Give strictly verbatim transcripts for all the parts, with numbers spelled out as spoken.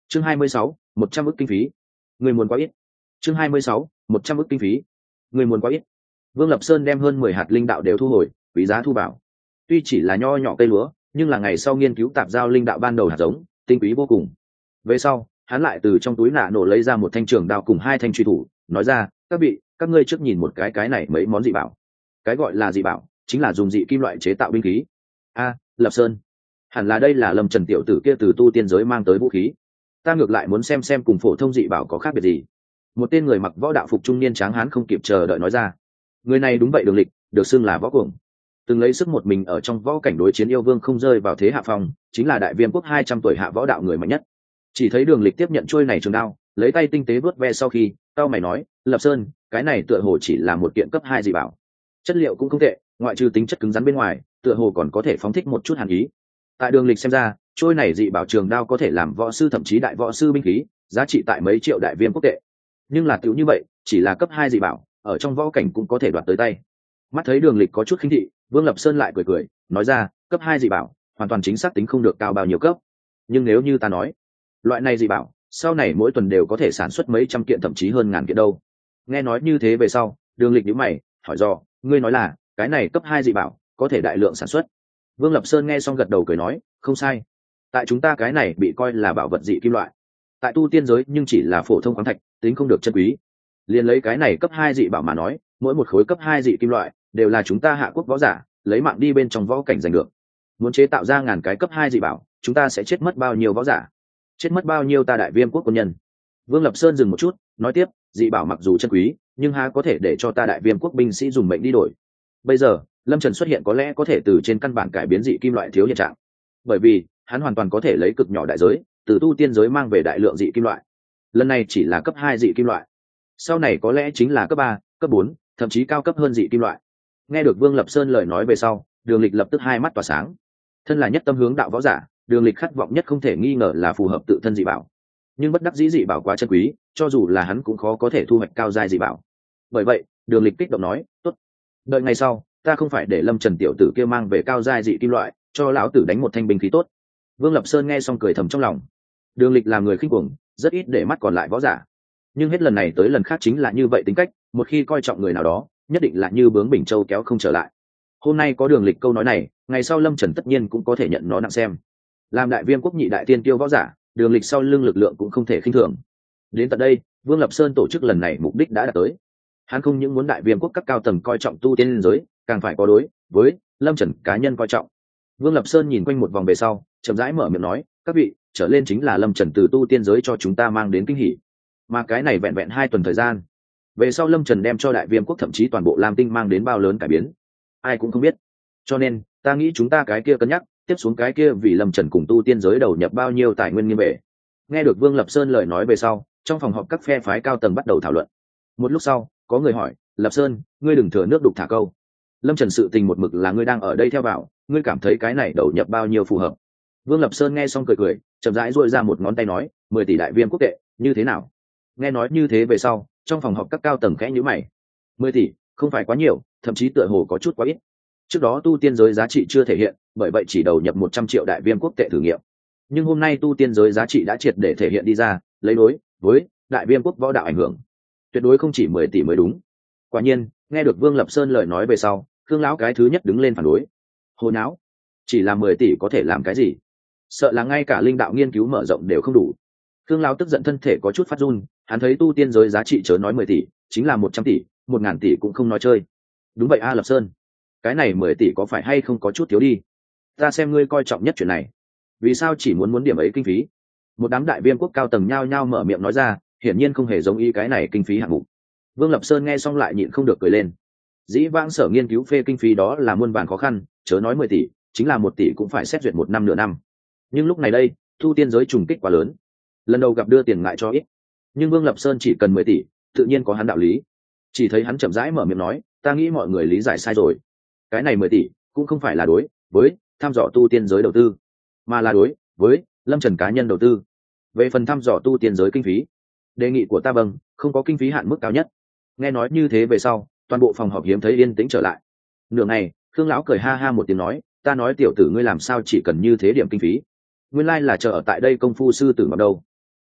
chương hai mươi sáu, một trăm ức kinh phí. Người muốn quá ít. chương hai mươi sáu, một trăm ức kinh phí. Người muốn quá ít. Vương Lập Sơn đem hơn mười hạt linh đạo đều thu hồi, quý giá thu bảo. Tuy chỉ là nho nhỏ cây lúa, nhưng là ngày sau nghiên cứu tạp giao linh đạo ban đầu hạt giống, tinh quý vô cùng. Về sau, hắn lại từ trong túi nạ nổ lấy ra một thanh trường đao cùng hai thanh truy thủ, nói ra, các vị, các ngươi trước nhìn một cái cái này mấy món dị bảo. Cái gọi là dị bảo, chính là dùng dị kim loại chế tạo binh khí. A, Lập Sơn, hẳn là đây là Lâm Trần tiểu tử kia từ tu tiên giới mang tới vũ khí. Ta ngược lại muốn xem xem cùng phổ thông dị bảo có khác biệt gì. Một tên người mặc võ đạo phục trung niên tráng hán không kịp chờ đợi nói ra. Người này đúng vậy Đường Lịch, được xưng là võ cuồng, từng lấy sức một mình ở trong võ cảnh đối chiến yêu vương không rơi vào thế hạ phong, chính là đại viêm quốc hai trăm tuổi hạ võ đạo người mạnh nhất. Chỉ thấy Đường Lịch tiếp nhận chuôi này trường đao, lấy tay tinh tế vuốt ve sau khi, tao mày nói, Lập Sơn, cái này tựa hồ chỉ là một kiện cấp hai dị bảo, chất liệu cũng không tệ, ngoại trừ tính chất cứng rắn bên ngoài, tựa hồ còn có thể phóng thích một chút hàn ý. Tại Đường Lịch xem ra, chuôi này dị bảo trường đao có thể làm võ sư thậm chí đại võ sư binh khí, giá trị tại mấy triệu đại viêm quốc tệ. Nhưng là tiểu như vậy, chỉ là cấp hai dị bảo, ở trong võ cảnh cũng có thể đoạt tới tay. Mắt thấy Đường Lịch có chút khinh thị, Vương Lập Sơn lại cười cười, nói ra, cấp hai dị bảo, hoàn toàn chính xác tính không được cao bao nhiêu cấp. Nhưng nếu như ta nói, loại này dị bảo, sau này mỗi tuần đều có thể sản xuất mấy trăm kiện thậm chí hơn ngàn kiện đâu. Nghe nói như thế về sau, Đường Lịch nhíu mày, hỏi dò, ngươi nói là, cái này cấp hai dị bảo, có thể đại lượng sản xuất. Vương Lập Sơn nghe xong gật đầu cười nói, không sai. Tại chúng ta cái này bị coi là bảo vật dị kim loại. Tại tu tiên giới nhưng chỉ là phổ thông khoáng thạch, tính không được chân quý. Liên lấy cái này cấp hai dị bảo mà nói, mỗi một khối cấp hai dị kim loại đều là chúng ta hạ quốc võ giả lấy mạng đi bên trong võ cảnh giành được. Muốn chế tạo ra ngàn cái cấp hai dị bảo, chúng ta sẽ chết mất bao nhiêu võ giả, chết mất bao nhiêu ta đại viêm quốc quân nhân. Vương Lập Sơn dừng một chút, nói tiếp, dị bảo mặc dù chân quý, nhưng há có thể để cho ta đại viêm quốc binh sĩ dùng mệnh đi đổi. Bây giờ, Lâm Trần xuất hiện có lẽ có thể từ trên căn bản cải biến dị kim loại thiếu hiện trạng, bởi vì hắn hoàn toàn có thể lấy cực nhỏ đại giới từ tu tiên giới mang về đại lượng dị kim loại. Lần này chỉ là cấp hai dị kim loại, sau này có lẽ chính là cấp ba, cấp bốn, thậm chí cao cấp hơn dị kim loại. Nghe được Vương Lập Sơn lời nói về sau, Đường Lịch lập tức hai mắt tỏa sáng. Thân là nhất tâm hướng đạo võ giả, Đường Lịch khát vọng nhất không thể nghi ngờ là phù hợp tự thân dị bảo. Nhưng bất đắc dĩ dị bảo quá chân quý, cho dù là hắn cũng khó có thể thu hoạch cao giai dị bảo. Bởi vậy, Đường Lịch kích động nói, tốt, đợi ngày sau, ta không phải để Lâm Trần tiểu tử kia mang về cao giai dị kim loại, cho lão tử đánh một thanh binh khí tốt. Vương Lập Sơn nghe xong cười thầm trong lòng. Đường Lịch là người khinh cuồng, rất ít để mắt còn lại võ giả, nhưng hết lần này tới lần khác chính là như vậy tính cách, một khi coi trọng người nào đó, nhất định là như bướng bình châu kéo không trở lại. Hôm nay có Đường Lịch câu nói này, ngày sau Lâm Trần tất nhiên cũng có thể nhận nó nặng xem. Làm đại viêm quốc nhị đại tiên tiêu võ giả, Đường Lịch sau lưng lực lượng cũng không thể khinh thường. Đến tận đây, Vương Lập Sơn tổ chức lần này mục đích đã đạt tới. Hắn không những muốn đại viêm quốc các cao tầng coi trọng tu tiên giới, càng phải có đối với Lâm Trần cá nhân coi trọng. Vương Lập Sơn nhìn quanh một vòng về sau, chậm rãi mở miệng nói, các vị, trở lên chính là Lâm Trần từ tu tiên giới cho chúng ta mang đến kinh hỉ. Mà cái này vẹn vẹn hai tuần thời gian, về sau Lâm Trần đem cho đại viêm quốc thậm chí toàn bộ Lam Tinh mang đến bao lớn cải biến, ai cũng không biết. Cho nên ta nghĩ chúng ta cái kia cân nhắc tiếp xuống cái kia vì Lâm Trần cùng tu tiên giới đầu nhập bao nhiêu tài nguyên nghiêm bể. Nghe được Vương Lập Sơn lời nói về sau, trong phòng họp các phe phái cao tầng bắt đầu thảo luận. Một lúc sau, có người hỏi, Lập Sơn, ngươi đừng thừa nước đục thả câu. Lâm Trần sự tình một mực là ngươi đang ở đây theo vào, ngươi cảm thấy cái này đầu nhập bao nhiêu phù hợp? Vương Lập Sơn nghe xong cười cười, chậm rãi duỗi ra một ngón tay nói, mười tỷ đại viêm quốc tệ, như thế nào? Nghe nói như thế về sau, trong phòng họp các cao tầng khẽ nhíu mày. Mười tỷ, không phải quá nhiều, thậm chí tựa hồ có chút quá ít. Trước đó tu tiên giới giá trị chưa thể hiện, bởi vậy chỉ đầu nhập một trăm triệu đại viêm quốc tệ thử nghiệm. Nhưng hôm nay tu tiên giới giá trị đã triệt để thể hiện đi ra, lấy đối với đại viêm quốc võ đạo ảnh hưởng, tuyệt đối không chỉ mười tỷ mới đúng. Quả nhiên, nghe được Vương Lập Sơn lời nói về sau, Khương lão cái thứ nhất đứng lên phản đối. Hồ nháo, chỉ là mười tỷ có thể làm cái gì? Sợ là ngay cả linh đạo nghiên cứu mở rộng đều không đủ. Khương lão tức giận thân thể có chút phát run, hắn thấy tu tiên giới giá trị chớ nói mười tỷ, chính là một trăm tỷ, một ngàn tỷ cũng không nói chơi. Đúng vậy a Lập Sơn, cái này mười tỷ có phải hay không có chút thiếu đi? Ta xem ngươi coi trọng nhất chuyện này, vì sao chỉ muốn muốn điểm ấy kinh phí? Một đám đại viêm quốc cao tầng nhao nhao mở miệng nói ra, hiển nhiên không hề giống ý cái này kinh phí hạng mục. Vương Lập Sơn nghe xong lại nhịn không được cười lên. Dĩ vãng sở nghiên cứu phê kinh phí đó là muôn vàn khó khăn, chớ nói mười tỷ, chính là một tỷ cũng phải xét duyệt một năm nửa năm. Nhưng lúc này đây, tu tiên giới trùng kích quá lớn, lần đầu gặp đưa tiền ngại cho ít. Nhưng Vương Lập Sơn chỉ cần mười tỷ, tự nhiên có hắn đạo lý. Chỉ thấy hắn chậm rãi mở miệng nói, ta nghĩ mọi người lý giải sai rồi. Cái này mười tỷ cũng không phải là đối với thăm dò tu tiên giới đầu tư, mà là đối với Lâm Trần cá nhân đầu tư. Về phần thăm dò tu tiên giới kinh phí, đề nghị của ta vâng, không có kinh phí hạn mức cao nhất. Nghe nói như thế về sau, toàn bộ phòng họp hiếm thấy yên tĩnh trở lại. Nửa ngày, Khương lão cười ha ha một tiếng nói, ta nói tiểu tử ngươi làm sao chỉ cần như thế điểm kinh phí, nguyên lai là chờ ở tại đây công phu sư tử ngọc đâu.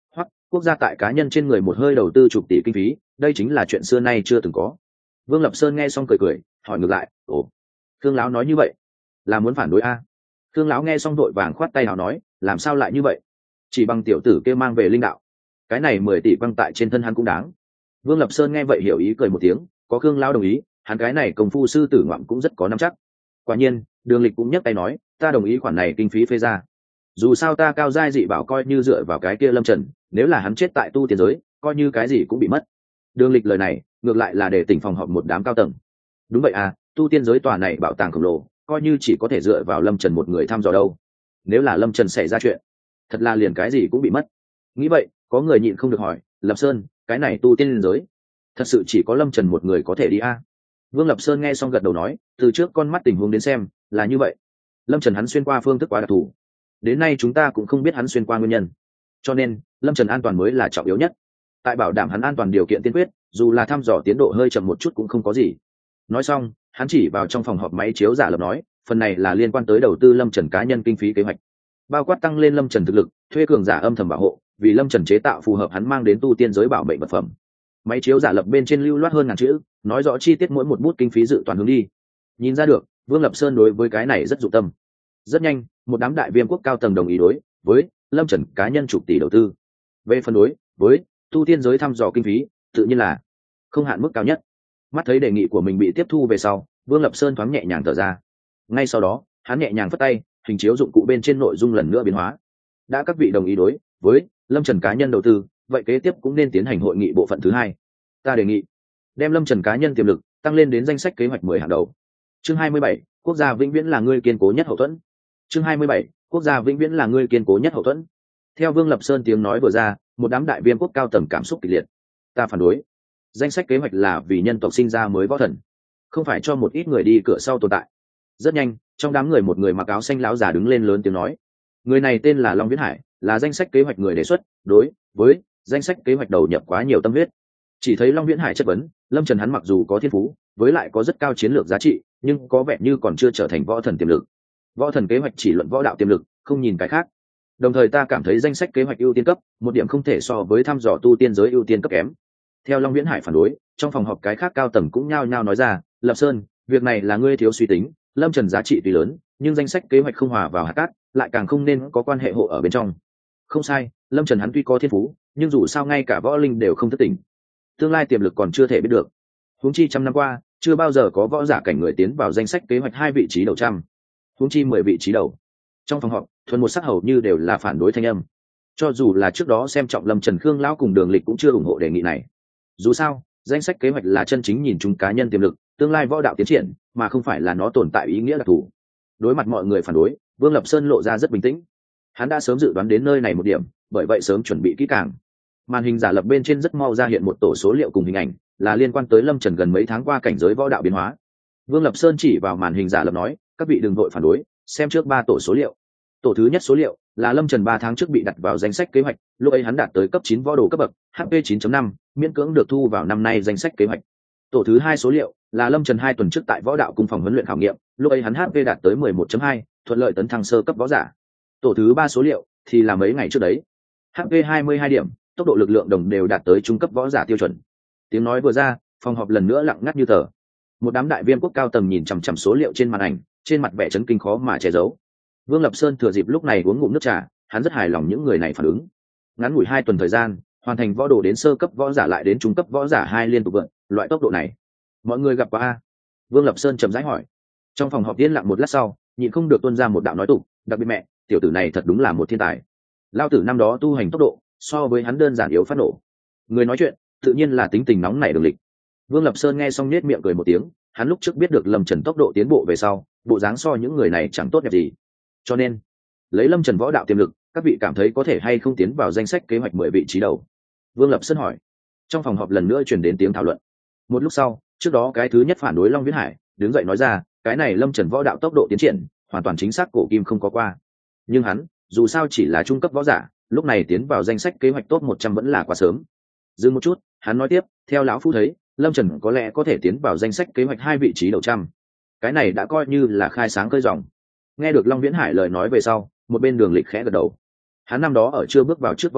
quốc gia tại cá nhân trên người một hơi đầu tư chục tỷ kinh phí, đây chính là chuyện xưa nay chưa từng có. Vương Lập Sơn nghe xong cười cười, hỏi ngược lại, ồ, Khương lão nói như vậy là muốn phản đối a? Khương lão nghe xong đội vàng khoát tay nào nói, làm sao lại như vậy, chỉ bằng tiểu tử kêu mang về linh đạo, cái này mười tỷ quăng tại trên thân hắn cũng đáng. Vương Lập Sơn nghe vậy hiểu ý cười một tiếng, có Khương lão đồng ý, hắn cái này công phu sư tử ngoạm cũng rất có nắm chắc. Quả nhiên, Đường Lịch cũng nhấc tay nói, ta đồng ý khoản này kinh phí phê ra. Dù sao ta cao giai dị bảo coi như dựa vào cái kia Lâm Trần, nếu là hắn chết tại tu tiên giới, coi như cái gì cũng bị mất. Đường Lịch lời này, ngược lại là để tỉnh phòng họp một đám cao tầng. Đúng vậy à, tu tiên giới tòa này bảo tàng khổng lồ, coi như chỉ có thể dựa vào Lâm Trần một người thăm dò đâu. Nếu là Lâm Trần xảy ra chuyện, thật là liền cái gì cũng bị mất. Nghĩ vậy, có người nhịn không được hỏi, Lập Sơn, cái này tu tiên giới, thật sự chỉ có Lâm Trần một người có thể đi à? Vương Lập Sơn nghe xong gật đầu nói, từ trước con mắt tình huống đến xem, là như vậy. Lâm Trần hắn xuyên qua phương thức quá đặc thù, đến nay chúng ta cũng không biết hắn xuyên qua nguyên nhân, cho nên Lâm Trần an toàn mới là trọng yếu nhất. Tại bảo đảm hắn an toàn điều kiện tiên quyết, dù là thăm dò tiến độ hơi chậm một chút cũng không có gì. Nói xong, hắn chỉ vào trong phòng họp máy chiếu giả lập nói, phần này là liên quan tới đầu tư Lâm Trần cá nhân kinh phí kế hoạch, bao quát tăng lên Lâm Trần thực lực, thuê cường giả âm thầm bảo hộ, vì Lâm Trần chế tạo phù hợp hắn mang đến tu tiên giới bảo mệnh vật phẩm. Máy chiếu giả lập bên trên lưu loát hơn ngàn chữ, nói rõ chi tiết mỗi một bút kinh phí dự toán hướng đi. Nhìn ra được, Vương Lập Sơn đối với cái này rất dụng tâm. Rất nhanh, một đám đại viêm quốc cao tầng đồng ý đối với Lâm Trần cá nhân chục tỷ đầu tư. Về phần đối với tu tiên giới thăm dò kinh phí, tự nhiên là không hạn mức cao nhất. Mắt thấy đề nghị của mình bị tiếp thu về sau, Vương Lập Sơn thoáng nhẹ nhàng thở ra. Ngay sau đó, hắn nhẹ nhàng phất tay, hình chiếu dụng cụ bên trên nội dung lần nữa biến hóa. Đã các vị đồng ý đối với Lâm Trần cá nhân đầu tư, vậy kế tiếp cũng nên tiến hành hội nghị bộ phận thứ hai. Ta đề nghị đem Lâm Trần cá nhân tiềm lực tăng lên đến danh sách kế hoạch mười hàng đầu. Chương hai mươi bảy, quốc gia vĩnh viễn là ngươi kiên cố nhất hậu thuẫn. Chương hai mươi bảy, quốc gia vĩnh viễn là ngươi kiên cố nhất hậu thuẫn. Theo Vương Lập Sơn tiếng nói vừa ra, một đám đại viêm quốc cao tầng cảm xúc kịch liệt. Ta phản đối. Danh sách kế hoạch là vì nhân tộc sinh ra mới võ thần, không phải cho một ít người đi cửa sau tồn tại. Rất nhanh, trong đám người một người mặc áo xanh lão già đứng lên lớn tiếng nói. Người này tên là Long Viễn Hải, là danh sách kế hoạch người đề xuất, đối với danh sách kế hoạch đầu nhập quá nhiều tâm huyết. Chỉ thấy Long Viễn Hải chất vấn, Lâm Trần hắn mặc dù có thiên phú, với lại có rất cao chiến lược giá trị, nhưng có vẻ như còn chưa trở thành võ thần tiềm lực. Võ thần kế hoạch chỉ luận võ đạo tiềm lực, không nhìn cái khác. Đồng thời ta cảm thấy danh sách kế hoạch ưu tiên cấp, một điểm không thể so với thăm dò tu tiên giới ưu tiên cấp kém. Theo Long Viễn Hải phản đối, trong phòng họp cái khác cao tầng cũng nhao nhao nói ra, Lập Sơn, việc này là ngươi thiếu suy tính, Lâm Trần giá trị tuy lớn, nhưng danh sách kế hoạch không hòa vào hạt cát, lại càng không nên có quan hệ hộ ở bên trong. Không sai, Lâm Trần hắn tuy có thiên phú, nhưng dù sao ngay cả võ linh đều không thức tỉnh, tương lai tiềm lực còn chưa thể biết được. Huống chi trăm năm qua, chưa bao giờ có võ giả cảnh người tiến vào danh sách kế hoạch hai vị trí đầu trăm, huống chi mười vị trí đầu. Trong phòng họp, thuần một sắc hầu như đều là phản đối thanh âm. Cho dù là trước đó xem trọng Lâm Trần Khương lão cùng Đường Lịch cũng chưa ủng hộ đề nghị này. Dù sao, danh sách kế hoạch là chân chính nhìn chung cá nhân tiềm lực, tương lai võ đạo tiến triển, mà không phải là nó tồn tại ý nghĩa đặc thù. Đối mặt mọi người phản đối, Vương Lập Sơn lộ ra rất bình tĩnh. Hắn đã sớm dự đoán đến nơi này một điểm, bởi vậy sớm chuẩn bị kỹ càng. Màn hình giả lập bên trên rất mau ra hiện một tổ số liệu cùng hình ảnh, là liên quan tới Lâm Trần gần mấy tháng qua cảnh giới võ đạo biến hóa. Vương Lập Sơn chỉ vào màn hình giả lập nói, các vị đừng vội phản đối, xem trước ba tổ số liệu. Tổ thứ nhất số liệu là Lâm Trần ba tháng trước bị đặt vào danh sách kế hoạch, lúc ấy hắn đạt tới cấp chín võ đồ cấp bậc, H P chín chấm năm, miễn cưỡng được thu vào năm nay danh sách kế hoạch. Tổ thứ hai số liệu là Lâm Trần hai tuần trước tại võ đạo cung phòng huấn luyện khảo nghiệm, lúc ấy hắn H P đạt tới mười một chấm hai, thuận lợi tấn thăng sơ cấp võ giả. Tổ thứ ba số liệu thì là mấy ngày trước đấy, H P hai mươi hai điểm, tốc độ lực lượng đồng đều đạt tới trung cấp võ giả tiêu chuẩn. Tiếng nói vừa ra, phòng họp lần nữa lặng ngắt như tờ. Một đám đại viên quốc cao tầng nhìn chằm chằm số liệu trên màn ảnh, trên mặt vẻ chấn kinh khó mà che giấu. Vương Lập Sơn thừa dịp lúc này uống ngụm nước trà, hắn rất hài lòng những người này phản ứng. Ngắn ngủi hai tuần thời gian, hoàn thành võ đồ đến sơ cấp võ giả lại đến trung cấp võ giả hai liên tục vượt, loại tốc độ này, mọi người gặp qua a? Vương Lập Sơn trầm rãi hỏi. Trong phòng họp yên lặng một lát sau, nhịn không được tuôn ra một đạo nói tục, đặc biệt mẹ, tiểu tử này thật đúng là một thiên tài. Lao tử năm đó tu hành tốc độ, so với hắn đơn giản yếu phát nổ. Người nói chuyện, tự nhiên là tính tình nóng nảy Đường Lịch. Vương Lập Sơn nghe xong nết miệng cười một tiếng, hắn lúc trước biết được Lâm Trần tốc độ tiến bộ về sau, bộ dáng so những người này chẳng tốt đẹp gì. Cho nên, lấy Lâm Trần võ đạo tiềm lực, các vị cảm thấy có thể hay không tiến vào danh sách kế hoạch mười vị trí đầu? Vương Lập Sơn hỏi. Trong phòng họp lần nữa truyền đến tiếng thảo luận. Một lúc sau, trước đó cái thứ nhất phản đối Long Viễn Hải đứng dậy nói ra, cái này Lâm Trần võ đạo tốc độ tiến triển, hoàn toàn chính xác cổ kim không có qua. Nhưng hắn, dù sao chỉ là trung cấp võ giả, lúc này tiến vào danh sách kế hoạch top một trăm vẫn là quá sớm. Dừng một chút, hắn nói tiếp, theo lão phu thấy, Lâm Trần có lẽ có thể tiến vào danh sách kế hoạch hai vị trí đầu trăm. Cái này đã coi như là khai sáng khơi ròng. Nghe được Long Viễn Hải lời nói về sau, một bên Đường Lịch khẽ gật đầu. Hắn năm đó ở chưa bước vào trước võ linh,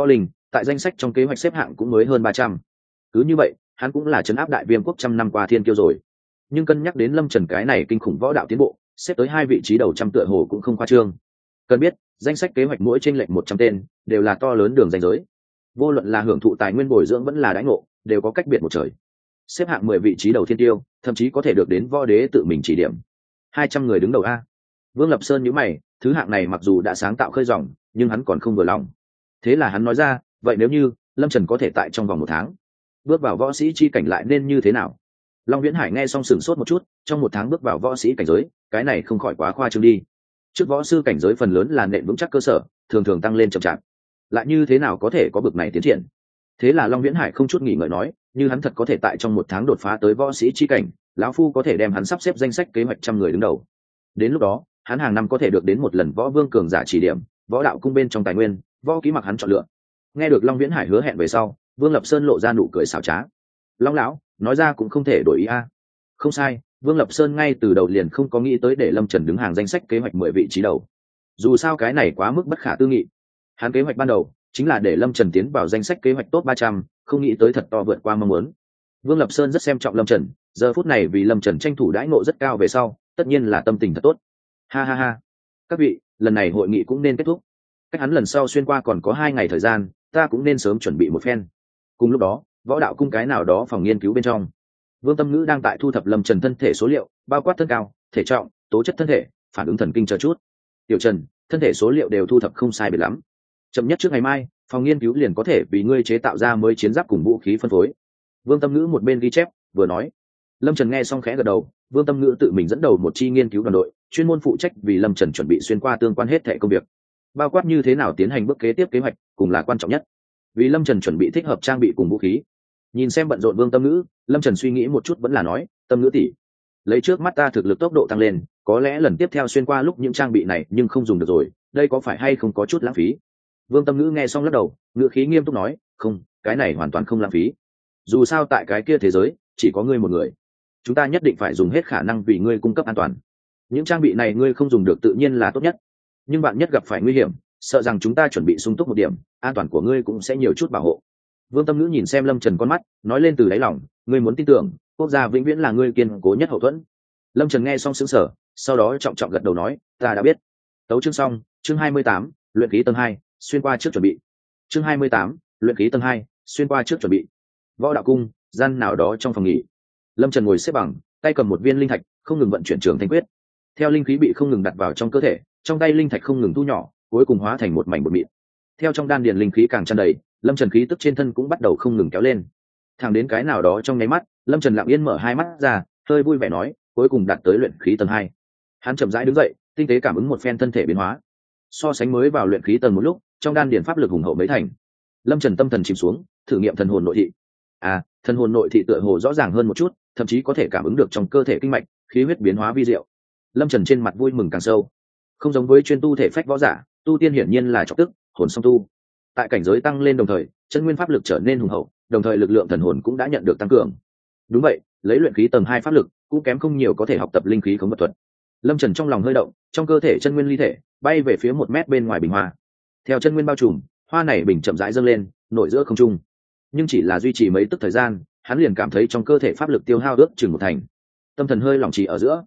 tại danh sách trong kế hoạch xếp hạng cũng mới hơn ba trăm. Cứ như vậy hắn cũng là trấn áp đại viêm quốc trăm năm qua thiên kiêu rồi. Nhưng cân nhắc đến Lâm Trần cái này kinh khủng võ đạo tiến bộ, xếp tới hai vị trí đầu trăm tựa hồ cũng không khoa trương. Cần biết danh sách kế hoạch mỗi trên lệnh một trăm tên đều là to lớn đường ranh giới, vô luận là hưởng thụ tài nguyên bồi dưỡng vẫn là đãi ngộ đều có cách biệt một trời. Xếp hạng mười vị trí đầu thiên tiêu thậm chí có thể được đến võ đế tự mình chỉ điểm. Hai trăm người đứng đầu a. Vương Lập Sơn nhíu mày, thứ hạng này mặc dù đã sáng tạo khơi dòng nhưng hắn còn không vừa lòng. Thế là hắn nói ra, vậy nếu như Lâm Trần có thể tại trong vòng một tháng bước vào võ sĩ chi cảnh lại nên như thế nào? Long Viễn Hải nghe xong sửng sốt một chút, trong một tháng bước vào võ sĩ cảnh giới, cái này không khỏi quá khoa trương đi. Trước võ sư cảnh giới phần lớn là nền vững chắc cơ sở, thường thường tăng lên chậm chạp, lại như thế nào có thể có bực này tiến triển? Thế là Long Viễn Hải không chút nghỉ ngợi nói, như hắn thật có thể tại trong một tháng đột phá tới võ sĩ chi cảnh, lão phu có thể đem hắn sắp xếp danh sách kế hoạch trăm người đứng đầu. Đến lúc đó, hắn hàng năm có thể được đến một lần võ vương cường giả chỉ điểm, võ đạo cung bên trong tài nguyên, võ kỹ mặc hắn chọn lựa. Nghe được Long Viễn Hải hứa hẹn về sau, Vương Lập Sơn lộ ra nụ cười xảo trá. Long lão, nói ra cũng không thể đổi ý a. Không sai, Vương Lập Sơn ngay từ đầu liền không có nghĩ tới để Lâm Trần đứng hàng danh sách kế hoạch mười vị trí đầu. Dù sao cái này quá mức bất khả tư nghị. Hắn kế hoạch ban đầu chính là để Lâm Trần tiến vào danh sách kế hoạch top ba trăm, không nghĩ tới thật to vượt qua mong muốn. Vương Lập Sơn rất xem trọng Lâm Trần, giờ phút này vì Lâm Trần tranh thủ đãi ngộ rất cao về sau, tất nhiên là tâm tình thật tốt. Ha ha ha. Các vị, lần này hội nghị cũng nên kết thúc. Cách hắn lần sau xuyên qua còn có hai ngày thời gian, ta cũng nên sớm chuẩn bị một phen. Cùng lúc đó, võ đạo cung cái nào đó phòng nghiên cứu bên trong, Vương Tâm Ngữ đang tại thu thập Lâm Trần thân thể số liệu, bao quát thân cao, thể trọng, tố chất thân thể, phản ứng thần kinh chờ chút. Tiểu Trần, thân thể số liệu đều thu thập không sai biệt lắm. Chậm nhất trước ngày mai, phòng nghiên cứu liền có thể vì ngươi chế tạo ra mới chiến giáp cùng vũ khí phân phối. Vương Tâm Ngữ một bên ghi chép, vừa nói. Lâm Trần nghe xong khẽ gật đầu, Vương Tâm Ngữ tự mình dẫn đầu một chi nghiên cứu đoàn đội, chuyên môn phụ trách vì Lâm Trần chuẩn bị xuyên qua tương quan hết thảy công việc. Bao quát như thế nào tiến hành bước kế tiếp kế hoạch, cùng là quan trọng nhất. Vì Lâm Trần chuẩn bị thích hợp trang bị cùng vũ khí. Nhìn xem bận rộn Vương Tâm Ngữ, Lâm Trần suy nghĩ một chút vẫn là nói, Tâm Ngữ tỷ, lấy trước mắt ta thực lực tốc độ tăng lên, có lẽ lần tiếp theo xuyên qua lúc những trang bị này nhưng không dùng được rồi, đây có phải hay không có chút lãng phí? Vương Tâm Ngữ nghe xong lắc đầu, ngữ khí nghiêm túc nói, không, cái này hoàn toàn không lãng phí. Dù sao tại cái kia thế giới chỉ có ngươi một người, chúng ta nhất định phải dùng hết khả năng vì ngươi cung cấp an toàn. Những trang bị này ngươi không dùng được tự nhiên là tốt nhất, nhưng bạn nhất gặp phải nguy hiểm, sợ rằng chúng ta chuẩn bị sung túc một điểm, an toàn của ngươi cũng sẽ nhiều chút bảo hộ. Vương Tâm Ngữ nhìn xem Lâm Trần con mắt, nói lên từ đáy lòng, ngươi muốn tin tưởng, quốc gia vĩnh viễn là ngươi kiên cố nhất hậu thuẫn. Lâm Trần nghe xong sững sờ, sau đó trọng trọng gật đầu nói, ta đã biết. Tấu chương xong, chương hai mươi tám, luyện khí tầng hai, xuyên qua trước chuẩn bị. Chương hai mươi tám, luyện khí tầng hai, xuyên qua trước chuẩn bị. Võ đạo cung, gian nào đó trong phòng nghỉ. Lâm Trần ngồi xếp bằng, tay cầm một viên linh thạch, không ngừng vận chuyển Trường Thanh Quyết. Theo linh khí bị không ngừng đặt vào trong cơ thể, trong tay linh thạch không ngừng thu nhỏ, cuối cùng hóa thành một mảnh bột mịn. Theo trong đan điền linh khí càng tràn đầy, Lâm Trần khí tức trên thân cũng bắt đầu không ngừng kéo lên. Thẳng đến cái nào đó trong nháy mắt, Lâm Trần lặng yên mở hai mắt ra, hơi vui vẻ nói, cuối cùng đạt tới luyện khí tầng hai. Hắn chậm rãi đứng dậy, tinh tế cảm ứng một phen thân thể biến hóa. So sánh mới vào luyện khí tầng một lúc, trong đan điền pháp lực hùng hậu mấy thành. Lâm Trần tâm thần chìm xuống, thử nghiệm thần hồn nội thị. À, thần hồn nội thị tựa hồ rõ ràng hơn một chút, thậm chí có thể cảm ứng được trong cơ thể kinh mạch, khí huyết biến hóa vi diệu. Lâm Trần trên mặt vui mừng càng sâu. Không giống với chuyên tu thể phách võ giả, tu tiên hiển nhiên là trọng tức, hồn song tu. Tại cảnh giới tăng lên đồng thời, chân nguyên pháp lực trở nên hùng hậu, đồng thời lực lượng thần hồn cũng đã nhận được tăng cường. Đúng vậy, lấy luyện khí tầng hai pháp lực, cũng kém không nhiều có thể học tập linh khí khống vật thuật. Lâm Trần trong lòng hơi động, trong cơ thể chân nguyên ly thể, bay về phía một mét bên ngoài bình hoa. Theo chân nguyên bao trùm, hoa này bình chậm rãi dâng lên, nổi giữa không trung. Nhưng chỉ là duy trì mấy tức thời gian, hắn liền cảm thấy trong cơ thể pháp lực tiêu hao ước chừng một thành. Tâm thần hơi lỏng trì ở giữa,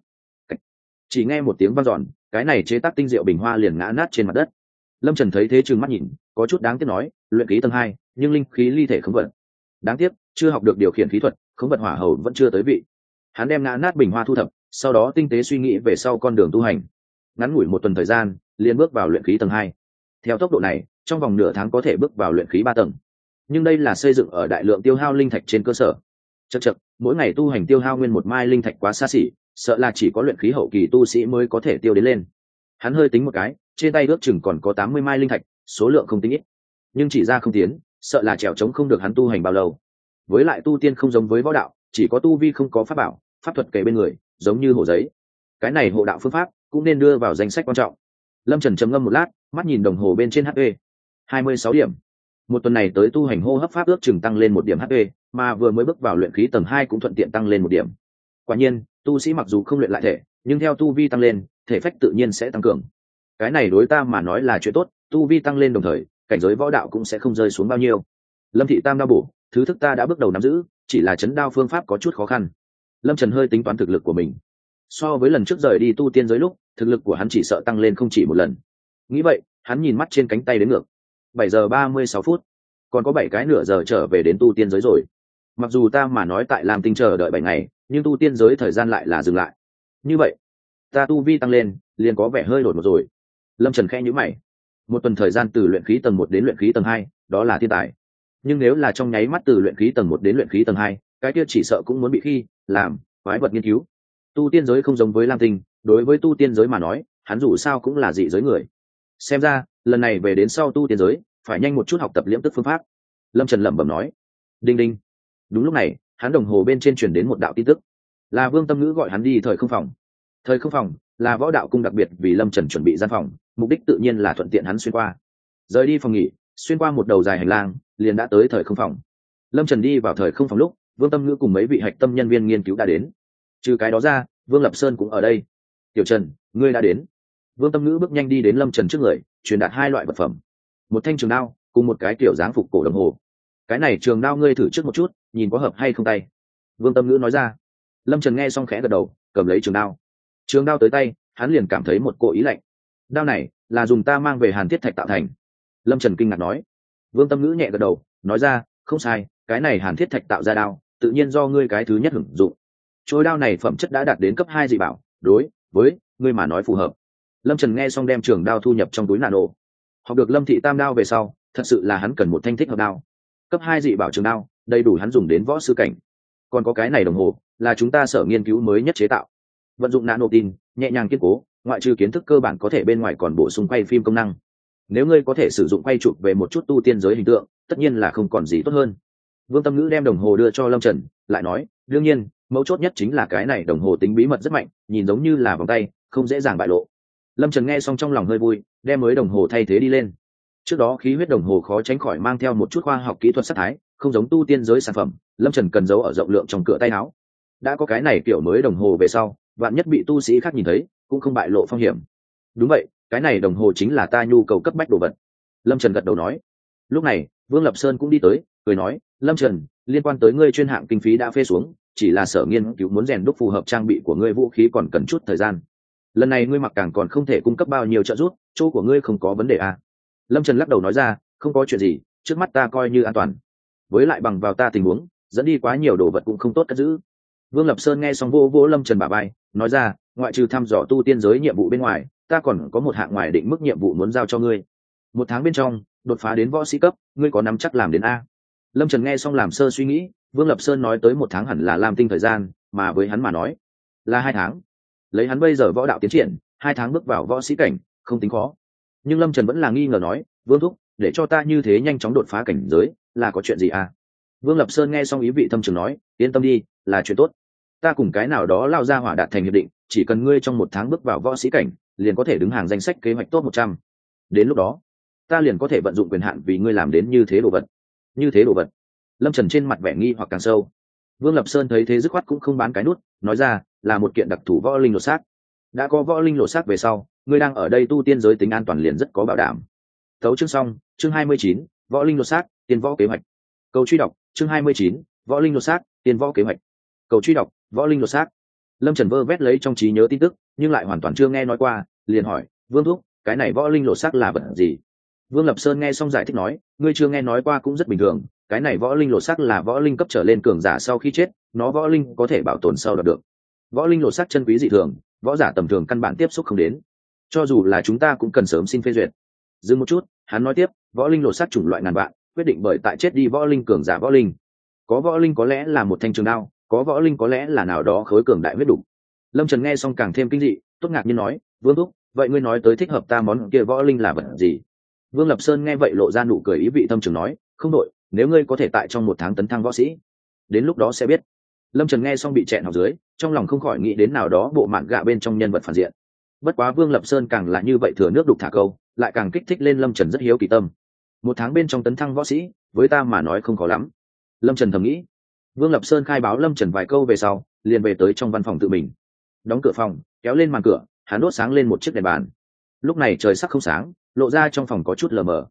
chỉ nghe một tiếng vang dọn, cái này chế tác tinh diệu bình hoa liền ngã nát trên mặt đất. Lâm Trần thấy thế trừng mắt nhìn, có chút đáng tiếc nói, luyện khí tầng hai, nhưng linh khí ly thể khống vật. Đáng tiếc, chưa học được điều khiển khí thuật, khống vật hỏa hầu vẫn chưa tới vị. Hắn đem ngã nát bình hoa thu thập, sau đó tinh tế suy nghĩ về sau con đường tu hành. Ngắn ngủi một tuần thời gian, liền bước vào luyện khí tầng hai. Theo tốc độ này, trong vòng nửa tháng có thể bước vào luyện khí ba tầng. Nhưng đây là xây dựng ở đại lượng tiêu hao linh thạch trên cơ sở. Chậc chậc, mỗi ngày tu hành tiêu hao nguyên một mai linh thạch quá xa xỉ, sợ là chỉ có luyện khí hậu kỳ tu sĩ mới có thể tiêu đến lên. Hắn hơi tính một cái, trên tay ước chừng còn có tám mươi mai linh thạch, số lượng không tính ít. Nhưng chỉ ra không tiến, sợ là trèo trống không được hắn tu hành bao lâu. Với lại tu tiên không giống với võ đạo, chỉ có tu vi không có pháp bảo, pháp thuật kề bên người, giống như hồ giấy. Cái này hộ đạo phương pháp cũng nên đưa vào danh sách quan trọng. Lâm Trần trầm ngâm một lát, mắt nhìn đồng hồ bên trên hát pê, hai mươi sáu điểm. Một tuần này tới tu hành hô hấp pháp ước chừng tăng lên một điểm hát pê, mà vừa mới bước vào luyện khí tầng hai cũng thuận tiện tăng lên một điểm. Quả nhiên, tu sĩ mặc dù không luyện lại thể, nhưng theo tu vi tăng lên, thể phách tự nhiên sẽ tăng cường. Cái này đối ta mà nói là chuyện tốt, tu vi tăng lên đồng thời, cảnh giới võ đạo cũng sẽ không rơi xuống bao nhiêu. Lâm thị tam đao bổ thứ thức ta đã bước đầu nắm giữ, chỉ là chấn đao phương pháp có chút khó khăn. Lâm Trần hơi tính toán thực lực của mình, so với lần trước rời đi tu tiên giới lúc, thực lực của hắn chỉ sợ tăng lên không chỉ một lần. Nghĩ vậy, hắn nhìn mắt trên cánh tay đến ngược bảy giờ ba mươi sáu phút, còn có bảy cái nửa giờ trở về đến tu tiên giới rồi. Mặc dù ta mà nói tại Lam Tinh chờ đợi bảy ngày, nhưng tu tiên giới thời gian lại là dừng lại. Như vậy ta tu vi tăng lên liền có vẻ hơi đột ngột rồi. Lâm Trần khẽ nhíu mày. Một tuần thời gian từ luyện khí tầng một đến luyện khí tầng hai, đó là thiên tài. Nhưng nếu là trong nháy mắt từ luyện khí tầng một đến luyện khí tầng hai, cái kia chỉ sợ cũng muốn bị khi làm quái vật nghiên cứu. Tu tiên giới không giống với Lam Tinh, đối với tu tiên giới mà nói, hắn dù sao cũng là dị giới người. Xem ra, lần này về đến sau tu tiên giới, phải nhanh một chút học tập liễm tức phương pháp. Lâm Trần lẩm bẩm nói. Đinh đinh. Đúng lúc này, hắn đồng hồ bên trên truyền đến một đạo tin tức, là Vương Tâm Ngữ gọi hắn đi thời không phòng. Thời không phòng là võ đạo cung đặc biệt vì Lâm Trần chuẩn bị gian phòng, mục đích tự nhiên là thuận tiện hắn xuyên qua. Rời đi phòng nghỉ, xuyên qua một đầu dài hành lang, liền đã tới thời không phòng. Lâm Trần đi vào thời không phòng lúc, Vương Tâm Ngữ cùng mấy vị hạch tâm nhân viên nghiên cứu đã đến. Trừ cái đó ra, Vương Lập Sơn cũng ở đây. Tiểu Trần, ngươi đã đến. Vương Tâm Ngữ bước nhanh đi đến Lâm Trần trước người, truyền đạt hai loại vật phẩm, một thanh trường đao cùng một cái kiểu dáng phục cổ đồng hồ. Cái này trường đao ngươi thử trước một chút, nhìn có hợp hay không tay. Vương Tâm Ngữ nói ra. Lâm Trần nghe xong khẽ gật đầu, cầm lấy trường đao. Trường đao tới tay, hắn liền cảm thấy một cỗ ý lạnh. Đao này là dùng ta mang về Hàn Thiết Thạch tạo thành. Lâm Trần kinh ngạc nói. Vương Tâm Ngữ nhẹ gật đầu, nói ra, không sai, cái này Hàn Thiết Thạch tạo ra đao, tự nhiên do ngươi cái thứ nhất hưởng dụng. Trôi đao này phẩm chất đã đạt đến cấp hai dị bảo, đối với ngươi mà nói phù hợp. Lâm Trần nghe xong đem trường đao thu nhập trong túi nano. Học được Lâm thị tam đao về sau, thật sự là hắn cần một thanh thích hợp đao. Cấp hai dị bảo trường đao, đầy đủ hắn dùng đến võ sư cảnh. Còn có cái này đồng hồ, là chúng ta sở nghiên cứu mới nhất chế tạo. Vận dụng nano tin, nhẹ nhàng kiên cố, ngoại trừ kiến thức cơ bản có thể bên ngoài còn bổ sung quay phim công năng. Nếu ngươi có thể sử dụng quay chụp về một chút tu tiên giới hình tượng, tất nhiên là không còn gì tốt hơn. Vương Tâm Ngữ đem đồng hồ đưa cho Lâm Trần, lại nói, đương nhiên, mấu chốt nhất chính là cái này đồng hồ tính bí mật rất mạnh, nhìn giống như là vòng tay, không dễ dàng bại lộ. Lâm Trần nghe xong trong lòng hơi vui, đem mới đồng hồ thay thế đi lên. Trước đó khí huyết đồng hồ khó tránh khỏi mang theo một chút khoa học kỹ thuật sắc thái, không giống tu tiên giới sản phẩm, Lâm Trần cần giấu ở rộng lượng trong cửa tay áo. Đã có cái này kiểu mới đồng hồ về sau, vạn nhất bị tu sĩ khác nhìn thấy, cũng không bại lộ phong hiểm. Đúng vậy, cái này đồng hồ chính là ta nhu cầu cấp bách đồ vật. Lâm Trần gật đầu nói. Lúc này, Vương Lập Sơn cũng đi tới, cười nói, Lâm Trần, liên quan tới ngươi chuyên hạng kinh phí đã phê xuống, chỉ là sở nghiên cứu muốn rèn đúc phù hợp trang bị của ngươi vũ khí còn cần chút thời gian. Lần này ngươi mặc càng còn không thể cung cấp bao nhiêu trợ giúp, chỗ của ngươi không có vấn đề à? Lâm Trần lắc đầu nói ra, không có chuyện gì, trước mắt ta coi như an toàn. Với lại bằng vào ta tình huống, dẫn đi quá nhiều đồ vật cũng không tốt cất giữ. Vương Lập Sơn nghe xong vô vô Lâm Trần bả vai, nói ra, ngoại trừ thăm dò tu tiên giới nhiệm vụ bên ngoài, ta còn có một hạng ngoài định mức nhiệm vụ muốn giao cho ngươi. Một tháng bên trong, đột phá đến võ sĩ cấp, ngươi có nắm chắc làm đến a? Lâm Trần nghe xong làm sơ suy nghĩ, Vương Lập Sơn nói tới một tháng hẳn là Lam Tinh thời gian, mà với hắn mà nói là hai tháng. Lấy hắn bây giờ võ đạo tiến triển, hai tháng bước vào võ sĩ cảnh, không tính khó. Nhưng Lâm Trần vẫn là nghi ngờ nói, Vương thúc, để cho ta như thế nhanh chóng đột phá cảnh giới, là có chuyện gì à? Vương Lập Sơn nghe xong ý vị thâm trường nói, yên tâm đi, là chuyện tốt. Ta cùng cái nào đó lao ra hỏa đạt thành hiệp định, chỉ cần ngươi trong một tháng bước vào võ sĩ cảnh, liền có thể đứng hàng danh sách kế hoạch top một trăm. Đến lúc đó, ta liền có thể vận dụng quyền hạn vì ngươi làm đến như thế đồ vật. Như thế đồ vật. Lâm Trần trên mặt vẻ nghi hoặc càng sâu. Vương Lập Sơn thấy thế dứt khoát cũng không bán cái nút, nói ra, là một kiện đặc thù võ linh lột xác. Đã có võ linh lột xác về sau, ngươi đang ở đây tu tiên giới tính an toàn liền rất có bảo đảm. Tấu chương xong, chương hai mươi chín, võ linh lột xác, tiên võ kế hoạch. Cầu truy đọc, chương hai mươi chín, võ linh lột xác, tiên võ kế hoạch. Cầu truy đọc, võ linh lột xác. Lâm Trần vơ vét lấy trong trí nhớ tin tức, nhưng lại hoàn toàn chưa nghe nói qua, liền hỏi, Vương thúc, cái này võ linh lột xác là vật gì? Vương Lập Sơn nghe xong giải thích nói, ngươi chưa nghe nói qua cũng rất bình thường, cái này võ linh lột xác là võ linh cấp trở lên cường giả sau khi chết, nó võ linh có thể bảo tồn sau đạt được. Võ linh lột xác chân quý dị thường, võ giả tầm thường căn bản tiếp xúc không đến, cho dù là chúng ta cũng cần sớm xin phê duyệt. Dừng một chút, hắn nói tiếp, võ linh lột xác chủng loại ngàn vạn, quyết định bởi tại chết đi võ linh cường giả võ linh. Có võ linh có lẽ là một thanh trường đao, có võ linh có lẽ là nào đó khối cường đại huyết đủ. Lâm Trần nghe xong càng thêm kinh dị, tốt ngạc nhiên nói, Vương thúc, vậy ngươi nói tới thích hợp ta món kia võ linh là vật gì? Vương Lập Sơn nghe vậy lộ ra nụ cười ý vị thâm trường nói, không đội, nếu ngươi có thể tại trong một tháng tấn thăng võ sĩ, đến lúc đó sẽ biết. Lâm Trần nghe xong bị chẹn học dưới, trong lòng không khỏi nghĩ đến nào đó bộ mạn gạ bên trong nhân vật phản diện. Bất quá Vương Lập Sơn càng là như vậy thừa nước đục thả câu, lại càng kích thích lên Lâm Trần rất hiếu kỳ tâm. Một tháng bên trong tấn thăng võ sĩ, với ta mà nói không khó lắm. Lâm Trần thầm nghĩ. Vương Lập Sơn khai báo Lâm Trần vài câu về sau, liền về tới trong văn phòng tự mình. Đóng cửa phòng, kéo lên màn cửa, hắn đốt sáng lên một chiếc đèn bàn. Lúc này trời sắc không sáng, lộ ra trong phòng có chút lờ mờ.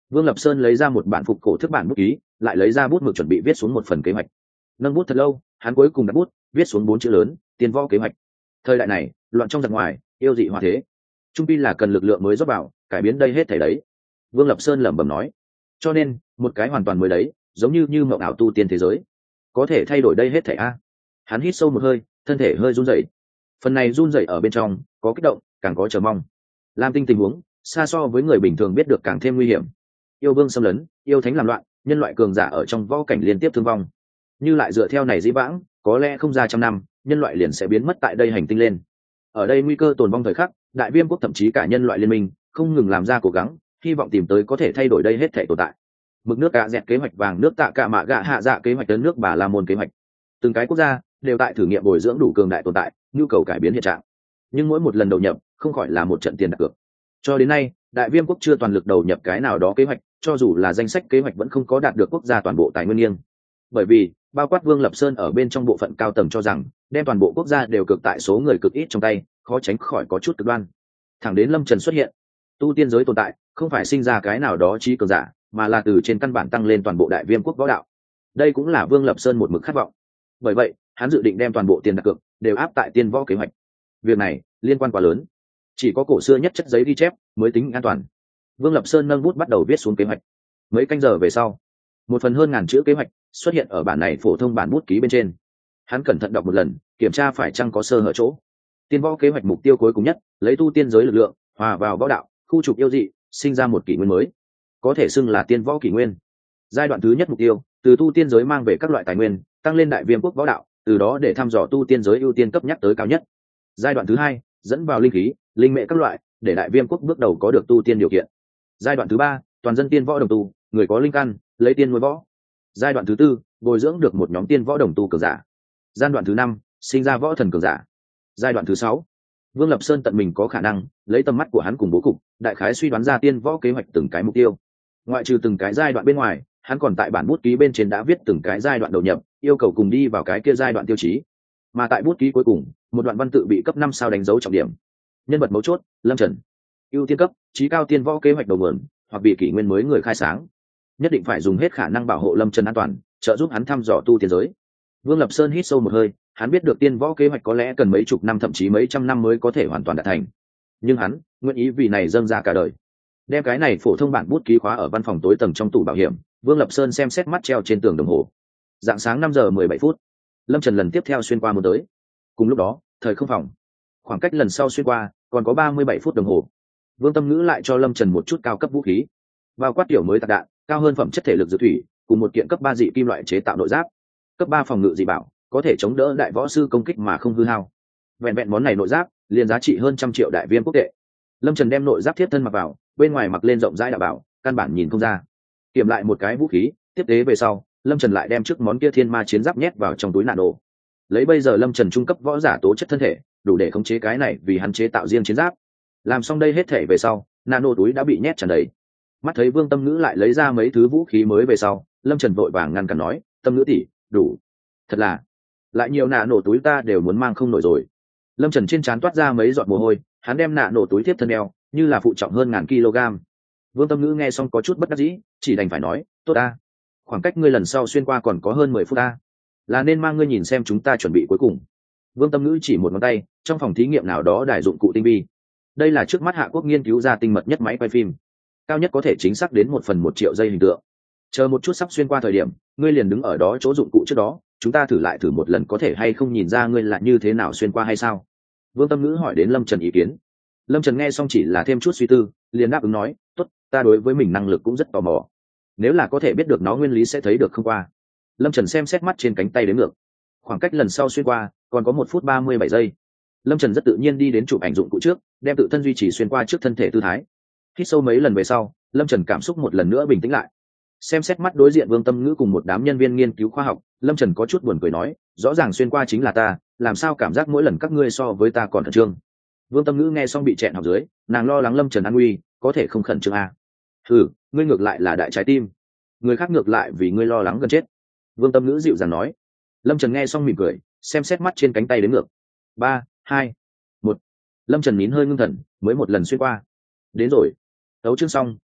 Vương Lập Sơn lấy ra một bản phục cổ thức bản bút ký, lại lấy ra bút mực chuẩn bị viết xuống một phần kế hoạch. Nâng bút thật lâu, hắn cuối cùng đặt bút, viết xuống bốn chữ lớn: Tiên võ kế hoạch. Thời đại này, loạn trong giặc ngoài, yêu dị hòa thế, trung pi là cần lực lượng mới rót vào, cải biến đây hết thảy đấy. Vương Lập Sơn lẩm bẩm nói. Cho nên, một cái hoàn toàn mới đấy, giống như như mộng ảo tu tiên thế giới, có thể thay đổi đây hết thảy a. Hắn hít sâu một hơi, thân thể hơi run rẩy. Phần này run rẩy ở bên trong, có kích động, càng có chờ mong. Lam Tinh tình huống, xa so với người bình thường biết được càng thêm nguy hiểm. Yêu vương xâm lấn, yêu thánh làm loạn, nhân loại cường giả ở trong võ cảnh liên tiếp thương vong. Như lại dựa theo này dĩ vãng, có lẽ không ra trăm năm, nhân loại liền sẽ biến mất tại đây hành tinh lên. Ở đây nguy cơ tồn vong thời khắc, Đại Viêm quốc thậm chí cả nhân loại liên minh không ngừng làm ra cố gắng, hy vọng tìm tới có thể thay đổi đây hết thảy tồn tại. Mực nước cạ dẹt kế hoạch vàng nước tạ cạ mạ gạ hạ dạ kế hoạch tấn nước bà la môn kế hoạch, từng cái quốc gia đều tại thử nghiệm bồi dưỡng đủ cường đại tồn tại, nhu cầu cải biến hiện trạng. Nhưng mỗi một lần đầu nhập không khỏi là một trận tiền đặt cược. Cho đến nay, Đại Viêm quốc chưa toàn lực đầu nhập cái nào đó kế hoạch, cho dù là danh sách kế hoạch vẫn không có đạt được quốc gia toàn bộ tài nguyên nghiêng. Bởi vì bao quát Vương Lập Sơn ở bên trong bộ phận cao tầng cho rằng đem toàn bộ quốc gia đều cực tại số người cực ít trong tay, khó tránh khỏi có chút cực đoan. Thẳng đến Lâm Trần xuất hiện, tu tiên giới tồn tại không phải sinh ra cái nào đó trí cường giả, mà là từ trên căn bản tăng lên toàn bộ Đại Viêm quốc võ đạo. Đây cũng là Vương Lập Sơn một mực khát vọng. Bởi vậy, hắn dự định đem toàn bộ tiền đặt cược đều áp tại tiên võ kế hoạch. Việc này liên quan quá lớn, chỉ có cổ xưa nhất chất giấy ghi chép mới tính an toàn. Vương Lập Sơn nâng bút bắt đầu viết xuống kế hoạch. Mấy canh giờ về sau, một phần hơn ngàn chữ kế hoạch xuất hiện ở bản này phổ thông bản bút ký bên trên. Hắn cẩn thận đọc một lần, kiểm tra phải chăng có sơ hở chỗ. Tiên võ kế hoạch mục tiêu cuối cùng nhất, lấy tu tiên giới lực lượng hòa vào võ đạo, khu trục yêu dị, sinh ra một kỷ nguyên mới, có thể xưng là tiên võ kỷ nguyên. Giai đoạn thứ nhất mục tiêu, từ tu tiên giới mang về các loại tài nguyên, tăng lên Đại Viêm quốc võ đạo, từ đó để thăm dò tu tiên giới ưu tiên cấp nhắc tới cao nhất. Giai đoạn thứ hai, dẫn vào linh khí, linh mệ các loại, để Đại Viêm quốc bước đầu có được tu tiên điều kiện. Giai đoạn thứ ba, toàn dân tiên võ đồng tu, người có linh căn, lấy tiên nuôi võ. Giai đoạn thứ tư, bồi dưỡng được một nhóm tiên võ đồng tu cường giả. Giai đoạn thứ năm, sinh ra võ thần cường giả. Giai đoạn thứ sáu, Vương Lập Sơn tận mình có khả năng lấy tầm mắt của hắn cùng bố cục, đại khái suy đoán ra tiên võ kế hoạch từng cái mục tiêu. Ngoại trừ từng cái giai đoạn bên ngoài, hắn còn tại bản bút ký bên trên đã viết từng cái giai đoạn đầu nhập, yêu cầu cùng đi vào cái kia giai đoạn tiêu chí. Mà tại bút ký cuối cùng, một đoạn văn tự bị cấp năm sao đánh dấu trọng điểm. Nhân vật mấu chốt, Lâm Trần. Ưu tiên cấp, chí cao tiên võ kế hoạch đầu nguồn, hoặc bị kỷ nguyên mới người khai sáng. Nhất định phải dùng hết khả năng bảo hộ Lâm Trần an toàn, trợ giúp hắn thăm dò tu tiên giới. Vương Lập Sơn hít sâu một hơi, hắn biết được tiên võ kế hoạch có lẽ cần mấy chục năm thậm chí mấy trăm năm mới có thể hoàn toàn đạt thành. Nhưng hắn nguyện ý vì này dâng ra cả đời. Đem cái này phổ thông bản bút ký khóa ở văn phòng tối tầng trong tủ bảo hiểm, Vương Lập Sơn xem xét mắt treo trên tường đồng hồ. Dạng sáng năm giờ mười bảy phút, Lâm Trần lần tiếp theo xuyên qua muốn tới. Cùng lúc đó, thời không phòng, khoảng cách lần sau xuyên qua còn có ba mươi bảy phút đồng hồ. Vương Tâm Ngữ lại cho Lâm Trần một chút cao cấp vũ khí, bao quát tiểu mới tạc đạn, cao hơn phẩm chất thể lực dự thủy, cùng một kiện cấp ba dị kim loại chế tạo nội giáp, cấp ba phòng ngự dị bảo, có thể chống đỡ đại võ sư công kích mà không hư hao. Vẹn vẹn món này nội giáp liền giá trị hơn trăm triệu đại Viêm quốc tệ. Lâm Trần đem nội giáp thiết thân mặc vào, bên ngoài mặc lên rộng rãi đạo bảo, căn bản nhìn không ra. Kiểm lại một cái vũ khí tiếp tế về sau, Lâm Trần lại đem trước món kia thiên ma chiến giáp nhét vào trong túi nano. Lấy bây giờ Lâm Trần trung cấp võ giả tố chất thân thể, đủ để khống chế cái này vì hắn chế tạo riêng chiến giáp. Làm xong đây hết thể về sau, nano túi đã bị nhét tràn đầy. Mắt thấy Vương Tâm Ngữ lại lấy ra mấy thứ vũ khí mới về sau, Lâm Trần vội vàng ngăn cản nói: "Tâm Ngữ tỷ, đủ. Thật là, lại nhiều nano túi ta đều muốn mang không nổi rồi." Lâm Trần trên trán toát ra mấy giọt mồ hôi, hắn đem nano túi tiếp thân đeo, như là phụ trọng hơn ngàn kg. Vương Tâm Ngữ nghe xong có chút bất đắc dĩ, chỉ đành phải nói: "Tốt ta, khoảng cách ngươi lần sau xuyên qua còn có hơn mười phút ta, là nên mang ngươi nhìn xem chúng ta chuẩn bị cuối cùng." Vương Tâm Ngữ chỉ một ngón tay, trong phòng thí nghiệm nào đó đài dụng cụ tinh vi. Đây là trước mắt Hạ Quốc nghiên cứu ra tinh mật nhất máy quay phim, cao nhất có thể chính xác đến một phần một triệu giây hình tượng. Chờ một chút sắp xuyên qua thời điểm, ngươi liền đứng ở đó chỗ dụng cụ trước đó, chúng ta thử lại thử một lần có thể hay không nhìn ra ngươi là như thế nào xuyên qua hay sao? Vương Tâm Ngữ hỏi đến Lâm Trần ý kiến. Lâm Trần nghe xong chỉ là thêm chút suy tư, liền đáp ứng nói: "Tốt, ta đối với mình năng lực cũng rất tò mò. Nếu là có thể biết được nó nguyên lý sẽ thấy được không qua." Lâm Trần xem xét mắt trên cánh tay đếm ngược, khoảng cách lần sau xuyên qua còn có một phút ba mươi bảy giây. Lâm Trần rất tự nhiên đi đến chụp ảnh dụng cụ trước, đem tự thân duy trì xuyên qua trước thân thể tư thái. Hít sâu mấy lần về sau, Lâm Trần cảm xúc một lần nữa bình tĩnh lại. Xem xét mắt đối diện Vương Tâm Ngữ cùng một đám nhân viên nghiên cứu khoa học, Lâm Trần có chút buồn cười nói: "Rõ ràng xuyên qua chính là ta, làm sao cảm giác mỗi lần các ngươi so với ta còn khẩn trương?" Vương Tâm Ngữ nghe xong bị chẹn học dưới, nàng lo lắng Lâm Trần an nguy, có thể không khẩn trương à? "Ừ, ngươi ngược lại là đại trái tim, người khác ngược lại vì ngươi lo lắng gần chết." Vương Tâm Ngữ dịu dàng nói. Lâm Trần nghe xong mỉm cười, xem xét mắt trên cánh tay đếm ngược: ba, hai, một. Lâm Trần nín hơi ngưng thần, mới một lần xuyên qua. Đến rồi. Tấu chương xong,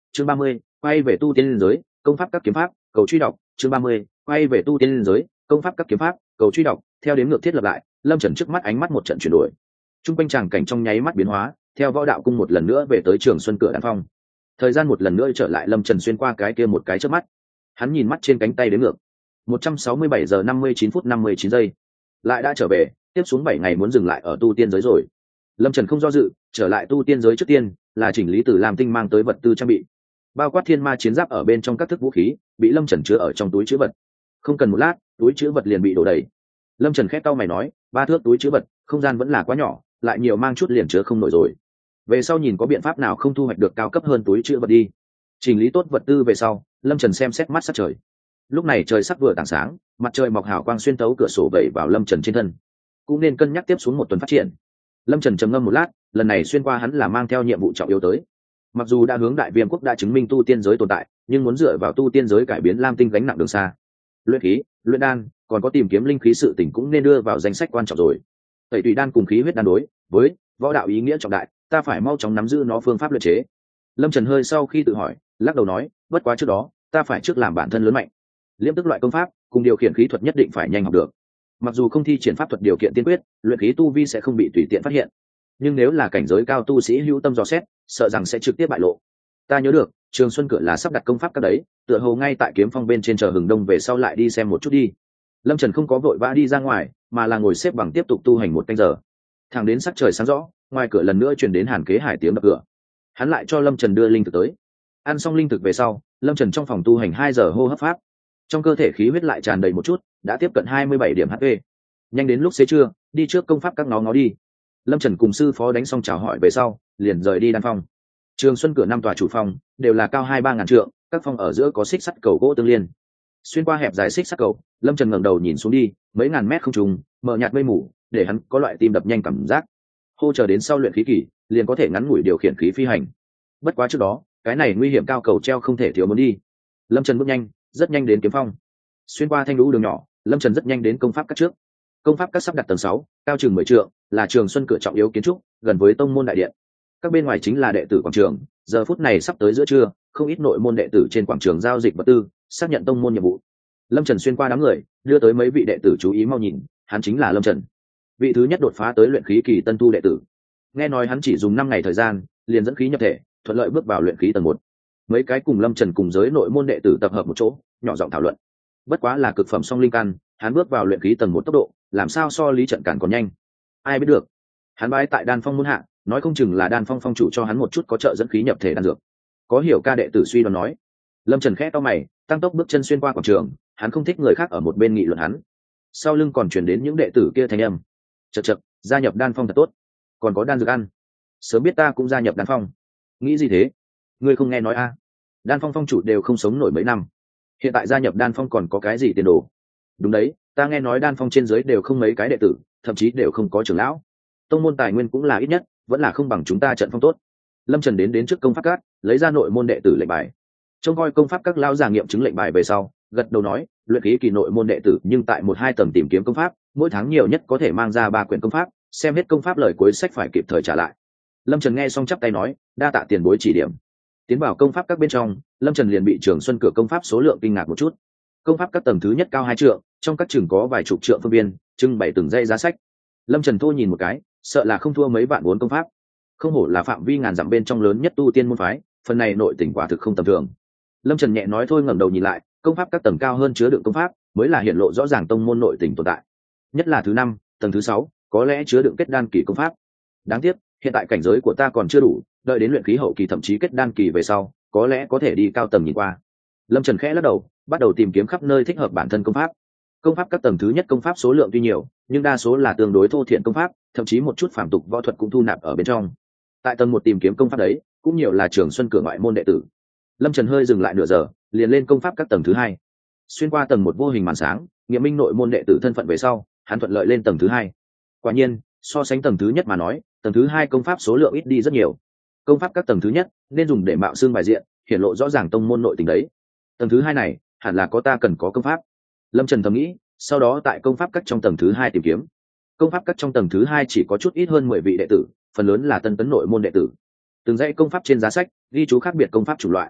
chương ba mươi, quay về tu tiên liên giới, công pháp các kiếm pháp, cầu truy đọc, chương ba mươi, quay về tu tiên liên giới, công pháp các kiếm pháp, cầu truy đọc, theo đến ngược thiết lập lại, Lâm Trần trước mắt ánh mắt một trận chuyển đổi. Trung quanh tràng cảnh trong nháy mắt biến hóa, theo võ đạo cung một lần nữa về tới Trường Xuân cửa đan phong. Thời gian một lần nữa trở lại, Lâm Trần xuyên qua cái kia một cái chớp mắt. Hắn nhìn mắt trên cánh tay đến ngược, một trăm sáu mươi bảy giờ năm mươi chín phút năm mươi chín giây. Lại đã trở về, tiếp xuống bảy ngày muốn dừng lại ở tu tiên giới rồi. Lâm Trần không do dự, trở lại tu tiên giới trước tiên là chỉnh lý từ Lam Tinh mang tới vật tư trang bị, bao quát thiên ma chiến giáp ở bên trong các thức vũ khí, bị Lâm Trần chứa ở trong túi trữ vật. Không cần một lát, túi trữ vật liền bị đổ đầy. Lâm Trần khét cau mày nói, ba thước túi trữ vật, không gian vẫn là quá nhỏ, lại nhiều mang chút liền chứa không nổi rồi. Về sau nhìn có biện pháp nào không thu hoạch được cao cấp hơn túi trữ vật đi. Chỉnh lý tốt vật tư về sau, Lâm Trần xem xét mắt sắc trời. Lúc này trời sắp vừa tảng sáng, mặt trời mọc hào quang xuyên tấu cửa sổ vẩy vào Lâm Trần trên thân. Cũng nên cân nhắc tiếp xuống một tuần phát triển. Lâm Trần trầm ngâm một lát, lần này xuyên qua hắn là mang theo nhiệm vụ trọng yếu tới. Mặc dù đã hướng Đại Viêm quốc đã chứng minh tu tiên giới tồn tại, nhưng muốn dựa vào tu tiên giới cải biến Lam Tinh gánh nặng đường xa. Luyện khí, luyện đan, còn có tìm kiếm linh khí sự tình cũng nên đưa vào danh sách quan trọng rồi. Tẩy tùy đan cùng khí huyết đan đối với võ đạo ý nghĩa trọng đại, ta phải mau chóng nắm giữ nó phương pháp luyện chế. Lâm Trần hơi sau khi tự hỏi, lắc đầu nói, bất quá trước đó, ta phải trước làm bản thân lớn mạnh. Liễm tức loại công pháp cùng điều khiển khí thuật nhất định phải nhanh học được. Mặc dù không thi triển pháp thuật điều kiện tiên quyết, luyện khí tu vi sẽ không bị tùy tiện phát hiện, nhưng nếu là cảnh giới cao tu sĩ hữu tâm dò xét, sợ rằng sẽ trực tiếp bại lộ. Ta nhớ được Trường Xuân cửa là sắp đặt công pháp các đấy, tựa hồ ngay tại kiếm phong bên trên, chờ hừng đông về sau lại đi xem một chút đi. Lâm Trần không có vội vã đi ra ngoài, mà là ngồi xếp bằng tiếp tục tu hành một canh giờ. Thẳng đến sắc trời sáng rõ, ngoài cửa lần nữa truyền đến Hàn Kế Hải tiếng đập cửa. Hắn lại cho Lâm Trần đưa linh thực tới. Ăn xong linh thực về sau, Lâm Trần trong phòng tu hành hai giờ hô hấp pháp, trong cơ thể khí huyết lại tràn đầy một chút, đã tiếp cận hai mươi bảy điểm hát pê. Nhanh đến lúc xế trưa, đi trước công pháp các ngó ngó đi. Lâm Trần cùng sư phó đánh xong chào hỏi về sau, liền rời đi đan phong. Trường Xuân cửa năm tòa chủ phòng đều là cao hai ba ngàn trượng, các phòng ở giữa có xích sắt cầu gỗ tương liên. Xuyên qua hẹp dài xích sắt cầu, Lâm Trần ngẩng đầu nhìn xuống đi, mấy ngàn mét không trùng, mờ nhạt mây mù, để hắn có loại tim đập nhanh cảm giác. Hô, chờ đến sau luyện khí kỳ, liền có thể ngắn ngủi điều khiển khí phi hành. Bất quá trước đó, cái này nguy hiểm cao cầu treo không thể thiếu muốn đi. Lâm Trần bước nhanh, rất nhanh đến kiếm phong. Xuyên qua thanh lũ đường nhỏ, Lâm Trần rất nhanh đến công pháp các trước. Công pháp các sắp đặt tầng sáu, cao chừng mười trượng, là Trường Xuân cửa trọng yếu kiến trúc, gần với tông môn đại điện. Các bên ngoài chính là đệ tử quảng trường, giờ phút này sắp tới giữa trưa, không ít nội môn đệ tử trên quảng trường giao dịch vật tư, xác nhận tông môn nhiệm vụ. Lâm Trần xuyên qua đám người, đưa tới mấy vị đệ tử chú ý mau nhìn, hắn chính là Lâm Trần, vị thứ nhất đột phá tới luyện khí kỳ tân tu đệ tử. Nghe nói hắn chỉ dùng năm ngày thời gian, liền dẫn khí nhập thể, thuận lợi bước vào luyện khí tầng một. Mấy cái cùng Lâm Trần cùng giới nội môn đệ tử tập hợp một chỗ, nhỏ giọng thảo luận. Bất quá là cực phẩm song linh căn, hắn bước vào luyện khí tầng một tốc độ, làm sao so Lý Trận Cản còn nhanh? Ai biết được. Hắn bái tại Đan Phong môn hạ, nói không chừng là Đan Phong phong chủ cho hắn một chút có trợ dẫn khí nhập thể đan dược. Có hiểu ca đệ tử suy đoán nói. Lâm Trần khẽ cau mày, tăng tốc bước chân xuyên qua quảng trường, hắn không thích người khác ở một bên nghị luận hắn. Sau lưng còn truyền đến những đệ tử kia thanh âm. Chậc chậc, gia nhập Đan Phong thật tốt, còn có đan dược ăn. Sớm biết ta cũng gia nhập Đan Phong. Nghĩ gì thế? Ngươi không nghe nói a? À? Đan Phong phong chủ đều không sống nổi mấy năm, hiện tại gia nhập Đan Phong còn có cái gì tiền đồ? Đúng đấy, ta nghe nói Đan Phong trên dưới đều không mấy cái đệ tử, thậm chí đều không có trưởng lão. Tông môn tài nguyên cũng là ít nhất, vẫn là không bằng chúng ta trận phong tốt. Lâm Trần đến đến trước công pháp các, lấy ra nội môn đệ tử lệnh bài. Trông coi công pháp các lão già nghiệm chứng lệnh bài về sau, gật đầu nói, luyện khí kỳ nội môn đệ tử, nhưng tại một hai tầng tìm kiếm công pháp, mỗi tháng nhiều nhất có thể mang ra ba quyển công pháp, xem hết công pháp lời cuối sách phải kịp thời trả lại. Lâm Trần nghe xong chắp tay nói, đa tạ tiền bối chỉ điểm. Tiến vào công pháp các bên trong, Lâm Trần liền bị Trường Xuân cửa công pháp số lượng kinh ngạc một chút. Công pháp các tầng thứ nhất cao hai trượng, trong các trường có vài chục trượng phương biên, trưng bày từng dãy giá sách. Lâm Trần thô nhìn một cái, sợ là không thua mấy vạn vốn công pháp. Không hổ là phạm vi ngàn dặm bên trong lớn nhất tu tiên môn phái, phần này nội tình quả thực không tầm thường. Lâm Trần nhẹ nói thôi, ngẩng đầu nhìn lại, công pháp các tầng cao hơn chứa đựng công pháp, mới là hiện lộ rõ ràng tông môn nội tình tồn tại. Nhất là thứ năm, tầng thứ sáu, có lẽ chứa đựng kết đan kỳ công pháp. Đáng tiếc, hiện tại cảnh giới của ta còn chưa đủ, đợi đến luyện khí hậu kỳ thậm chí kết đan kỳ về sau, có lẽ có thể đi cao tầng nhìn qua. Lâm Trần khẽ lắc đầu, bắt đầu tìm kiếm khắp nơi thích hợp bản thân công pháp. Công pháp các tầng thứ nhất công pháp số lượng tuy nhiều, nhưng đa số là tương đối thô thiện công pháp, thậm chí một chút phàm tục võ thuật cũng thu nạp ở bên trong. Tại tầng một tìm kiếm công pháp đấy, cũng nhiều là Trường Xuân cửa ngoại môn đệ tử. Lâm Trần hơi dừng lại nửa giờ, liền lên công pháp các tầng thứ hai. Xuyên qua tầng một vô hình màn sáng, nghiệm minh nội môn đệ tử thân phận về sau, hắn thuận lợi lên tầng thứ hai. Quả nhiên, so sánh tầng thứ nhất mà nói, tầng thứ hai công pháp số lượng ít đi rất nhiều. Công pháp các tầng thứ nhất nên dùng để mạo xương bài diện, hiển lộ rõ ràng tông môn nội tình đấy. Tầng thứ hai này hẳn là có ta cần có công pháp. Lâm Trần thầm nghĩ, sau đó tại công pháp các trong tầng thứ hai tìm kiếm. Công pháp các trong tầng thứ hai chỉ có chút ít hơn mười vị đệ tử, phần lớn là tân tấn nội môn đệ tử. Từng dãy công pháp trên giá sách ghi chú khác biệt công pháp chủng loại,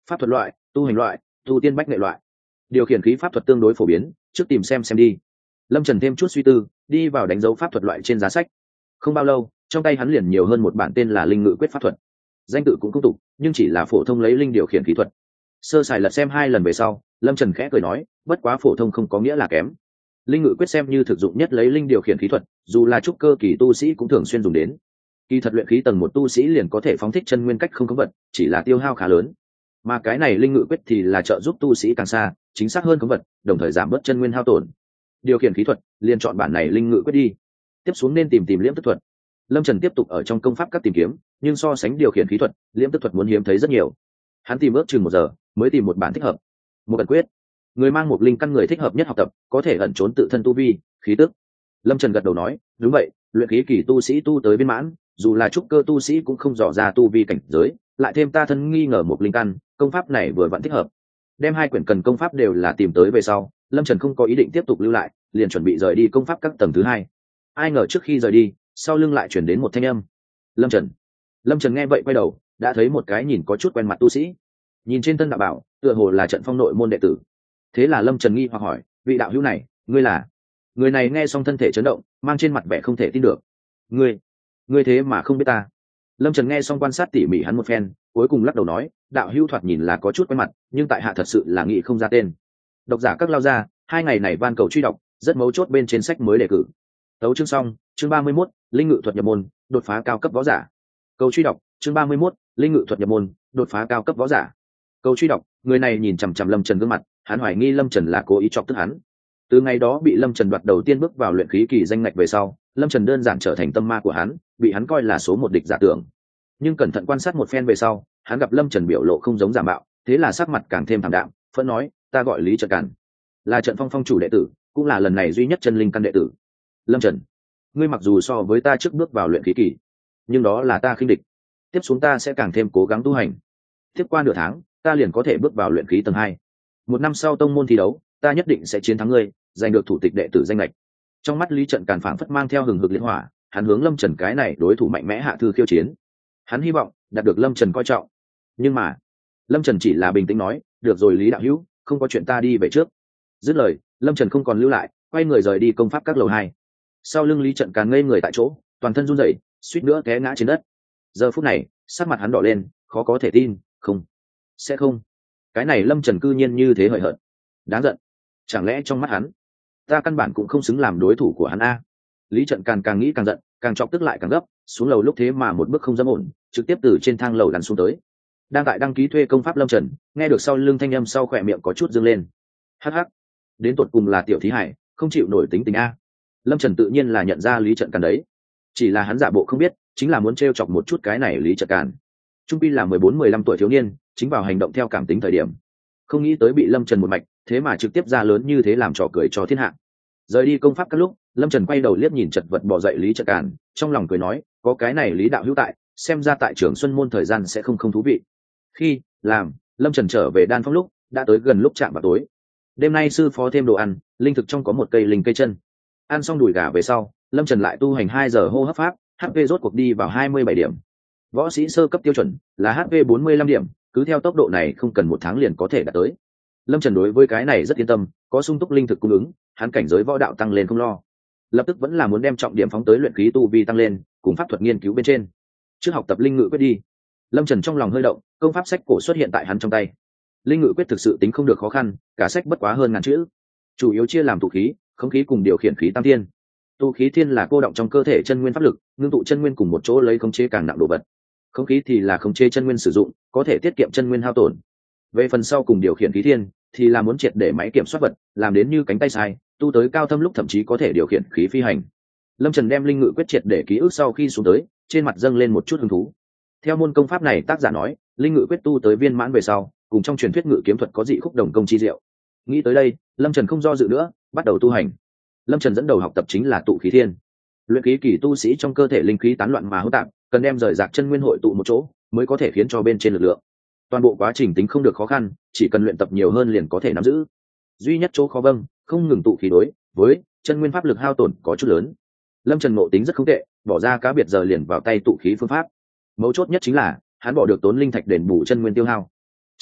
pháp thuật loại, tu hành loại, tu tiên bách nghệ loại. Điều khiển khí pháp thuật tương đối phổ biến, trước tìm xem xem đi. Lâm Trần thêm chút suy tư, đi vào đánh dấu pháp thuật loại trên giá sách. Không bao lâu, trong tay hắn liền nhiều hơn một bản tên là Linh Ngự Quyết pháp thuật. Danh tự cũng không tục, nhưng chỉ là phổ thông lấy linh điều khiển khí thuật. Sơ sài lật xem hai lần về sau, Lâm Trần khẽ cười nói, bất quá phổ thông không có nghĩa là kém. Linh Ngự Quyết xem như thực dụng nhất lấy linh điều khiển khí thuật, dù là trúc cơ kỳ tu sĩ cũng thường xuyên dùng đến. Kỳ thật luyện khí tầng một tu sĩ liền có thể phóng thích chân nguyên cách không cấm vật, chỉ là tiêu hao khá lớn. Mà cái này Linh Ngự Quyết thì là trợ giúp tu sĩ càng xa, chính xác hơn cấm vật, đồng thời giảm bớt chân nguyên hao tổn. Điều khiển khí thuật, liền chọn bản này Linh Ngự Quyết đi. Tiếp xuống nên tìm tìm liễm tức thuật. Lâm Trần tiếp tục ở trong công pháp các tìm kiếm, nhưng so sánh điều khiển khí thuật, liễm tức thuật muốn hiếm thấy rất nhiều. Hắn tìm ước chừng một giờ mới tìm một bản thích hợp. Một ẩn quyết, người mang một linh căn người thích hợp nhất học tập, có thể ẩn trốn tự thân tu vi, khí tức. Lâm Trần gật đầu nói, đúng vậy, luyện khí kỳ tu sĩ tu tới viên mãn, dù là trúc cơ tu sĩ cũng không dò ra tu vi cảnh giới, lại thêm ta thân nghi ngờ một linh căn, công pháp này vừa vặn thích hợp. Đem hai quyển cần công pháp đều là tìm tới về sau, Lâm Trần không có ý định tiếp tục lưu lại, liền chuẩn bị rời đi công pháp các tầng thứ hai. Ai ngờ trước khi rời đi, sau lưng lại chuyển đến một thanh âm. Lâm Trần. Lâm Trần nghe vậy quay đầu, đã thấy một cái nhìn có chút quen mặt tu sĩ. Nhìn trên thân đạo bảo, tựa hồ là trận phong nội môn đệ tử. Thế là Lâm Trần nghi hoặc hỏi, vị đạo hữu này, ngươi là? Người này nghe xong thân thể chấn động, mang trên mặt vẻ không thể tin được. Ngươi, ngươi thế mà không biết ta? Lâm Trần nghe xong quan sát tỉ mỉ hắn một phen, cuối cùng lắc đầu nói, đạo hữu thoạt nhìn là có chút quen mặt, nhưng tại hạ thật sự là nghĩ không ra tên. Độc giả các lao ra, hai ngày này van cầu truy đọc, rất mấu chốt bên trên sách mới đề cử. Tấu chương xong, chương ba mươi mốt, linh ngự thuật nhập môn, đột phá cao cấp võ giả. Cầu truy đọc, chương ba mươi mốt, linh ngự thuật nhập môn, đột phá cao cấp võ giả. Cầu truy đọc, người này nhìn chằm chằm Lâm Trần gương mặt, hắn hoài nghi Lâm Trần là cố ý chọc tức hắn. Từ ngày đó bị Lâm Trần đoạt đầu tiên bước vào luyện khí kỳ danh ngạch về sau, Lâm Trần đơn giản trở thành tâm ma của hắn, bị hắn coi là số một địch giả tưởng. Nhưng cẩn thận quan sát một phen về sau, hắn gặp Lâm Trần biểu lộ không giống giả mạo, thế là sắc mặt càng thêm thảm đạm, phẫn nói, ta gọi Lý Trận Càn, là Trận Phong phong chủ đệ tử, cũng là lần này duy nhất chân linh căn đệ tử. Lâm Trần, ngươi mặc dù so với ta trước bước vào luyện khí kỳ, nhưng đó là ta khinh địch. Tiếp xuống ta sẽ càng thêm cố gắng tu hành. Tiếp qua nửa tháng, ta liền có thể bước vào luyện khí tầng hai. Một năm sau tông môn thi đấu, ta nhất định sẽ chiến thắng ngươi, giành được thủ tịch đệ tử danh lệch. Trong mắt Lý Trận Càn phảng phất mang theo hừng hực liệt hỏa, hắn hướng Lâm Trần cái này đối thủ mạnh mẽ hạ thư khiêu chiến. Hắn hy vọng đạt được Lâm Trần coi trọng. Nhưng mà, Lâm Trần chỉ là bình tĩnh nói, được rồi Lý đạo hữu, không có chuyện ta đi về trước. Dứt lời, Lâm Trần không còn lưu lại, quay người rời đi công pháp các lầu hai. Sau lưng Lý Trận Càn ngây người tại chỗ, toàn thân run rẩy, suýt nữa té ngã trên đất. Giờ phút này, sắc mặt hắn đỏ lên, khó có thể tin, không, sẽ không. Cái này Lâm Trần cư nhiên như thế hời hợt, đáng giận. Chẳng lẽ trong mắt hắn, ta căn bản cũng không xứng làm đối thủ của hắn a? Lý Trận Càn càng nghĩ càng giận, càng chọc tức lại càng gấp, xuống lầu lúc thế mà một bước không dám ổn, trực tiếp từ trên thang lầu lăn xuống tới. Đang tại đăng ký thuê công pháp Lâm Trần, nghe được sau lưng thanh âm sau khỏe miệng có chút dương lên. Hắc hắc, đến tột cùng là tiểu thí hải, không chịu nổi tính tình a. Lâm Trần tự nhiên là nhận ra Lý Trận Càn đấy, chỉ là hắn giả bộ không biết, chính là muốn trêu chọc một chút cái này Lý Trận Càn. Trung pi là mười bốn mười lăm tuổi thiếu niên, chính vào hành động theo cảm tính thời điểm, không nghĩ tới bị Lâm Trần một mạch, thế mà trực tiếp ra lớn như thế làm trò cười cho thiên hạ. Rời đi công pháp các lúc, Lâm Trần quay đầu liếc nhìn chật vật bỏ dậy Lý Trận Càn, trong lòng cười nói, có cái này Lý đạo hữu tại, xem ra tại Trường Xuân môn thời gian sẽ không không thú vị. Khi làm Lâm Trần trở về Đan Phong lúc, đã tới gần lúc chạm vào tối. Đêm nay sư phó thêm đồ ăn, linh thực trong có một cây linh cây chân. Ăn xong đùi gà về sau, Lâm Trần lại tu hành hai giờ hô hấp pháp, hát pê rốt cuộc đi vào hai mươi bảy điểm. Võ sĩ sơ cấp tiêu chuẩn là hát pê bốn mươi lăm điểm, cứ theo tốc độ này không cần một tháng liền có thể đạt tới. Lâm Trần đối với cái này rất yên tâm, có sung túc linh thực cung ứng, hắn cảnh giới võ đạo tăng lên không lo. Lập tức vẫn là muốn đem trọng điểm phóng tới luyện khí tu vi tăng lên, cùng pháp thuật nghiên cứu bên trên. Trước học tập linh ngự quyết đi. Lâm Trần trong lòng hơi động, công pháp sách cổ xuất hiện tại hắn trong tay. Linh ngự quyết thực sự tính không được khó khăn, cả sách bất quá hơn ngàn chữ, chủ yếu chia làm tụ khí, không khí cùng điều khiển khí tam thiên. Tụ khí thiên là cô động trong cơ thể chân nguyên pháp lực, ngưng tụ chân nguyên cùng một chỗ lấy khống chế càng nặng đồ vật. Không khí thì là khống chế chân nguyên sử dụng, có thể tiết kiệm chân nguyên hao tổn. Về phần sau cùng điều khiển khí thiên thì là muốn triệt để máy kiểm soát vật, làm đến như cánh tay sai, tu tới cao thâm lúc thậm chí có thể điều khiển khí phi hành. Lâm Trần đem linh ngự quyết triệt để ký ức sau khi xuống tới, trên mặt dâng lên một chút hứng thú. Theo môn công pháp này tác giả nói, linh ngự quyết tu tới viên mãn về sau, cùng trong truyền thuyết ngự kiếm thuật có dị khúc đồng công chi diệu. Nghĩ tới đây, Lâm Trần không do dự nữa, bắt đầu tu hành. Lâm Trần dẫn đầu học tập chính là tụ khí thiên. Luyện khí kỳ tu sĩ trong cơ thể linh khí tán loạn mà hỗn tạp, cần đem rời rạc chân nguyên hội tụ một chỗ, mới có thể khiến cho bên trên lực lượng. Toàn bộ quá trình tính không được khó khăn, chỉ cần luyện tập nhiều hơn liền có thể nắm giữ. Duy nhất chỗ khó vâng, không ngừng tụ khí đối với chân nguyên pháp lực hao tổn có chút lớn. Lâm Trần ngộ tính rất không tệ, bỏ ra cá biệt giờ liền vào tay tụ khí phương pháp. Mấu chốt nhất chính là hắn bỏ được tốn linh thạch đền bù chân nguyên tiêu hao.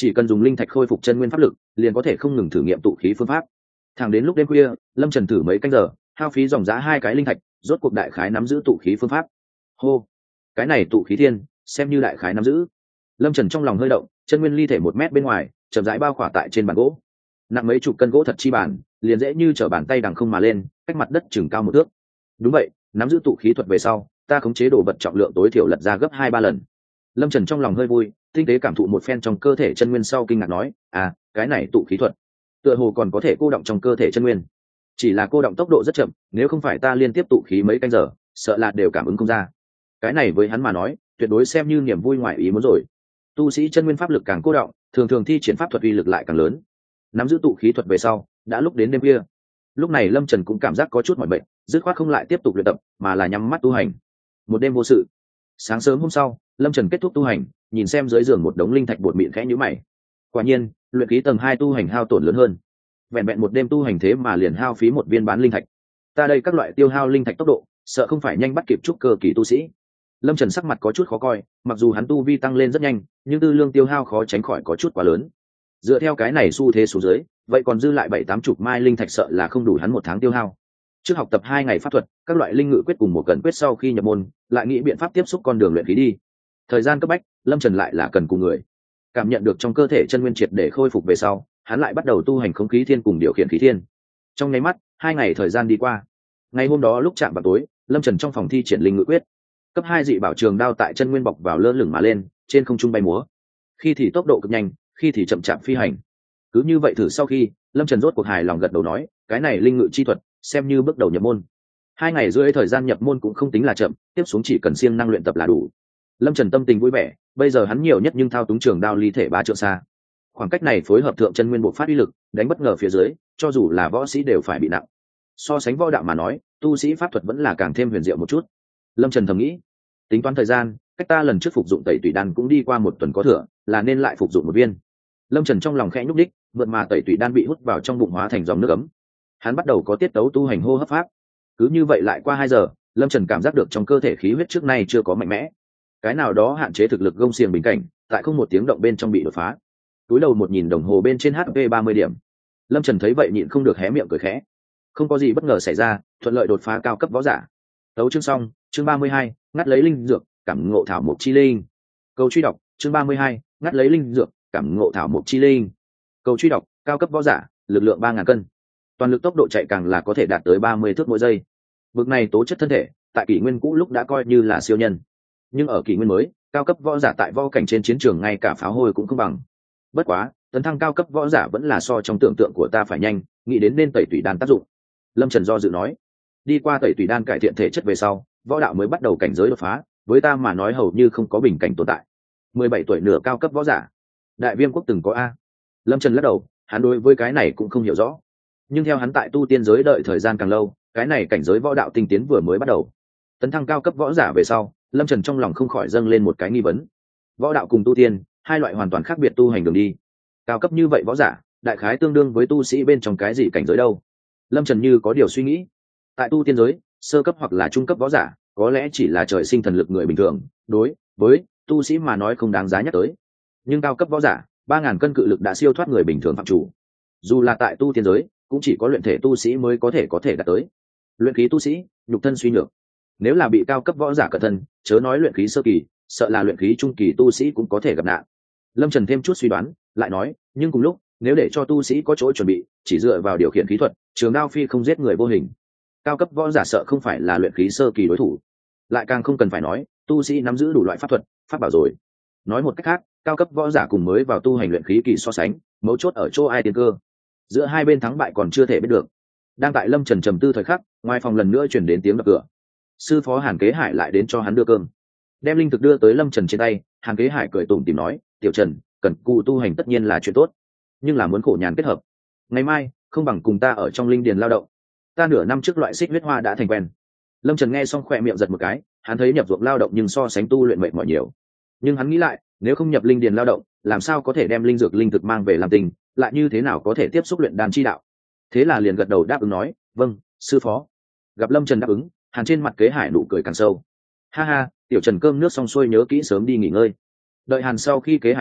chỉ cần dùng linh thạch khôi phục chân nguyên pháp lực liền có thể không ngừng thử nghiệm tụ khí phương pháp. Thẳng đến lúc đêm khuya, lâm trần thử mấy canh giờ, hao phí dòng giá hai cái linh thạch, rốt cuộc đại khái nắm giữ tụ khí phương pháp. Hô, cái này tụ khí thiên xem như đại khái nắm giữ. Lâm trần trong lòng hơi động, chân nguyên ly thể một mét bên ngoài chậm rãi bao khỏa tại trên bàn gỗ, nặng mấy chục cân gỗ thật chi bản liền dễ như trở bàn tay đằng không mà lên, cách mặt đất chừng cao một thước. Đúng vậy, nắm giữ tụ khí thuật về sau ta khống chế đồ vật trọng lượng tối thiểu lật ra gấp hai ba lần. Lâm trần trong lòng hơi vui, tinh tế cảm thụ một phen trong cơ thể chân nguyên sau kinh ngạc nói, à cái này tụ khí thuật tựa hồ còn có thể cô động trong cơ thể chân nguyên, chỉ là cô động tốc độ rất chậm, nếu không phải ta liên tiếp tụ khí mấy canh giờ sợ là đều cảm ứng không ra. Cái này với hắn mà nói tuyệt đối xem như niềm vui ngoài ý muốn rồi. Tu sĩ chân nguyên pháp lực càng cô động, thường thường thi triển pháp thuật uy lực lại càng lớn. Nắm giữ tụ khí thuật về sau đã lúc đến đêm kia. Lúc này lâm trần cũng cảm giác có chút mỏi mệt, dứt khoát không lại tiếp tục luyện tập mà là nhắm mắt tu hành. Một đêm vô sự. Sáng sớm hôm sau lâm trần kết thúc tu hành, nhìn xem dưới giường một đống linh thạch bột mịn khẽ nhíu mày. Quả nhiên luyện khí tầng hai tu hành hao tổn lớn hơn, vẹn vẹn một đêm tu hành thế mà liền hao phí một viên bán linh thạch. Ta đây các loại tiêu hao linh thạch tốc độ sợ không phải nhanh bắt kịp trúc cơ kỳ tu sĩ. Lâm trần sắc mặt có chút khó coi, mặc dù hắn tu vi tăng lên rất nhanh nhưng tư lương tiêu hao khó tránh khỏi có chút quá lớn. Dựa theo cái này xu thế xuống dưới, vậy còn dư lại bảy tám chục mai linh thạch sợ là không đủ hắn một tháng tiêu hao. Trước học tập hai ngày pháp thuật, các loại linh ngự quyết cùng một cần quyết, sau khi nhập môn lại nghĩ biện pháp tiếp xúc con đường luyện khí đi. Thời gian cấp bách, lâm trần lại là cần cùng người. Cảm nhận được trong cơ thể chân nguyên triệt để khôi phục về sau, hắn lại bắt đầu tu hành khống khí thiên cùng điều khiển khí thiên. Trong nháy mắt hai ngày thời gian đi qua. Ngày hôm đó lúc chạm vào tối, lâm trần trong phòng thi triển linh ngự quyết, cấp hai dị bảo trường đao tại chân nguyên bọc vào lơ lửng mà lên, trên không trung bay múa, khi thì tốc độ cực nhanh, khi thì chậm chạp phi hành. Cứ như vậy thử sau khi, lâm trần rốt cuộc hài lòng gật đầu nói, cái này linh ngự chi thuật xem như bước đầu nhập môn. Hai ngày rưỡi thời gian nhập môn cũng không tính là chậm, tiếp xuống chỉ cần siêng năng luyện tập là đủ. Lâm trần tâm tình vui vẻ, bây giờ hắn nhiều nhất nhưng thao túng trường đao ly thể ba trượng xa. Khoảng cách này phối hợp thượng chân nguyên bộ phát uy lực, đánh bất ngờ phía dưới cho dù là võ sĩ đều phải bị nặng. So sánh võ đạo mà nói, tu sĩ pháp thuật vẫn là càng thêm huyền diệu một chút. Lâm trần thầm nghĩ, tính toán thời gian, cách ta lần trước phục dụng tẩy tủy đan cũng đi qua một tuần có thừa, là nên lại phục dụng một viên. Lâm trần trong lòng khẽ nhúc đích, vượt mà tẩy tủy đan bị hút vào trong bụng hóa thành dòng nước ấm. Hắn bắt đầu có tiết tấu tu hành hô hấp pháp. Cứ như vậy lại qua hai giờ, lâm trần cảm giác được trong cơ thể khí huyết trước nay chưa có mạnh mẽ. Cái nào đó hạn chế thực lực gông xiềng bình cảnh tại không một tiếng động bên trong bị đột phá. Túi đầu một nhìn đồng hồ bên trên hát pê ba mươi điểm. Lâm trần thấy vậy nhịn không được hé miệng cười khẽ. Không có gì bất ngờ xảy ra, thuận lợi đột phá cao cấp võ giả. Tấu chương xong, chương ba mươi hai, ngắt lấy linh dược, cảm ngộ thảo mộc chi linh. Câu truy đọc, chương ba mươi hai, ngắt lấy linh dược, cảm ngộ thảo mộc chi linh. Câu truy đọc, cao cấp võ giả, lực lượng ba ngàn cân, toàn lực tốc độ chạy càng là có thể đạt tới ba mươi thước mỗi giây. Bực này tố chất thân thể tại kỷ nguyên cũ lúc đã coi như là siêu nhân, nhưng ở kỷ nguyên mới, cao cấp võ giả tại võ cảnh trên chiến trường ngay cả pháo hôi cũng không bằng. Bất quá tấn thăng cao cấp võ giả vẫn là so trong tưởng tượng của ta phải nhanh, nghĩ đến nên tẩy tủy đan tác dụng. Lâm trần do dự nói, đi qua tẩy tủy đan cải thiện thể chất về sau, võ đạo mới bắt đầu cảnh giới đột phá, với ta mà nói hầu như không có bình cảnh tồn tại. Mười bảy tuổi nửa cao cấp võ giả, đại viêm quốc từng có a? Lâm trần lắc đầu, hắn đối với cái này cũng không hiểu rõ, nhưng theo hắn tại tu tiên giới đợi thời gian càng lâu, cái này cảnh giới võ đạo tinh tiến vừa mới bắt đầu. Tấn thăng cao cấp võ giả về sau, lâm trần trong lòng không khỏi dâng lên một cái nghi vấn. Võ đạo cùng tu tiên, hai loại hoàn toàn khác biệt tu hành đường đi. Cao cấp như vậy võ giả, đại khái tương đương với tu sĩ bên trong cái gì cảnh giới đâu? Lâm trần như có điều suy nghĩ. Tại tu tiên giới, sơ cấp hoặc là trung cấp võ giả có lẽ chỉ là trời sinh thần lực người bình thường, đối với tu sĩ mà nói không đáng giá nhắc tới. Nhưng cao cấp võ giả, ba ngàn cân cự lực đã siêu thoát người bình thường phạm chủ. Dù là tại tu tiên giới, cũng chỉ có luyện thể tu sĩ mới có thể có thể đạt tới. Luyện khí tu sĩ, nhục thân suy nhược, nếu là bị cao cấp võ giả cẩn thân, chớ nói luyện khí sơ kỳ, sợ là luyện khí trung kỳ tu sĩ cũng có thể gặp nạn. Lâm trần thêm chút suy đoán, lại nói, nhưng cùng lúc, nếu để cho tu sĩ có chỗ chuẩn bị, chỉ dựa vào điều khiển khí thuật, trường đao phi không giết người vô hình, cao cấp võ giả sợ không phải là luyện khí sơ kỳ đối thủ. Lại càng không cần phải nói, tu sĩ nắm giữ đủ loại pháp thuật, pháp bảo rồi. Nói một cách khác, cao cấp võ giả cùng mới vào tu hành luyện khí kỳ so sánh, mấu chốt ở chỗ ai tiên cơ. Giữa hai bên thắng bại còn chưa thể biết được. Đang tại lâm trần trầm tư thời khắc, ngoài phòng lần nữa chuyển đến tiếng đập cửa. Sư phó Hàn Kế Hải lại đến cho hắn đưa cơm. Đem linh thực đưa tới lâm trần trên tay, Hàn Kế Hải cười tủm tỉm nói, tiểu trần, cần cù tu hành tất nhiên là chuyện tốt, nhưng là muốn khổ nhàn kết hợp. Ngày mai không bằng cùng ta ở trong linh điền lao động, ta nửa năm trước loại xích huyết hoa đã thành quen. Lâm trần nghe xong khỏe miệng giật một cái, hắn thấy nhập ruộng lao động nhưng so sánh tu luyện mệt mỏi nhiều. Nhưng hắn nghĩ lại, nếu không nhập linh điền lao động, làm sao có thể đem linh dược linh thực mang về làm tình, lại như thế nào có thể tiếp xúc luyện đan chi đạo. Thế là liền gật đầu đáp ứng nói, vâng sư phó. Gặp lâm trần đáp ứng, Hàn trên mặt Kế Hải nụ cười càng sâu. Ha ha, tiểu trần cơm nước xong xuôi nhớ kỹ sớm đi nghỉ ngơi. Đợi Hàn sau khi Kế Hải đi,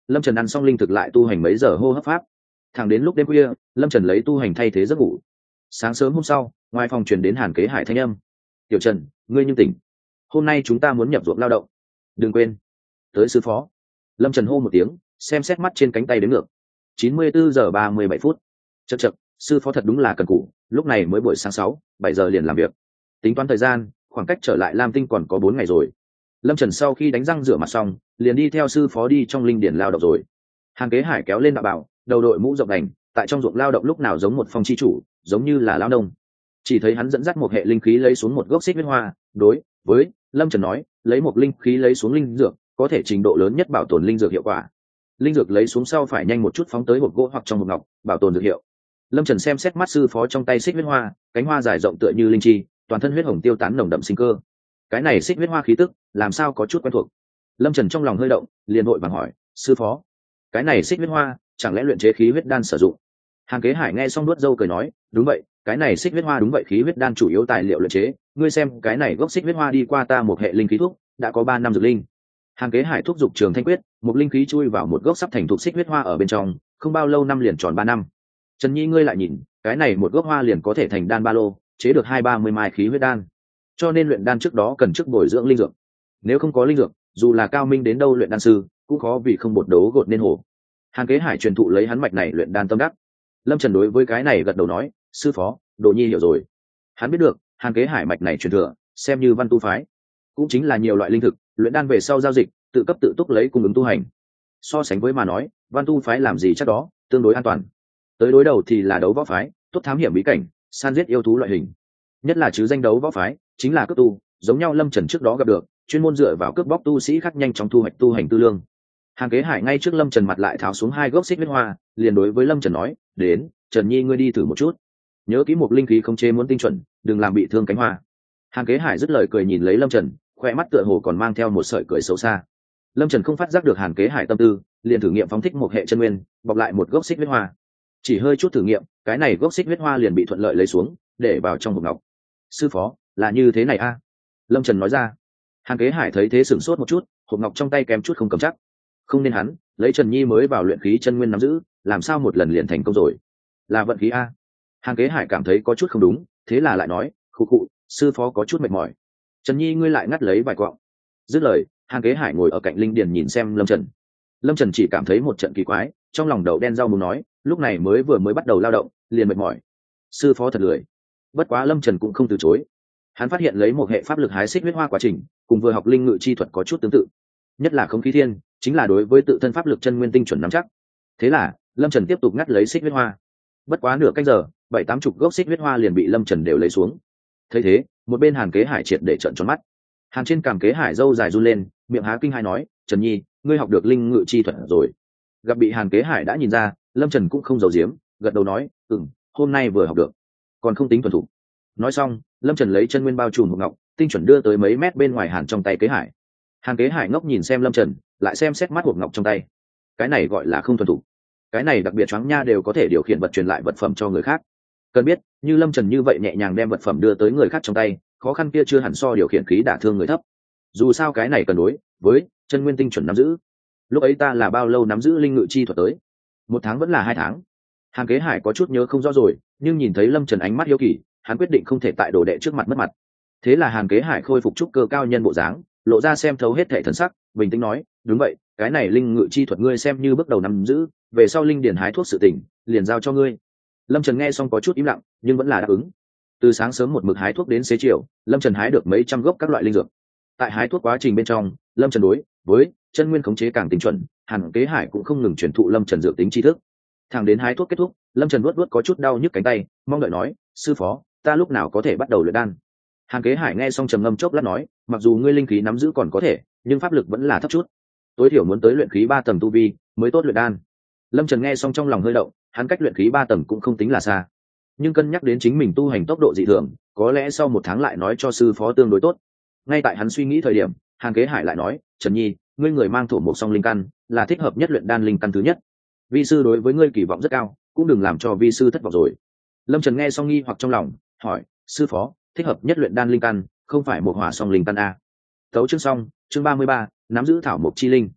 lâm trần ăn xong linh thực lại tu hành mấy giờ hô hấp pháp. Thẳng đến lúc đêm khuya, lâm trần lấy tu hành thay thế giấc ngủ. Sáng sớm hôm sau, ngoài phòng truyền đến Hàn Kế Hải thanh âm: tiểu trần, ngươi nhưng tỉnh, hôm nay chúng ta muốn nhập ruộng lao động, đừng quên tới sư phó. Lâm trần hô một tiếng, xem xét mắt trên cánh tay đến ngược chín mươi bốn giờ ba mươi bảy phút. Chật chật, sư phó thật đúng là cần cù, lúc này mới buổi sáng sáu bảy giờ liền làm việc. Tính toán thời gian, khoảng cách trở lại Lam Tinh còn có bốn ngày rồi. Lâm trần sau khi đánh răng rửa mặt xong, liền đi theo sư phó đi trong linh điển lao động rồi. Hàn Kế Hải kéo lên đạo bảo, đầu đội mũ rộng đành, tại trong ruộng lao động lúc nào giống một phong chi chủ, giống như là lao nông. Chỉ thấy hắn dẫn dắt một hệ linh khí lấy xuống một gốc xích huyết hoa, đối với Lâm trần nói, lấy một linh khí lấy xuống linh dược, có thể trình độ lớn nhất bảo tồn linh dược hiệu quả. Linh dược lấy xuống sau phải nhanh một chút phóng tới hộp gỗ hoặc trong hộp ngọc, bảo tồn dược hiệu. Lâm trần xem xét mắt sư phó trong tay xích huyết hoa, cánh hoa dài rộng tựa như linh chi, toàn thân huyết hồng tiêu tán nồng đậm sinh cơ. Cái này xích huyết hoa khí tức làm sao có chút quen thuộc. Lâm trần trong lòng hơi động, liền vội vàng hỏi: sư phó, cái này xích huyết hoa chẳng lẽ luyện chế khí huyết đan sử dụng? Hàn Kế Hải nghe xong nuốt dâu cười nói: đúng vậy, cái này xích huyết hoa đúng vậy khí huyết đan chủ yếu tài liệu luyện chế. Ngươi xem cái này gốc xích huyết hoa đi qua ta một hệ linh khí thuốc, đã có ba năm dược linh. Hàn Kế Hải thúc giục Trường Thanh quyết, một linh khí chui vào một gốc sắp thành thục xích huyết hoa ở bên trong, không bao lâu năm liền tròn ba năm. Trần Nhi ngươi lại nhìn, cái này một gốc hoa liền có thể thành đan ba lô, chế được hai ba mươi mai khí huyết đan. Cho nên luyện đan trước đó cần trước bồi dưỡng linh dược. Nếu không có linh dược, dù là cao minh đến đâu luyện đan sư, cũng khó vì không bột đấu gột nên hổ. Hàn Kế Hải truyền thụ lấy hắn mạch này luyện đan tâm đắc. Lâm Trần đối với cái này gật đầu nói: sư phó, Đồ Nhi hiểu rồi. Hắn biết được, Hàn Kế Hải mạch này truyền thừa, xem như văn tu phái, cũng chính là nhiều loại linh thực, luyện đan về sau giao dịch, tự cấp tự túc lấy cung ứng tu hành. So sánh với mà nói, văn tu phái làm gì chắc đó, tương đối an toàn. Tới đối đầu thì là đấu võ phái, tốt thám hiểm bí cảnh, san giết yêu thú loại hình. Nhất là chứ danh đấu võ phái, chính là cướp tu, giống nhau Lâm Trần trước đó gặp được, chuyên môn dựa vào cướp bóc tu sĩ khác nhanh chóng thu hoạch tu hành tư lương. Hàn Kế Hải ngay trước Lâm Trần mặt lại tháo xuống hai gốc xích huyết hoa, liền đối với Lâm Trần nói: đến, Trần Nhi ngươi đi thử một chút, nhớ kỹ một linh khí không chế muốn tinh chuẩn, đừng làm bị thương cánh hoa. Hàn Kế Hải dứt lời cười nhìn lấy Lâm Trần, khoe mắt tựa hồ còn mang theo một sợi cười xấu xa. Lâm Trần không phát giác được Hàn Kế Hải tâm tư, liền thử nghiệm phóng thích một hệ chân nguyên, bọc lại một gốc xích huyết hoa. Chỉ hơi chút thử nghiệm, cái này gốc xích huyết hoa liền bị thuận lợi lấy xuống, để vào trong hộp ngọc. sư phó, là như thế này a? À? Lâm Trần nói ra. Hàn Kế Hải thấy thế sửng sốt một chút, hộp ngọc trong tay kém chút không cầm chắc. Không nên hắn lấy Trần Nhi mới vào luyện khí chân nguyên nắm giữ, làm sao một lần liền thành công rồi? Là vận khí a? Hàn Kế Hải cảm thấy có chút không đúng, thế là lại nói: khụ khụ, sư phó có chút mệt mỏi. Trần Nhi ngươi lại ngắt lấy vài quọng. Dứt lời, Hàn Kế Hải ngồi ở cạnh linh điền nhìn xem Lâm Trần. Lâm Trần chỉ cảm thấy một trận kỳ quái, trong lòng đầu đen rau muốn nói, lúc này mới vừa mới bắt đầu lao động, liền mệt mỏi. Sư phó thật lười. Bất quá Lâm Trần cũng không từ chối. Hắn phát hiện lấy một hệ pháp lực hái xích huyết hoa quá trình, cùng vừa học linh ngự chi thuật có chút tương tự. Nhất là không khí thiên, chính là đối với tự thân pháp lực chân nguyên tinh chuẩn nắm chắc. Thế là, Lâm Trần tiếp tục ngắt lấy xích huyết hoa. Bất quá nửa canh giờ, bảy tám chục gốc xích huyết hoa liền bị Lâm Trần đều lấy xuống. Thấy thế, một bên Hàn Kế Hải triệt để trợn tròn mắt. Hàn trên cằm Kế Hải râu dài run lên, miệng há kinh hai nói: Trần Nhi, ngươi học được linh ngự chi thuật rồi. Gặp bị Hàn Kế Hải đã nhìn ra, Lâm Trần cũng không giấu giếm, gật đầu nói: ừm, hôm nay vừa học được, còn không tính thuần thục. Nói xong, Lâm Trần lấy chân nguyên bao trùm một ngọc, tinh chuẩn đưa tới mấy mét bên ngoài Hàn trong tay Kế Hải. Hàn Kế Hải ngốc nhìn xem Lâm Trần, lại xem xét mắt hộp ngọc trong tay. Cái này gọi là không thuần thục. Cái này đặc biệt choáng nha đều có thể điều khiển vật truyền lại vật phẩm cho người khác. Cần biết, như Lâm Trần như vậy nhẹ nhàng đem vật phẩm đưa tới người khác trong tay, khó khăn kia chưa hẳn so điều khiển khí đả thương người thấp. Dù sao cái này cần đối với chân nguyên tinh chuẩn nắm giữ. Lúc ấy ta là bao lâu nắm giữ linh ngự chi thuật tới? Một tháng vẫn là hai tháng? Hàn Kế Hải có chút nhớ không rõ rồi, nhưng nhìn thấy Lâm Trần ánh mắt hiếu kỳ, hắn quyết định không thể tại đồ đệ trước mặt mất mặt. Thế là Hàn Kế Hải khôi phục trúc cơ cao nhân bộ dáng, lộ ra xem thấu hết thảy thần sắc, bình tĩnh nói: đúng vậy, cái này linh ngự chi thuật ngươi xem như bước đầu nắm giữ, về sau linh điển hái thuốc sự tình, liền giao cho ngươi. Lâm Trần nghe xong có chút im lặng, nhưng vẫn là đáp ứng. Từ sáng sớm một mực hái thuốc đến xế chiều, Lâm Trần hái được mấy trăm gốc các loại linh dược. Tại hái thuốc quá trình bên trong, Lâm Trần đối với chân nguyên khống chế càng tinh chuẩn, Hàn Kế Hải cũng không ngừng truyền thụ Lâm Trần dược tính tri thức. Thẳng đến hái thuốc kết thúc, Lâm Trần vuốt vuốt có chút đau nhức cánh tay, mong đợi nói: sư phó, ta lúc nào có thể bắt đầu luyện đan? Hàn Kế Hải nghe xong trầm ngâm chốc lát nói: mặc dù ngươi linh khí nắm giữ còn có thể, nhưng pháp lực vẫn là thấp chút, tối thiểu muốn tới luyện khí ba tầng tu vi mới tốt luyện đan. Lâm Trần nghe xong trong lòng hơi động, hắn cách luyện khí ba tầng cũng không tính là xa, nhưng cân nhắc đến chính mình tu hành tốc độ dị thường, có lẽ sau một tháng lại nói cho sư phó tương đối tốt. Ngay tại hắn suy nghĩ thời điểm, Hàn Kế Hải lại nói: Trần Nhi, ngươi người mang thổ mộc song linh căn, là thích hợp nhất luyện đan linh căn thứ nhất. Vi sư đối với ngươi kỳ vọng rất cao, cũng đừng làm cho vi sư thất vọng rồi. Lâm Trần nghe xong nghi hoặc trong lòng, hỏi: sư phó, thích hợp nhất luyện đan linh căn, không phải một hỏa song linh căn a? Tấu chương xong, chương ba mươi ba, nắm giữ thảo mộc chi linh.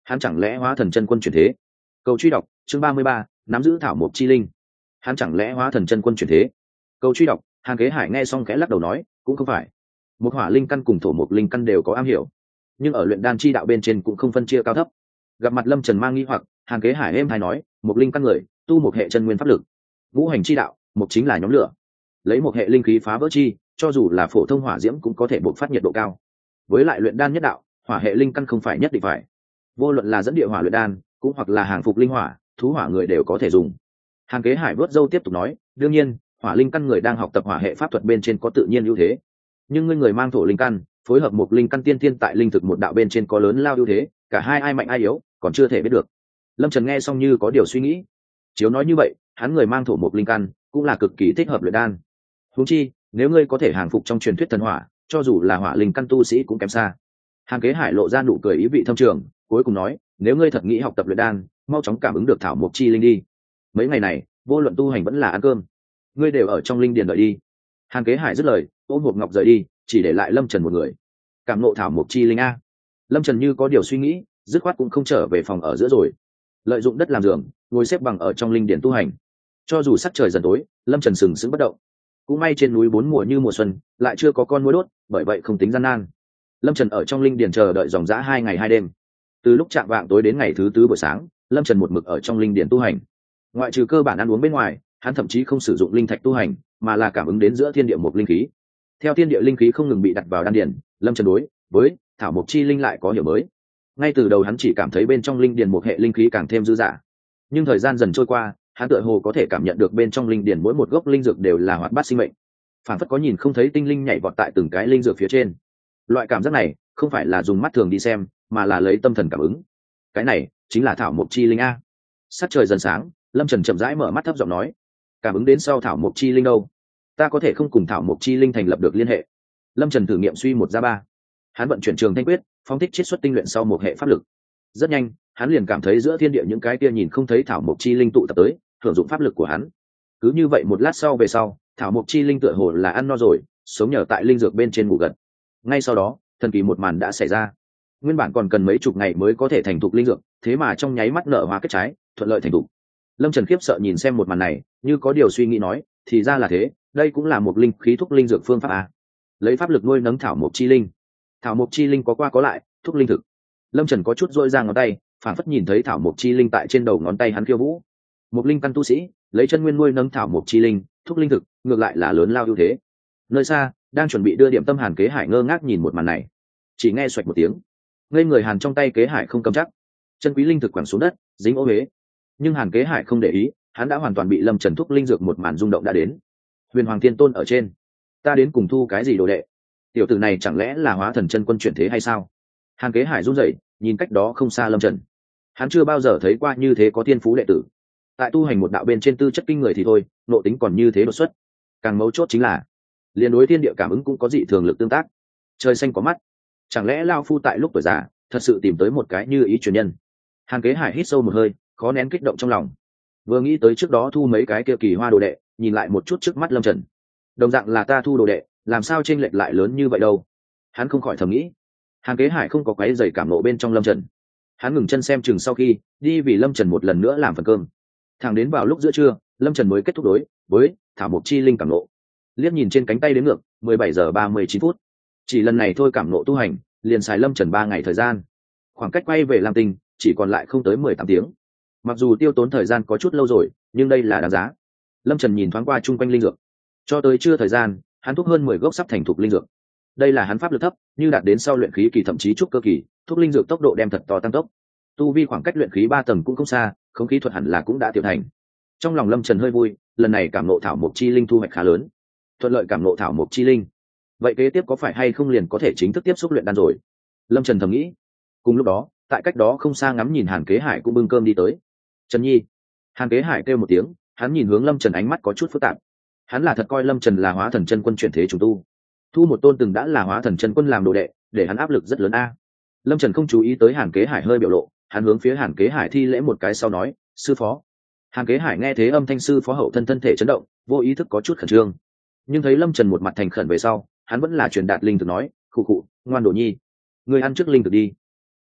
hắn chẳng lẽ hóa thần chân quân chuyển thế? Cầu truy đọc chương ba mươi ba, nắm giữ thảo mộc chi linh. Hắn chẳng lẽ hóa thần chân quân chuyển thế? Cầu truy đọc. Hàn Kế Hải nghe xong khẽ lắc đầu nói, cũng không phải. Một hỏa linh căn cùng thổ mộc linh căn đều có am hiểu, nhưng ở luyện đan chi đạo bên trên cũng không phân chia cao thấp. Gặp mặt Lâm Trần mang nghi hoặc, Hàn Kế Hải êm hay nói, một linh căn người tu một hệ chân nguyên pháp lực, ngũ hành chi đạo, một chính là nhóm lửa, lấy một hệ linh khí phá vỡ chi, cho dù là phổ thông hỏa diễm cũng có thể bộc phát nhiệt độ cao. Với lại luyện đan nhất đạo, hỏa hệ linh căn không phải nhất định phải. Vô luận là dẫn địa hỏa luyện đan, cũng hoặc là hàng phục linh hỏa, thú hỏa người đều có thể dùng. Hàn Kế Hải vớt râu tiếp tục nói, đương nhiên, hỏa linh căn người đang học tập hỏa hệ pháp thuật bên trên có tự nhiên ưu thế, nhưng ngươi người mang thổ linh căn phối hợp một linh căn tiên tiên tại linh thực một đạo bên trên có lớn lao ưu thế, cả hai ai mạnh ai yếu còn chưa thể biết được. Lâm Trần nghe xong như có điều suy nghĩ. Chiếu nói như vậy, hắn người mang thổ một linh căn cũng là cực kỳ thích hợp luyện đan. Huống chi, nếu ngươi có thể hàng phục trong truyền thuyết thần hỏa, cho dù là hỏa linh căn tu sĩ cũng kém xa. Hàn Kế Hải lộ ra nụ cười ý vị thâm trường, cuối cùng nói, nếu ngươi thật nghĩ học tập luyện đan, mau chóng cảm ứng được thảo mộc chi linh đi. Mấy ngày này, vô luận tu hành vẫn là ăn cơm, ngươi đều ở trong linh điền đợi đi. Hàn Kế Hải dứt lời, ôm hộp ngọc rời đi, chỉ để lại Lâm Trần một người. Cảm ngộ thảo mộc chi linh a. Lâm Trần như có điều suy nghĩ, dứt khoát cũng không trở về phòng ở giữa rồi, lợi dụng đất làm giường, ngồi xếp bằng ở trong linh điển tu hành. Cho dù sắc trời dần tối, Lâm Trần sừng sững bất động. Cũng may trên núi bốn mùa như mùa xuân, lại chưa có con muỗi đốt, bởi vậy không tính gian nan. Lâm Trần ở trong linh điển chờ đợi dòng dã hai ngày hai đêm. Từ lúc chạng vạng tối đến ngày thứ tư buổi sáng, Lâm Trần một mực ở trong linh điển tu hành. Ngoại trừ cơ bản ăn uống bên ngoài, hắn thậm chí không sử dụng linh thạch tu hành, mà là cảm ứng đến giữa thiên địa một linh khí. Theo thiên địa linh khí không ngừng bị đặt vào đan điển, Lâm Trần đối với thảo mộc chi linh lại có hiểu mới. Ngay từ đầu hắn chỉ cảm thấy bên trong linh điển một hệ linh khí càng thêm dư dả, nhưng thời gian dần trôi qua, hắn tựa hồ có thể cảm nhận được bên trong linh điển mỗi một gốc linh dược đều là hoạt bát sinh mệnh, phản phất có nhìn không thấy tinh linh nhảy vọt tại từng cái linh dược phía trên. Loại cảm giác này không phải là dùng mắt thường đi xem, mà là lấy tâm thần cảm ứng. Cái này chính là thảo mộc chi linh a. Sắc trời dần sáng, Lâm Trần chậm rãi mở mắt thấp giọng nói, cảm ứng đến sau thảo mộc chi linh đâu? Ta có thể không cùng thảo mộc chi linh thành lập được liên hệ? Lâm Trần thử nghiệm suy một ra ba. Hắn vận chuyển trường thanh quyết, phóng thích chiết xuất tinh luyện sau một hệ pháp lực. Rất nhanh, hắn liền cảm thấy giữa thiên địa những cái kia nhìn không thấy thảo mộc chi linh tụ tập tới, hưởng dụng pháp lực của hắn. Cứ như vậy một lát sau về sau, thảo mộc chi linh tựa hồ là ăn no rồi, sống nhờ tại linh dược bên trên ngủ gật. Ngay sau đó, thần kỳ một màn đã xảy ra. Nguyên bản còn cần mấy chục ngày mới có thể thành thục linh dược, thế mà trong nháy mắt nở hoa kết trái, thuận lợi thành thục. Lâm Trần khiếp sợ nhìn xem một màn này, như có điều suy nghĩ nói, thì ra là thế, đây cũng là một linh khí thúc linh dược phương pháp à? Lấy pháp lực nuôi nấng thảo mộc chi linh. Thảo mộc chi linh có qua có lại, thúc linh thực. Lâm Trần có chút dỗi ra ngón tay, phản phất nhìn thấy thảo mộc chi linh tại trên đầu ngón tay hắn khiêu vũ. Một linh căn tu sĩ, lấy chân nguyên nuôi nấng thảo mộc chi linh, thúc linh thực, ngược lại là lớn lao ưu thế. Nơi xa, đang chuẩn bị đưa điểm tâm Hàn Kế Hải ngơ ngác nhìn một màn này, chỉ nghe xoạch một tiếng, ngây người Hàn trong tay Kế Hải không cầm chắc, chân quý linh thực quẳng xuống đất, dính ô huế. Nhưng Hàn Kế Hải không để ý, hắn đã hoàn toàn bị Lâm Trần thúc linh dược một màn rung động đã đến. Huyền Hoàng Thiên Tôn ở trên, ta đến cùng thu cái gì đồ đệ? Tiểu tử này chẳng lẽ là hóa thần chân quân chuyển thế hay sao? Hàn Kế Hải run rẩy, nhìn cách đó không xa Lâm Trần. Hắn chưa bao giờ thấy qua như thế có thiên phú đệ tử. Tại tu hành một đạo bên trên tư chất kinh người thì thôi, nộ tính còn như thế đột xuất. Càng mấu chốt chính là, liên đối thiên địa cảm ứng cũng có dị thường lực tương tác. Trời xanh có mắt, chẳng lẽ lao phu tại lúc tuổi già thật sự tìm tới một cái như ý truyền nhân? Hàn Kế Hải hít sâu một hơi, khó nén kích động trong lòng. Vừa nghĩ tới trước đó thu mấy cái kia kỳ hoa đồ đệ, nhìn lại một chút trước mắt Lâm Trần, đồng dạng là ta thu đồ đệ, làm sao chênh lệch lại lớn như vậy đâu? Hắn không khỏi thầm nghĩ. Hàn Kế Hải không có quấy rầy cảm nộ bên trong Lâm Trần, hắn ngừng chân xem chừng sau khi đi vì Lâm Trần một lần nữa làm phần cơm. Thẳng đến vào lúc giữa trưa, Lâm Trần mới kết thúc đối với thảo mộc chi linh cảm nộ. Liếc nhìn trên cánh tay đến ngược, mười bảy giờ ba mươi chín phút. Chỉ lần này thôi cảm nộ tu hành, liền xài Lâm Trần ba ngày thời gian. Khoảng cách quay về Lam Tinh chỉ còn lại không tới mười tám tiếng. Mặc dù tiêu tốn thời gian có chút lâu rồi, nhưng đây là đáng giá. Lâm Trần nhìn thoáng qua chung quanh linh dược, cho tới trưa thời gian, hắn thúc hơn mười gốc sắp thành thục linh dược. Đây là hắn pháp lực thấp, như đạt đến sau luyện khí kỳ thậm chí trúc cơ kỳ, thúc linh dược tốc độ đem thật to tăng tốc. Tu vi khoảng cách luyện khí ba tầng cũng không xa, không khí thuật hẳn là cũng đã tiểu thành. Trong lòng Lâm Trần hơi vui, lần này cảm ngộ thảo mộc chi linh thu hoạch khá lớn. Thuận lợi cảm ngộ thảo mộc chi linh, vậy kế tiếp có phải hay không liền có thể chính thức tiếp xúc luyện đan rồi? Lâm Trần thầm nghĩ. Cùng lúc đó, tại cách đó không xa ngắm nhìn Hàn Kế Hải cũng bưng cơm đi tới. Trần Nhi. Hàn Kế Hải kêu một tiếng, hắn nhìn hướng Lâm Trần ánh mắt có chút phức tạp. Hắn là thật coi Lâm Trần là hóa thần chân quân chuyển thế trùng tu, thu một tôn từng đã là hóa thần chân quân làm đồ đệ, để hắn áp lực rất lớn a. Lâm Trần không chú ý tới Hàn Kế Hải hơi biểu lộ, hắn hướng phía Hàn Kế Hải thi lễ một cái sau nói, sư phó. Hàn Kế Hải nghe thế âm thanh sư phó hậu thân thân thể chấn động, vô ý thức có chút khẩn trương. Nhưng thấy Lâm Trần một mặt thành khẩn về sau, hắn vẫn là truyền đạt linh thực nói, khụ khụ, ngoan đồ nhi, người ăn trước linh thực đi.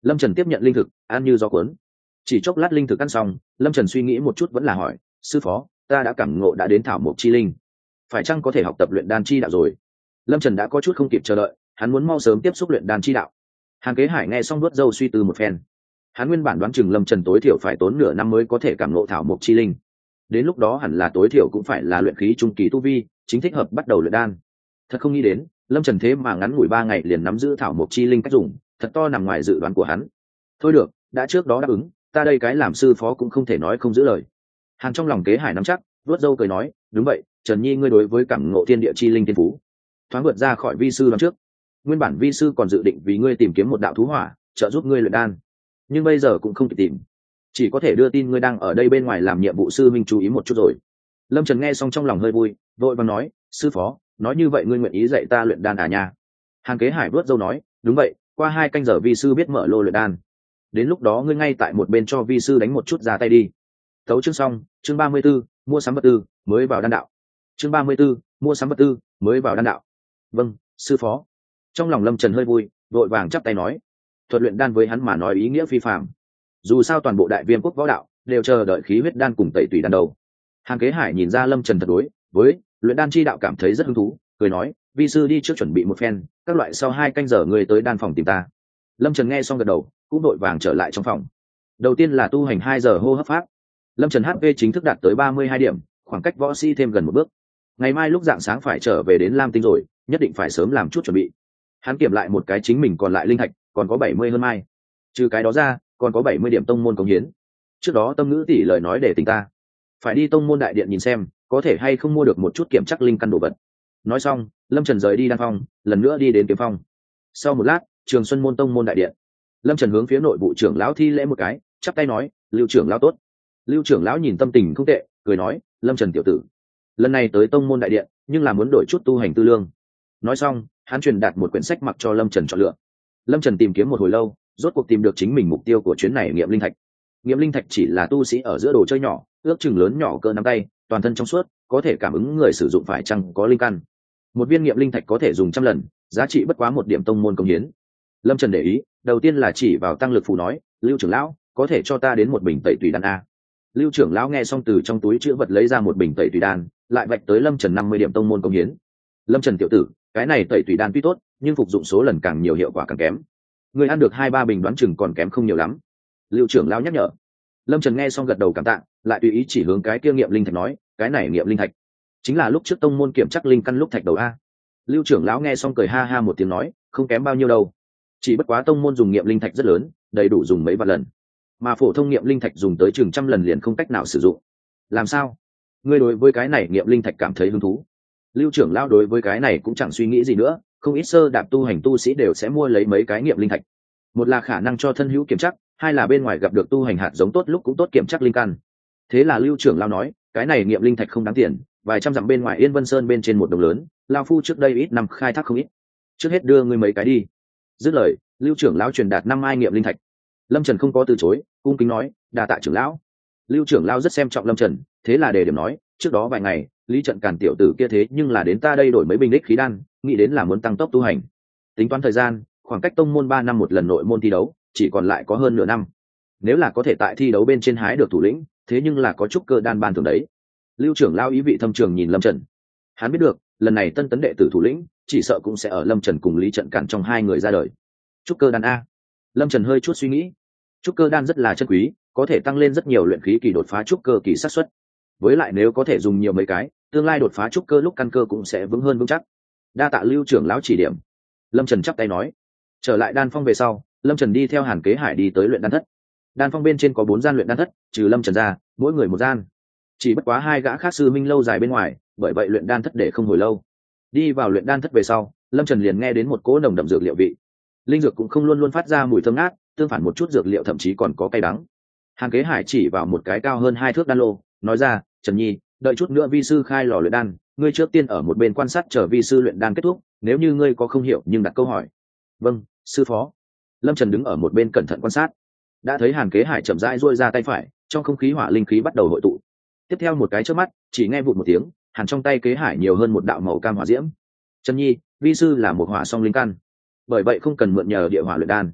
Lâm Trần tiếp nhận linh thực, ăn như gió cuốn. Chỉ chốc lát linh thực ăn xong, Lâm Trần suy nghĩ một chút vẫn là hỏi, sư phó, ta đã cảm ngộ đã đến thảo mộc chi linh, phải chăng có thể học tập luyện đan chi đạo rồi? Lâm Trần đã có chút không kịp chờ đợi, hắn muốn mau sớm tiếp xúc luyện đan chi đạo. Hàn Kế Hải nghe xong nuốt dâu suy tư một phen. Hắn nguyên bản đoán chừng Lâm Trần tối thiểu phải tốn nửa năm mới có thể cảm ngộ thảo mộc chi linh. Đến lúc đó hẳn là tối thiểu cũng phải là luyện khí trung kỳ tu vi, chính thích hợp bắt đầu luyện đan. Thật không nghĩ đến, Lâm Trần thế mà ngắn ngủi ba ngày liền nắm giữ thảo mộc chi linh cách dùng, thật to nằm ngoài dự đoán của hắn. Thôi được, đã trước đó đáp ứng, ta đây cái làm sư phó cũng không thể nói không giữ lời. Hàn trong lòng Kế Hải nắm chắc, vuốt râu cười nói, đúng vậy, Trần Nhi ngươi đối với cảm ngộ thiên địa chi linh thiên phú, thoáng vượt ra khỏi vi sư lần trước. Nguyên bản vi sư còn dự định vì ngươi tìm kiếm một đạo thú hỏa, trợ giúp ngươi luyện đan, nhưng bây giờ cũng không kịp tìm, chỉ có thể đưa tin ngươi đang ở đây bên ngoài làm nhiệm vụ, sư minh chú ý một chút rồi. Lâm Trần nghe xong trong lòng hơi vui, vội vàng nói, sư phó, nói như vậy ngươi nguyện ý dạy ta luyện đan à nha? Hàn Kế Hải vuốt râu nói, đúng vậy, qua hai canh giờ vi sư biết mở lô luyện đan, đến lúc đó ngươi ngay tại một bên cho vi sư đánh một chút ra tay đi. Tấu chương xong, chương ba mươi 34, mua sắm vật tư mới vào đan đạo. Chương ba mươi 34, mua sắm vật tư mới vào đan đạo. Vâng, sư phó. Trong lòng Lâm Trần hơi vui, vội vàng chắp tay nói, thuật luyện đan với hắn mà nói ý nghĩa phi phàm. Dù sao toàn bộ đại viêm quốc võ đạo đều chờ đợi khí huyết đan cùng tẩy tùy đan đầu. Hàn Kế Hải nhìn ra Lâm Trần thật đối với luyện đan chi đạo cảm thấy rất hứng thú, cười nói, vi sư đi trước chuẩn bị một phen, các loại sau hai canh giờ người tới đan phòng tìm ta. Lâm Trần nghe xong gật đầu, cũng đội vàng trở lại trong phòng. Đầu tiên là tu hành hai giờ hô hấp pháp. Lâm Trần hát pê chính thức đạt tới ba mươi hai điểm, khoảng cách võ sĩ thêm gần một bước. Ngày mai lúc rạng sáng phải trở về đến Lam Tinh rồi, nhất định phải sớm làm chút chuẩn bị. Hắn kiểm lại một cái chính mình còn lại linh thạch, còn có bảy mươi hơn mai. Trừ cái đó ra, còn có bảy mươi điểm tông môn cống hiến. Trước đó Tâm Ngữ tỷ lời nói để tình ta, phải đi tông môn đại điện nhìn xem, có thể hay không mua được một chút kiểm chắc linh căn đồ vật. Nói xong, Lâm Trần rời đi đan phong, lần nữa đi đến kiếm phong. Sau một lát, Trường Xuân môn tông môn đại điện. Lâm Trần hướng phía nội vụ trưởng lão thi lễ một cái, chắp tay nói, Lưu trưởng lão tốt. Lưu trưởng lão nhìn tâm tình không tệ, cười nói, Lâm Trần tiểu tử, lần này tới tông môn đại điện, nhưng là muốn đổi chút tu hành tư lương. Nói xong, hắn truyền đạt một quyển sách mặc cho Lâm Trần chọn lựa. Lâm Trần tìm kiếm một hồi lâu, rốt cuộc tìm được chính mình mục tiêu của chuyến này, nghiệm linh thạch. Nghiệm linh thạch chỉ là tu sĩ ở giữa đồ chơi nhỏ, ước chừng lớn nhỏ cỡ nắm tay, toàn thân trong suốt, có thể cảm ứng người sử dụng phải chăng có linh căn. Một viên nghiệm linh thạch có thể dùng trăm lần, giá trị bất quá một điểm tông môn công hiến. Lâm Trần để ý, đầu tiên là chỉ vào tăng lực phù nói, Lưu trưởng lão, có thể cho ta đến một bình tẩy tùy đan a? Lưu trưởng lão nghe xong từ trong túi chữ vật lấy ra một bình tẩy tùy đan, lại vạch tới Lâm Trần năm mươi điểm tông môn công hiến. Lâm Trần tiểu tử, cái này tẩy tùy đan tuy tốt, nhưng phục dụng số lần càng nhiều hiệu quả càng kém. Người ăn được hai ba bình đoán chừng còn kém không nhiều lắm. Lưu trưởng lão nhắc nhở. Lâm Trần nghe xong gật đầu cảm tạ, lại tùy ý chỉ hướng cái kia nghiệm linh thạch nói, cái này nghiệm linh thạch chính là lúc trước tông môn kiểm chắc linh căn lúc thạch đầu a. Lưu trưởng lão nghe xong cười ha ha một tiếng nói, không kém bao nhiêu đâu, chỉ bất quá tông môn dùng nghiệm linh thạch rất lớn, đầy đủ dùng mấy vạn lần, mà phổ thông nghiệm linh thạch dùng tới chừng trăm lần liền không cách nào sử dụng. Làm sao ngươi đối với cái này nghiệm linh thạch cảm thấy hứng thú? Lưu trưởng lão đối với cái này cũng chẳng suy nghĩ gì nữa, không ít sơ đạp tu hành tu sĩ đều sẽ mua lấy mấy cái nghiệm linh thạch, một là khả năng cho thân hữu kiểm chắc, hai là bên ngoài gặp được tu hành hạt giống tốt lúc cũng tốt kiểm chắc linh căn. Thế là Lưu trưởng lão nói, cái này nghiệm linh thạch không đáng tiền, vài trăm dặm bên ngoài Yên Vân Sơn bên trên một đồng lớn, lão phu trước đây ít năm khai thác không ít, trước hết đưa ngươi mấy cái đi. Dứt lời, Lưu trưởng lão truyền đạt năm ai nghiệm linh thạch. Lâm Trần không có từ chối, cung kính nói, đa tạ trưởng lão. Lưu trưởng lão rất xem trọng Lâm Trần, thế là đề điểm nói, trước đó vài ngày Lý Trận Càn tiểu tử kia thế nhưng là đến ta đây đổi mấy bình đích khí đan, nghĩ đến là muốn tăng tốc tu hành. Tính toán thời gian, khoảng cách tông môn ba năm một lần nội môn thi đấu, chỉ còn lại có hơn nửa năm. Nếu là có thể tại thi đấu bên trên hái được thủ lĩnh, thế nhưng là có chút cơ đan ban thường đấy. Lưu trưởng lão ý vị thâm trường nhìn Lâm Trần. Hắn biết được, lần này tân tấn đệ tử thủ lĩnh, chỉ sợ cũng sẽ ở Lâm Trần cùng Lý Trận Càn trong hai người ra đời. Trúc cơ đan a. Lâm Trần hơi chút suy nghĩ. Trúc cơ đan rất là chân quý, có thể tăng lên rất nhiều luyện khí kỳ đột phá trúc cơ kỳ xác suất. Với lại nếu có thể dùng nhiều mấy cái, tương lai đột phá trúc cơ lúc căn cơ cũng sẽ vững hơn vững chắc. Đa tạ Lưu trưởng lão chỉ điểm. Lâm Trần chắp tay nói. Trở lại đan phong về sau, Lâm Trần đi theo Hàn Kế Hải đi tới luyện đan thất. Đan phong bên trên có bốn gian luyện đan thất, trừ Lâm Trần ra, mỗi người một gian. Chỉ bất quá hai gã khác sư minh lâu dài bên ngoài, bởi vậy luyện đan thất để không hồi lâu. Đi vào luyện đan thất về sau, Lâm Trần liền nghe đến một cỗ nồng đậm dược liệu vị. Linh dược cũng không luôn luôn phát ra mùi thơm ngát, tương phản một chút dược liệu thậm chí còn có cay đắng. Hàn Kế Hải chỉ vào một cái cao hơn hai thước đan lô, nói ra, Trần Nhi, đợi chút nữa vi sư khai lò luyện đan, ngươi trước tiên ở một bên quan sát chờ vi sư luyện đan kết thúc, nếu như ngươi có không hiểu nhưng đặt câu hỏi. Vâng, sư phó. Lâm Trần đứng ở một bên cẩn thận quan sát. Đã thấy Hàn Kế Hải chậm rãi duỗi ra tay phải, trong không khí hỏa linh khí bắt đầu hội tụ. Tiếp theo một cái chớp mắt, chỉ nghe vụt một tiếng, hàn trong tay Kế Hải nhiều hơn một đạo màu cam hỏa diễm. Trần Nhi, vi sư là một hỏa song linh căn, bởi vậy không cần mượn nhờ địa hỏa luyện đan.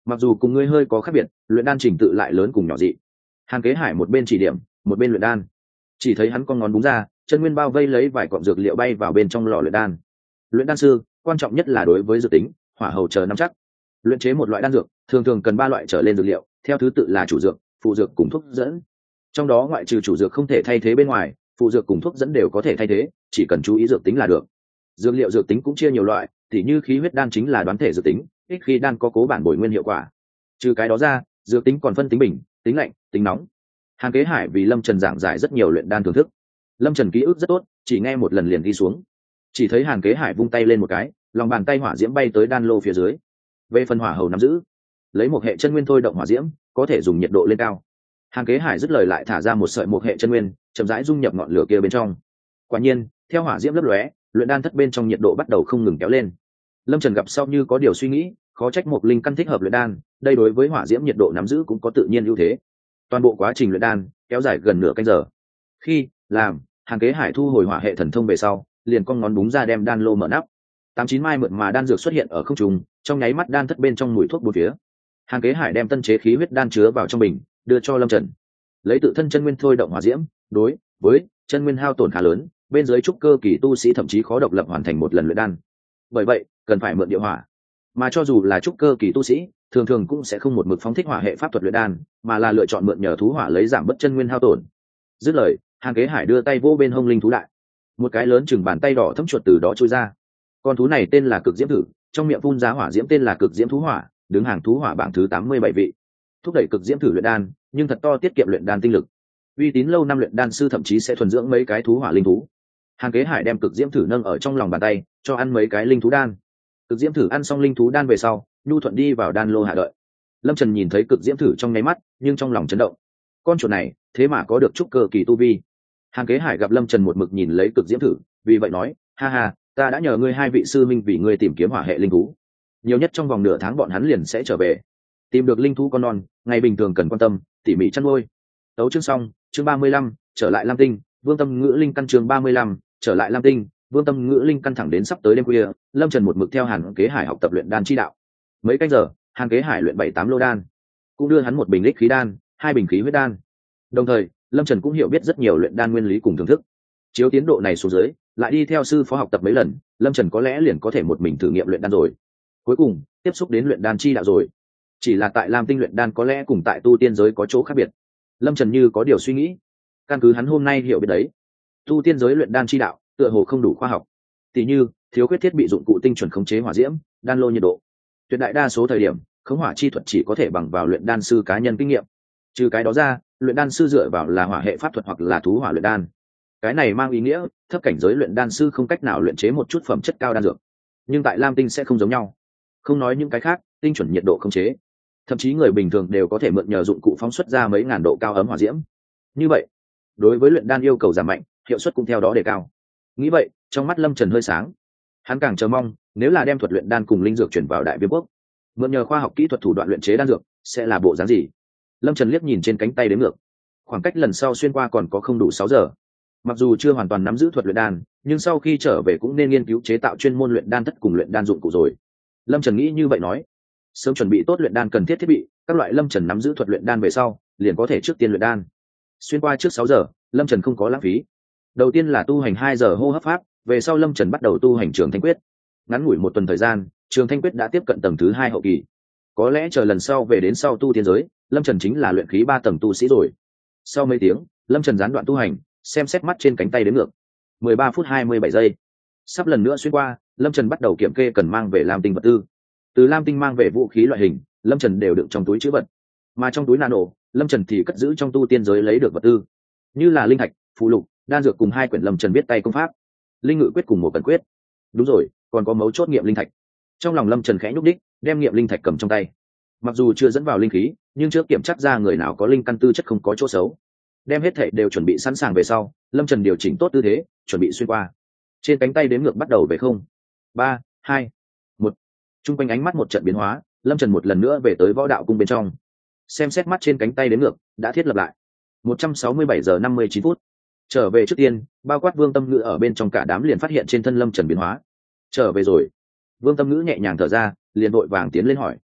mặc dù cùng ngươi hơi có khác biệt, luyện đan trình tự lại lớn cùng nhỏ dị. Hàn Kế Hải một bên chỉ điểm, một bên luyện đan. Chỉ thấy hắn con ngón búng ra, chân nguyên bao vây lấy vài cọng dược liệu bay vào bên trong lò luyện đan. Luyện đan sư, quan trọng nhất là đối với dược tính, hỏa hầu chờ nắm chắc. Luyện chế một loại đan dược, thường thường cần ba loại trở lên dược liệu, theo thứ tự là chủ dược, phụ dược cùng thuốc dẫn. Trong đó ngoại trừ chủ dược không thể thay thế bên ngoài, phụ dược cùng thuốc dẫn đều có thể thay thế, chỉ cần chú ý dược tính là được. Dược liệu dược tính cũng chia nhiều loại, tỉ như khí huyết đan chính là đoán thể dược tính, ít khi đan có cố bản bồi nguyên hiệu quả. Trừ cái đó ra, dược tính còn phân tính bình, tính lạnh, tính nóng. Hàn Kế Hải vì Lâm Trần giảng giải rất nhiều luyện đan thưởng thức. Lâm Trần ký ức rất tốt, chỉ nghe một lần liền đi xuống. Chỉ thấy Hàn Kế Hải vung tay lên một cái, lòng bàn tay hỏa diễm bay tới đan lô phía dưới. Về phần hỏa hầu nắm giữ, lấy một hệ chân nguyên thôi động hỏa diễm, có thể dùng nhiệt độ lên cao. Hàn Kế Hải dứt lời lại thả ra một sợi một hệ chân nguyên, chậm rãi dung nhập ngọn lửa kia bên trong. Quả nhiên, theo hỏa diễm lấp lóe, luyện đan thất bên trong nhiệt độ bắt đầu không ngừng kéo lên. Lâm Trần gặp sau như có điều suy nghĩ, khó trách một linh căn thích hợp luyện đan, đây đối với hỏa diễm nhiệt độ nắm giữ cũng có tự nhiên ưu thế. Toàn bộ quá trình luyện đan kéo dài gần nửa canh giờ. Khi làm, Hàn Kế Hải thu hồi hỏa hệ thần thông về sau, liền con ngón búng ra đem đan lô mở nắp. Tám chín mai mượt mà đan dược xuất hiện ở không trung, trong nháy mắt đan thất bên trong mùi thuốc bốn phía. Hàn Kế Hải đem tân chế khí huyết đan chứa vào trong bình, đưa cho Lâm Trần. Lấy tự thân chân nguyên thôi động hỏa diễm, đối với chân nguyên hao tổn khá lớn, bên dưới trúc cơ kỳ tu sĩ thậm chí khó độc lập hoàn thành một lần luyện đan. Bởi vậy, cần phải mượn địa hỏa. Mà cho dù là trúc cơ kỳ tu sĩ, thường thường cũng sẽ không một mực phóng thích hỏa hệ pháp thuật luyện đan, mà là lựa chọn mượn nhờ thú hỏa lấy giảm bất chân nguyên hao tổn. Dứt lời, Hàn Kế Hải đưa tay vô bên hông linh thú đại, một cái lớn chừng bàn tay đỏ thấm chuột từ đó trôi ra. Con thú này tên là Cực Diễm Thử, trong miệng phun ra hỏa diễm tên là Cực Diễm Thú Hỏa, đứng hàng thú hỏa bảng thứ tám mươi bảy vị. Thúc đẩy Cực Diễm Thử luyện đan, nhưng thật to tiết kiệm luyện đan tinh lực. Uy tín lâu năm luyện đan sư thậm chí sẽ thuần dưỡng mấy cái thú hỏa linh thú. Hàn Kế Hải đem Cực Diễm Thử nâng ở trong lòng bàn tay, cho ăn mấy cái linh thú đan. Cực Diễm Thử ăn xong linh thú đan về sau, nhu thuận đi vào đan lô hạ đợi. Lâm Trần nhìn thấy Cực Diễm Thử trong nháy mắt, nhưng trong lòng chấn động. Con chuột này, thế mà có được trúc cơ kỳ tu vi. Hàn Kế Hải gặp Lâm Trần một mực nhìn lấy Cực Diễm Thử, vì vậy nói, ha ha, ta đã nhờ ngươi hai vị sư minh vì ngươi tìm kiếm hỏa hệ linh thú. Nhiều nhất trong vòng nửa tháng bọn hắn liền sẽ trở về. Tìm được linh thú con non, ngày bình thường cần quan tâm, tỉ mỉ chăn nuôi. Tấu chương xong, chương ba mươi lăm, trở lại Lam Tinh, Vương Tâm Ngữ linh căn chương ba mươi lăm, trở lại Lam Tinh, Vương Tâm Ngữ linh căn thẳng đến sắp tới đêm khuya, Lâm Trần một mực theo Hàn Kế Hải học tập luyện đan chi đạo. Mấy canh giờ, Hàn Kế Hải luyện bảy tám lô đan, cũng đưa hắn một bình lích khí đan, hai bình khí huyết đan. Đồng thời, Lâm Trần cũng hiểu biết rất nhiều luyện đan nguyên lý cùng thưởng thức. Chiếu tiến độ này xuống dưới, lại đi theo sư phó học tập mấy lần, Lâm Trần có lẽ liền có thể một mình thử nghiệm luyện đan rồi. Cuối cùng, tiếp xúc đến luyện đan chi đạo rồi. Chỉ là tại Lam Tinh luyện đan có lẽ cùng tại tu tiên giới có chỗ khác biệt. Lâm Trần như có điều suy nghĩ. Căn cứ hắn hôm nay hiểu biết đấy, tu tiên giới luyện đan chi đạo tựa hồ không đủ khoa học. Tỷ như, thiếu khuyết thiết bị dụng cụ tinh chuẩn khống chế hỏa diễm, đan lô nhiệt độ. Tuyệt đại đa số thời điểm, khống hỏa chi thuật chỉ có thể bằng vào luyện đan sư cá nhân kinh nghiệm. Trừ cái đó ra, luyện đan sư dựa vào là hỏa hệ pháp thuật hoặc là thú hỏa luyện đan. Cái này mang ý nghĩa thấp cảnh giới luyện đan sư không cách nào luyện chế một chút phẩm chất cao đan dược. Nhưng tại Lam Tinh sẽ không giống nhau. Không nói những cái khác, tinh chuẩn nhiệt độ khống chế, thậm chí người bình thường đều có thể mượn nhờ dụng cụ phóng xuất ra mấy ngàn độ cao ấm hỏa diễm. Như vậy, đối với luyện đan yêu cầu giảm mạnh, hiệu suất cũng theo đó đề cao. Nghĩ vậy, trong mắt Lâm Trần hơi sáng. Hắn càng chờ mong, nếu là đem thuật luyện đan cùng linh dược chuyển vào Đại Viêm quốc, mượn nhờ khoa học kỹ thuật thủ đoạn luyện chế đan dược, sẽ là bộ dáng gì? Lâm Trần liếc nhìn trên cánh tay đếm ngược, khoảng cách lần sau xuyên qua còn có không đủ sáu giờ. Mặc dù chưa hoàn toàn nắm giữ thuật luyện đan, nhưng sau khi trở về cũng nên nghiên cứu chế tạo chuyên môn luyện đan thất cùng luyện đan dụng cụ rồi. Lâm Trần nghĩ như vậy nói, sớm chuẩn bị tốt luyện đan cần thiết thiết bị, các loại Lâm Trần nắm giữ thuật luyện đan về sau, liền có thể trước tiên luyện đan. Xuyên qua trước sáu giờ, Lâm Trần không có lãng phí. Đầu tiên là tu hành hai giờ hô hấp pháp, về sau Lâm Trần bắt đầu tu hành Trường Thanh Quyết. Ngắn ngủi một tuần thời gian, Trường Thanh Quyết đã tiếp cận tầng thứ hai hậu kỳ. Có lẽ chờ lần sau về đến sau tu tiên giới, Lâm Trần chính là luyện khí ba tầng tu sĩ rồi. Sau mấy tiếng, Lâm Trần gián đoạn tu hành, xem xét mắt trên cánh tay đếm ngược, mười ba phút hai mươi bảy giây. Sắp lần nữa xuyên qua, Lâm Trần bắt đầu kiểm kê cần mang về Lam Tinh vật tư. Từ Lam Tinh mang về vũ khí loại hình, Lâm Trần đều đựng trong túi trữ vật, mà trong túi nano, Lâm Trần thì cất giữ trong tu tiên giới lấy được vật tư, như là linh thạch, phụ lục, đan dược cùng hai quyển Lâm Trần viết tay công pháp, linh ngự quyết cùng một cẩn quyết. Đúng rồi, còn có mấu chốt nghiệm linh thạch. Trong lòng Lâm Trần khẽ nhúc đích, đem nghiệm linh thạch cầm trong tay. Mặc dù chưa dẫn vào linh khí, nhưng trước kiểm chắc ra người nào có linh căn tư chất không có chỗ xấu. Đem hết thảy đều chuẩn bị sẵn sàng về sau, Lâm Trần điều chỉnh tốt tư thế, chuẩn bị xuyên qua. Trên cánh tay đếm ngược bắt đầu về không, ba, hai, một. Trung quanh ánh mắt một trận biến hóa, Lâm Trần một lần nữa về tới võ đạo cung bên trong. Xem xét mắt trên cánh tay đếm ngược, đã thiết lập lại. một trăm sáu mươi bảy giờ năm mươi chín phút. Trở về trước tiên, bao quát Vương Tâm Ngữ ở bên trong cả đám liền phát hiện trên thân Lâm Trần biến hóa. Trở về rồi. Vương Tâm Ngữ nhẹ nhàng thở ra, liền vội vàng tiến lên hỏi.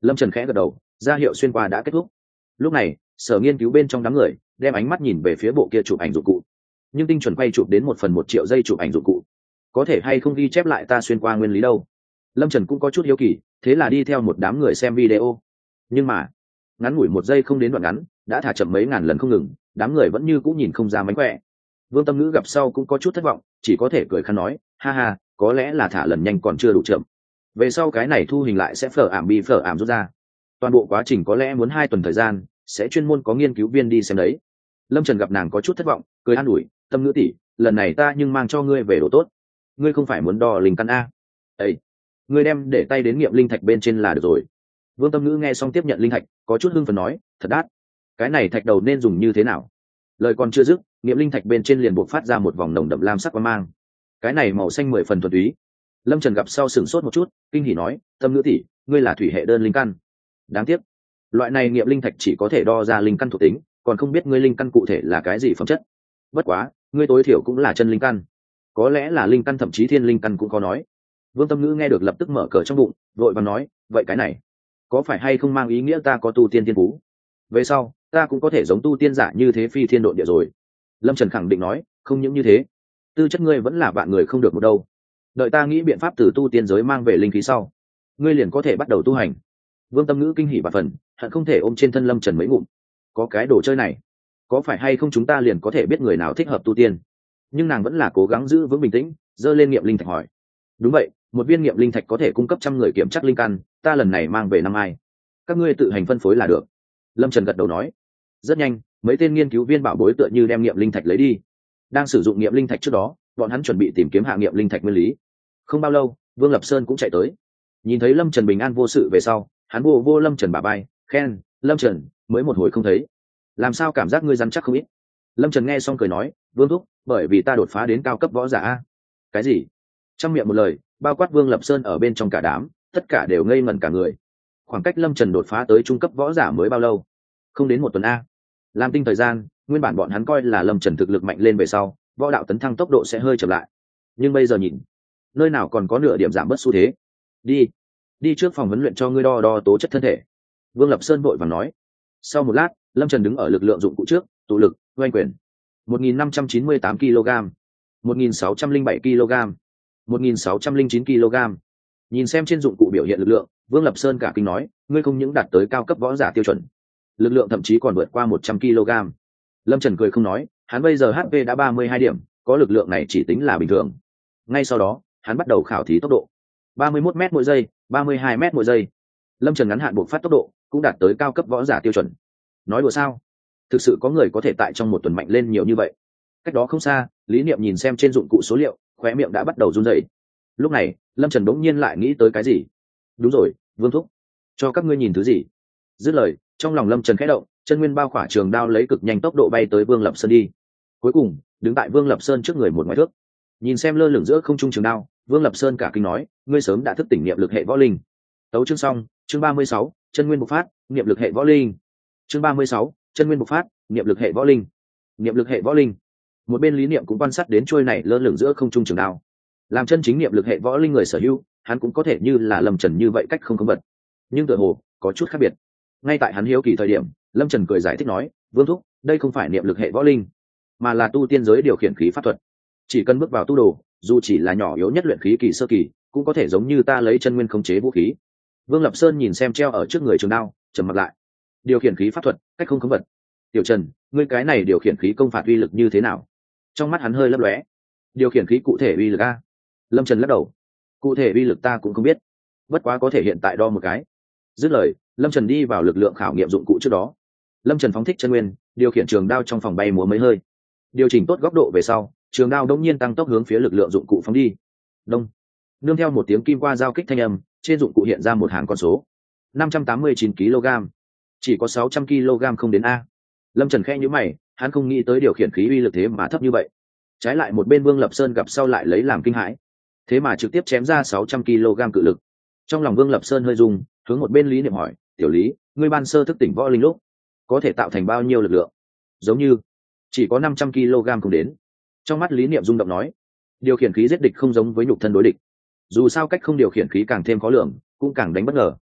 Lâm Trần khẽ gật đầu, ra hiệu xuyên qua đã kết thúc. Lúc này sở nghiên cứu bên trong đám người đem ánh mắt nhìn về phía bộ kia chụp ảnh dụng cụ, nhưng tinh chuẩn quay chụp đến một phần một triệu giây chụp ảnh dụng cụ có thể hay không ghi chép lại ta xuyên qua nguyên lý đâu. Lâm Trần cũng có chút hiếu kỳ, thế là đi theo một đám người xem video. Nhưng mà ngắn ngủi một giây không đến đoạn ngắn đã thả chậm mấy ngàn lần không ngừng, đám người vẫn như cũng nhìn không ra mánh khỏe. Vương Tâm Ngữ gặp sau cũng có chút thất vọng, chỉ có thể cười khăn nói, ha ha, có lẽ là thả lần nhanh còn chưa đủ chậm, về sau cái này thu hình lại sẽ phở ảm bi phở ảm rút ra, toàn bộ quá trình có lẽ muốn hai tuần thời gian, sẽ chuyên môn có nghiên cứu viên đi xem đấy. Lâm Trần gặp nàng có chút thất vọng, cười an ủi, Tâm Ngữ tỷ, lần này ta nhưng mang cho ngươi về đồ tốt, ngươi không phải muốn đo linh căn a? Ê, ngươi đem để tay đến nghiệm linh thạch bên trên là được rồi. Vương Tâm Ngữ nghe xong tiếp nhận linh thạch, có chút hưng phấn nói, thật đắt, cái này thạch đầu nên dùng như thế nào? Lời còn chưa dứt, nghiệm linh thạch bên trên liền buộc phát ra một vòng nồng đậm lam sắc quang mang, cái này màu xanh mười phần thuần túy. Lâm Trần gặp sau sửng sốt một chút, kinh hỉ nói, Tâm Ngữ tỷ, ngươi là thủy hệ đơn linh căn. Đáng tiếc, loại này nghiệm linh thạch chỉ có thể đo ra linh căn thuộc tính, còn không biết ngươi linh căn cụ thể là cái gì phẩm chất. Bất quá, ngươi tối thiểu cũng là chân linh căn, có lẽ là linh căn thậm chí thiên linh căn cũng có nói. Vương Tâm Ngữ nghe được lập tức mở cờ trong bụng, vội vàng nói, vậy cái này có phải hay không mang ý nghĩa ta có tu tiên thiên phú, về sau ta cũng có thể giống tu tiên giả như thế phi thiên độ địa rồi? Lâm Trần khẳng định nói, không những như thế, tư chất ngươi vẫn là vạn người không được một đâu, đợi ta nghĩ biện pháp từ tu tiên giới mang về linh khí sau, ngươi liền có thể bắt đầu tu hành. Vương Tâm Ngữ kinh hỉ và phần hận không thể ôm trên thân Lâm Trần mấy ngụm, có cái đồ chơi này, có phải hay không chúng ta liền có thể biết người nào thích hợp tu tiên? Nhưng nàng vẫn là cố gắng giữ vững bình tĩnh, giơ lên nghiệm linh thạch hỏi, đúng vậy, một viên nghiệm linh thạch có thể cung cấp trăm người kiểm chắc linh căn, ta lần này mang về năm ai, các ngươi tự hành phân phối là được. Lâm Trần gật đầu nói. Rất nhanh, mấy tên nghiên cứu viên bảo bối tựa như đem nghiệm linh thạch lấy đi. Đang sử dụng nghiệm linh thạch trước đó, bọn hắn chuẩn bị tìm kiếm hạ nghiệm linh thạch nguyên lý. Không bao lâu, Vương Lập Sơn cũng chạy tới. Nhìn thấy Lâm Trần bình an vô sự về sau, hắn vô vô Lâm Trần bả vai, khen, Lâm Trần, mới một hồi không thấy, làm sao cảm giác ngươi rắn chắc không ít? Lâm Trần nghe xong cười nói, Vương thúc, bởi vì ta đột phá đến cao cấp võ giả. Cái gì? Trong miệng một lời, bao quát Vương Lập Sơn ở bên trong cả đám, tất cả đều ngây ngẩn cả người. Khoảng cách Lâm Trần đột phá tới trung cấp võ giả mới bao lâu? Không đến một tuần a. Làm tinh thời gian, nguyên bản bọn hắn coi là Lâm Trần thực lực mạnh lên về sau, võ đạo tấn thăng tốc độ sẽ hơi chậm lại. Nhưng bây giờ nhìn, nơi nào còn có nửa điểm giảm bớt xu thế. Đi, đi trước phòng huấn luyện cho ngươi đo đo tố chất thân thể. Vương Lập Sơn vội vàng nói. Sau một lát, Lâm Trần đứng ở lực lượng dụng cụ trước, tụ lực, oanh quyền. một nghìn năm trăm chín mươi tám ki lô gam, một nghìn sáu trăm linh bảy ki lô gam, một nghìn sáu trăm linh chín ki lô gam. Nhìn xem trên dụng cụ biểu hiện lực lượng, Vương Lập Sơn cả kinh nói, ngươi không những đạt tới cao cấp võ giả tiêu chuẩn, lực lượng thậm chí còn vượt qua một trăm ki lô gam. Lâm Trần cười không nói, hắn bây giờ hát pê đã ba mươi hai điểm, có lực lượng này chỉ tính là bình thường. Ngay sau đó, hắn bắt đầu khảo thí tốc độ. ba mươi mốt mét mỗi giây, ba mươi hai mét mỗi giây. Lâm Trần ngắn hạn buộc phát tốc độ, cũng đạt tới cao cấp võ giả tiêu chuẩn. Nói đùa sao? Thực sự có người có thể tại trong một tuần mạnh lên nhiều như vậy. Cách đó không xa, Lý Niệm nhìn xem trên dụng cụ số liệu, khóe miệng đã bắt đầu run rẩy. Lúc này, Lâm Trần bỗng nhiên lại nghĩ tới cái gì. Đúng rồi, Vương thúc, cho các ngươi nhìn thứ gì? Dứt lời, trong lòng Lâm Trần khẽ động, chân nguyên bao khỏa trường đao lấy cực nhanh tốc độ bay tới Vương Lập Sơn đi. Cuối cùng, đứng tại Vương Lập Sơn trước người một ngoại thước, nhìn xem lơ lửng giữa không trung trường đao, Vương Lập Sơn cả kinh nói, ngươi sớm đã thức tỉnh niệm lực hệ võ linh. Tấu chương xong, chương ba mươi sáu, chân nguyên bộc phát, niệm lực hệ võ linh. Chương ba mươi sáu, chân nguyên bộc phát, niệm lực hệ võ linh. Niệm lực hệ võ linh. Một bên Lý Niệm cũng quan sát đến trôi này lơ lửng giữa không trung trường đao. Làm chân chính niệm lực hệ võ linh người sở hữu, hắn cũng có thể như là Lâm Trần như vậy cách không không vật. Nhưng tựa hồ có chút khác biệt. Ngay tại hắn hiếu kỳ thời điểm, Lâm Trần cười giải thích nói, Vương thúc, đây không phải niệm lực hệ võ linh, mà là tu tiên giới điều khiển khí pháp thuật. Chỉ cần bước vào tu đồ, dù chỉ là nhỏ yếu nhất luyện khí kỳ sơ kỳ, cũng có thể giống như ta lấy chân nguyên khống chế vũ khí. Vương Lập Sơn nhìn xem treo ở trước người trường đao, trầm mặt lại. Điều khiển khí pháp thuật, cách không khống vật. Tiểu Trần, ngươi cái này điều khiển khí công phạt uy lực như thế nào? Trong mắt hắn hơi lấp lóe. Điều khiển khí cụ thể uy lực a? Lâm Trần lắc đầu. Cụ thể uy lực ta cũng không biết, bất quá có thể hiện tại đo một cái. Dứt lời, Lâm Trần đi vào lực lượng khảo nghiệm dụng cụ trước đó. Lâm Trần phóng thích chân nguyên, điều khiển trường đao trong phòng bay múa mấy hơi. Điều chỉnh tốt góc độ về sau, trường đao đống nhiên tăng tốc hướng phía lực lượng dụng cụ phóng đi. Đông. Nương theo một tiếng kim qua giao kích thanh âm, trên dụng cụ hiện ra một hàng con số. năm trăm tám mươi chín ki lô gam. Chỉ có sáu trăm ki lô gam không đến a. Lâm Trần khẽ nhíu mày, hắn không nghĩ tới điều khiển khí uy lực thế mà thấp như vậy. Trái lại một bên Vương Lập Sơn gặp sau lại lấy làm kinh hãi. Thế mà trực tiếp chém ra sáu trăm ki lô gam cự lực. Trong lòng Vương Lập Sơn hơi rung, hướng một bên Lý Niệm hỏi, tiểu Lý, ngươi ban sơ thức tỉnh võ linh lúc có thể tạo thành bao nhiêu lực lượng? Giống như chỉ có năm trăm ki lô gam không đến. Trong mắt Lý Niệm rung động nói, điều khiển khí giết địch không giống với nhục thân đối địch, dù sao cách không điều khiển khí càng thêm khó lường, cũng càng đánh bất ngờ.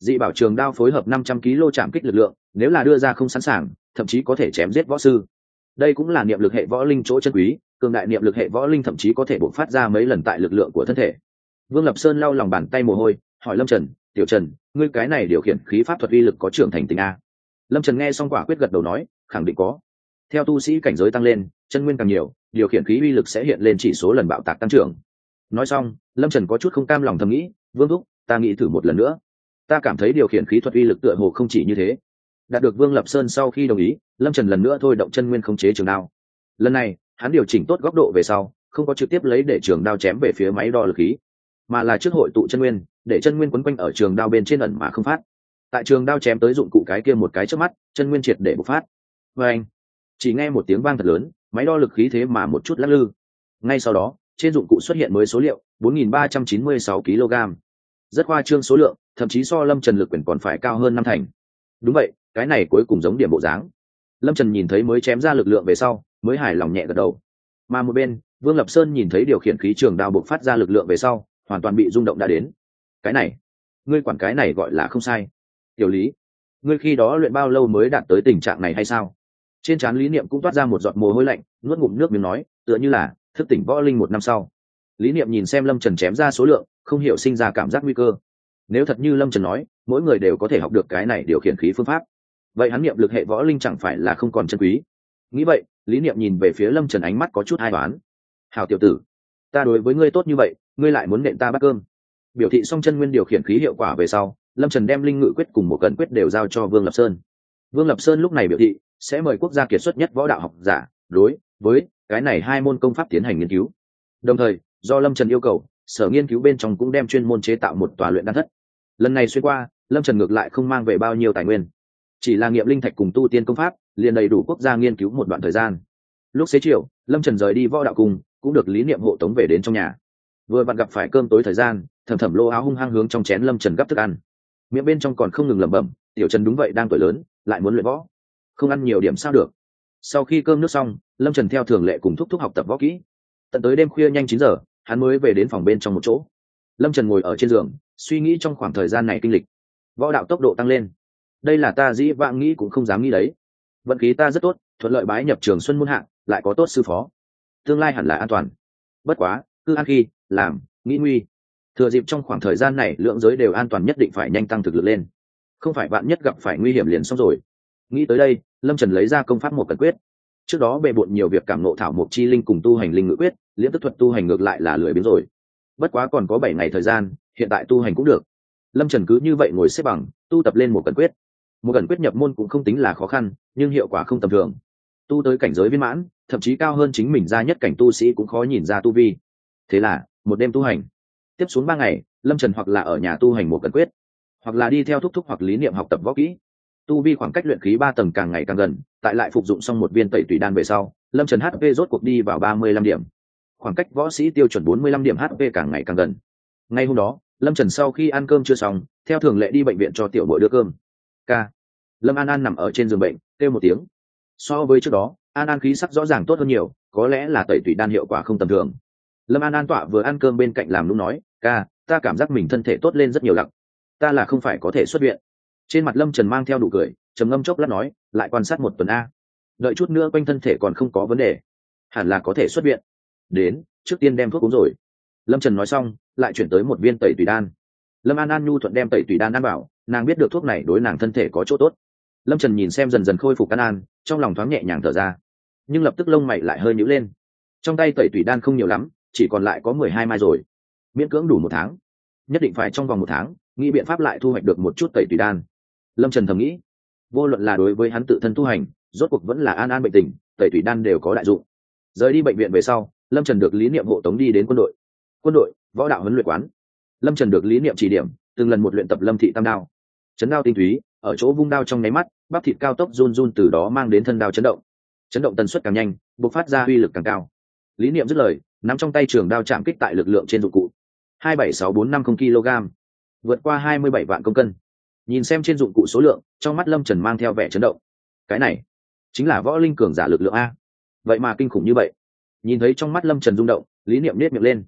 dị bảo trường đao phối hợp năm trăm ki lô chạm kích lực lượng, nếu là đưa ra không sẵn sàng thậm chí có thể chém giết võ sư. Đây cũng là niệm lực hệ võ linh chỗ chân quý, cường đại niệm lực hệ võ linh thậm chí có thể bộc phát ra mấy lần tại lực lượng của thân thể. Vương Lập Sơn lau lòng bàn tay mồ hôi, hỏi Lâm Trần: "Tiểu Trần, ngươi cái này điều khiển khí pháp thuật uy lực có trưởng thành tình a?" Lâm Trần nghe xong quả quyết gật đầu nói: "Khẳng định có. Theo tu sĩ cảnh giới tăng lên, chân nguyên càng nhiều, điều khiển khí uy lực sẽ hiện lên chỉ số lần bạo tạc tăng trưởng." Nói xong, Lâm Trần có chút không cam lòng thầm nghĩ: "Vương thúc, ta nghĩ thử một lần nữa. Ta cảm thấy điều khiển khí thuật uy lực tựa hồ không chỉ như thế." Đạt được Vương Lập Sơn sau khi đồng ý, Lâm Trần lần nữa thôi động chân nguyên khống chế trường đao. Lần này, hắn điều chỉnh tốt góc độ về sau, không có trực tiếp lấy để trường đao chém về phía máy đo lực khí, mà là trước hội tụ chân nguyên, để chân nguyên quấn quanh ở trường đao bên trên ẩn mà không phát. Tại trường đao chém tới dụng cụ cái kia một cái trước mắt, chân nguyên triệt để bộc phát. Và anh, chỉ nghe một tiếng vang thật lớn, máy đo lực khí thế mà một chút lắc lư. Ngay sau đó, trên dụng cụ xuất hiện mới số liệu bốn nghìn ba trăm chín mươi sáu ki lô gam, rất khoa trương số lượng, thậm chí so Lâm Trần lực quyền còn phải cao hơn năm thành. Đúng vậy, cái này cuối cùng giống điểm bộ dáng. Lâm Trần nhìn thấy mới chém ra lực lượng về sau, mới hài lòng nhẹ gật đầu. Mà một bên, Vương Lập Sơn nhìn thấy điều khiển khí trường đao bộc phát ra lực lượng về sau, hoàn toàn bị rung động đã đến. Cái này, ngươi quản cái này gọi là không sai. Tiểu Lý, ngươi khi đó luyện bao lâu mới đạt tới tình trạng này hay sao? Trên trán Lý Niệm cũng toát ra một giọt mồ hôi lạnh, nuốt ngụm nước miếng nói, tựa như là thức tỉnh võ linh một năm sau. Lý Niệm nhìn xem Lâm Trần chém ra số lượng, không hiểu sinh ra cảm giác nguy cơ. Nếu thật như Lâm Trần nói, mỗi người đều có thể học được cái này điều khiển khí phương pháp, vậy hắn niệm lực hệ võ linh chẳng phải là không còn chân quý. Nghĩ vậy, Lý Niệm nhìn về phía Lâm Trần ánh mắt có chút ai đoán. "Hảo tiểu tử, ta đối với ngươi tốt như vậy, ngươi lại muốn nện ta bát cơm." Biểu thị xong chân nguyên điều khiển khí hiệu quả về sau, Lâm Trần đem linh ngự quyết cùng một cẩn quyết đều giao cho Vương Lập Sơn. Vương Lập Sơn lúc này biểu thị sẽ mời quốc gia kiệt xuất nhất võ đạo học giả đối với cái này hai môn công pháp tiến hành nghiên cứu. Đồng thời, do Lâm Trần yêu cầu, sở nghiên cứu bên trong cũng đem chuyên môn chế tạo một tòa luyện đan thất. Lần này xuyên qua, Lâm Trần ngược lại không mang về bao nhiêu tài nguyên, chỉ là nghiệm linh thạch cùng tu tiên công pháp liền đầy đủ quốc gia nghiên cứu một đoạn thời gian. Lúc xế chiều, Lâm Trần rời đi võ đạo cung, cũng được Lý Niệm hộ tống về đến trong nhà. Vừa vặn gặp phải cơm tối thời gian, Thẩm Thẩm lô áo hung hăng hướng trong chén Lâm Trần gắp thức ăn, miệng bên trong còn không ngừng lẩm bẩm, tiểu Trần đúng vậy đang tuổi lớn, lại muốn luyện võ, không ăn nhiều điểm sao được. Sau khi cơm nước xong, Lâm Trần theo thường lệ cùng thúc thúc học tập võ kỹ. Tận tới đêm khuya nhanh chín giờ, hắn mới về đến phòng bên trong một chỗ. Lâm Trần ngồi ở trên giường, suy nghĩ trong khoảng thời gian này kinh lịch. Võ đạo tốc độ tăng lên, đây là ta dĩ vãng nghĩ cũng không dám nghĩ đấy. Vận khí ta rất tốt, thuận lợi bái nhập trường Xuân môn hạng, lại có tốt sư phó, tương lai hẳn là an toàn. Bất quá, cứ ăn khi làm nghĩ nguy, thừa dịp trong khoảng thời gian này lượng giới đều an toàn, nhất định phải nhanh tăng thực lực lên, không phải bạn nhất gặp phải nguy hiểm liền xong rồi. Nghĩ tới đây, Lâm Trần lấy ra công pháp một cẩn quyết. Trước đó bề bộn nhiều việc cảm nộ thảo mộc chi linh cùng tu hành linh ngự quyết, liễm tức thuật tu hành ngược lại là lười biếng rồi. Bất quá còn có bảy ngày thời gian, hiện tại tu hành cũng được. Lâm Trần cứ như vậy ngồi xếp bằng, tu tập lên một cẩn quyết. Một cẩn quyết nhập môn cũng không tính là khó khăn, nhưng hiệu quả không tầm thường. Tu tới cảnh giới viên mãn, thậm chí cao hơn chính mình ra nhất cảnh tu sĩ cũng khó nhìn ra tu vi. Thế là, một đêm tu hành. Tiếp xuống ba ngày, Lâm Trần hoặc là ở nhà tu hành một cẩn quyết, hoặc là đi theo thúc thúc hoặc Lý Niệm học tập võ kỹ. Tu vi khoảng cách luyện khí ba tầng càng ngày càng gần, tại lại phục dụng xong một viên tẩy tùy đan về sau, Lâm Trần hát pê rốt cuộc đi vào ba mươi lăm điểm. Khoảng cách võ sĩ tiêu chuẩn bốn mươi lăm điểm hát pê càng ngày càng gần. Ngay hôm đó, Lâm Trần sau khi ăn cơm chưa xong, theo thường lệ đi bệnh viện cho tiểu bội đưa cơm. Ca. Lâm An An nằm ở trên giường bệnh, kêu một tiếng. So với trước đó, An An khí sắc rõ ràng tốt hơn nhiều, có lẽ là tẩy tùy đan hiệu quả không tầm thường. Lâm An An tọa vừa ăn cơm bên cạnh làm lúc nói, ca, ta cảm giác mình thân thể tốt lên rất nhiều lặng. Ta là không phải có thể xuất viện. Trên mặt Lâm Trần mang theo nụ cười, trầm ngâm chốc lát nói, lại quan sát một tuần a, đợi chút nữa quanh thân thể còn không có vấn đề, hẳn là có thể xuất viện. Đến, trước tiên đem thuốc uống rồi. Lâm Trần nói xong, lại chuyển tới một viên tẩy tùy đan. Lâm An An nhu thuận đem tẩy tùy đan ăn bảo, nàng biết được thuốc này đối nàng thân thể có chỗ tốt. Lâm Trần nhìn xem dần dần khôi phục An An, trong lòng thoáng nhẹ nhàng thở ra, nhưng lập tức lông mày lại hơi nhíu lên. Trong tay tẩy tùy đan không nhiều lắm, chỉ còn lại có mười hai mai rồi, miễn cưỡng đủ một tháng, nhất định phải trong vòng một tháng nghĩ biện pháp lại thu hoạch được một chút tẩy tùy đan. Lâm Trần thầm nghĩ, vô luận là đối với hắn tự thân tu hành, rốt cuộc vẫn là An An bệnh tình, tẩy tùy đan đều có đại dụng. Rời đi bệnh viện về sau, Lâm Trần được Lý Niệm hộ tống đi đến quân đội. Quân đội, võ đạo huấn luyện quán. Lâm Trần được Lý Niệm chỉ điểm, từng lần một luyện tập Lâm thị tam đao. Chấn đao tinh túy, ở chỗ vung đao trong nháy mắt, bắp thịt cao tốc run run, từ đó mang đến thân đao chấn động. Chấn động tần suất càng nhanh, bộc phát ra uy lực càng cao. Lý Niệm dứt lời, nắm trong tay trường đao chạm kích tại lực lượng trên dụng cụ. hai bảy sáu bốn năm không ki lô gam, vượt qua hai mươi bảy vạn công cân. Nhìn xem trên dụng cụ số lượng, trong mắt Lâm Trần mang theo vẻ chấn động. Cái này chính là võ linh cường giả lực lượng a, vậy mà kinh khủng như vậy. Nhìn thấy trong mắt Lâm Trần rung động, Lý Niệm nét miệng lên.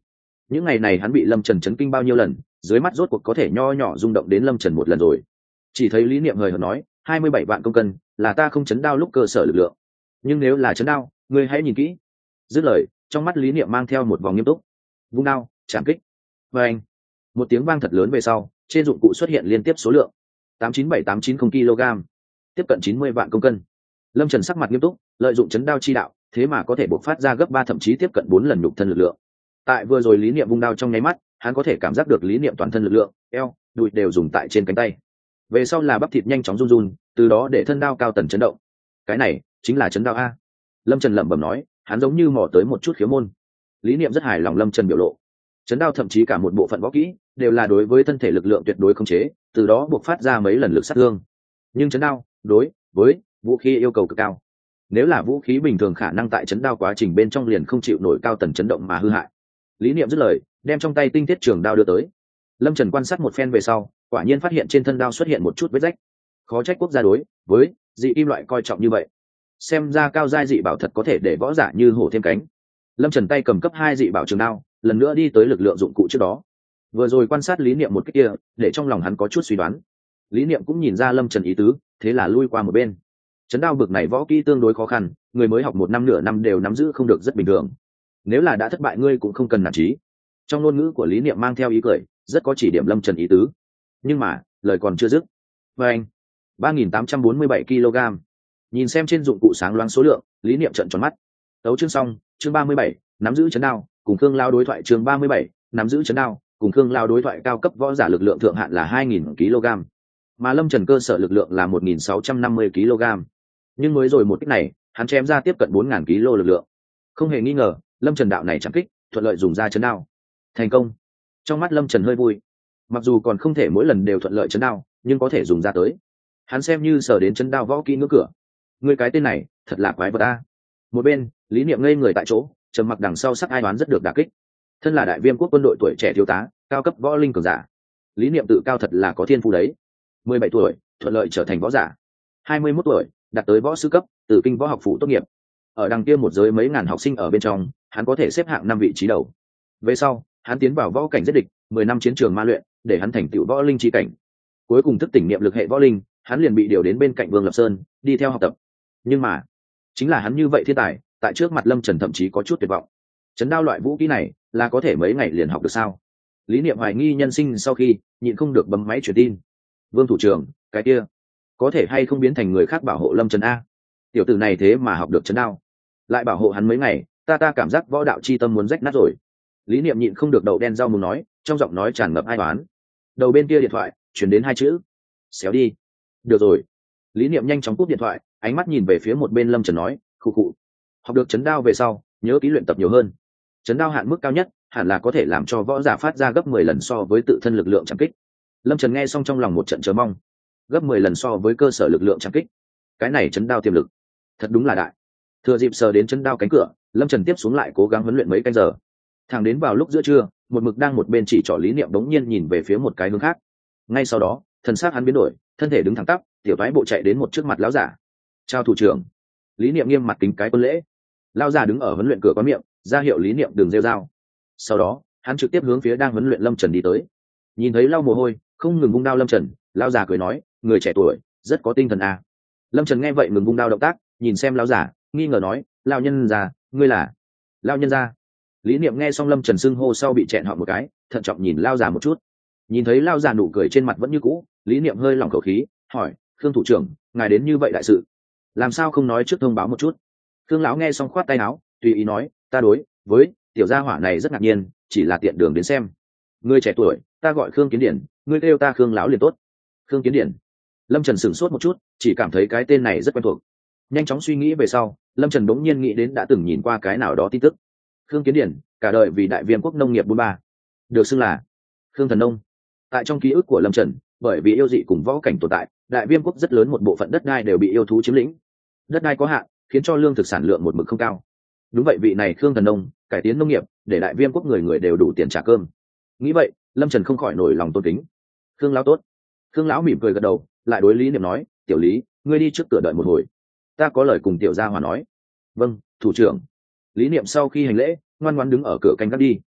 những ngày này hắn bị lâm trần chấn kinh bao nhiêu lần, dưới mắt rốt cuộc có thể nho nhỏ rung động đến lâm trần một lần rồi. Chỉ thấy lý niệm hời hợt nói, hai mươi bảy vạn công cân là ta không chấn đao lúc cơ sở lực lượng, nhưng nếu là chấn đao, ngươi hãy nhìn kỹ. Dứt lời, trong mắt lý niệm mang theo một vòng nghiêm túc. Vung đao, chạm kích. Và anh, một tiếng vang thật lớn về sau, trên dụng cụ xuất hiện liên tiếp số lượng tám chín bảy tám chín không kg, tiếp cận chín mươi vạn công cân. Lâm Trần sắc mặt nghiêm túc, lợi dụng chấn đao chi đạo, thế mà có thể bộc phát ra gấp ba thậm chí tiếp cận bốn lần nhục thân lực lượng. Tại vừa rồi lý niệm vung đao trong nháy mắt, hắn có thể cảm giác được lý niệm toàn thân lực lượng, eo, đùi đều dùng tại trên cánh tay. Về sau là bắp thịt nhanh chóng run run, từ đó để thân đao cao tần chấn động. Cái này chính là chấn đao a. Lâm Trần lẩm bẩm nói, hắn giống như mò tới một chút khiếu môn. Lý niệm rất hài lòng Lâm Trần biểu lộ. Chấn đao thậm chí cả một bộ phận võ kỹ đều là đối với thân thể lực lượng tuyệt đối khống chế, từ đó buộc phát ra mấy lần lực sát thương. Nhưng chấn đao đối với vũ khí yêu cầu cực cao. Nếu là vũ khí bình thường khả năng tại chấn đao quá trình bên trong liền không chịu nổi cao tần chấn động mà hư hại. Lý niệm dứt lời, đem trong tay tinh thiết trường đao đưa tới. Lâm Trần quan sát một phen về sau, quả nhiên phát hiện trên thân đao xuất hiện một chút vết rách. Khó trách quốc gia đối với dị kim loại coi trọng như vậy. Xem ra cao giai dị bảo thật có thể để võ giả như hổ thêm cánh. Lâm Trần tay cầm cấp hai dị bảo trường đao, lần nữa đi tới lực lượng dụng cụ trước đó. Vừa rồi quan sát lý niệm một cái kia, để trong lòng hắn có chút suy đoán. Lý niệm cũng nhìn ra Lâm Trần ý tứ, thế là lui qua một bên. Chấn đao bực này võ kỹ tương đối khó khăn, người mới học một năm nửa năm đều nắm giữ không được rất bình thường. Nếu là đã thất bại ngươi cũng không cần nản chí. Trong ngôn ngữ của lý niệm mang theo ý cười, rất có chỉ điểm Lâm Trần ý tứ. Nhưng mà lời còn chưa dứt, và anh ba nghìn tám trăm bốn mươi bảy kg. Nhìn xem trên dụng cụ sáng loáng số lượng, lý niệm trợn tròn mắt. Tấu chương xong, chương ba mươi bảy, nắm giữ chấn đao, cùng Khương Lao đối thoại chương ba mươi bảy, nắm giữ chấn đao, cùng Khương Lao đối thoại cao cấp võ giả lực lượng thượng hạn là hai nghìn kg, mà Lâm Trần cơ sở lực lượng là một nghìn sáu trăm năm mươi kg. Nhưng mới rồi một kích này, hắn chém ra tiếp cận bốn nghìn kg lực lượng. Không hề nghi ngờ, Lâm Trần đạo này chẳng kích, thuận lợi dùng ra chấn đao. Thành công. Trong mắt Lâm Trần hơi vui. Mặc dù còn không thể mỗi lần đều thuận lợi chấn đao, nhưng có thể dùng ra tới. Hắn xem như sở đến chấn đao võ kỹ ngưỡng cửa. Người cái tên này, thật là quái vật a. Một bên, lý niệm ngây người tại chỗ, trầm mặc đằng sau sắc ai đoán rất được đả kích. Thân là đại viêm quốc quân đội tuổi trẻ thiếu tá, cao cấp võ linh cường giả. Lý niệm tự cao thật là có thiên phú đấy. mười bảy tuổi, thuận lợi trở thành võ giả. hai mươi mốt tuổi, đạt tới võ sư cấp, từ kinh võ học phủ tốt nghiệp. Ở đằng kia một giới mấy ngàn học sinh ở bên trong, hắn có thể xếp hạng năm vị trí đầu. Về sau, hắn tiến vào võ cảnh giết địch, mười năm chiến trường ma luyện, để hắn thành tựu võ linh chi cảnh. Cuối cùng thức tỉnh niệm lực hệ võ linh, hắn liền bị điều đến bên cạnh Vương Lập Sơn, đi theo học tập. Nhưng mà, chính là hắn như vậy thiên tài, tại trước mặt Lâm Trần thậm chí có chút tuyệt vọng. Chấn đao loại vũ khí này, là có thể mấy ngày liền học được sao? Lý niệm hoài nghi nhân sinh sau khi nhịn không được bấm máy truyền tin. Vương thủ trưởng, cái kia có thể hay không biến thành người khác bảo hộ Lâm Trần a? Tiểu tử này thế mà học được chấn đao, lại bảo hộ hắn mấy ngày, ta ta cảm giác võ đạo chi tâm muốn rách nát rồi. Lý niệm nhịn không được đậu đen rau muốn nói, trong giọng nói tràn ngập ai oán. Đầu bên kia điện thoại chuyển đến hai chữ: xéo đi. Được rồi. Lý niệm nhanh chóng cúp điện thoại, ánh mắt nhìn về phía một bên Lâm Trần nói, khụ khụ. Học được chấn đao về sau, nhớ kỹ luyện tập nhiều hơn. Chấn đao hạn mức cao nhất hẳn là có thể làm cho võ giả phát ra gấp mười lần so với tự thân lực lượng chạm kích. Lâm Trần nghe xong trong lòng một trận chờ mong. Gấp mười lần so với cơ sở lực lượng chạm kích, cái này chấn đao tiềm lực thật đúng là đại. Thừa dịp sờ đến chấn đao cánh cửa, Lâm Trần tiếp xuống lại cố gắng huấn luyện mấy canh giờ. Thẳng đến vào lúc giữa trưa, một mực đang một bên chỉ trỏ lý niệm đống nhiên nhìn về phía một cái hướng khác. Ngay sau đó, thần sắc hắn biến đổi, thân thể đứng thẳng tắp, tiểu toái bộ chạy đến một trước mặt lão giả. Chào thủ trưởng. Lý niệm nghiêm mặt kính cái quân lễ. Lão giả đứng ở huấn luyện cửa có miệng, ra hiệu lý niệm đừng rêu rao. Sau đó, hắn trực tiếp hướng phía đang huấn luyện Lâm Trần đi tới. Nhìn thấy lau mồ hôi, không ngừng vung đao Lâm Trần, lão giả cười nói, người trẻ tuổi rất có tinh thần à. Lâm Trần nghe vậy ngừng vung đao động tác, nhìn xem lão giả, nghi ngờ nói, lão nhân già, ngươi là? Lão nhân gia. Lý niệm nghe xong Lâm Trần xưng hô sau bị chẹn họ một cái, thận trọng nhìn lão già một chút. Nhìn thấy lão già nụ cười trên mặt vẫn như cũ, Lý niệm hơi lỏng khẩu khí, hỏi, Khương thủ trưởng, ngài đến như vậy đại sự, làm sao không nói trước thông báo một chút? Khương lão nghe xong khoát tay áo, tùy ý nói, ta đối với tiểu gia hỏa này rất ngạc nhiên, chỉ là tiện đường đến xem. Ngươi trẻ tuổi, ta gọi Khương Kiến Điển, ngươi kêu ta Khương lão liền tốt. Khương Kiến Điển. Lâm Trần sửng sốt một chút, chỉ cảm thấy cái tên này rất quen thuộc. Nhanh chóng suy nghĩ về sau, Lâm Trần bỗng nhiên nghĩ đến đã từng nhìn qua cái nào đó tin tức. Khương Kiến Điển, cả đời vì đại viêm quốc nông nghiệp bốn ba, được xưng là Khương Thần Nông. Tại trong ký ức của Lâm Trần, bởi vì yêu dị cùng võ cảnh tồn tại, đại viêm quốc rất lớn một bộ phận đất đai đều bị yêu thú chiếm lĩnh. Đất đai có hạn, khiến cho lương thực sản lượng một mực không cao. Đúng vậy, vị này Khương Thần Nông cải tiến nông nghiệp, để đại viêm quốc người người đều đủ tiền trả cơm. Nghĩ vậy, Lâm Trần không khỏi nổi lòng tôn kính. Khương lão tốt. Khương lão mỉm cười gật đầu, lại đối Lý niệm nói, tiểu Lý, ngươi đi trước cửa đợi một hồi, ta có lời cùng tiểu gia hòa nói. Vâng, thủ trưởng. Lý niệm sau khi hành lễ, ngoan ngoãn đứng ở cửa canh gác đi.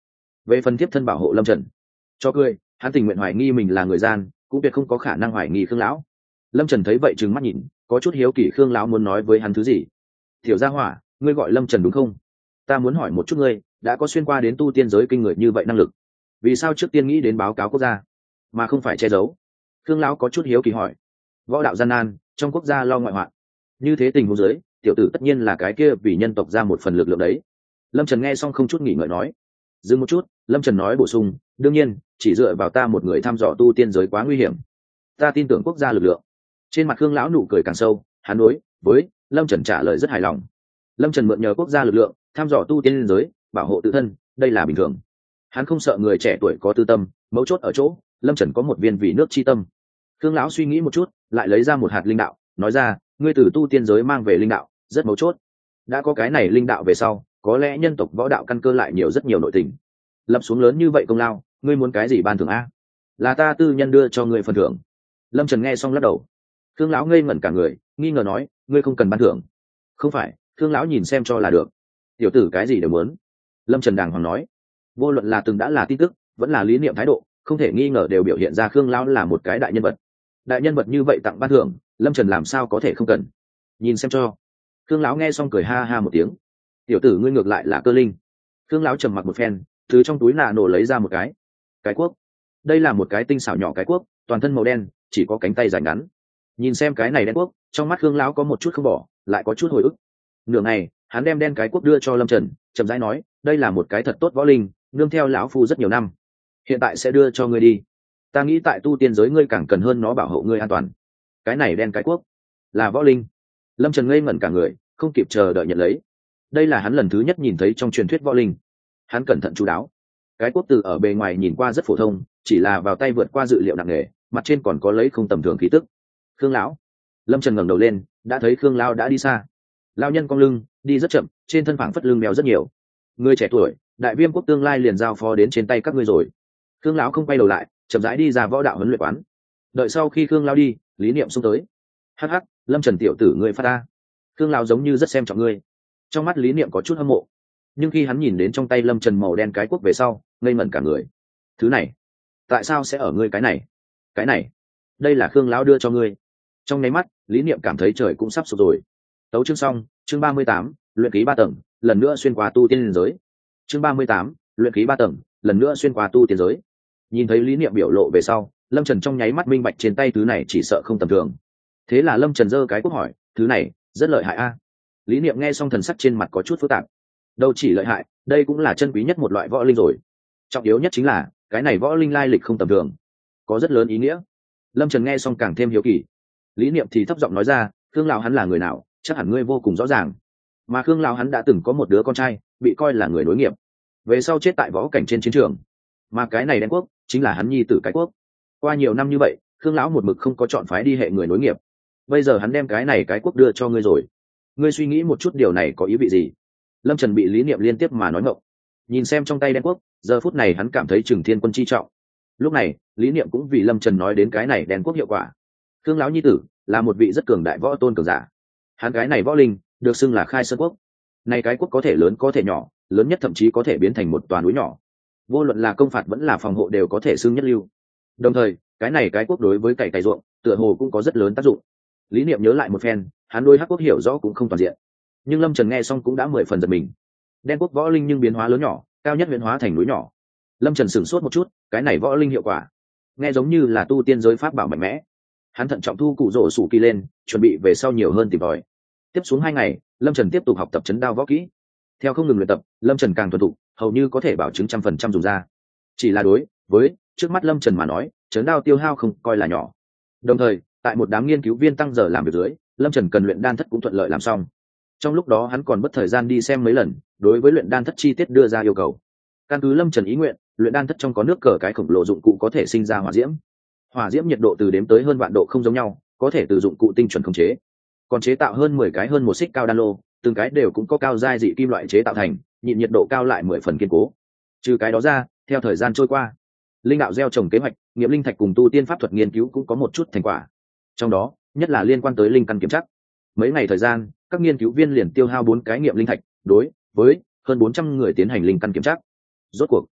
về phần tiếp thân bảo hộ lâm trần cho cười, hắn tình nguyện hoài nghi mình là người gian, cũng tuyệt không có khả năng hoài nghi khương lão. Lâm trần thấy vậy trừng mắt nhìn, có chút hiếu kỳ khương lão muốn nói với hắn thứ gì. Tiểu gia hỏa, ngươi gọi lâm trần đúng không? Ta muốn hỏi một chút ngươi, đã có xuyên qua đến tu tiên giới kinh người như vậy năng lực, vì sao trước tiên nghĩ đến báo cáo quốc gia mà không phải che giấu? Khương lão có chút hiếu kỳ hỏi. Võ đạo gian nan, trong quốc gia lo ngoại hoạn, như thế tình huống dưới, tiểu tử tất nhiên là cái kia vì nhân tộc ra một phần lực lượng đấy. Lâm trần nghe xong không chút nghỉ ngợi nói. Dừng một chút, Lâm trần nói bổ sung, đương nhiên chỉ dựa vào ta một người thăm dò tu tiên giới quá nguy hiểm, ta tin tưởng quốc gia lực lượng. Trên mặt Khương lão nụ cười càng sâu, hắn đối với Lâm trần trả lời rất hài lòng. Lâm trần mượn nhờ quốc gia lực lượng thăm dò tu tiên giới, bảo hộ tự thân, đây là bình thường. Hắn không sợ người trẻ tuổi có tư tâm, mấu chốt ở chỗ Lâm trần có một viên vì nước chi tâm. Khương lão suy nghĩ một chút, lại lấy ra một hạt linh đạo, nói ra, ngươi từ tu tiên giới mang về linh đạo rất mấu chốt, đã có cái này linh đạo về sau, có lẽ nhân tộc võ đạo căn cơ lại nhiều rất nhiều nội tình. Lập xuống lớn như vậy công lao, ngươi muốn cái gì ban thưởng a? Là ta tư nhân đưa cho ngươi phần thưởng. Lâm trần nghe xong lắc đầu. Khương lão ngây ngẩn cả người, nghi ngờ nói, ngươi không cần ban thưởng. Không phải, Khương lão nhìn xem cho là được. Tiểu tử cái gì đều muốn. Lâm trần đàng hoàng nói. Vô luận là từng đã là tin tức, vẫn là lý niệm thái độ, không thể nghi ngờ đều biểu hiện ra Khương lão là một cái đại nhân vật. Đại nhân vật như vậy tặng ban thưởng, Lâm trần làm sao có thể không cần. Nhìn xem cho. Khương lão nghe xong cười ha ha một tiếng. Tiểu tử ngươi ngược lại là cơ linh. Khương lão trầm mặc một phen, từ trong túi nạ nổ lấy ra một cái cái cuốc. Đây là một cái tinh xảo nhỏ cái cuốc, toàn thân màu đen, chỉ có cánh tay dài ngắn. Nhìn xem cái này đen cuốc, trong mắt Khương lão có một chút không bỏ, lại có chút hồi ức. Nửa ngày, hắn đem đen cái cuốc đưa cho Lâm trần, chậm rãi nói, đây là một cái thật tốt võ linh, nương theo lão phu rất nhiều năm, hiện tại sẽ đưa cho ngươi đi. Ta nghĩ tại tu tiên giới ngươi càng cần hơn nó bảo hộ ngươi an toàn. Cái này đen cái cuốc là võ linh. Lâm trần ngây ngẩn cả người, không kịp chờ đợi nhận lấy. Đây là hắn lần thứ nhất nhìn thấy trong truyền thuyết võ linh. Hắn cẩn thận chú đáo. Cái cuốc từ ở bề ngoài nhìn qua rất phổ thông, chỉ là vào tay vượt qua dự liệu nặng nề, mặt trên còn có lấy không tầm thường khí tức. Khương lão. Lâm trần ngẩng đầu lên, đã thấy Khương lão đã đi xa. Lão nhân cong lưng, đi rất chậm, trên thân phảng phất lưng mèo rất nhiều. Người trẻ tuổi, đại viêm quốc tương lai liền giao phó đến trên tay các ngươi rồi. Khương lão không quay đầu lại, chậm rãi đi ra võ đạo huấn luyện quán. Đợi sau khi Khương lão đi, lý niệm xông tới. Hắc hắc, Lâm trần tiểu tử ngươi phát ta. Khương lão giống như rất xem trọng ngươi. Trong mắt lý niệm có chút hâm mộ, nhưng khi hắn nhìn đến trong tay Lâm trần màu đen cái cuốc về sau, ngây ngẩn cả người. Thứ này, tại sao sẽ ở ngươi cái này? Cái này, đây là Khương lão đưa cho ngươi. Trong nháy mắt, lý niệm cảm thấy trời cũng sắp sụp rồi. Tấu chương xong, chương ba mươi tám, luyện khí ba tầng, lần nữa xuyên qua tu tiên giới. Chương ba mươi tám, luyện khí ba tầng, lần nữa xuyên qua tu tiên giới. Nhìn thấy lý niệm biểu lộ về sau, Lâm trần trong nháy mắt minh bạch trên tay thứ này chỉ sợ không tầm thường. Thế là Lâm trần giơ cái cuốc hỏi, thứ này rất lợi hại a? Lý niệm nghe xong thần sắc trên mặt có chút phức tạp. Đâu chỉ lợi hại, đây cũng là chân quý nhất một loại võ linh rồi. Trọng yếu nhất chính là cái này võ linh lai lịch không tầm thường, có rất lớn ý nghĩa. Lâm trần nghe xong càng thêm hiếu kỳ. Lý niệm thì thấp giọng nói ra, Khương lão hắn là người nào, chắc hẳn ngươi vô cùng rõ ràng. Mà Khương lão hắn đã từng có một đứa con trai, bị coi là người nối nghiệp, về sau chết tại võ cảnh trên chiến trường. Mà cái này đen quốc chính là hắn nhi tử cái quốc. Qua nhiều năm như vậy, Khương lão một mực không có chọn phái đi hệ người nối nghiệp. Bây giờ hắn đem cái này cái quốc đưa cho ngươi rồi. Ngươi suy nghĩ một chút điều này có ý vị gì? Lâm trần bị lý niệm liên tiếp mà nói ngộng. Nhìn xem trong tay đen quốc, giờ phút này hắn cảm thấy Trừng Thiên Quân chi trọng. Lúc này, lý niệm cũng vì Lâm trần nói đến cái này đen quốc hiệu quả. Khương lão nhi tử là một vị rất cường đại võ tôn cường giả. Hắn cái này võ linh được xưng là Khai Sơn quốc. Này cái quốc có thể lớn có thể nhỏ, lớn nhất thậm chí có thể biến thành một toàn núi nhỏ. Vô luận là công phạt vẫn là phòng hộ đều có thể xưng nhất lưu. Đồng thời, cái này cái quốc đối với cày cày ruộng, tựa hồ cũng có rất lớn tác dụng. Lý niệm nhớ lại một phen, hắn đôi hắc quốc hiểu rõ cũng không toàn diện. Nhưng Lâm trần nghe xong cũng đã mười phần giật mình. Đen quốc võ linh nhưng biến hóa lớn nhỏ, cao nhất biến hóa thành núi nhỏ. Lâm trần sửng sốt một chút, cái này võ linh hiệu quả nghe giống như là tu tiên giới pháp bảo mạnh mẽ. Hắn thận trọng thu cụ rổ sủ kỳ lên, chuẩn bị về sau nhiều hơn tìm tòi. Tiếp xuống hai ngày, Lâm trần tiếp tục học tập chấn đao võ kỹ. Theo không ngừng luyện tập, Lâm trần càng thuần thục, hầu như có thể bảo chứng trăm phần trăm dùng ra. Chỉ là đối với trước mắt Lâm trần mà nói, chấn đao tiêu hao không coi là nhỏ. Đồng thời, tại một đám nghiên cứu viên tăng giờ làm việc dưới, Lâm trần cần luyện đan thất cũng thuận lợi làm xong. Trong lúc đó hắn còn mất thời gian đi xem mấy lần, đối với luyện đan thất chi tiết đưa ra yêu cầu. Căn cứ Lâm trần ý nguyện, luyện đan thất trong có nước cờ cái khổng lồ dụng cụ có thể sinh ra hỏa diễm. Hỏa diễm nhiệt độ từ đếm tới hơn vạn độ không giống nhau, có thể từ dụng cụ tinh chuẩn khống chế. Còn chế tạo hơn mười cái hơn một xích cao đan lô, từng cái đều cũng có cao giai dị kim loại chế tạo thành, nhịn nhiệt độ cao lại mười phần kiên cố. Trừ cái đó ra, theo thời gian trôi qua, linh đạo gieo trồng kế hoạch, nghiệm linh thạch cùng tu tiên pháp thuật nghiên cứu cũng có một chút thành quả. Trong đó, nhất là liên quan tới linh căn kiểm chắc. Mấy ngày thời gian, các nghiên cứu viên liền tiêu hao bốn cái nghiệm linh thạch, đối với hơn bốn trăm người tiến hành linh căn kiểm tra. Rốt cuộc,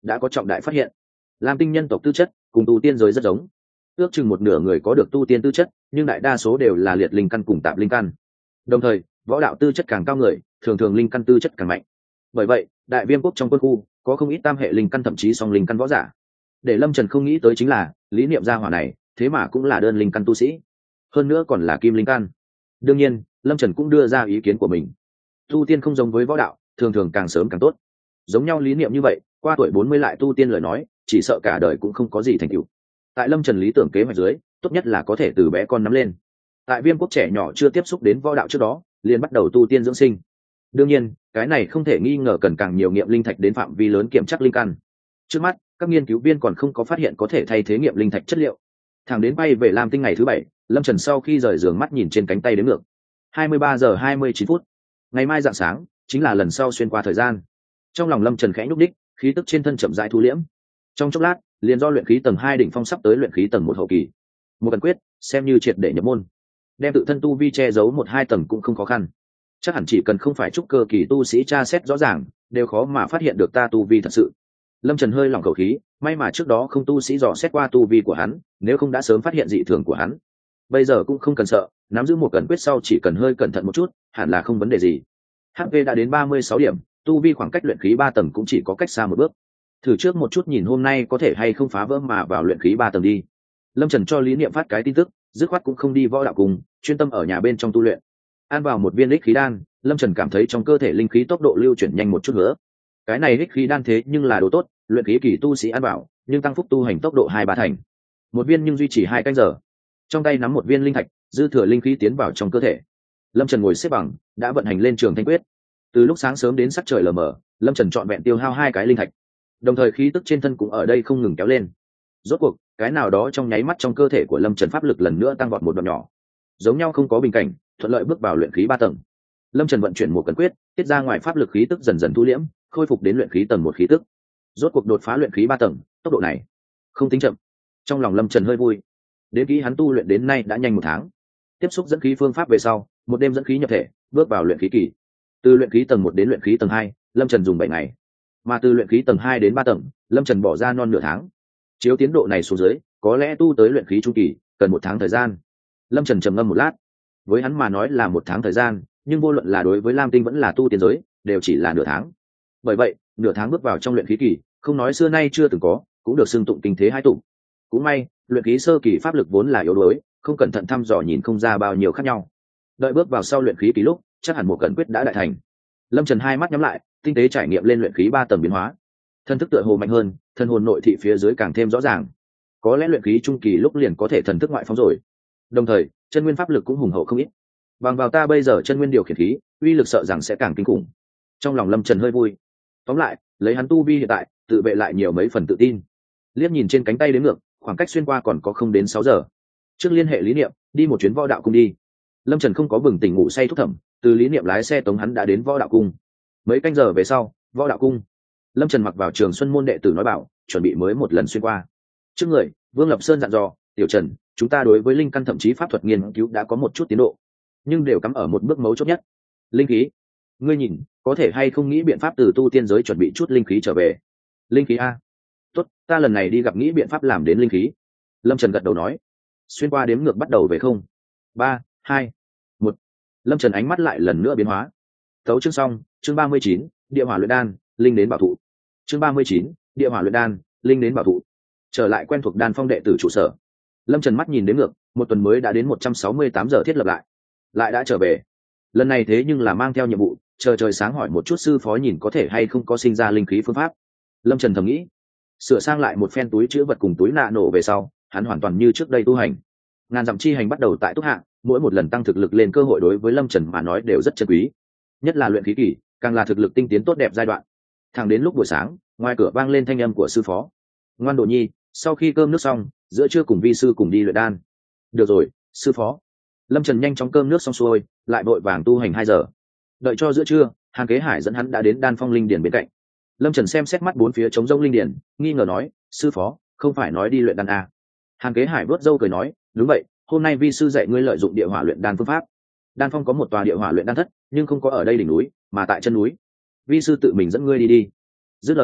đã có trọng đại phát hiện. Lam tinh nhân tộc tư chất cùng tu tiên giới rất giống, ước chừng một nửa người có được tu tiên tư chất, nhưng đại đa số đều là liệt linh căn cùng tạp linh căn. Đồng thời võ đạo tư chất càng cao người thường thường linh căn tư chất càng mạnh. Bởi vậy đại viêm quốc trong quân khu có không ít tam hệ linh căn thậm chí song linh căn võ giả. Để Lâm Trần không nghĩ tới chính là lý niệm gia hỏa này thế mà cũng là đơn linh căn tu sĩ, hơn nữa còn là kim linh căn. Đương nhiên Lâm Trần cũng đưa ra ý kiến của mình, tu tiên không giống với võ đạo, thường thường càng sớm càng tốt. Giống nhau lý niệm như vậy, qua tuổi bốn mươi lại tu tiên lời nói chỉ sợ cả đời cũng không có gì thành tựu. Tại Lâm Trần lý tưởng kế hoạch dưới, tốt nhất là có thể từ bé con nắm lên. Tại viêm quốc trẻ nhỏ chưa tiếp xúc đến võ đạo trước đó liền bắt đầu tu tiên dưỡng sinh. Đương nhiên cái này không thể nghi ngờ cần càng nhiều nghiệm linh thạch đến phạm vi lớn kiểm chắc linh căn. Trước mắt các nghiên cứu viên còn không có phát hiện có thể thay thế nghiệm linh thạch chất liệu. Thẳng đến bay về Lam Tinh ngày thứ bảy, Lâm Trần sau khi rời giường mắt nhìn trên cánh tay đếm ngược hai mươi ba giờ hai mươi chín phút. Ngày mai rạng sáng chính là lần sau xuyên qua thời gian. Trong lòng Lâm Trần khẽ nhúc đích, khí tức trên thân chậm rãi thu liễm. Trong chốc lát liền do luyện khí tầng hai đỉnh phong sắp tới luyện khí tầng một hậu kỳ. Một cần quyết xem như triệt để nhập môn, đem tự thân tu vi che giấu một hai tầng cũng không khó khăn. Chắc hẳn chỉ cần không phải trúc cơ kỳ tu sĩ tra xét rõ ràng đều khó mà phát hiện được ta tu vi thật sự. Lâm Trần hơi lỏng khẩu khí, may mà trước đó không tu sĩ dò xét qua tu vi của hắn, nếu không đã sớm phát hiện dị thường của hắn. Bây giờ cũng không cần sợ, nắm giữ một cần quyết sau chỉ cần hơi cẩn thận một chút hẳn là không vấn đề gì. hát pê đã đến ba mươi sáu điểm, tu vi khoảng cách luyện khí ba tầng cũng chỉ có cách xa một bước. Thử trước một chút nhìn hôm nay có thể hay không phá vỡ mà vào luyện khí ba tầng đi. Lâm Trần cho Lý Niệm phát cái tin tức, dứt khoát cũng không đi võ đạo cùng, chuyên tâm ở nhà bên trong tu luyện. Ăn vào một viên ích khí đan, Lâm Trần cảm thấy trong cơ thể linh khí tốc độ lưu chuyển nhanh một chút nữa. Cái này ích khí đan thế nhưng là đồ tốt, luyện khí kỳ tu sĩ ăn vào, nhưng tăng phúc tu hành tốc độ hai ba thành. Một viên nhưng duy trì hai canh giờ. Trong tay nắm một viên linh thạch, dư thừa linh khí tiến vào trong cơ thể. Lâm Trần ngồi xếp bằng, đã vận hành lên Trường Thanh Quyết. Từ lúc sáng sớm đến sắc trời lờ mờ, Lâm Trần trọn vẹn tiêu hao hai cái linh thạch. Đồng thời khí tức trên thân cũng ở đây không ngừng kéo lên. Rốt cuộc, cái nào đó trong nháy mắt trong cơ thể của Lâm Trần pháp lực lần nữa tăng vọt một đoạn nhỏ. Giống nhau không có bình cảnh, thuận lợi bước vào luyện khí ba tầng. Lâm Trần vận chuyển một cấn quyết, tiết ra ngoài pháp lực khí tức dần dần thu liễm, khôi phục đến luyện khí tầng một khí tức. Rốt cuộc đột phá luyện khí ba tầng, tốc độ này không tính chậm. Trong lòng Lâm Trần hơi vui. Đến kỹ hắn tu luyện đến nay đã nhanh một tháng. Tiếp xúc dẫn khí phương pháp về sau, một đêm dẫn khí nhập thể, bước vào luyện khí kỳ. Từ luyện khí tầng một đến luyện khí tầng hai, Lâm Trần dùng bảy ngày. Mà từ luyện khí tầng hai đến ba tầng, Lâm Trần bỏ ra non nửa tháng. Chiếu tiến độ này xuống dưới, có lẽ tu tới luyện khí trung kỳ cần một tháng thời gian. Lâm Trần trầm ngâm một lát. Với hắn mà nói là một tháng thời gian, nhưng vô luận là đối với Lam Tinh vẫn là tu tiên giới, đều chỉ là nửa tháng. Bởi vậy, nửa tháng bước vào trong luyện khí kỳ, không nói xưa nay chưa từng có, cũng được xưng tụng kinh thế hai tụng. Cũng may, luyện khí sơ kỳ pháp lực vốn là yếu đuối, không cẩn thận thăm dò nhìn không ra bao nhiêu khác nhau. Đợi bước vào sau luyện khí kỳ lúc, chắc hẳn một cẩn quyết đã đại thành. Lâm Trần hai mắt nhắm lại, tinh tế trải nghiệm lên luyện khí ba tầng biến hóa. Thân thức tựa hồ mạnh hơn, thân hồn nội thị phía dưới càng thêm rõ ràng. Có lẽ luyện khí trung kỳ lúc liền có thể thần thức ngoại phóng rồi. Đồng thời, chân nguyên pháp lực cũng hùng hậu không ít. Bằng vào ta bây giờ chân nguyên điều khiển khí, uy lực sợ rằng sẽ càng kinh khủng. Trong lòng Lâm Trần hơi vui. Tóm lại, lấy hắn tu vi hiện tại, tự vệ lại nhiều mấy phần tự tin. Liếc nhìn trên cánh tay đến ngược, khoảng cách xuyên qua còn có không đến sáu giờ. Trước liên hệ Lý Niệm, đi một chuyến võ đạo cung đi. Lâm Trần không có bừng tỉnh ngủ say thúc thẩm, từ Lý Niệm lái xe tống hắn đã đến võ đạo cung. Mấy canh giờ về sau, võ đạo cung. Lâm Trần mặc vào Trường Xuân môn đệ tử nói bảo, chuẩn bị mới một lần xuyên qua. Trước người, Vương Lập Sơn dặn dò, "Tiểu Trần, chúng ta đối với linh căn thậm chí pháp thuật nghiên cứu đã có một chút tiến độ, nhưng đều cắm ở một bước mấu chốt nhất, linh khí. Ngươi nhìn, có thể hay không nghĩ biện pháp từ tu tiên giới chuẩn bị chút linh khí trở về?" "Linh khí a? Tốt, ta lần này đi gặp nghĩ biện pháp làm đến linh khí." Lâm Trần gật đầu nói. Xuyên qua đếm ngược bắt đầu về không. Ba, hai, một. Lâm Trần ánh mắt lại lần nữa biến hóa. Tấu chương xong, chương ba mươi chín, địa hỏa luyện đan, linh đến bảo thụ. Chương ba mươi chín, địa hỏa luyện đan, linh đến bảo thụ. Trở lại quen thuộc Đan Phong đệ tử trụ sở. Lâm Trần mắt nhìn đếm ngược, một tuần mới đã đến một trăm sáu mươi tám giờ thiết lập lại. Lại đã trở về. Lần này thế nhưng là mang theo nhiệm vụ, chờ trời sáng hỏi một chút sư phó nhìn có thể hay không có sinh ra linh khí phương pháp. Lâm Trần thầm nghĩ. Sửa sang lại một phen túi chữ vật cùng túi nạ nổ về sau, hắn hoàn toàn như trước đây tu hành. Ngàn dặm chi hành bắt đầu tại Túc Hạ, mỗi một lần tăng thực lực lên cơ hội đối với Lâm Trần mà nói đều rất chân quý. Nhất là luyện khí kỳ, càng là thực lực tinh tiến tốt đẹp giai đoạn. Thẳng đến lúc buổi sáng, ngoài cửa vang lên thanh âm của sư phó. "Ngoan Đồ Nhi, sau khi cơm nước xong, giữa trưa cùng vi sư cùng đi luyện đan." "Được rồi, sư phó." Lâm Trần nhanh chóng cơm nước xong xuôi, lại vội vàng tu hành hai giờ. Đợi cho giữa trưa, Hàn Kế Hải dẫn hắn đã đến Đan Phong linh điển bên cạnh. Lâm Trần xem xét mắt bốn phía trống rỗng linh điển, nghi ngờ nói, "Sư phó, không phải nói đi luyện đan à?" Hàn Kế Hải vuốt râu cười nói, "Đúng vậy, hôm nay vi sư dạy ngươi lợi dụng địa hỏa luyện đan phương pháp. Đan Phong có một tòa địa hỏa luyện đan thất, nhưng không có ở đây đỉnh núi, mà tại chân núi. Vi sư tự mình dẫn ngươi đi đi." Dứt lời,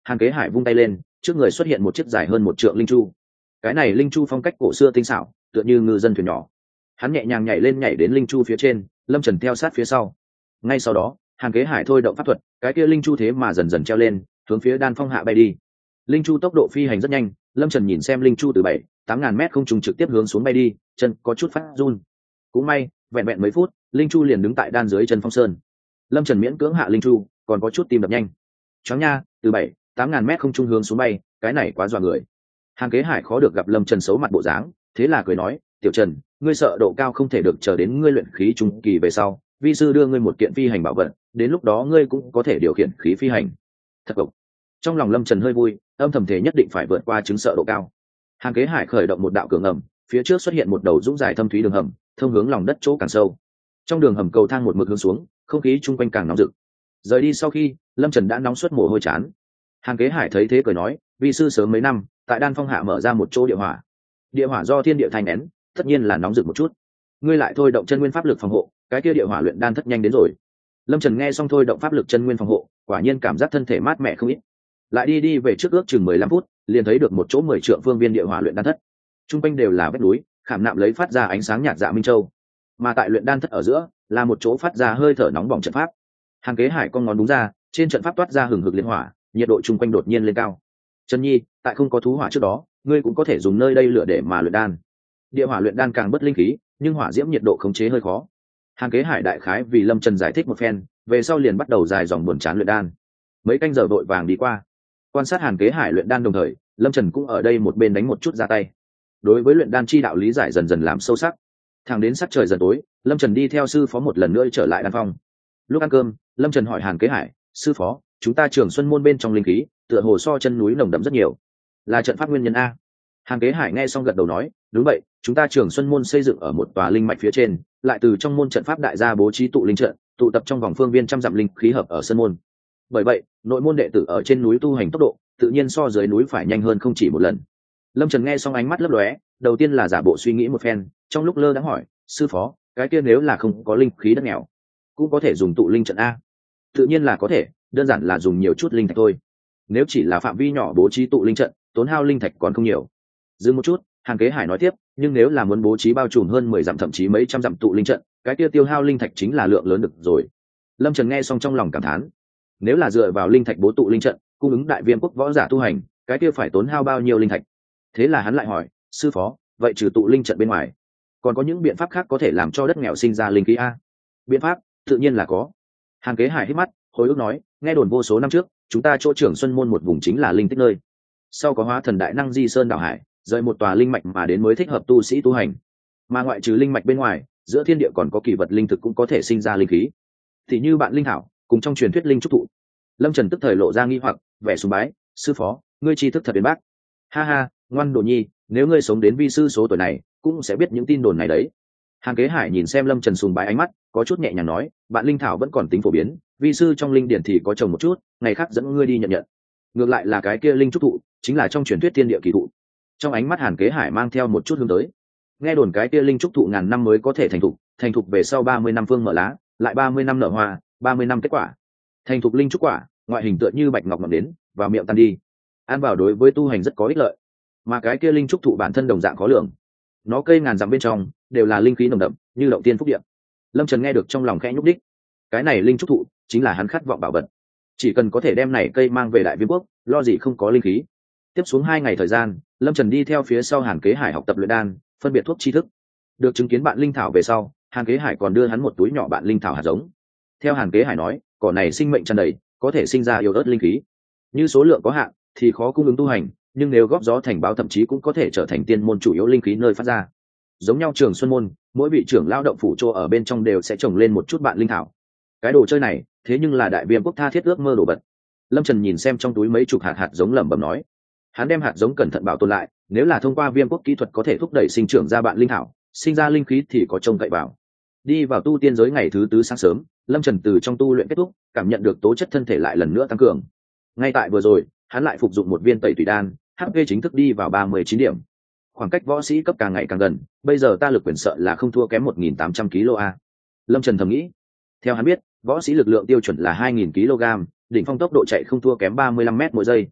Hàn Kế Hải vung tay lên, trước người xuất hiện một chiếc dài hơn một trượng linh chu. Cái này linh chu phong cách cổ xưa tinh xảo, tựa như ngư dân thuyền nhỏ. Hắn nhẹ nhàng nhảy lên nhảy đến linh chu phía trên, Lâm Trần theo sát phía sau. Ngay sau đó, Hàn Kế Hải thôi động pháp thuật, cái kia linh chu thế mà dần dần treo lên, hướng phía đan phong hạ bay đi. Linh chu tốc độ phi hành rất nhanh, Lâm Trần nhìn xem linh chu từ bảy tám ngàn mét không trùng trực tiếp hướng xuống bay đi, chân có chút phát run. Cũng may, vẹn vẹn mấy phút, linh chu liền đứng tại đan dưới chân phong sơn. Lâm Trần miễn cưỡng hạ linh chu, còn có chút tim đập nhanh. Choáng nha, từ bảy tám ngàn mét không trung hướng xuống bay, cái này quá dọa người. Hàn Kế Hải khó được gặp Lâm Trần xấu mặt bộ dáng, thế là cười nói, "Tiểu Trần, ngươi sợ độ cao không thể được, chờ đến ngươi luyện khí trung kỳ về sau, vi sư đưa ngươi một kiện phi hành bảo vật, đến lúc đó ngươi cũng có thể điều khiển khí phi hành." Thật cộc. Trong lòng Lâm Trần hơi vui, âm thầm thể nhất định phải vượt qua chứng sợ độ cao. Hàn Kế Hải khởi động một đạo cửa ngầm, phía trước xuất hiện một đầu dũng dài thâm thúy đường hầm, thông hướng lòng đất chỗ càng sâu. Trong đường hầm cầu thang một mực hướng xuống, không khí chung quanh càng nóng rực. Rời đi sau khi, Lâm Trần đã nóng suốt mồ hôi chán. Hàn Kế Hải thấy thế cười nói, vi sư sớm mấy năm tại đan phong hạ mở ra một chỗ địa hỏa. Địa hỏa do thiên địa thành nén, tất nhiên là nóng rực một chút. Ngươi lại thôi động chân nguyên pháp lực phòng hộ, cái kia địa hỏa luyện đan thất nhanh đến rồi. Lâm Trần nghe xong thôi động pháp lực chân nguyên phòng hộ, quả nhiên cảm giác thân thể mát mẻ không ít. Lại đi đi về trước ước chừng mười lăm phút, liền thấy được một chỗ mười trượng phương viên địa hỏa luyện đan thất. Trung quanh đều là vách núi, khảm nạm lấy phát ra ánh sáng nhạt dạ minh châu. Mà tại luyện đan thất ở giữa, là một chỗ phát ra hơi thở nóng bỏng trận pháp. Hàn Kế Hải con ngón đúng ra, trên trận pháp toát ra hừng hực liên hỏa, nhiệt độ chung quanh đột nhiên lên cao. Trần Nhi, tại không có thú hỏa trước đó, ngươi cũng có thể dùng nơi đây lửa để mà luyện đan. Địa hỏa luyện đan càng bất linh khí, nhưng hỏa diễm nhiệt độ khống chế hơi khó. Hàn Kế Hải đại khái vì Lâm Trần giải thích một phen, về sau liền bắt đầu dài dòng buồn chán luyện đan. Mấy canh giờ vội vàng đi qua, quan sát Hàn Kế Hải luyện đan đồng thời, Lâm Trần cũng ở đây một bên đánh một chút ra tay. Đối với luyện đan chi đạo lý giải dần dần làm sâu sắc. Thẳng đến sắc trời dần tối, Lâm Trần đi theo sư phó một lần nữa trở lại đan phong. Lúc ăn cơm, Lâm Trần hỏi Hàn Kế Hải, sư phó, chúng ta Trường Xuân môn bên trong linh khí tựa hồ so chân núi nồng đậm rất nhiều, là trận pháp nguyên nhân a? Hàn Kế Hải nghe xong gật đầu nói, đúng vậy, chúng ta Trường Xuân môn xây dựng ở một tòa linh mạch phía trên, lại từ trong môn trận pháp đại gia bố trí tụ linh trận, tụ tập trong vòng phương viên trăm dặm linh khí hợp ở sơn môn. Bởi vậy, nội môn đệ tử ở trên núi tu hành tốc độ tự nhiên so dưới núi phải nhanh hơn không chỉ một lần. Lâm Trần nghe xong ánh mắt lấp lóe, đầu tiên là giả bộ suy nghĩ một phen, trong lúc lơ đãng hỏi, sư phó, cái kia nếu là không có linh khí đất nghèo, cũng có thể dùng tụ linh trận a? Tự nhiên là có thể, đơn giản là dùng nhiều chút linh thạch thôi. Nếu chỉ là phạm vi nhỏ bố trí tụ linh trận, tốn hao linh thạch còn không nhiều. Dừng một chút, Hàn Kế Hải nói tiếp, nhưng nếu là muốn bố trí bao trùm hơn mười dặm thậm chí mấy trăm dặm tụ linh trận, cái kia tiêu hao linh thạch chính là lượng lớn được rồi. Lâm Trần nghe xong trong lòng cảm thán, nếu là dựa vào linh thạch bố tụ linh trận, cung ứng đại viêm quốc võ giả tu hành, cái kia phải tốn hao bao nhiêu linh thạch? Thế là hắn lại hỏi, sư phó, vậy trừ tụ linh trận bên ngoài, còn có những biện pháp khác có thể làm cho đất nghèo sinh ra linh khí a? Biện pháp, tự nhiên là có. Hàn Kế Hải hít mắt, hồi ức nói, nghe đồn vô số năm trước, chúng ta chỗ Trường Xuân môn một vùng chính là linh tích nơi. Sau có hóa thần đại năng di sơn đảo hải, rời một tòa linh mạch mà đến mới thích hợp tu sĩ tu hành. Mà ngoại trừ linh mạch bên ngoài, giữa thiên địa còn có kỳ vật linh thực cũng có thể sinh ra linh khí. Thì như bạn linh thảo, cùng trong truyền thuyết linh trúc thụ. Lâm Trần tức thời lộ ra nghi hoặc, vẻ sùng bái, sư phó, ngươi tri thức thật uyên bác. Ha ha, ngoan đồ nhi, nếu ngươi sống đến vi sư số tuổi này, cũng sẽ biết những tin đồn này đấy. Hàn Kế Hải nhìn xem Lâm Trần sùng bái ánh mắt, có chút nhẹ nhàng nói, bạn linh thảo vẫn còn tính phổ biến, vi sư trong linh điển thì có trồng một chút, ngày khác dẫn ngươi đi nhận nhận. Ngược lại là cái kia linh trúc thụ, chính là trong truyền thuyết thiên địa kỳ thụ. Trong ánh mắt Hàn Kế Hải mang theo một chút hướng tới. Nghe đồn cái kia linh trúc thụ ngàn năm mới có thể thành thục, thành thục về sau ba mươi năm phương mở lá, lại ba mươi năm nở hoa, ba mươi năm kết quả. Thành thục linh trúc quả, ngoại hình tựa như bạch ngọc ngậm đến, vào miệng tan đi. Ăn vào đối với tu hành rất có ích lợi. Mà cái kia linh trúc thụ bản thân đồng dạng khó lường. Nó cây ngàn dặm bên trong đều là linh khí nồng đậm, như động tiên phúc địa. Lâm Trần nghe được trong lòng khẽ nhúc đích. Cái này linh trúc thụ chính là hắn khát vọng bảo vật. Chỉ cần có thể đem này cây mang về Đại Viêm quốc, lo gì không có linh khí. Tiếp xuống hai ngày thời gian, Lâm Trần đi theo phía sau Hàn Kế Hải học tập luyện đan, phân biệt thuốc tri thức. Được chứng kiến bạn linh thảo về sau, Hàn Kế Hải còn đưa hắn một túi nhỏ bạn linh thảo hạt giống. Theo Hàn Kế Hải nói, cỏ này sinh mệnh tràn đầy, có thể sinh ra yếu ớt linh khí. Như số lượng có hạn, thì khó cung ứng tu hành, nhưng nếu góp gió thành báo thậm chí cũng có thể trở thành tiên môn chủ yếu linh khí nơi phát ra. Giống nhau Trường Xuân môn, mỗi vị trưởng lao động phủ chỗ ở bên trong đều sẽ trồng lên một chút bạn linh thảo. Cái đồ chơi này, thế nhưng là Đại Viêm quốc tha thiết ước mơ đồ vật. Lâm Trần nhìn xem trong túi mấy chục hạt hạt giống lẩm bẩm nói, hắn đem hạt giống cẩn thận bảo tồn lại, nếu là thông qua Viêm quốc kỹ thuật có thể thúc đẩy sinh trưởng ra bạn linh thảo, sinh ra linh khí thì có trông cậy vào. Đi vào tu tiên giới ngày thứ tư sáng sớm, Lâm Trần từ trong tu luyện kết thúc, cảm nhận được tố chất thân thể lại lần nữa tăng cường. Ngay tại vừa rồi, hắn lại phục dụng một viên tẩy tùy đan, hát pê chính thức đi vào ba mươi chín điểm. Khoảng cách võ sĩ cấp càng ngày càng gần, bây giờ ta lực quyền sợ là không thua kém một nghìn tám trăm ki lô a. Lâm Trần thầm nghĩ. Theo hắn biết, võ sĩ lực lượng tiêu chuẩn là hai nghìn ki lô gam, đỉnh phong tốc độ chạy không thua kém ba mươi lăm mét mỗi giây,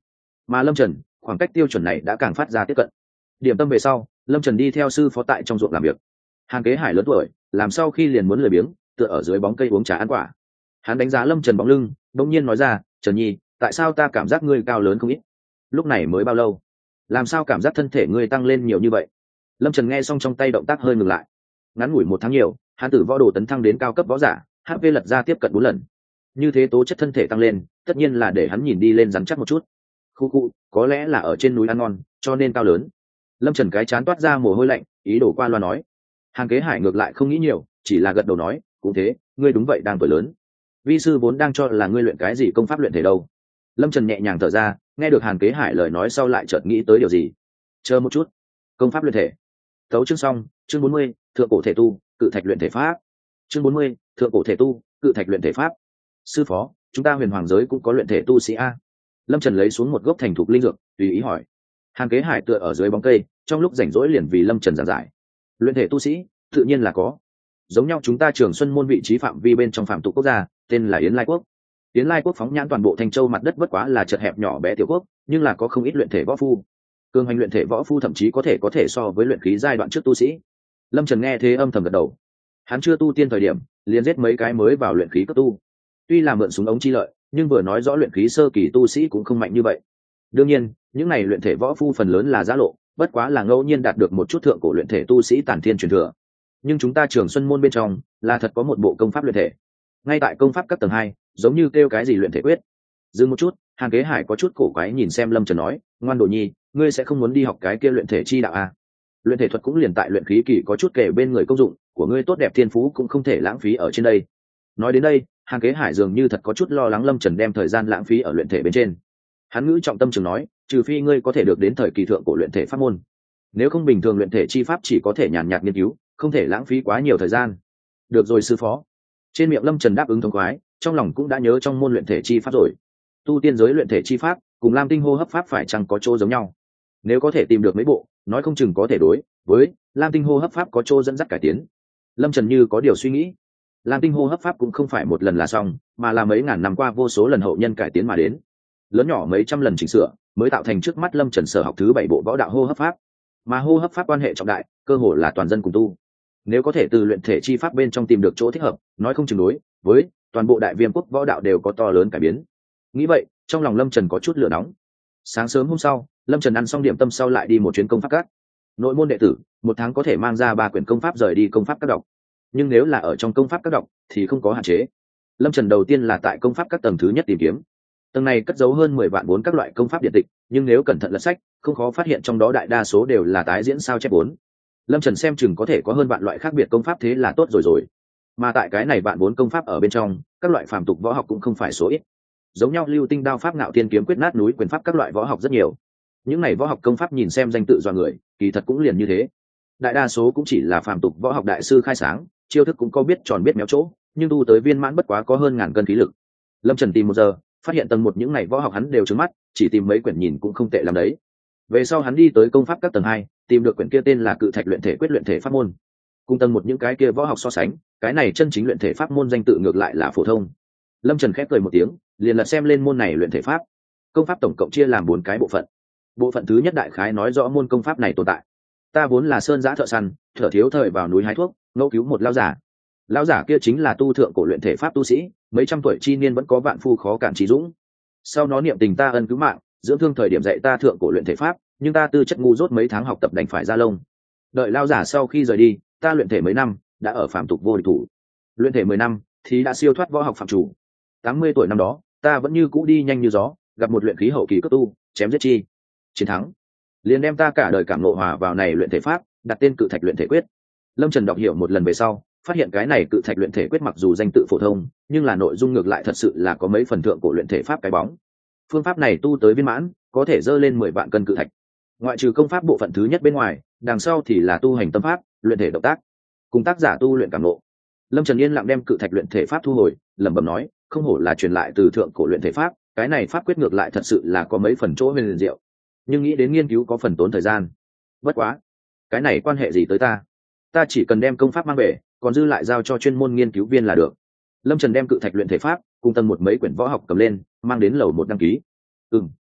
mà lâm trần khoảng cách tiêu chuẩn này đã càng phát ra tiếp cận. Điểm tâm về sau, lâm trần đi theo sư phó tại trong ruộng làm việc. Hàn Kế Hải lớn tuổi, làm sau khi liền muốn lười biếng tựa ở dưới bóng cây uống trà ăn quả. Hắn đánh giá lâm trần bóng lưng, bỗng nhiên nói ra, Trần Nhi, tại sao ta cảm giác ngươi cao lớn không ít? Lúc này mới bao lâu, làm sao cảm giác thân thể ngươi tăng lên nhiều như vậy? Lâm Trần nghe xong trong tay động tác hơi ngừng lại. Ngắn ngủi một tháng nhiều, hắn từ võ đồ tấn thăng đến cao cấp võ giả, hát pê lật ra tiếp cận bốn lần. Như thế tố chất thân thể tăng lên, tất nhiên là để hắn nhìn đi lên rắn chắc một chút. Khu khu, có lẽ là ở trên núi ăn ngon, cho nên cao lớn. Lâm Trần cái chán toát ra mồ hôi lạnh, ý đồ qua loa nói. Hàn Kế Hải ngược lại không nghĩ nhiều, chỉ là gật đầu nói, cũng thế, ngươi đúng vậy đang tuổi lớn. Vi sư vốn đang cho là ngươi luyện cái gì công pháp luyện thể đâu. Lâm Trần nhẹ nhàng thở ra, nghe được Hàn Kế Hải lời nói sau lại chợt nghĩ tới điều gì. Chờ một chút, công pháp luyện thể. Tấu chương xong, chương bốn mươi, thượng cổ thể tu, cự thạch luyện thể pháp. Chương bốn mươi, thượng cổ thể tu, cự thạch luyện thể pháp. Sư phó, chúng ta Huyền Hoàng giới cũng có luyện thể tu sĩ a? Lâm Trần lấy xuống một gốc thành thục linh dược, tùy ý hỏi. Hàn Kế Hải tựa ở dưới bóng cây, trong lúc rảnh rỗi liền vì Lâm Trần giảng giải. Luyện thể tu sĩ, tự nhiên là có. Giống nhau chúng ta Trường Xuân môn vị trí phạm vi bên trong phạm tục quốc gia, tên là Yến Lai quốc. Yến Lai quốc phóng nhãn toàn bộ Thanh Châu mặt đất bất quá là chật hẹp nhỏ bé tiểu quốc, nhưng là có không ít luyện thể võ phu. Cường hành luyện thể võ phu thậm chí có thể có thể so với luyện khí giai đoạn trước tu sĩ. Lâm Trần nghe thế âm thầm gật đầu. Hắn chưa tu tiên thời điểm, liền giết mấy cái mới vào luyện khí cấp tu. Tuy là mượn súng ống chi lợi, nhưng vừa nói rõ luyện khí sơ kỳ tu sĩ cũng không mạnh như vậy. Đương nhiên, những này luyện thể võ phu phần lớn là giã lộ, bất quá là ngẫu nhiên đạt được một chút thượng cổ luyện thể tu sĩ tản thiên truyền thừa. Nhưng chúng ta Trường Xuân môn bên trong là thật có một bộ công pháp luyện thể. Ngay tại công pháp cấp tầng hai, giống như kêu cái gì luyện thể quyết. Dừng một chút, Hàn Kế Hải có chút cổ quái nhìn xem Lâm Trần nói, ngoan đồ nhi, ngươi sẽ không muốn đi học cái kia luyện thể chi đạo à? Luyện thể thuật cũng liền tại luyện khí kỳ có chút kể bên người công dụng của ngươi, tốt đẹp thiên phú cũng không thể lãng phí ở trên đây. Nói đến đây, Hàn Kế Hải dường như thật có chút lo lắng Lâm Trần đem thời gian lãng phí ở luyện thể bên trên. Hắn ngữ trọng tâm trường nói, trừ phi ngươi có thể được đến thời kỳ thượng cổ luyện thể pháp môn, nếu không bình thường luyện thể chi pháp chỉ có thể nhàn nhạt nghiên cứu, không thể lãng phí quá nhiều thời gian. Được rồi sư phó. Trên miệng Lâm Trần đáp ứng thông khoái, trong lòng cũng đã nhớ trong môn luyện thể chi pháp rồi. Tu tiên giới luyện thể chi pháp cùng Lam Tinh hô hấp pháp phải chăng có chỗ giống nhau? Nếu có thể tìm được mấy bộ, nói không chừng có thể đối với Lam Tinh hô hấp pháp có chỗ dẫn dắt cải tiến. Lâm Trần như có điều suy nghĩ. Lam Tinh hô hấp pháp cũng không phải một lần là xong, mà là mấy ngàn năm qua vô số lần hậu nhân cải tiến mà đến, lớn nhỏ mấy trăm lần chỉnh sửa, mới tạo thành trước mắt Lâm Trần sở học thứ bảy bộ võ đạo hô hấp pháp. Mà hô hấp pháp quan hệ trọng đại, cơ hồ là toàn dân cùng tu. Nếu có thể từ luyện thể chi pháp bên trong tìm được chỗ thích hợp, nói không chừng đối với toàn bộ đại viêm quốc võ đạo đều có to lớn cải biến. Nghĩ vậy, trong lòng Lâm Trần có chút lửa nóng. Sáng sớm hôm sau, Lâm Trần ăn xong điểm tâm sau lại đi một chuyến công pháp các. Nội môn đệ tử một tháng có thể mang ra ba quyển công pháp rời đi công pháp các đọc, nhưng nếu là ở trong công pháp các đọc thì không có hạn chế. Lâm Trần đầu tiên là tại công pháp các tầng thứ nhất tìm kiếm. Tầng này cất giấu hơn mười vạn vốn các loại công pháp điện tịch, nhưng nếu cẩn thận lật sách, không khó phát hiện trong đó đại đa số đều là tái diễn sao chép vốn. Lâm Trần xem chừng có thể có hơn vạn loại khác biệt công pháp, thế là tốt rồi rồi. Mà tại cái này vạn vốn công pháp ở bên trong, các loại phàm tục võ học cũng không phải số ít. Giống nhau lưu tinh đao pháp, ngạo thiên kiếm quyết, nát núi quyền pháp, các loại võ học rất nhiều. Những này võ học công pháp nhìn xem danh tự dọa người, kỳ thật cũng liền như thế. Đại đa số cũng chỉ là phàm tục võ học đại sư khai sáng, chiêu thức cũng có biết tròn biết méo chỗ, nhưng tu tới viên mãn bất quá có hơn ngàn cân khí lực. Lâm Trần tìm một giờ, phát hiện tầng một những này võ học hắn đều trứng mắt, chỉ tìm mấy quyển nhìn cũng không tệ lắm đấy. Về sau hắn đi tới công pháp các tầng hai, tìm được quyển kia tên là Cự Thạch luyện thể quyết luyện thể pháp môn. Cùng tầng một những cái kia võ học so sánh, cái này chân chính luyện thể pháp môn danh tự ngược lại là phổ thông. Lâm Trần khép cười một tiếng, liền lật xem lên môn này luyện thể pháp. Công pháp tổng cộng chia làm bốn cái bộ phận. Bộ phận thứ nhất đại khái nói rõ môn công pháp này tồn tại. Ta vốn là sơn giã thợ săn, thở thiếu thời vào núi hái thuốc, ngẫu cứu một lao giả. Lao giả kia chính là tu thượng cổ luyện thể pháp tu sĩ, mấy trăm tuổi chi niên vẫn có vạn phu khó cản trí dũng. Sau nó niệm tình ta ân cứu mạng, dưỡng thương thời điểm dạy ta thượng cổ luyện thể pháp, nhưng ta tư chất ngu dốt mấy tháng học tập đành phải ra lông. Đợi lao giả sau khi rời đi, ta luyện thể mấy năm, đã ở phạm tục vô địch thủ. Luyện thể mười năm thì đã siêu thoát võ học phạm chủ. Tám mươi tuổi năm đó, ta vẫn như cũ đi nhanh như gió, gặp một luyện khí hậu kỳ cấp tu, chém giết chi, chiến thắng. Liền đem ta cả đời cảm ngộ hòa vào này luyện thể pháp, đặt tên Cự Thạch luyện thể quyết. Lâm Trần đọc hiểu một lần về sau, phát hiện cái này Cự Thạch luyện thể quyết mặc dù danh tự phổ thông, nhưng là nội dung ngược lại thật sự là có mấy phần thượng cổ luyện thể pháp cái bóng. Phương pháp này tu tới viên mãn, có thể dơ lên mười vạn cân cự thạch. Ngoại trừ công pháp bộ phận thứ nhất bên ngoài, đằng sau thì là tu hành tâm pháp, luyện thể động tác, cùng tác giả tu luyện cảm ngộ. Lâm Trần yên lặng đem Cự Thạch luyện thể pháp thu hồi, lẩm bẩm nói, không hổ là truyền lại từ thượng cổ luyện thể pháp, cái này pháp quyết ngược lại thật sự là có mấy phần chỗ huyền diệu, nhưng nghĩ đến nghiên cứu có phần tốn thời gian. Bất quá, cái này quan hệ gì tới ta? Ta chỉ cần đem công pháp mang về, còn dư lại giao cho chuyên môn nghiên cứu viên là được. Lâm Trần đem Cự Thạch luyện thể pháp cùng tầng một mấy quyển võ học cầm lên, mang đến lầu một đăng ký. Ừ,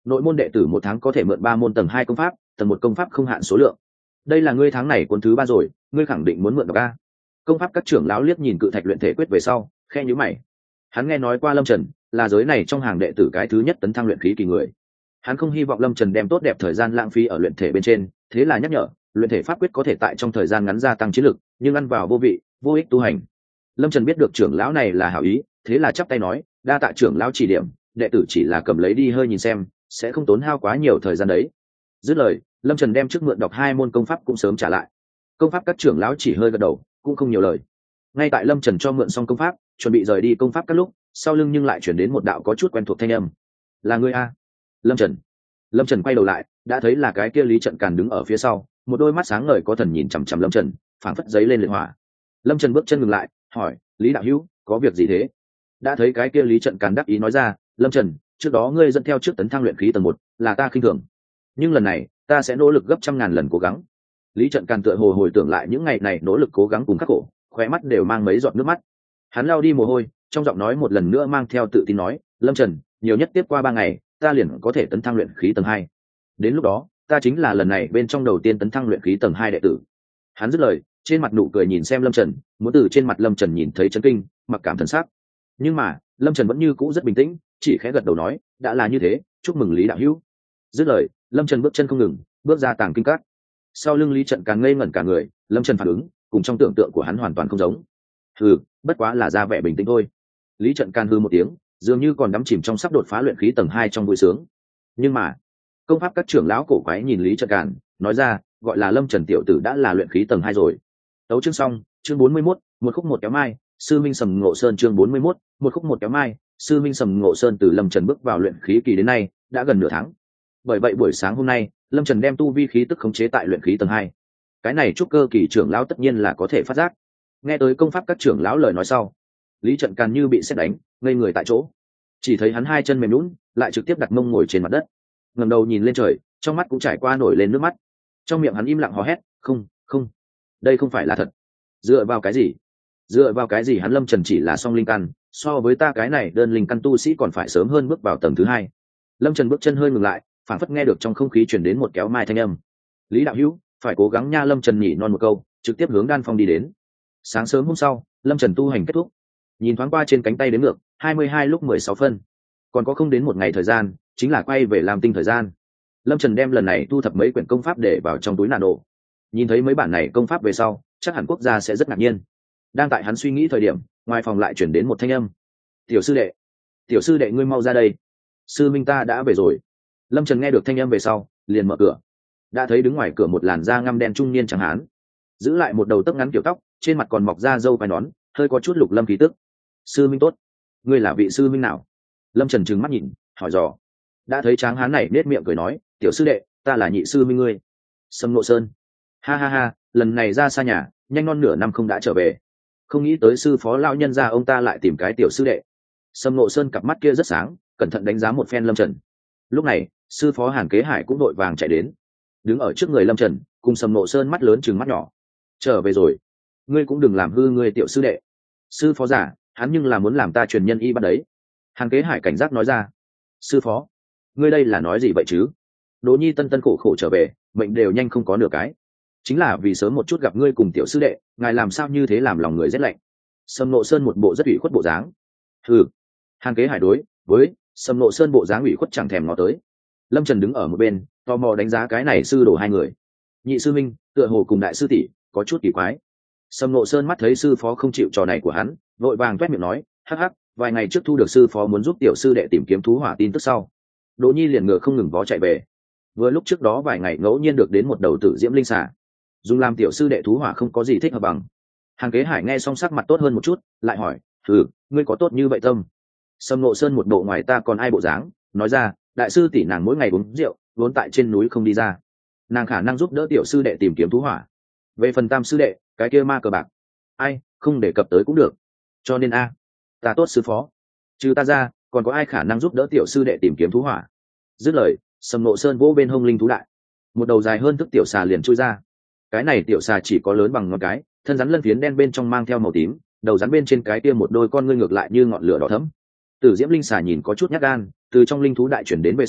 nội môn đệ tử một tháng có thể mượn ba môn tầng hai công pháp, tầng một công pháp không hạn số lượng. Đây là ngươi tháng này cuốn thứ ba rồi, ngươi khẳng định muốn mượn đọc a. Công pháp các trưởng lão liếc nhìn cự thạch luyện thể quyết về sau, khe nhíu mày. Hắn nghe nói qua Lâm Trần là giới này trong hàng đệ tử cái thứ nhất tấn thăng luyện khí kỳ người. Hắn không hy vọng Lâm Trần đem tốt đẹp thời gian lãng phí ở luyện thể bên trên, thế là nhắc nhở, luyện thể pháp quyết có thể tại trong thời gian ngắn gia tăng chiến lực, nhưng ăn vào vô vị, vô ích tu hành. Lâm Trần biết được trưởng lão này là hảo ý, thế là chắp tay nói, đa tạ trưởng lão chỉ điểm, đệ tử chỉ là cầm lấy đi hơi nhìn xem, sẽ không tốn hao quá nhiều thời gian đấy. Dứt lời, Lâm Trần đem trước mượn đọc hai môn công pháp cũng sớm trả lại. Công pháp các trưởng lão chỉ hơi gật đầu, cũng không nhiều lời. Ngay tại Lâm Trần cho mượn xong công pháp, chuẩn bị rời đi công pháp các lúc, sau lưng nhưng lại chuyển đến một đạo có chút quen thuộc thanh âm. Là ngươi a? Lâm Trần. Lâm Trần quay đầu lại, đã thấy là cái kia Lý Trận Càn đứng ở phía sau, một đôi mắt sáng ngời có thần nhìn chằm chằm Lâm Trần, phảng phất giấy lên liệt hỏa. Lâm Trần bước chân ngừng lại, hỏi, Lý đạo hữu, có việc gì thế? Đã thấy cái kia Lý Trận Càn đáp ý nói ra, Lâm Trần, trước đó ngươi dẫn theo trước tấn thăng luyện khí tầng một, là ta khinh thường, nhưng lần này ta sẽ nỗ lực gấp trăm ngàn lần cố gắng. Lý Trận Càn tựa hồ hồi tưởng lại những ngày này nỗ lực cố gắng cùng khắc khổ, khóe mắt đều mang mấy giọt nước mắt. Hắn lao đi mồ hôi, trong giọng nói một lần nữa mang theo tự tin nói, Lâm Trần, nhiều nhất tiếp qua ba ngày ta liền có thể tấn thăng luyện khí tầng hai. Đến lúc đó ta chính là lần này bên trong đầu tiên tấn thăng luyện khí tầng hai đệ tử. Hắn dứt lời, trên mặt nụ cười nhìn xem Lâm Trần, muốn từ trên mặt Lâm Trần nhìn thấy chấn kinh, mặc cảm thần sắc. Nhưng mà Lâm Trần vẫn như cũ rất bình tĩnh, chỉ khẽ gật đầu nói, đã là như thế, chúc mừng Lý đạo hữu. Dứt lời, Lâm Trần bước chân không ngừng, bước ra tàng kinh các. Sau lưng Lý Trận Càn ngây ngẩn cả người, Lâm Trần phản ứng cùng trong tưởng tượng của hắn hoàn toàn không giống. Hừ, bất quá là ra vẻ bình tĩnh thôi. Lý Trận Càn hừ một tiếng, dường như còn đắm chìm trong sắp đột phá luyện khí tầng hai trong vui sướng. Nhưng mà công pháp các trưởng lão cổ quái nhìn Lý Trận Càn, nói ra, gọi là Lâm Trần tiểu tử đã là luyện khí tầng hai rồi. Tấu chương xong, chương bốn mươi mốt, một khúc một kéo mai, sư minh Sầm Ngộ Sơn. Chương bốn mươi mốt, một khúc một kéo mai, sư minh Sầm Ngộ Sơn. Từ Lâm Trần bước vào luyện khí kỳ đến nay đã gần nửa tháng. Bởi vậy buổi sáng hôm nay, Lâm Trần đem tu vi khí tức khống chế tại luyện khí tầng hai. Cái này trúc cơ kỳ trưởng lão tất nhiên là có thể phát giác. Nghe tới công pháp các trưởng lão lời nói sau, Lý Trận Càn như bị sét đánh, ngây người tại chỗ. Chỉ thấy hắn hai chân mềm nhũn, lại trực tiếp đặt mông ngồi trên mặt đất, ngẩng đầu nhìn lên trời, trong mắt cũng trải qua nổi lên nước mắt. Trong miệng hắn im lặng hò hét, không, không, đây không phải là thật. Dựa vào cái gì? Dựa vào cái gì hắn Lâm Trần chỉ là song linh căn, so với ta cái này đơn linh căn tu sĩ còn phải sớm hơn bước vào tầng thứ hai. Lâm Trần bước chân hơi ngừng lại, phảng phất nghe được trong không khí truyền đến một kéo mai thanh âm. Lý đạo hữu, phải cố gắng nha. Lâm Trần nhỉ non một câu, trực tiếp hướng đan phong đi đến. Sáng sớm hôm sau, Lâm Trần tu hành kết thúc, nhìn thoáng qua trên cánh tay đếm ngược, hai mươi hai lúc mười sáu phân, còn có không đến một ngày thời gian, chính là quay về làm tinh thời gian. Lâm Trần đem lần này thu thập mấy quyển công pháp để vào trong túi nano. Nhìn thấy mấy bản này công pháp về sau, chắc hẳn quốc gia sẽ rất ngạc nhiên. Đang tại hắn suy nghĩ thời điểm, ngoài phòng lại chuyển đến một thanh âm. Tiểu sư đệ, tiểu sư đệ ngươi mau ra đây, sư minh ta đã về rồi. Lâm Trần nghe được thanh âm về sau, liền mở cửa. Đã thấy đứng ngoài cửa một làn da ngăm đen trung niên trắng hán, giữ lại một đầu tóc ngắn kiểu tóc, trên mặt còn mọc ra râu quai nón, hơi có chút lục lâm khí tức. Sư minh tốt, ngươi là vị sư minh nào? Lâm Trần trừng mắt nhìn, hỏi dò. Đã thấy tráng hán này nết miệng cười nói, tiểu sư đệ, ta là nhị sư minh ngươi, Sầm Ngộ Sơn. Ha ha ha, lần này ra xa nhà, nhanh non nửa năm không đã trở về, không nghĩ tới sư phó lão nhân gia ông ta lại tìm cái tiểu sư đệ. Sầm Ngộ Sơn cặp mắt kia rất sáng, cẩn thận đánh giá một phen Lâm Trần. Lúc này sư phó Hàn Kế Hải cũng đội vàng chạy đến, đứng ở trước người Lâm Trần, cùng Sầm Ngộ Sơn mắt lớn chừng mắt nhỏ. Trở về rồi, ngươi cũng đừng làm hư ngươi tiểu sư đệ. Sư phó giả, hắn nhưng là muốn làm ta truyền nhân y bắt đấy. Hàn Kế Hải cảnh giác nói ra. Sư phó, ngươi đây là nói gì vậy chứ? Đỗ Nhi tân tân khổ khổ trở về, mệnh đều nhanh không có nửa cái, chính là vì sớm một chút gặp ngươi cùng tiểu sư đệ, ngài làm sao như thế làm lòng người rét lạnh. Sầm Ngộ Sơn một bộ rất ủy khuất bộ dáng. Hừ. Hàn Kế Hải đối với Sầm Ngộ Sơn bộ dáng ủy khuất chẳng thèm ngó tới. Lâm Trần đứng ở một bên, tò mò đánh giá cái này sư đồ hai người. Nhị sư minh tựa hồ cùng đại sư tỷ có chút kỳ quái. Sầm Ngộ Sơn mắt thấy sư phó không chịu trò này của hắn, vội vàng toét miệng nói, hắc hắc, vài ngày trước thu được sư phó muốn giúp tiểu sư đệ tìm kiếm thú hỏa tin tức sau, Đỗ Nhi liền ngựa không ngừng vó chạy về. Vừa lúc trước đó vài ngày ngẫu nhiên được đến một đầu tử diễm linh xà, dùng làm tiểu sư đệ thú hỏa không có gì thích hợp bằng. Hàn Kế Hải nghe xong sắc mặt tốt hơn một chút, lại hỏi, thử, ngươi có tốt như vậy tâm? Sầm Ngộ Sơn một bộ ngoài ta còn ai bộ dáng, nói ra, đại sư tỷ nàng mỗi ngày uống rượu, vốn tại trên núi không đi ra, nàng khả năng giúp đỡ tiểu sư đệ tìm kiếm thú hỏa. Về phần tam sư đệ, cái kia ma cờ bạc, ai không đề cập tới cũng được. Cho nên a, ta tốt sư phó, trừ ta ra còn có ai khả năng giúp đỡ tiểu sư đệ tìm kiếm thú hỏa? Dứt lời, Sầm Ngộ Sơn vỗ bên hông linh thú đại, một đầu dài hơn thước tiểu xà liền chui ra. Cái này tiểu xà chỉ có lớn bằng ngón cái, thân rắn lân phiến đen bên trong mang theo màu tím, đầu rắn bên trên cái kia một đôi con ngươi ngược lại như ngọn lửa đỏ thẫm. Tử diễm linh xà nhìn có chút nhát gan, từ trong linh thú đại chuyển đến về sau,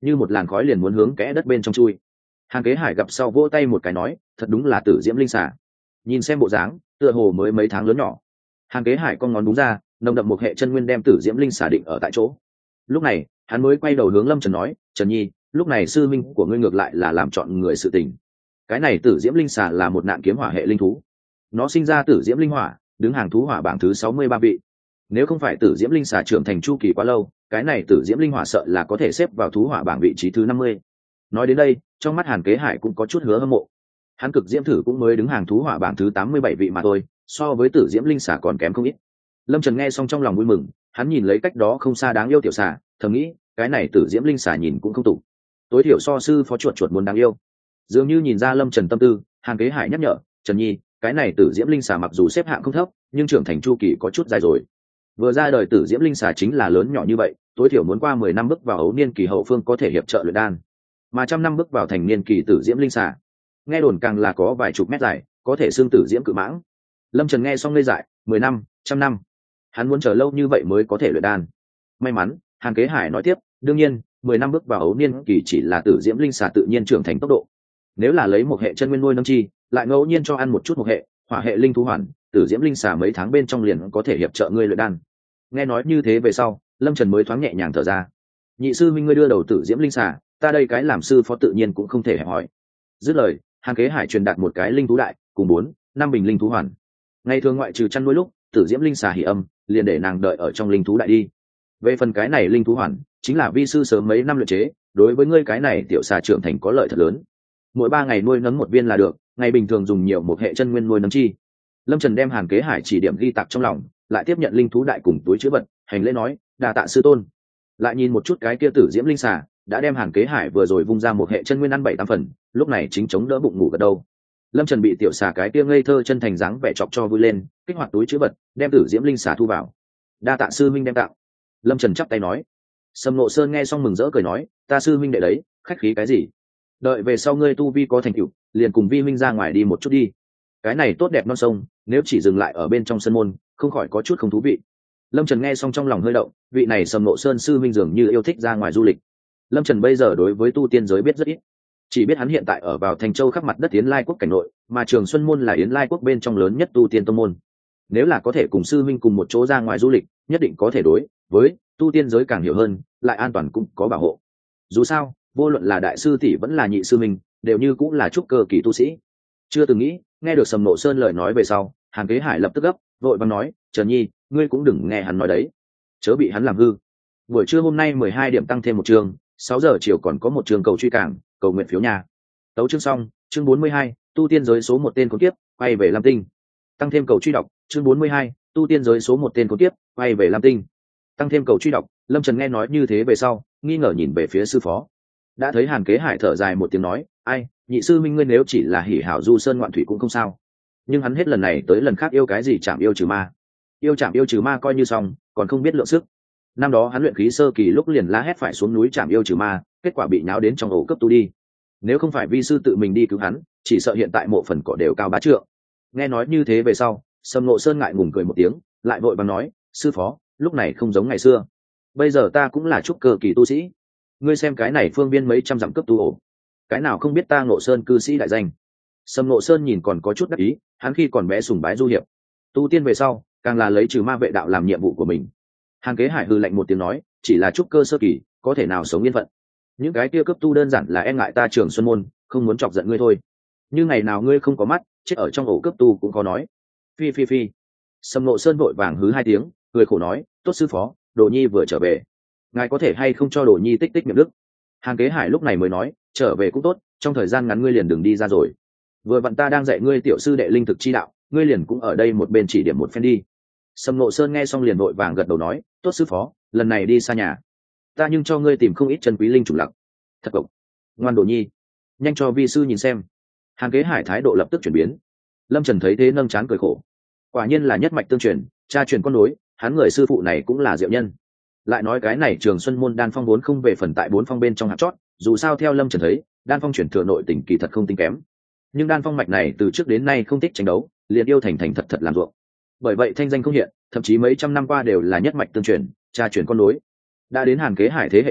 như một làn khói liền muốn hướng kẽ đất bên trong chui. Hàn Kế Hải gặp sau vỗ tay một cái nói, thật đúng là tử diễm linh xà, nhìn xem bộ dáng tựa hồ mới mấy tháng lớn nhỏ. Hàn Kế Hải con ngón đúng ra, nồng đậm một hệ chân nguyên đem tử diễm linh xà định ở tại chỗ. Lúc này hắn mới quay đầu hướng Lâm Trần nói, Trần Nhi, lúc này sư minh của ngươi ngược lại là làm chọn người sự tình. Cái này tử diễm linh xà là một nạn kiếm hỏa hệ linh thú, nó sinh ra tử diễm linh hỏa, đứng hàng thú hỏa bảng thứ sáu mươi ba vị. Nếu không phải tử diễm linh xà trưởng thành chu kỳ quá lâu, cái này tử diễm linh hỏa sợ là có thể xếp vào thú hỏa bảng vị trí thứ năm mươi. Nói đến đây, trong mắt Hàn Kế Hải cũng có chút hứa hâm mộ. Hắn cực diễm thử cũng mới đứng hàng thú hỏa bảng thứ tám mươi bảy vị mà thôi, so với tử diễm linh xà còn kém không ít. Lâm Trần nghe xong trong lòng vui mừng, hắn nhìn lấy cách đó không xa đáng yêu tiểu xà, thầm nghĩ, cái này tử diễm linh xà nhìn cũng không tủ, tối thiểu so sư phó chuột chuột muốn đáng yêu. Dường như nhìn ra Lâm Trần tâm tư, Hàn Kế Hải nhắc nhở, Trần Nhi, cái này tử diễm linh xà mặc dù xếp hạng không thấp, nhưng trưởng thành chu kỳ có chút dài rồi. Vừa ra đời tử diễm linh xà chính là lớn nhỏ như vậy, tối thiểu muốn qua mười năm bước vào ấu niên kỳ hậu phương có thể hiệp trợ luyện đan, mà trăm năm bước vào thành niên kỳ tử diễm linh xà, nghe đồn càng là có vài chục mét dài, có thể xương tử diễm cự mãng. Lâm Trần nghe xong ngây dại, mười năm, trăm năm, hắn muốn chờ lâu như vậy mới có thể luyện đan. May mắn, Hàn Kế Hải nói tiếp, đương nhiên, mười năm bước vào ấu niên kỳ chỉ là tử diễm linh xà tự nhiên trưởng thành tốc độ. Nếu là lấy một hệ chân nguyên nuôi nấng chi, lại ngẫu nhiên cho ăn một chút một hệ, hỏa hệ linh thú hoàn, tử diễm linh xà mấy tháng bên trong liền có thể hiệp trợ ngươi luyện đan. Nghe nói như thế về sau, Lâm Trần mới thoáng nhẹ nhàng thở ra. Nhị sư minh ngươi đưa đầu tử diễm linh xà, ta đây cái làm sư phó tự nhiên cũng không thể hẹp hỏi. Dứt lời, Hàn Kế Hải truyền đạt một cái linh thú đại, cùng bốn, năm bình linh thú hoàn. Ngày thường ngoại trừ chăn nuôi lúc, tử diễm linh xà hỉ âm, liền để nàng đợi ở trong linh thú đại đi. Về phần cái này linh thú hoàn, chính là vi sư sớm mấy năm luyện chế, đối với ngươi cái này tiểu xà trưởng thành có lợi thật lớn. Mỗi ba ngày nuôi nấng một viên là được, ngày bình thường dùng nhiều một hệ chân nguyên nuôi nấng chi. Lâm Trần đem Hàn Kế Hải chỉ điểm ghi tạc trong lòng, lại tiếp nhận linh thú đại cùng túi chứa vật, hành lễ nói, đa tạ sư tôn. Lại nhìn một chút cái kia tử diễm linh xà, đã đem Hàn Kế Hải vừa rồi vung ra một hệ chân nguyên ăn bảy tám phần, lúc này chính chống đỡ bụng ngủ gật đâu. Lâm Trần bị tiểu xà cái kia ngây thơ chân thành dáng vẻ chọc cho vui lên, kích hoạt túi chứa vật, đem tử diễm linh xà thu vào. Đa tạ sư minh đem tạo. Lâm Trần chắp tay nói. Sầm Ngộ Sơn nghe xong mừng rỡ cười nói, ta sư minh đệ đấy, khách khí cái gì? Đợi về sau ngươi tu vi có thành tựu, liền cùng vi minh ra ngoài đi một chút đi. Cái này tốt đẹp non sông, nếu chỉ dừng lại ở bên trong sân môn, không khỏi có chút không thú vị. Lâm Trần nghe xong trong lòng hơi động, vị này Sầm Ngộ Sơn sư minh dường như yêu thích ra ngoài du lịch. Lâm Trần bây giờ đối với tu tiên giới biết rất ít, chỉ biết hắn hiện tại ở vào Thành Châu khắp mặt đất Yến Lai quốc cảnh nội, mà Trường Xuân môn là Yến Lai quốc bên trong lớn nhất tu tiên tông môn. Nếu là có thể cùng sư minh cùng một chỗ ra ngoài du lịch, nhất định có thể đối với tu tiên giới càng hiểu hơn, lại an toàn cũng có bảo hộ. Dù sao, vô luận là đại sư tỷ vẫn là nhị sư minh, đều như cũng là trúc cơ kỳ tu sĩ. Chưa từng nghĩ, nghe được Sầm Ngộ Sơn lời nói về sau, Hàn Kế Hải lập tức gấp, vội vàng nói, Trần Nhi, ngươi cũng đừng nghe hắn nói đấy, chớ bị hắn làm hư. Buổi trưa hôm nay mười hai điểm tăng thêm một chương, sáu giờ chiều còn có một chương cầu truy cảng, cầu nguyện phiếu nhà. Tấu chương xong, chương bốn mươi hai, tu tiên giới số một tên khốn kiếp, quay về Lam Tinh. Tăng thêm cầu truy đọc, chương bốn mươi hai, tu tiên giới số một tên khốn kiếp, quay về Lam Tinh. Tăng thêm cầu truy đọc, Lâm Trần nghe nói như thế về sau, nghi ngờ nhìn về phía sư phó. Đã thấy Hàn Kế Hải thở dài một tiếng nói, ai, nhị sư minh ngươi nếu chỉ là hỉ hảo du sơn ngoạn thủy cũng không sao, nhưng hắn hết lần này tới lần khác yêu cái gì chạm yêu trừ ma, yêu chạm yêu trừ ma coi như xong, còn không biết lượng sức. Năm đó hắn luyện khí sơ kỳ lúc liền la hét phải xuống núi chạm yêu trừ ma, kết quả bị nháo đến trong ổ cấp tu đi. Nếu không phải vi sư tự mình đi cứu hắn, chỉ sợ hiện tại mộ phần cỏ đều cao bá trượng. Nghe nói như thế về sau, Sầm Ngộ Sơn ngại ngùng cười một tiếng, lại vội vàng nói, sư phó, lúc này không giống ngày xưa, bây giờ ta cũng là trúc cơ kỳ tu sĩ, ngươi xem cái này phương viên mấy trăm dặm cấp tu ổ, cái nào không biết ta Ngộ Sơn cư sĩ đại danh. Sầm Ngộ Sơn nhìn còn có chút đắc ý, hắn khi còn bé sùng bái du hiệp, tu tiên về sau càng là lấy trừ ma vệ đạo làm nhiệm vụ của mình. Hàn Kế Hải hư lạnh một tiếng nói, chỉ là trúc cơ sơ kỳ, có thể nào sống yên phận. Những cái kia cấp tu đơn giản là e ngại ta Trường Xuân môn, không muốn chọc giận ngươi thôi. Nhưng ngày nào ngươi không có mắt, chết ở trong ổ cấp tu cũng có nói. Phi phi phi. Sầm Ngộ Sơn vội vàng hứ hai tiếng, cười khổ nói, tốt sư phó, Đồ Nhi vừa trở về, ngài có thể hay không cho Đồ Nhi tích tích miệng đức. Hàn Kế Hải lúc này mới nói, trở về cũng tốt, trong thời gian ngắn ngươi liền đừng đi ra rồi. Vừa vặn ta đang dạy ngươi tiểu sư đệ linh thực chi đạo, ngươi liền cũng ở đây một bên chỉ điểm một phen đi. Sầm Ngộ Sơn nghe xong liền vội vàng gật đầu nói, tốt sư phó, lần này đi xa nhà, ta nhưng cho ngươi tìm không ít chân quý linh chủng lặc. Thật cộc, ngoan Đồ Nhi, nhanh cho vi sư nhìn xem. Hàn Kế Hải thái độ lập tức chuyển biến. Lâm Trần thấy thế nâng trán cười khổ, quả nhiên là nhất mạch tương truyền, cha truyền con nối, hắn người sư phụ này cũng là diệu nhân. Lại nói cái này Trường Xuân môn đan phong vốn không về phần tại bốn phong bên trong hạt chót, dù sao theo Lâm Trần thấy, đan phong chuyển thừa nội tình kỳ thật không tính kém, nhưng đan phong mạch này từ trước đến nay không thích tranh đấu, liền yêu thành thành thật thật làm ruộng, bởi vậy thanh danh không hiện, thậm chí mấy trăm năm qua đều là nhất mạch tương truyền, cha truyền con nối. Đã đến Hàn Kế Hải thế hệ này,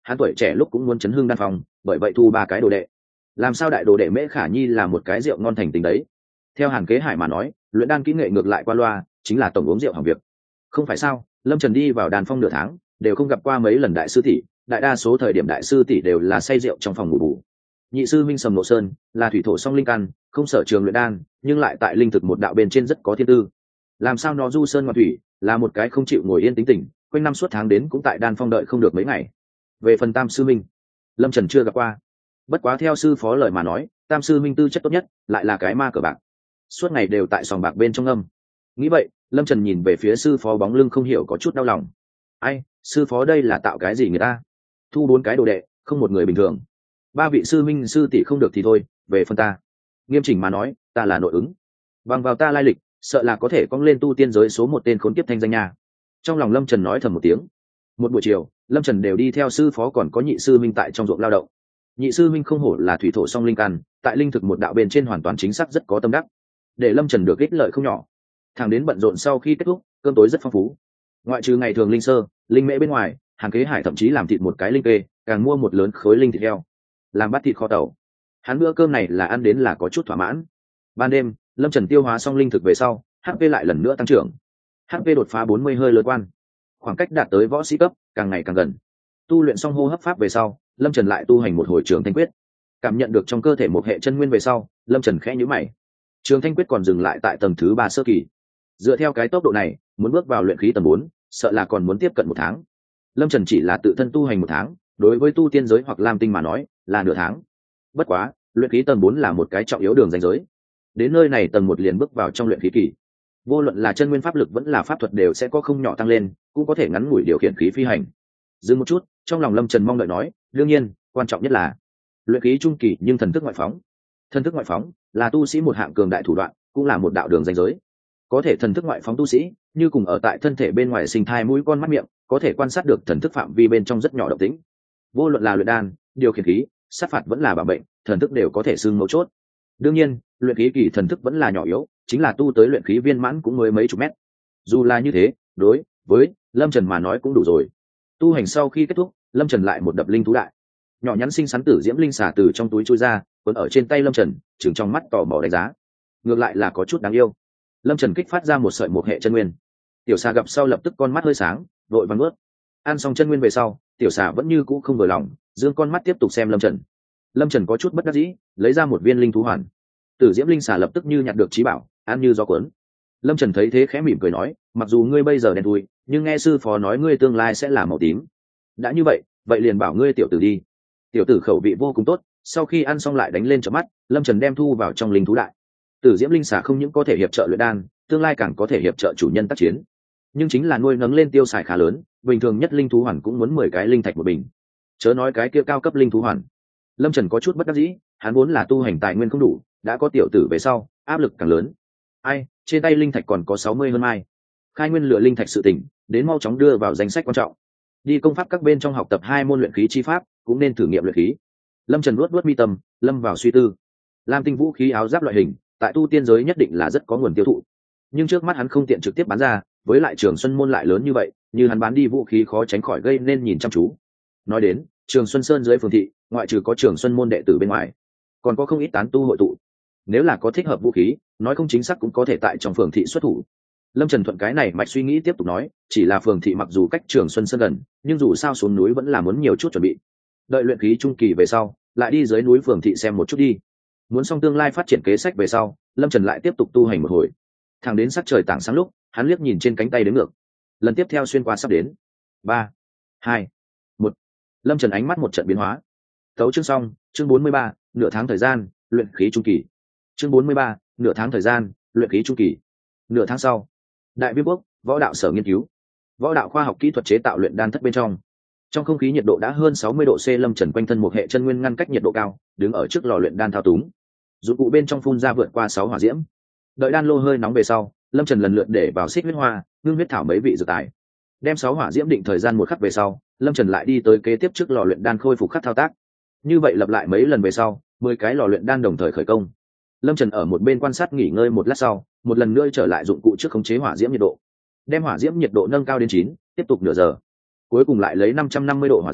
hắn tuổi trẻ lúc cũng muốn chấn hương đan phòng, bởi vậy thu ba cái đồ đệ. Làm sao đại đồ đệ Mễ Khả Nhi là một cái rượu ngon thành tính đấy? Theo Hàn Kế Hải mà nói, luyện đan kỹ nghệ ngược lại qua loa, chính là tổng uống rượu hỏng việc. Không phải sao? Lâm Trần đi vào đàn phong nửa tháng, đều không gặp qua mấy lần đại sư tỷ, đại đa số thời điểm đại sư tỷ đều là say rượu trong phòng ngủ bù. Nhị sư Minh Sầm Nộ Sơn là thủy thổ song linh căn, không sở trường luyện đan, nhưng lại tại linh thực một đạo bên trên rất có thiên tư. Làm sao nó du sơn ngoạn thủy, là một cái không chịu ngồi yên tính tình, quanh năm suốt tháng đến cũng tại đan phong đợi không được mấy ngày. Về phần Tam sư Minh, Lâm Trần chưa gặp qua. Bất quá theo sư phó lời mà nói, Tam sư Minh tư chất tốt nhất, lại là cái ma cờ bạc, suốt ngày đều tại sòng bạc bên trong âm. Nghĩ vậy, Lâm Trần nhìn về phía sư phó bóng lưng không hiểu có chút đau lòng. Ai, sư phó đây là tạo cái gì người ta? Thu bốn cái đồ đệ, không một người bình thường. Ba vị sư minh sư tỷ không được thì thôi, về phần ta, nghiêm chỉnh mà nói, ta là nội ứng. Bằng vào ta lai lịch, sợ là có thể cong lên tu tiên giới số một tên khốn kiếp thanh danh nha. Trong lòng Lâm Trần nói thầm một tiếng. Một buổi chiều, Lâm Trần đều đi theo sư phó còn có nhị sư minh tại trong ruộng lao động. Nhị sư minh không hổ là thủy thổ song linh căn, tại linh thực một đạo bên trên hoàn toàn chính xác rất có tâm đắc, để Lâm Trần được ích lợi không nhỏ. Thẳng đến bận rộn sau khi kết thúc, cơm tối rất phong phú. Ngoại trừ ngày thường linh sơ, linh mễ bên ngoài, Hàn Kế Hải thậm chí làm thịt một cái linh kê, càng mua một lớn khối linh thịt heo, làm bát thịt kho tàu. Hắn bữa cơm này là ăn đến là có chút thỏa mãn. Ban đêm, Lâm Trần tiêu hóa xong linh thực về sau, hát pê lại lần nữa tăng trưởng. hát pê đột phá bốn mươi hơi lớn quan, khoảng cách đạt tới võ sĩ cấp càng ngày càng gần. Tu luyện xong hô hấp pháp về sau, Lâm Trần lại tu hành một hồi trường thanh quyết. Cảm nhận được trong cơ thể một hệ chân nguyên về sau, Lâm Trần khẽ nhíu mày. Trường thanh quyết còn dừng lại tại tầng thứ ba sơ kỳ. Dựa theo cái tốc độ này, muốn bước vào luyện khí tầng bốn, sợ là còn muốn tiếp cận một tháng. Lâm Trần chỉ là tự thân tu hành một tháng, đối với tu tiên giới hoặc lam tinh mà nói, là nửa tháng. Bất quá, luyện khí tầng bốn là một cái trọng yếu đường ranh giới. Đến nơi này tầng một liền bước vào trong luyện khí kỳ. Vô luận là chân nguyên pháp lực vẫn là pháp thuật đều sẽ có không nhỏ tăng lên, cũng có thể ngắn ngủi điều khiển khí phi hành. Dừng một chút, trong lòng Lâm Trần mong đợi nói, đương nhiên, quan trọng nhất là luyện khí trung kỳ nhưng thần thức ngoại phóng. Thần thức ngoại phóng là tu sĩ một hạng cường đại thủ đoạn, cũng là một đạo đường ranh giới. Có thể thần thức ngoại phóng tu sĩ, như cùng ở tại thân thể bên ngoài sinh thai mũi con mắt miệng, có thể quan sát được thần thức phạm vi bên trong rất nhỏ động tĩnh. Vô luận là luyện đan, điều khiển khí, sát phạt vẫn là bảo bệnh, thần thức đều có thể xưng mấu chốt. Đương nhiên, luyện khí kỳ thần thức vẫn là nhỏ yếu, chính là tu tới luyện khí viên mãn cũng mới mấy chục mét. Dù là như thế, đối với Lâm Trần mà nói cũng đủ rồi. Tu hành sau khi kết thúc, Lâm Trần lại một đập linh thú đại. Nhỏ nhắn xinh xắn tử diễm linh xà từ trong túi chui ra, cuốn ở trên tay Lâm Trần, chừng trong mắt tò mò đánh giá. Ngược lại là có chút đáng yêu. Lâm Trần kích phát ra một sợi một hệ chân nguyên. Tiểu xà gặp sau lập tức con mắt hơi sáng, vội vàng nuốt. Ăn xong chân nguyên về sau, tiểu xà vẫn như cũ không vừa lòng, dương con mắt tiếp tục xem Lâm Trần. Lâm Trần có chút bất đắc dĩ, lấy ra một viên linh thú hoàn. Tử diễm linh xà lập tức như nhặt được trí bảo, ăn như gió cuốn. Lâm Trần thấy thế khẽ mỉm cười nói, mặc dù ngươi bây giờ đen thui, nhưng nghe sư phó nói ngươi tương lai sẽ là màu tím. Đã như vậy, vậy liền bảo ngươi tiểu tử đi. Tiểu tử khẩu vị vô cùng tốt, sau khi ăn xong lại đánh lên chớp mắt, Lâm Trần đem thu vào trong linh thú đại. Tử diễm linh xà không những có thể hiệp trợ luyện đan, tương lai càng có thể hiệp trợ chủ nhân tác chiến. Nhưng chính là nuôi nấng lên tiêu xài khá lớn, bình thường nhất linh thú hoàn cũng muốn mười cái linh thạch một bình. Chớ nói cái kia cao cấp linh thú hoàn. Lâm Trần có chút bất đắc dĩ, hắn vốn là tu hành tài nguyên không đủ, đã có tiểu tử về sau, áp lực càng lớn. Ai, trên tay linh thạch còn có sáu mươi hơn mai. Khai nguyên lửa linh thạch sự tỉnh, đến mau chóng đưa vào danh sách quan trọng. Đi công pháp các bên trong học tập hai môn luyện khí chi pháp, cũng nên thử nghiệm luyện khí. Lâm Trần luốt luốt mi tâm, lâm vào suy tư. Lam tinh vũ khí áo giáp loại hình, tại tu tiên giới nhất định là rất có nguồn tiêu thụ. Nhưng trước mắt hắn không tiện trực tiếp bán ra, với lại Trường Xuân môn lại lớn như vậy, như hắn bán đi vũ khí khó tránh khỏi gây nên nhìn chăm chú. Nói đến, Trường Xuân Sơn dưới phường thị, ngoại trừ có Trường Xuân môn đệ tử bên ngoài, còn có không ít tán tu hội tụ. Nếu là có thích hợp vũ khí, nói không chính xác cũng có thể tại trong phường thị xuất thủ. Lâm Trần thuận cái này mạch suy nghĩ tiếp tục nói, chỉ là phường thị mặc dù cách Trường Xuân Sơn gần, nhưng dù sao xuống núi vẫn là muốn nhiều chút chuẩn bị. Đợi luyện khí trung kỳ về sau, lại đi dưới núi phường thị xem một chút đi. Muốn xong tương lai phát triển kế sách về sau, Lâm Trần lại tiếp tục tu hành một hồi. Thẳng đến sắc trời tảng sáng lúc, hắn liếc nhìn trên cánh tay đến ngược. Lần tiếp theo xuyên qua sắp đến. Ba, hai, một. Lâm Trần ánh mắt một trận biến hóa. Tấu chương xong, chương bốn mươi ba, nửa tháng thời gian, luyện khí trung kỳ. Chương bốn mươi ba, nửa tháng thời gian, luyện khí trung kỳ. Nửa tháng sau, Đại Viêm Quốc, Võ đạo sở nghiên cứu. Võ đạo khoa học kỹ thuật chế tạo luyện đan thất bên trong. Trong không khí nhiệt độ đã hơn sáu mươi độ C, Lâm Trần quanh thân một hệ chân nguyên ngăn cách nhiệt độ cao, đứng ở trước lò luyện đan thao túng. Dụng cụ bên trong phun ra vượt qua sáu hỏa diễm. Đợi đan lô hơi nóng về sau, Lâm Trần lần lượt để vào xích huyết hoa, ngưng huyết thảo mấy vị dược tài. Đem sáu hỏa diễm định thời gian một khắc về sau, Lâm Trần lại đi tới kế tiếp trước lò luyện đan khôi phục khắc thao tác. Như vậy lặp lại mấy lần về sau, mười cái lò luyện đan đồng thời khởi công. Lâm Trần ở một bên quan sát nghỉ ngơi một lát sau, một lần nữa trở lại dụng cụ trước khống chế hỏa diễm nhiệt độ. Đem hỏa diễm nhiệt độ nâng cao đến chín, tiếp tục nửa giờ. Cuối cùng lại lấy năm trăm năm mươi độ hỏa diễm,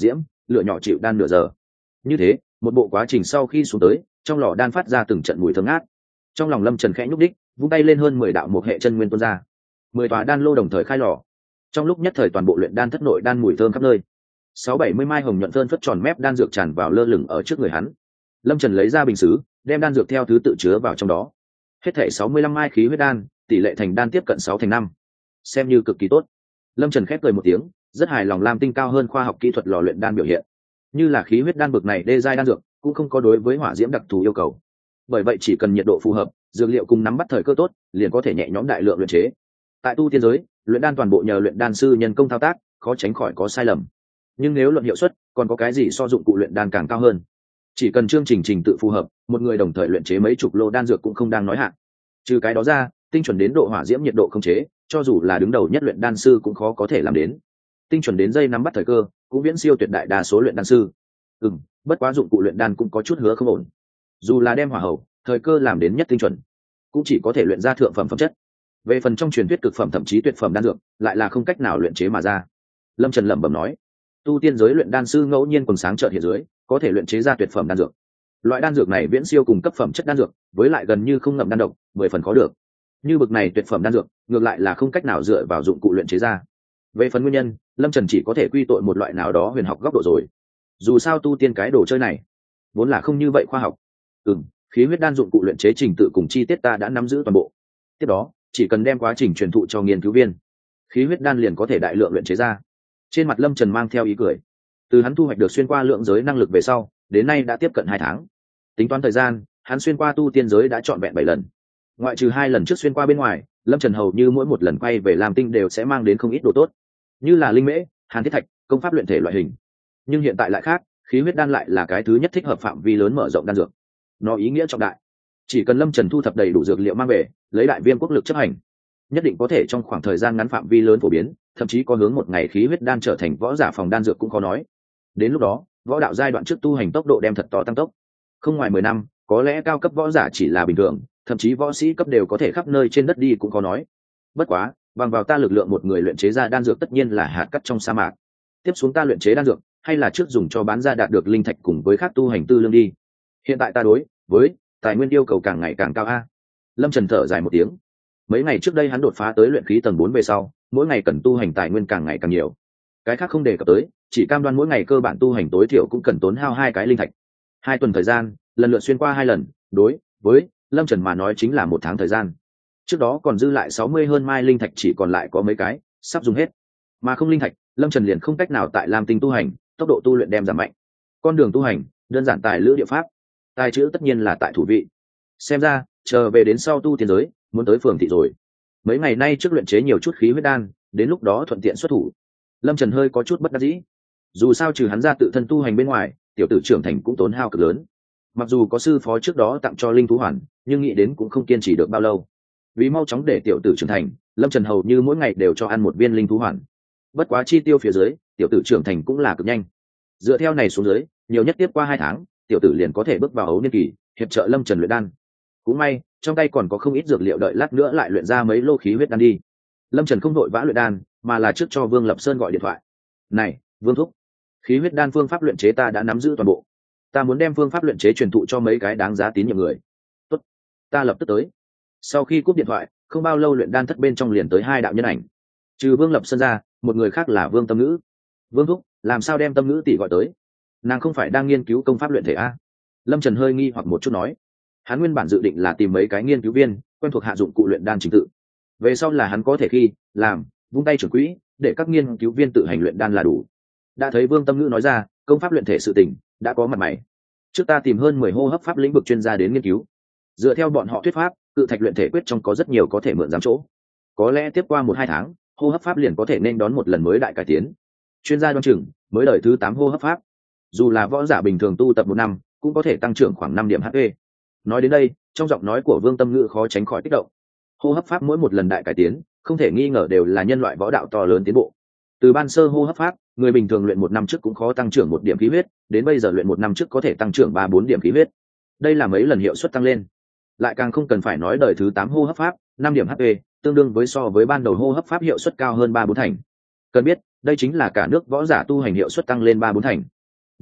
lửa nhỏ chịu đan nửa giờ. Như thế một bộ quá trình sau khi xuống tới, trong lò đan phát ra từng trận mùi thơm ngát. Trong lòng Lâm Trần khẽ nhúc đích, vung tay lên hơn mười đạo một hệ chân nguyên tuôn ra, mười tòa đan lô đồng thời khai lò. Trong lúc nhất thời toàn bộ luyện đan thất nội đan mùi thơm khắp nơi, sáu bảy mươi mai hồng nhuận phơn phất tròn mép đan dược tràn vào lơ lửng ở trước người hắn. Lâm Trần lấy ra bình sứ, đem đan dược theo thứ tự chứa vào trong đó. Hết thảy sáu mươi lăm mai khí huyết đan, tỷ lệ thành đan tiếp cận sáu thành năm, xem như cực kỳ tốt. Lâm Trần khép cười một tiếng, rất hài lòng Lam Tinh cao hơn khoa học kỹ thuật lò luyện đan biểu hiện. Như là khí huyết đan bực này đê giai đan dược, cũng không có đối với hỏa diễm đặc thù yêu cầu. Bởi vậy chỉ cần nhiệt độ phù hợp, dược liệu cùng nắm bắt thời cơ tốt, liền có thể nhẹ nhõm đại lượng luyện chế. Tại tu tiên giới, luyện đan toàn bộ nhờ luyện đan sư nhân công thao tác, khó tránh khỏi có sai lầm. Nhưng nếu luận hiệu suất, còn có cái gì so dụng cụ luyện đan càng cao hơn? Chỉ cần chương trình trình tự phù hợp, một người đồng thời luyện chế mấy chục lô đan dược cũng không đang nói hạn. Trừ cái đó ra, tinh chuẩn đến độ hỏa diễm nhiệt độ không chế, cho dù là đứng đầu nhất luyện đan sư cũng khó có thể làm đến. Tinh chuẩn đến dây nắm bắt thời cơ, cũng viễn siêu tuyệt đại đa số luyện đan sư. Ừm, bất quá dụng cụ luyện đan cũng có chút hứa không ổn. Dù là đem hỏa hậu, thời cơ làm đến nhất tinh chuẩn, cũng chỉ có thể luyện ra thượng phẩm phẩm chất. Về phần trong truyền thuyết cực phẩm thậm chí tuyệt phẩm đan dược, lại là không cách nào luyện chế mà ra. Lâm Trần lẩm bẩm nói, tu tiên giới luyện đan sư ngẫu nhiên quần sáng chợt hiện dưới, có thể luyện chế ra tuyệt phẩm đan dược. Loại đan dược này viễn siêu cùng cấp phẩm chất đan dược, với lại gần như không ngậm đan độc, mười phần khó được. Như bực này tuyệt phẩm đan dược, ngược lại là không cách nào dựa vào dụng cụ luyện chế ra. Về phần nguyên nhân, Lâm Trần chỉ có thể quy tội một loại nào đó huyền học góc độ rồi. Dù sao tu tiên cái đồ chơi này, vốn là không như vậy khoa học. Ừm, khí huyết đan dụng cụ luyện chế trình tự cùng chi tiết ta đã nắm giữ toàn bộ. Tiếp đó, chỉ cần đem quá trình truyền thụ cho nghiên cứu viên, khí huyết đan liền có thể đại lượng luyện chế ra. Trên mặt Lâm Trần mang theo ý cười. Từ hắn thu hoạch được xuyên qua lượng giới năng lực về sau, đến nay đã tiếp cận hai tháng. Tính toán thời gian, hắn xuyên qua tu tiên giới đã trọn vẹn bảy lần. Ngoại trừ hai lần trước xuyên qua bên ngoài, Lâm Trần hầu như mỗi một lần quay về Lam Tinh đều sẽ mang đến không ít đồ tốt, như là linh mễ, hàn thiết thạch, công pháp luyện thể loại hình. Nhưng hiện tại lại khác, khí huyết đan lại là cái thứ nhất thích hợp phạm vi lớn mở rộng đan dược. Nó ý nghĩa trọng đại. Chỉ cần Lâm Trần thu thập đầy đủ dược liệu mang về, lấy đại viêm quốc lực chấp hành, nhất định có thể trong khoảng thời gian ngắn phạm vi lớn phổ biến, thậm chí có hướng một ngày khí huyết đan trở thành võ giả phòng đan dược cũng khó nói. Đến lúc đó, võ đạo giai đoạn trước tu hành tốc độ đem thật to tăng tốc. Không ngoài mười năm, có lẽ cao cấp võ giả chỉ là bình thường, thậm chí võ sĩ cấp đều có thể khắp nơi trên đất đi cũng khó nói. Bất quá, bằng vào ta lực lượng một người luyện chế ra đan dược tất nhiên là hạt cát trong sa mạc. Tiếp xuống ta luyện chế đan dược, hay là trước dùng cho bán ra đạt được linh thạch cùng với khác tu hành tư lương đi. Hiện tại ta đối với tài nguyên yêu cầu càng ngày càng cao a. Lâm Trần thở dài một tiếng. Mấy ngày trước đây hắn đột phá tới luyện khí tầng bốn về sau, mỗi ngày cần tu hành tài nguyên càng ngày càng nhiều. Cái khác không đề cập tới, chỉ cam đoan mỗi ngày cơ bản tu hành tối thiểu cũng cần tốn hao hai cái linh thạch. Hai tuần thời gian, lần lượt xuyên qua hai lần, đối với Lâm Trần mà nói chính là một tháng thời gian. Trước đó còn dư lại sáu mươi hơn mai linh thạch chỉ còn lại có mấy cái, sắp dùng hết. Mà không linh thạch, Lâm Trần liền không cách nào tại Lam Tinh tu hành, tốc độ tu luyện đem giảm mạnh. Con đường tu hành, đơn giản tài lữ địa pháp, tài chữ tất nhiên là tại thủ vị. Xem ra, chờ về đến sau tu tiên giới, muốn tới phường thị rồi. Mấy ngày nay trước luyện chế nhiều chút khí huyết đan, đến lúc đó thuận tiện xuất thủ. Lâm Trần hơi có chút bất đắc dĩ. Dù sao trừ hắn ra tự thân tu hành bên ngoài, tiểu tử trưởng thành cũng tốn hao cực lớn. Mặc dù có sư phó trước đó tặng cho linh thú hoàn, nhưng nghĩ đến cũng không kiên trì được bao lâu. Vì mau chóng để tiểu tử trưởng thành, Lâm Trần hầu như mỗi ngày đều cho ăn một viên linh thú hoàn. Bất quá chi tiêu phía dưới, tiểu tử trưởng thành cũng là cực nhanh. Dựa theo này xuống dưới, nhiều nhất tiếp qua hai tháng, tiểu tử liền có thể bước vào ấu niên kỳ, hiệp trợ Lâm Trần luyện đan. Cũng may, trong tay còn có không ít dược liệu, đợi lát nữa lại luyện ra mấy lô khí huyết đan đi. Lâm Trần không vội vã luyện đan, mà là trước cho Vương Lập Sơn gọi điện thoại. "Này, Vương thúc, khí huyết đan phương pháp luyện chế ta đã nắm giữ toàn bộ. Ta muốn đem phương pháp luyện chế truyền thụ cho mấy cái đáng giá tín nhiệm người." "Tốt, ta lập tức tới." Sau khi cúp điện thoại, không bao lâu luyện đan thất bên trong liền tới hai đạo nhân ảnh. Trừ Vương Lập Sơn ra, một người khác là Vương Tâm Ngữ. "Vương thúc, làm sao đem Tâm Ngữ tỷ gọi tới? Nàng không phải đang nghiên cứu công pháp luyện thể a?" Lâm Trần hơi nghi hoặc một chút nói. Hắn nguyên bản dự định là tìm mấy cái nghiên cứu viên quen thuộc hạ dụng cụ luyện đan trình tự, về sau là hắn có thể khi làm vung tay trưởng quỹ, để các nghiên cứu viên tự hành luyện đan là đủ. Đã thấy Vương Tâm Ngữ nói ra, công pháp luyện thể sự tình đã có mặt mày. Trước ta tìm hơn mười hô hấp pháp lĩnh vực chuyên gia đến nghiên cứu. Dựa theo bọn họ thuyết pháp, cự thạch luyện thể quyết trong có rất nhiều có thể mượn giám chỗ. Có lẽ tiếp qua một hai tháng, hô hấp pháp liền có thể nên đón một lần mới đại cải tiến. Chuyên gia đoán chừng mới đời thứ tám hô hấp pháp, dù là võ giả bình thường tu tập một năm, cũng có thể tăng trưởng khoảng năm điểm hát pê. Nói đến đây, trong giọng nói của Vương Tâm Ngữ khó tránh khỏi kích động. Hô hấp pháp mỗi một lần đại cải tiến, không thể nghi ngờ đều là nhân loại võ đạo to lớn tiến bộ. Từ ban sơ hô hấp pháp, người bình thường luyện một năm trước cũng khó tăng trưởng một điểm khí huyết, đến bây giờ luyện một năm trước có thể tăng trưởng ba bốn điểm khí huyết. Đây là mấy lần hiệu suất tăng lên. Lại càng không cần phải nói đời thứ tám hô hấp pháp, năm điểm hát pê, tương đương với so với ban đầu hô hấp pháp hiệu suất cao hơn ba bốn thành. Cần biết, đây chính là cả nước võ giả tu hành hiệu suất tăng lên ba bốn thành.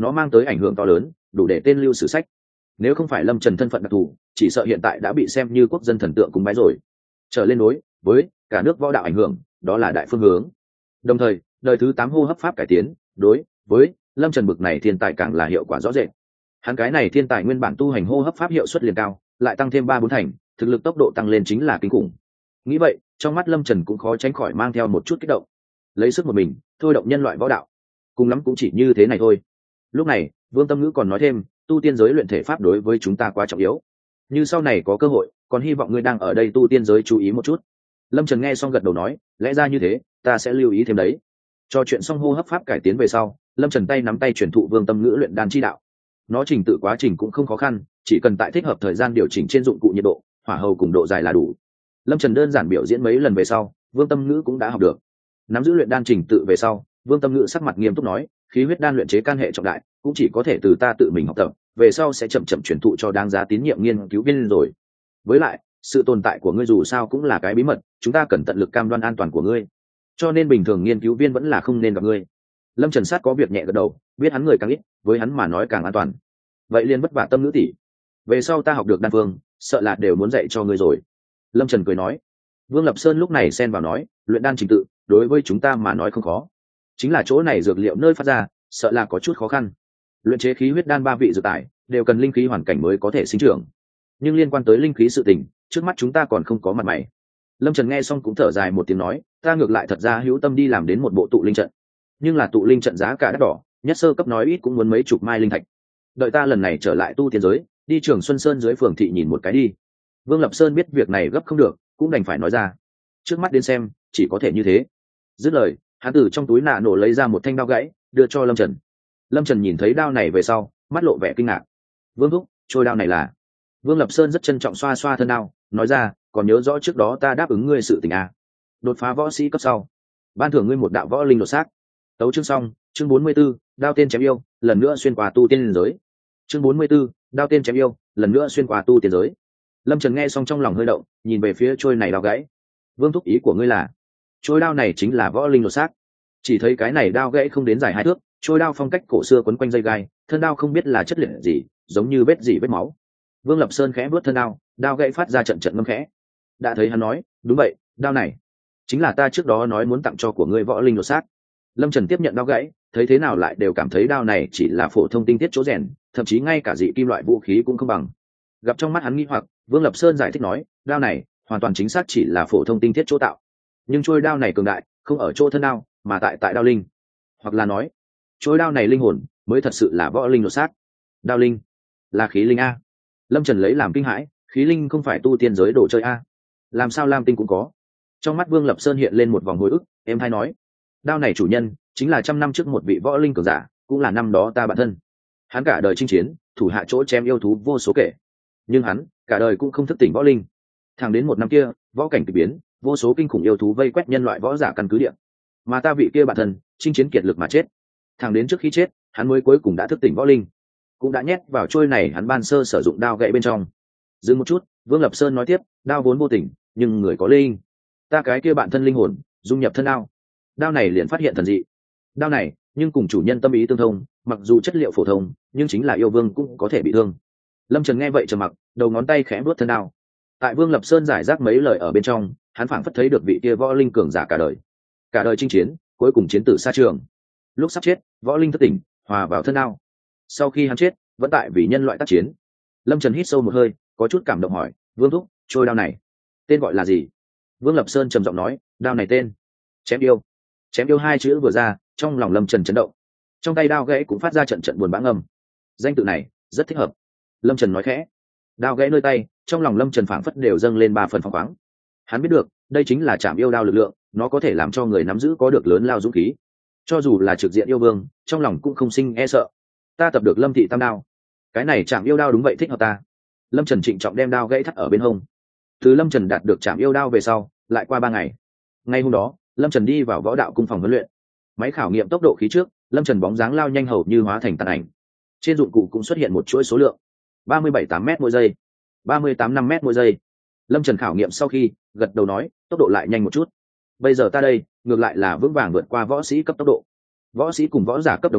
nó mang tới ảnh hưởng to lớn, đủ để tên lưu sử sách. Nếu không phải Lâm Trần thân phận đặc thù, chỉ sợ hiện tại đã bị xem như quốc dân thần tượng cúng bái rồi. Trở lên đối với cả nước võ đạo ảnh hưởng, đó là đại phương hướng. Đồng thời, đời thứ tám hô hấp pháp cải tiến, đối với Lâm Trần bực này thiên tài càng là hiệu quả rõ rệt. Hắn cái này thiên tài nguyên bản tu hành hô hấp pháp hiệu suất liền cao, lại tăng thêm ba bốn thành, thực lực tốc độ tăng lên chính là kinh khủng. Nghĩ vậy, trong mắt Lâm Trần cũng khó tránh khỏi mang theo một chút kích động. Lấy sức một mình, thôi động nhân loại võ đạo, cùng lắm cũng chỉ như thế này thôi. Lúc này, Vương Tâm Ngữ còn nói thêm, tu tiên giới luyện thể pháp đối với chúng ta quá trọng yếu. Như sau này có cơ hội, còn hy vọng ngươi đang ở đây tu tiên giới chú ý một chút. Lâm Trần nghe xong gật đầu nói, lẽ ra như thế, ta sẽ lưu ý thêm đấy. Cho chuyện xong hô hấp pháp cải tiến về sau, Lâm Trần tay nắm tay truyền thụ Vương Tâm Ngữ luyện đan chi đạo. Nó trình tự quá trình cũng không khó khăn, chỉ cần tại thích hợp thời gian điều chỉnh trên dụng cụ nhiệt độ, hỏa hầu cùng độ dài là đủ. Lâm Trần đơn giản biểu diễn mấy lần về sau, Vương Tâm Ngữ cũng đã học được. Nắm giữ luyện đan trình tự về sau, Vương Tâm Ngữ sắc mặt nghiêm túc nói, khí huyết đan luyện chế can hệ trọng đại, cũng chỉ có thể từ ta tự mình học tập, về sau sẽ chậm chậm truyền thụ cho đáng giá tín nhiệm nghiên cứu viên rồi. Với lại, sự tồn tại của ngươi dù sao cũng là cái bí mật, chúng ta cần tận lực cam đoan an toàn của ngươi, cho nên bình thường nghiên cứu viên vẫn là không nên gặp ngươi. Lâm Trần sát có việc nhẹ gật đầu, biết hắn người càng ít, với hắn mà nói càng an toàn. Vậy liền vất vả Tâm Ngữ tỷ, về sau ta học được đan phương, sợ là đều muốn dạy cho ngươi rồi. Lâm Trần cười nói. Vương Lập Sơn lúc này xen vào nói, luyện đan trình tự đối với chúng ta mà nói không khó, chính là chỗ này dược liệu nơi phát ra, sợ là có chút khó khăn. Luyện chế khí huyết đan ba vị dược tài đều cần linh khí hoàn cảnh mới có thể sinh trưởng, nhưng liên quan tới linh khí sự tình, trước mắt chúng ta còn không có mặt mày. Lâm Trần nghe xong cũng thở dài một tiếng nói, ta ngược lại thật ra hữu tâm đi làm đến một bộ tụ linh trận, nhưng là tụ linh trận giá cả đắt đỏ, nhất sơ cấp nói ít cũng muốn mấy chục mai linh thạch. Đợi ta lần này trở lại tu tiên giới, đi Trường Xuân Sơn dưới phường thị nhìn một cái đi. Vương Lập Sơn biết việc này gấp không được, cũng đành phải nói ra. Trước mắt đến xem, chỉ có thể như thế. Dứt lời, hắn từ trong túi nạ nổ lấy ra một thanh đao gãy, đưa cho Lâm Trần. Lâm Trần nhìn thấy đao này về sau, mắt lộ vẻ kinh ngạc. Vương thúc, trôi đao này là? Vương Lập Sơn rất trân trọng xoa xoa thân đao, nói ra, còn nhớ rõ trước đó ta đáp ứng ngươi sự tình à? Đột phá võ sĩ cấp sau, ban thưởng ngươi một đạo võ linh đột xác. Tấu chương xong, chương bốn mươi 44, đao tên chém yêu, lần nữa xuyên qua tu tiên giới. Chương bốn mươi 44, đao tên chém yêu, lần nữa xuyên qua tu tiên giới. Lâm Trần nghe xong trong lòng hơi động, nhìn về phía trôi này đao gãy. Vương thúc, ý của ngươi là? Trôi đao này chính là võ linh đột xác. Chỉ thấy cái này đao gãy không đến dài hai thước, trôi đao phong cách cổ xưa quấn quanh dây gai, thân đao không biết là chất liệu gì, giống như vết gì vết máu. Vương Lập Sơn khẽ vuốt thân đao, đao gãy phát ra trận trận ngâm khẽ. Đã thấy hắn nói, đúng vậy, đao này chính là ta trước đó nói muốn tặng cho của ngươi võ linh đột xác. Lâm Trần tiếp nhận đao gãy, thấy thế nào lại đều cảm thấy đao này chỉ là phổ thông tinh tiết chỗ rèn, thậm chí ngay cả dị kim loại vũ khí cũng không bằng. Gặp trong mắt hắn nghi hoặc, Vương Lập Sơn giải thích nói, đao này hoàn toàn chính xác chỉ là phổ thông tinh tiết chỗ tạo, nhưng trôi đao này cường đại, không ở chỗ thân đao, mà tại tại đao linh, hoặc là nói, trôi đao này linh hồn mới thật sự là võ linh đột xác. Đao linh là khí linh a? Lâm Trần lấy làm kinh hãi, khí linh không phải tu tiên giới đồ chơi a? Làm sao lam tinh cũng có? Trong mắt Vương Lập Sơn hiện lên một vòng hồi ức, em hay nói, đao này chủ nhân chính là trăm năm trước một vị võ linh cường giả, cũng là năm đó ta bản thân. Hắn cả đời chinh chiến, thủ hạ chỗ chém yêu thú vô số kể, nhưng hắn cả đời cũng không thức tỉnh võ linh. Thẳng đến một năm kia, võ cảnh kỳ biến, vô số kinh khủng yêu thú vây quét nhân loại võ giả căn cứ địa, mà ta vị kia bản thân chinh chiến kiệt lực mà chết. Thẳng đến trước khi chết, hắn mới cuối cùng đã thức tỉnh võ linh, cũng đã nhét vào trôi này hắn ban sơ sử dụng đao gậy bên trong. Dừng một chút, Vương Lập Sơn nói tiếp, đao vốn vô tình, nhưng người có linh. Ta cái kia bản thân linh hồn dung nhập thân đao, đao này liền phát hiện thần dị. Đao này nhưng cùng chủ nhân tâm ý tương thông, mặc dù chất liệu phổ thông, nhưng chính là yêu vương cũng có thể bị thương. Lâm Trần nghe vậy trầm mặc, đầu ngón tay khẽ vuốt thân đao. Tại Vương Lập Sơn giải rác mấy lời ở bên trong, hắn phảng phất thấy được vị kia võ linh cường giả cả đời, cả đời chinh chiến, cuối cùng chiến tử xa trường. Lúc sắp chết, võ linh thất tỉnh, hòa vào thân đao. Sau khi hắn chết, vẫn tại vì nhân loại tác chiến. Lâm Trần hít sâu một hơi, có chút cảm động hỏi, Vương thúc, trôi đao này tên gọi là gì? Vương Lập Sơn trầm giọng nói, đao này tên chém yêu. Chém yêu hai chữ vừa ra, trong lòng Lâm Trần chấn động, trong tay đao gãy cũng phát ra trận trận buồn bã ngầm. Danh tự này rất thích hợp. Lâm Trần nói khẽ. Đao gãy nơi tay, trong lòng Lâm Trần phảng phất đều dâng lên ba phần phóng khoáng. Hắn biết được, đây chính là trảm yêu đao lực lượng, nó có thể làm cho người nắm giữ có được lớn lao dũng khí. Cho dù là trực diện yêu vương, trong lòng cũng không sinh e sợ. Ta tập được Lâm thị tam đao, cái này trảm yêu đao đúng vậy thích hợp ta. Lâm Trần trịnh trọng đem đao gãy thắt ở bên hông. Từ Lâm Trần đạt được trảm yêu đao về sau, lại qua ba ngày. Ngay hôm đó, Lâm Trần đi vào võ đạo cung phòng huấn luyện. Máy khảo nghiệm tốc độ khí trước, Lâm Trần bóng dáng lao nhanh hầu như hóa thành tàn ảnh. Trên dụng cụ cũng xuất hiện một chuỗi số lượng, ba mươi bảy tám m mỗi giây, ba mươi tám năm m mỗi giây. Lâm Trần khảo nghiệm sau khi gật đầu nói, tốc độ lại nhanh một chút. Bây giờ ta đây ngược lại là vững vàng vượt qua võ sĩ cấp tốc độ. Võ sĩ cùng võ giả cấp đồng dạng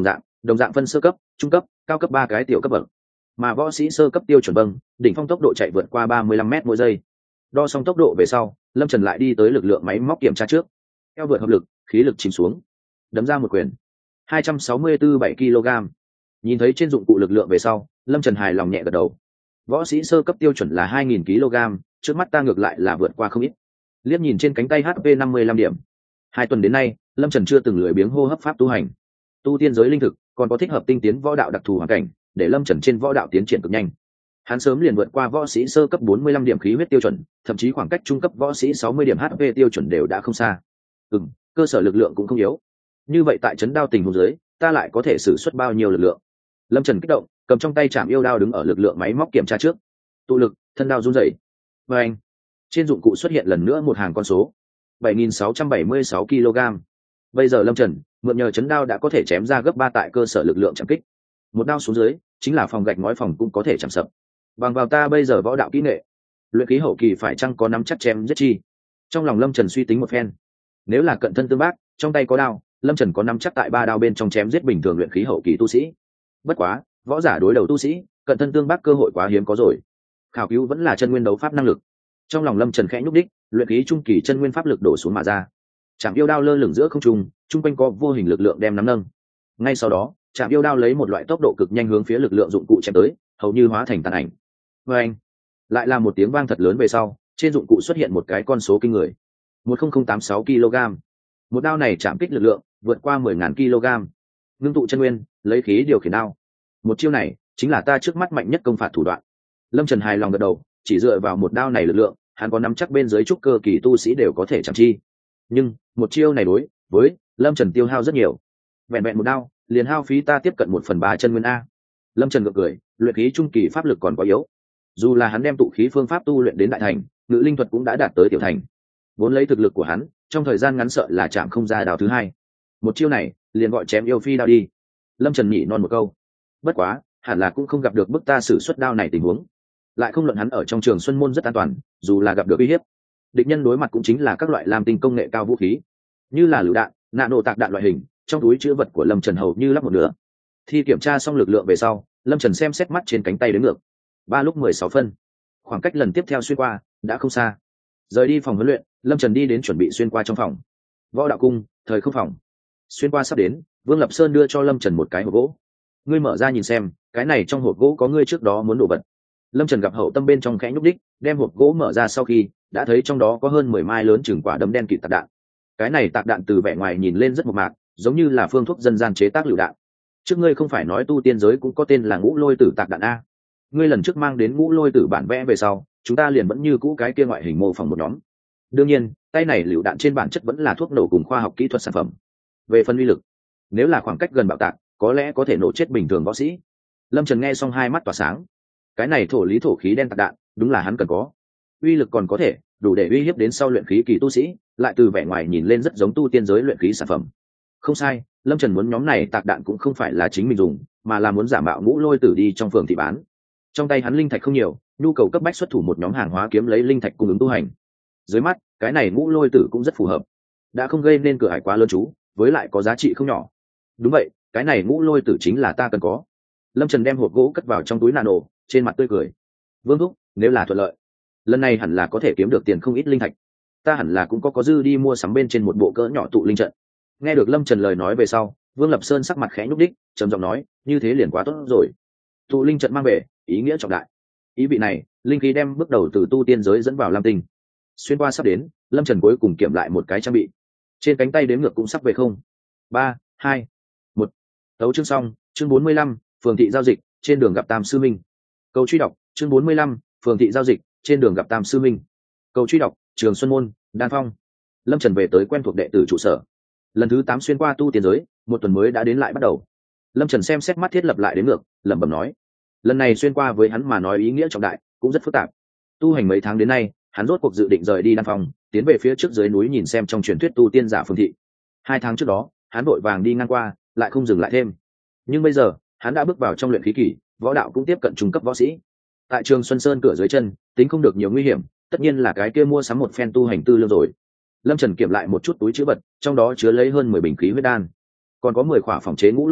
đồng dạng phân sơ cấp, trung cấp, cao cấp ba cái tiểu cấp bậc. Mà võ sĩ sơ cấp tiêu chuẩn bâng, đỉnh phong tốc độ chạy vượt qua ba mươi lăm mét mỗi giây. Đo xong tốc độ về sau, Lâm Trần lại đi tới lực lượng máy móc kiểm tra trước. Eo vượt hợp lực, khí lực chìm xuống, đấm ra một quyền, hai trăm sáu mươi tư bảy ki lô gam. Nhìn thấy trên dụng cụ lực lượng về sau, Lâm Trần hài lòng nhẹ gật đầu. Võ sĩ sơ cấp tiêu chuẩn là hai nghìn ki lô gam, trước mắt ta ngược lại là vượt qua không ít. Liếc nhìn trên cánh tay hát pê năm mươi lăm điểm. Hai tuần đến nay, Lâm Trần chưa từng lười biếng hô hấp pháp tu hành. Tu tiên giới linh thực, còn có thích hợp tinh tiến võ đạo đặc thù hoàn cảnh, để Lâm Trần trên võ đạo tiến triển cực nhanh. Hắn sớm liền vượt qua võ sĩ sơ cấp bốn mươi lăm điểm khí huyết tiêu chuẩn, thậm chí khoảng cách trung cấp võ sĩ sáu mươi điểm hát pê tiêu chuẩn đều đã không xa. Ừm, cơ sở lực lượng cũng không yếu. Như vậy tại trấn đao tình huống dưới, ta lại có thể sử xuất bao nhiêu lực lượng? Lâm Trần kích động, cầm trong tay chạm yêu đao đứng ở lực lượng máy móc kiểm tra trước. Tụ lực, thân đao run rẩy. Và anh, trên dụng cụ xuất hiện lần nữa một hàng con số, bảy nghìn sáu trăm bảy mươi sáu ki lô gam. Bây giờ Lâm Trần mượn nhờ chấn đao đã có thể chém ra gấp ba tại cơ sở lực lượng chạm kích. Một đao xuống dưới, chính là phòng gạch ngói phòng cũng có thể chạm sập. Bằng vào ta bây giờ võ đạo kỹ nghệ, luyện khí hậu kỳ phải chăng có nắm chắc chém giết chi? Trong lòng Lâm Trần suy tính một phen. Nếu là cận thân tương bác, trong tay có đao, Lâm Trần có nắm chắc tại ba đao bên trong chém giết bình thường luyện khí hậu kỳ tu sĩ. Bất quá, võ giả đối đầu tu sĩ, cận thân tương bác cơ hội quá hiếm có rồi. Khảo cứu vẫn là chân nguyên đấu pháp năng lực. Trong lòng Lâm Trần khẽ nhúc đích, luyện khí trung kỳ chân nguyên pháp lực đổ xuống mà ra. Trảm yêu đao lơ lửng giữa không trung, trung quanh có vô hình lực lượng đem nắm nâng. Ngay sau đó, Trảm yêu đao lấy một loại tốc độ cực nhanh hướng phía lực lượng dụng cụ chém tới, hầu như hóa thành tàn ảnh. Và anh, lại là một tiếng vang thật lớn về sau, trên dụng cụ xuất hiện một cái con số kinh người, một nghìn không tám sáu ki lô gam. Một đao này chạm kích lực lượng vượt qua mười nghìn ki lô gam. Ngưng tụ chân nguyên, lấy khí điều khiển đao. Một chiêu này chính là ta trước mắt mạnh nhất công phạt thủ đoạn. Lâm Trần hài lòng gật đầu, chỉ dựa vào một đao này lực lượng, hắn có nắm chắc bên dưới trúc cơ kỳ tu sĩ đều có thể chạm chi. Nhưng một chiêu này đối với Lâm Trần tiêu hao rất nhiều. Vẹn vẹn một đao, liền hao phí ta tiếp cận một phần ba chân nguyên a. Lâm Trần gượng cười, luyện khí trung kỳ pháp lực còn quá yếu. Dù là hắn đem tụ khí phương pháp tu luyện đến đại thành, ngự linh thuật cũng đã đạt tới tiểu thành. Vốn lấy thực lực của hắn, trong thời gian ngắn sợ là chạm không ra đao thứ hai. Một chiêu này, liền gọi chém yêu phi đao đi. Lâm Trần nhỉ non một câu. Bất quá, hẳn là cũng không gặp được bức ta sử xuất đao này tình huống. Lại không luận hắn ở trong trường Xuân Môn rất an toàn, dù là gặp được uy hiếp, địch nhân đối mặt cũng chính là các loại làm tinh công nghệ cao vũ khí, như là lựu đạn, nạ nổ tạc đạn loại hình. Trong túi chứa vật của Lâm Trần hầu như lắp một nửa. Thi kiểm tra xong lực lượng về sau, Lâm Trần xem xét mắt trên cánh tay đến ngược, ba lúc mười sáu phân. Khoảng cách lần tiếp theo xuyên qua đã không xa. Rời đi phòng huấn luyện, Lâm Trần đi đến chuẩn bị xuyên qua trong phòng võ đạo cung, thời không phòng. Xuyên qua sắp đến, Vương Lập Sơn đưa cho Lâm Trần một cái hộp gỗ. Ngươi mở ra nhìn xem, cái này trong hộp gỗ có ngươi trước đó muốn đổ vật. Lâm Trần gặp hậu tâm bên trong khẽ nhúc đích, đem hộp gỗ mở ra sau khi đã thấy trong đó có hơn mười mai lớn chừng quả đấm đen kịt tạc đạn. Cái này tạc đạn từ vẻ ngoài nhìn lên rất mộc mạc, giống như là phương thuốc dân gian chế tác lựu đạn. Trước ngươi không phải nói tu tiên giới cũng có tên là ngũ lôi tử tạc đạn a? Ngươi lần trước mang đến ngũ lôi tử bản vẽ về sau, chúng ta liền vẫn như cũ cái kia ngoại hình mô phỏng một nhóm. Đương nhiên, tay này lựu đạn trên bản chất vẫn là thuốc nổ cùng khoa học kỹ thuật sản phẩm. Về phần uy lực, nếu là khoảng cách gần bạo tạc, có lẽ có thể nổ chết bình thường võ sĩ. Lâm Trần nghe xong hai mắt tỏa sáng. Cái này thổ lý thổ khí đen tạc đạn, đúng là hắn cần có. Uy lực còn có thể đủ để uy hiếp đến sau luyện khí kỳ tu sĩ, lại từ vẻ ngoài nhìn lên rất giống tu tiên giới luyện khí sản phẩm. Không sai, Lâm Trần muốn nhóm này tạc đạn cũng không phải là chính mình dùng, mà là muốn giả mạo ngũ lôi tử đi trong phường thị bán. Trong tay hắn linh thạch không nhiều, nhu cầu cấp bách xuất thủ một nhóm hàng hóa kiếm lấy linh thạch cung ứng tu hành. Dưới mắt, cái này ngũ lôi tử cũng rất phù hợp, đã không gây nên cửa hải quá lớn chú, với lại có giá trị không nhỏ. Đúng vậy, cái này ngũ lôi tử chính là ta cần có. Lâm Trần đem hộp gỗ cất vào trong túi nano, trên mặt tươi cười. Vương thúc, nếu là thuận lợi, lần này hẳn là có thể kiếm được tiền không ít linh thạch. Ta hẳn là cũng có có dư đi mua sắm bên trên một bộ cỡ nhỏ tụ linh trận. Nghe được Lâm Trần lời nói về sau, Vương Lập Sơn sắc mặt khẽ nhúc đích, trầm giọng nói, như thế liền quá tốt rồi. Tụ linh trận mang về, ý nghĩa trọng đại. Ý vị này, linh khí đem bước đầu từ tu tiên giới dẫn vào lam tinh. Xuyên qua sắp đến, Lâm Trần cuối cùng kiểm lại một cái trang bị. Trên cánh tay đếm ngược cũng sắp về không. Ba, hai, một. Tấu chương xong, chương bốn mươi lăm, phường thị giao dịch, trên đường gặp Tam Sư Minh. Câu truy đọc, chương bốn mươi lăm, phường thị giao dịch, trên đường gặp Tam Sư Minh. Câu truy đọc, Trường Xuân Môn, Đan Phong. Lâm Trần về tới quen thuộc đệ tử trụ sở. Lần thứ tám xuyên qua tu tiên giới, một tuần mới đã đến lại bắt đầu. Lâm Trần xem xét mắt thiết lập lại đến ngược, lẩm bẩm nói, lần này xuyên qua với hắn mà nói ý nghĩa trọng đại, cũng rất phức tạp. Tu hành mấy tháng đến nay, hắn rốt cuộc dự định rời đi Đan Phong, tiến về phía trước dưới núi nhìn xem trong truyền thuyết tu tiên giả phường thị. Hai tháng trước đó, hắn vội vàng đi ngang qua, lại không dừng lại thêm. Nhưng bây giờ, hắn đã bước vào trong luyện khí kỳ, võ đạo cũng tiếp cận trung cấp võ sĩ. Tại Trường Xuân Sơn cửa dưới chân, tính không được nhiều nguy hiểm, tất nhiên là cái kia mua sắm một phen tu hành tư lương rồi. Lâm Trần kiểm lại một chút túi trữ vật, trong đó chứa lấy hơn mười bình khí huyết đan, còn có mười khỏa phòng chế ngũ lôi tử,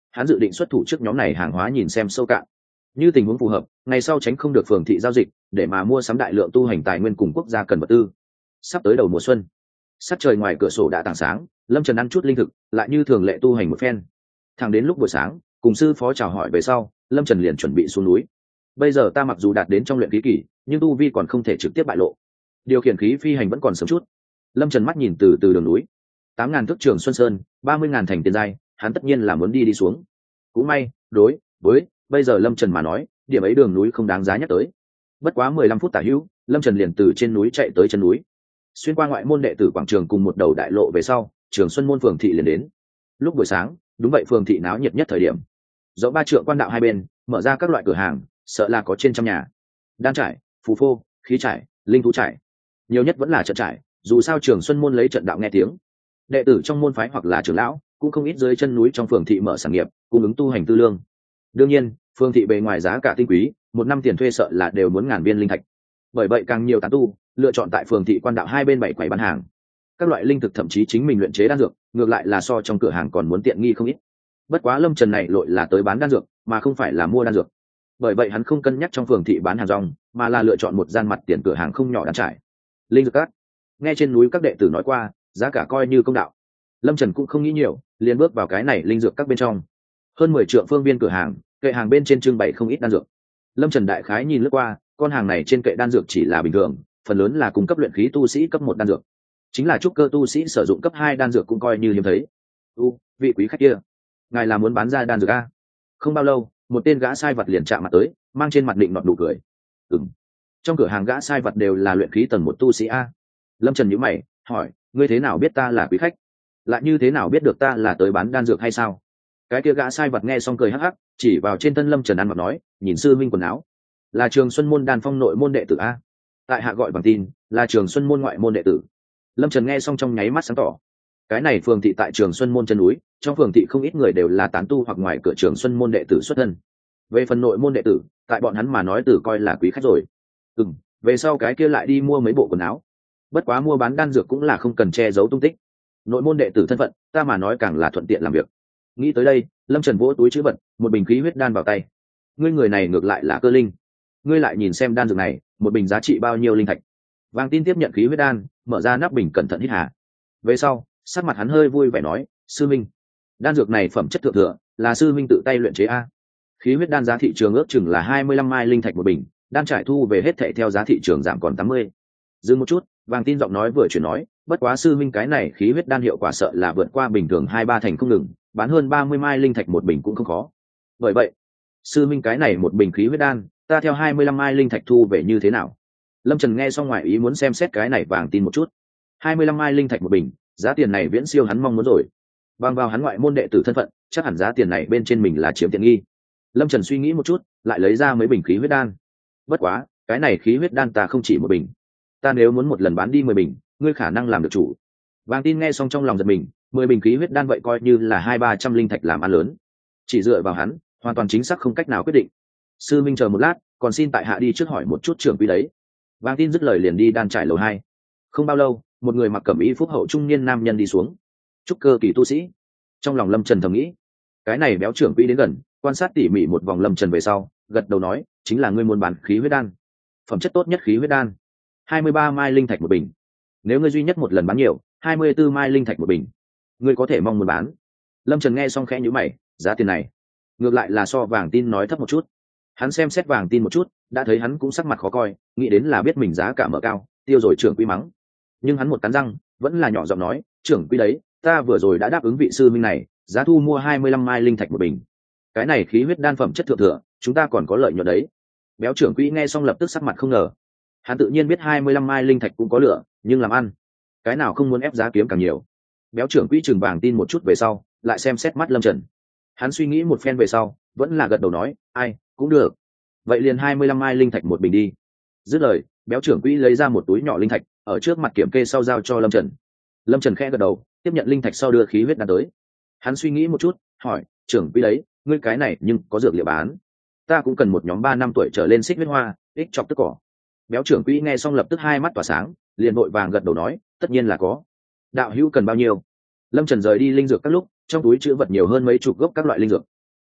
hắn dự định xuất thủ trước nhóm này hàng hóa nhìn xem sâu cạn, như tình huống phù hợp ngày sau tránh không được phường thị giao dịch để mà mua sắm đại lượng tu hành tài nguyên cùng quốc gia cần vật tư. Sắp tới đầu mùa xuân, sắc trời ngoài cửa sổ đã tảng sáng, Lâm Trần ăn chút linh thực lại như thường lệ tu hành một phen. Thẳng đến lúc buổi sáng cùng sư phó chào hỏi về sau, Lâm Trần liền chuẩn bị xuống núi. Bây giờ ta mặc dù đạt đến trong luyện khí kỳ, nhưng tu vi còn không thể trực tiếp bại lộ, điều khiển khí phi hành vẫn còn sớm chút. Lâm Trần mắt nhìn từ từ đường núi, tám ngàn thước Trường Xuân Sơn, ba mươi ngàn thành tiền giai, hắn tất nhiên là muốn đi đi xuống. Cũng may đối với bây giờ Lâm Trần mà nói, điểm ấy đường núi không đáng giá nhắc tới. Bất quá mười lăm phút tả hữu, Lâm Trần liền từ trên núi chạy tới chân núi, xuyên qua ngoại môn đệ tử quảng trường cùng một đầu đại lộ về sau, Trường Xuân môn phường thị liền đến. Lúc buổi sáng, đúng vậy, phường thị náo nhiệt nhất thời điểm. Dẫu ba trượng quan đạo hai bên mở ra các loại cửa hàng, sợ là có trên trăm nhà. Đan trải, phù phô, khí trải, linh thú trải, nhiều nhất vẫn là trận trải, dù sao Trường Xuân môn lấy trận đạo nghe tiếng. Đệ tử trong môn phái hoặc là trưởng lão cũng không ít dưới chân núi trong phường thị mở sản nghiệp, cung ứng tu hành tư lương. Đương nhiên, phường thị bề ngoài giá cả tinh quý, một năm tiền thuê sợ là đều muốn ngàn viên linh thạch. Bởi vậy càng nhiều tán tu lựa chọn tại phường thị quan đạo hai bên bảy quầy bán hàng. Các loại linh thực thậm chí chính mình luyện chế đan dược, ngược lại là so trong cửa hàng còn muốn tiện nghi không ít. Bất quá Lâm Trần này lội là tới bán đan dược, mà không phải là mua đan dược. Bởi vậy hắn không cân nhắc trong phường thị bán hàng rong, mà là lựa chọn một gian mặt tiền cửa hàng không nhỏ đan trải. Linh dược các. Nghe trên núi các đệ tử nói qua, giá cả coi như công đạo. Lâm Trần cũng không nghĩ nhiều, liền bước vào cái này linh dược các bên trong. Hơn mười trượng phương viên cửa hàng, kệ hàng bên trên trưng bày không ít đan dược. Lâm Trần đại khái nhìn lướt qua, con hàng này trên kệ đan dược chỉ là bình thường, phần lớn là cung cấp luyện khí tu sĩ cấp một đan dược. Chính là trúc cơ tu sĩ sử dụng cấp hai đan dược cũng coi như hiếm thấy. U, vị quý khách kia, ngài là muốn bán ra đan dược a? Không bao lâu, một tên gã sai vật liền chạm mặt tới, mang trên mặt định nọt nụ cười. Ừm. Trong cửa hàng gã sai vật đều là luyện khí tầng một tu sĩ a. Lâm Trần nhíu mày, hỏi, ngươi thế nào biết ta là quý khách? Lại như thế nào biết được ta là tới bán đan dược hay sao? Cái kia gã sai vật nghe xong cười hắc hắc, chỉ vào trên thân Lâm Trần ăn mặc nói, nhìn sư minh quần áo, là Trường Xuân môn Đan Phong nội môn đệ tử a. Tại hạ gọi bằng tin, là Trường Xuân môn ngoại môn đệ tử. Lâm Trần nghe xong trong nháy mắt sáng tỏ. Cái này phường thị tại Trường Xuân môn chân núi, trong phường thị không ít người đều là tán tu hoặc ngoài cửa Trường Xuân môn đệ tử xuất thân. Về phần nội môn đệ tử, tại bọn hắn mà nói tử coi là quý khách rồi. Ừm, về sau cái kia lại đi mua mấy bộ quần áo. Bất quá mua bán đan dược cũng là không cần che giấu tung tích. Nội môn đệ tử thân phận, ta mà nói càng là thuận tiện làm việc. Nghĩ tới đây, Lâm Trần vỗ túi trữ vật, một bình khí huyết đan vào tay. Ngươi người này ngược lại là cơ linh. Ngươi lại nhìn xem đan dược này, một bình giá trị bao nhiêu linh thạch? Vàng Tin tiếp nhận khí huyết đan, mở ra nắp bình cẩn thận hít hà. Về sau, sắc mặt hắn hơi vui vẻ nói, sư minh, đan dược này phẩm chất thượng thừa, là sư minh tự tay luyện chế a. Khí huyết đan giá thị trường ước chừng là hai mươi lăm mai linh thạch một bình, đan trải thu về hết thảy theo giá thị trường giảm còn tám mươi. Dừng một chút, Vàng Tin giọng nói vừa chuyển nói, bất quá sư minh cái này khí huyết đan hiệu quả sợ là vượt qua bình thường hai ba thành không ngừng, bán hơn ba mươi mai linh thạch một bình cũng không khó. Bởi vậy, sư minh cái này một bình khí huyết đan, ta theo hai mươi lăm mai linh thạch thu về như thế nào? Lâm Trần nghe xong ngoại ý muốn xem xét cái này Vàng Tin một chút. hai mươi lăm mai linh thạch một bình, giá tiền này viễn siêu hắn mong muốn rồi. Bằng vào hắn ngoại môn đệ tử thân phận, chắc hẳn giá tiền này bên trên mình là chiếm tiện nghi. Lâm Trần suy nghĩ một chút, lại lấy ra mấy bình khí huyết đan. Bất quá, cái này khí huyết đan ta không chỉ một bình. Ta nếu muốn một lần bán đi mười bình, ngươi khả năng làm được chủ. Vàng Tin nghe xong trong lòng giật mình, mười bình khí huyết đan vậy coi như là hai ba trăm linh thạch làm ăn lớn. Chỉ dựa vào hắn, hoàn toàn chính xác không cách nào quyết định. Sư minh chờ một lát, còn xin tại hạ đi trước hỏi một chút trưởng quý đấy. Vàng Tin dứt lời liền đi đan trải lầu hai. Không bao lâu, một người mặc cẩm y phúc hậu trung niên nam nhân đi xuống. Trúc cơ kỳ tu sĩ. Trong lòng Lâm Trần thầm nghĩ, cái này béo trưởng quý đến gần, quan sát tỉ mỉ một vòng Lâm Trần về sau, gật đầu nói, chính là ngươi muốn bán khí huyết đan. Phẩm chất tốt nhất khí huyết đan, hai mươi ba mai linh thạch một bình. Nếu ngươi duy nhất một lần bán nhiều, hai mươi tư mai linh thạch một bình, ngươi có thể mong muốn bán. Lâm Trần nghe xong khẽ nhíu mày, giá tiền này ngược lại là so Vàng Tin nói thấp một chút. Hắn xem xét Vàng Tin một chút, đã thấy hắn cũng sắc mặt khó coi, nghĩ đến là biết mình giá cả mở cao, tiêu rồi trưởng quý mắng. Nhưng hắn một cắn răng, vẫn là nhỏ giọng nói, trưởng quý đấy, ta vừa rồi đã đáp ứng vị sư minh này, giá thu mua hai mươi lăm mai linh thạch một bình. Cái này khí huyết đan phẩm chất thượng thừa, chúng ta còn có lợi nhuận đấy. Béo trưởng quý nghe xong lập tức sắc mặt không ngờ. Hắn tự nhiên biết hai mươi lăm mai linh thạch cũng có lửa, nhưng làm ăn, cái nào không muốn ép giá kiếm càng nhiều. Béo trưởng quý chừng Vàng Tin một chút về sau, lại xem xét mắt Lâm Trần. Hắn suy nghĩ một phen về sau, vẫn là gật đầu nói, ai, cũng được. Vậy liền hai mươi lăm mai linh thạch một bình đi. Dứt lời, béo trưởng quý lấy ra một túi nhỏ linh thạch, ở trước mặt kiểm kê sau giao cho Lâm Trần. Lâm Trần khẽ gật đầu, tiếp nhận linh thạch sau đưa khí huyết đan tới. Hắn suy nghĩ một chút, hỏi, trưởng quý đấy, ngươi cái này nhưng có dược liệu bán. Ta cũng cần một nhóm ba năm tuổi trở lên xích huyết hoa, ích chọc tức cỏ. Béo trưởng quý nghe xong lập tức hai mắt tỏa sáng, liền vội vàng gật đầu nói, tất nhiên là có. Đạo hữu cần bao nhiêu? Lâm Trần rời đi linh dược các lúc, trong túi chữ vật nhiều hơn mấy chục gốc các loại linh dược.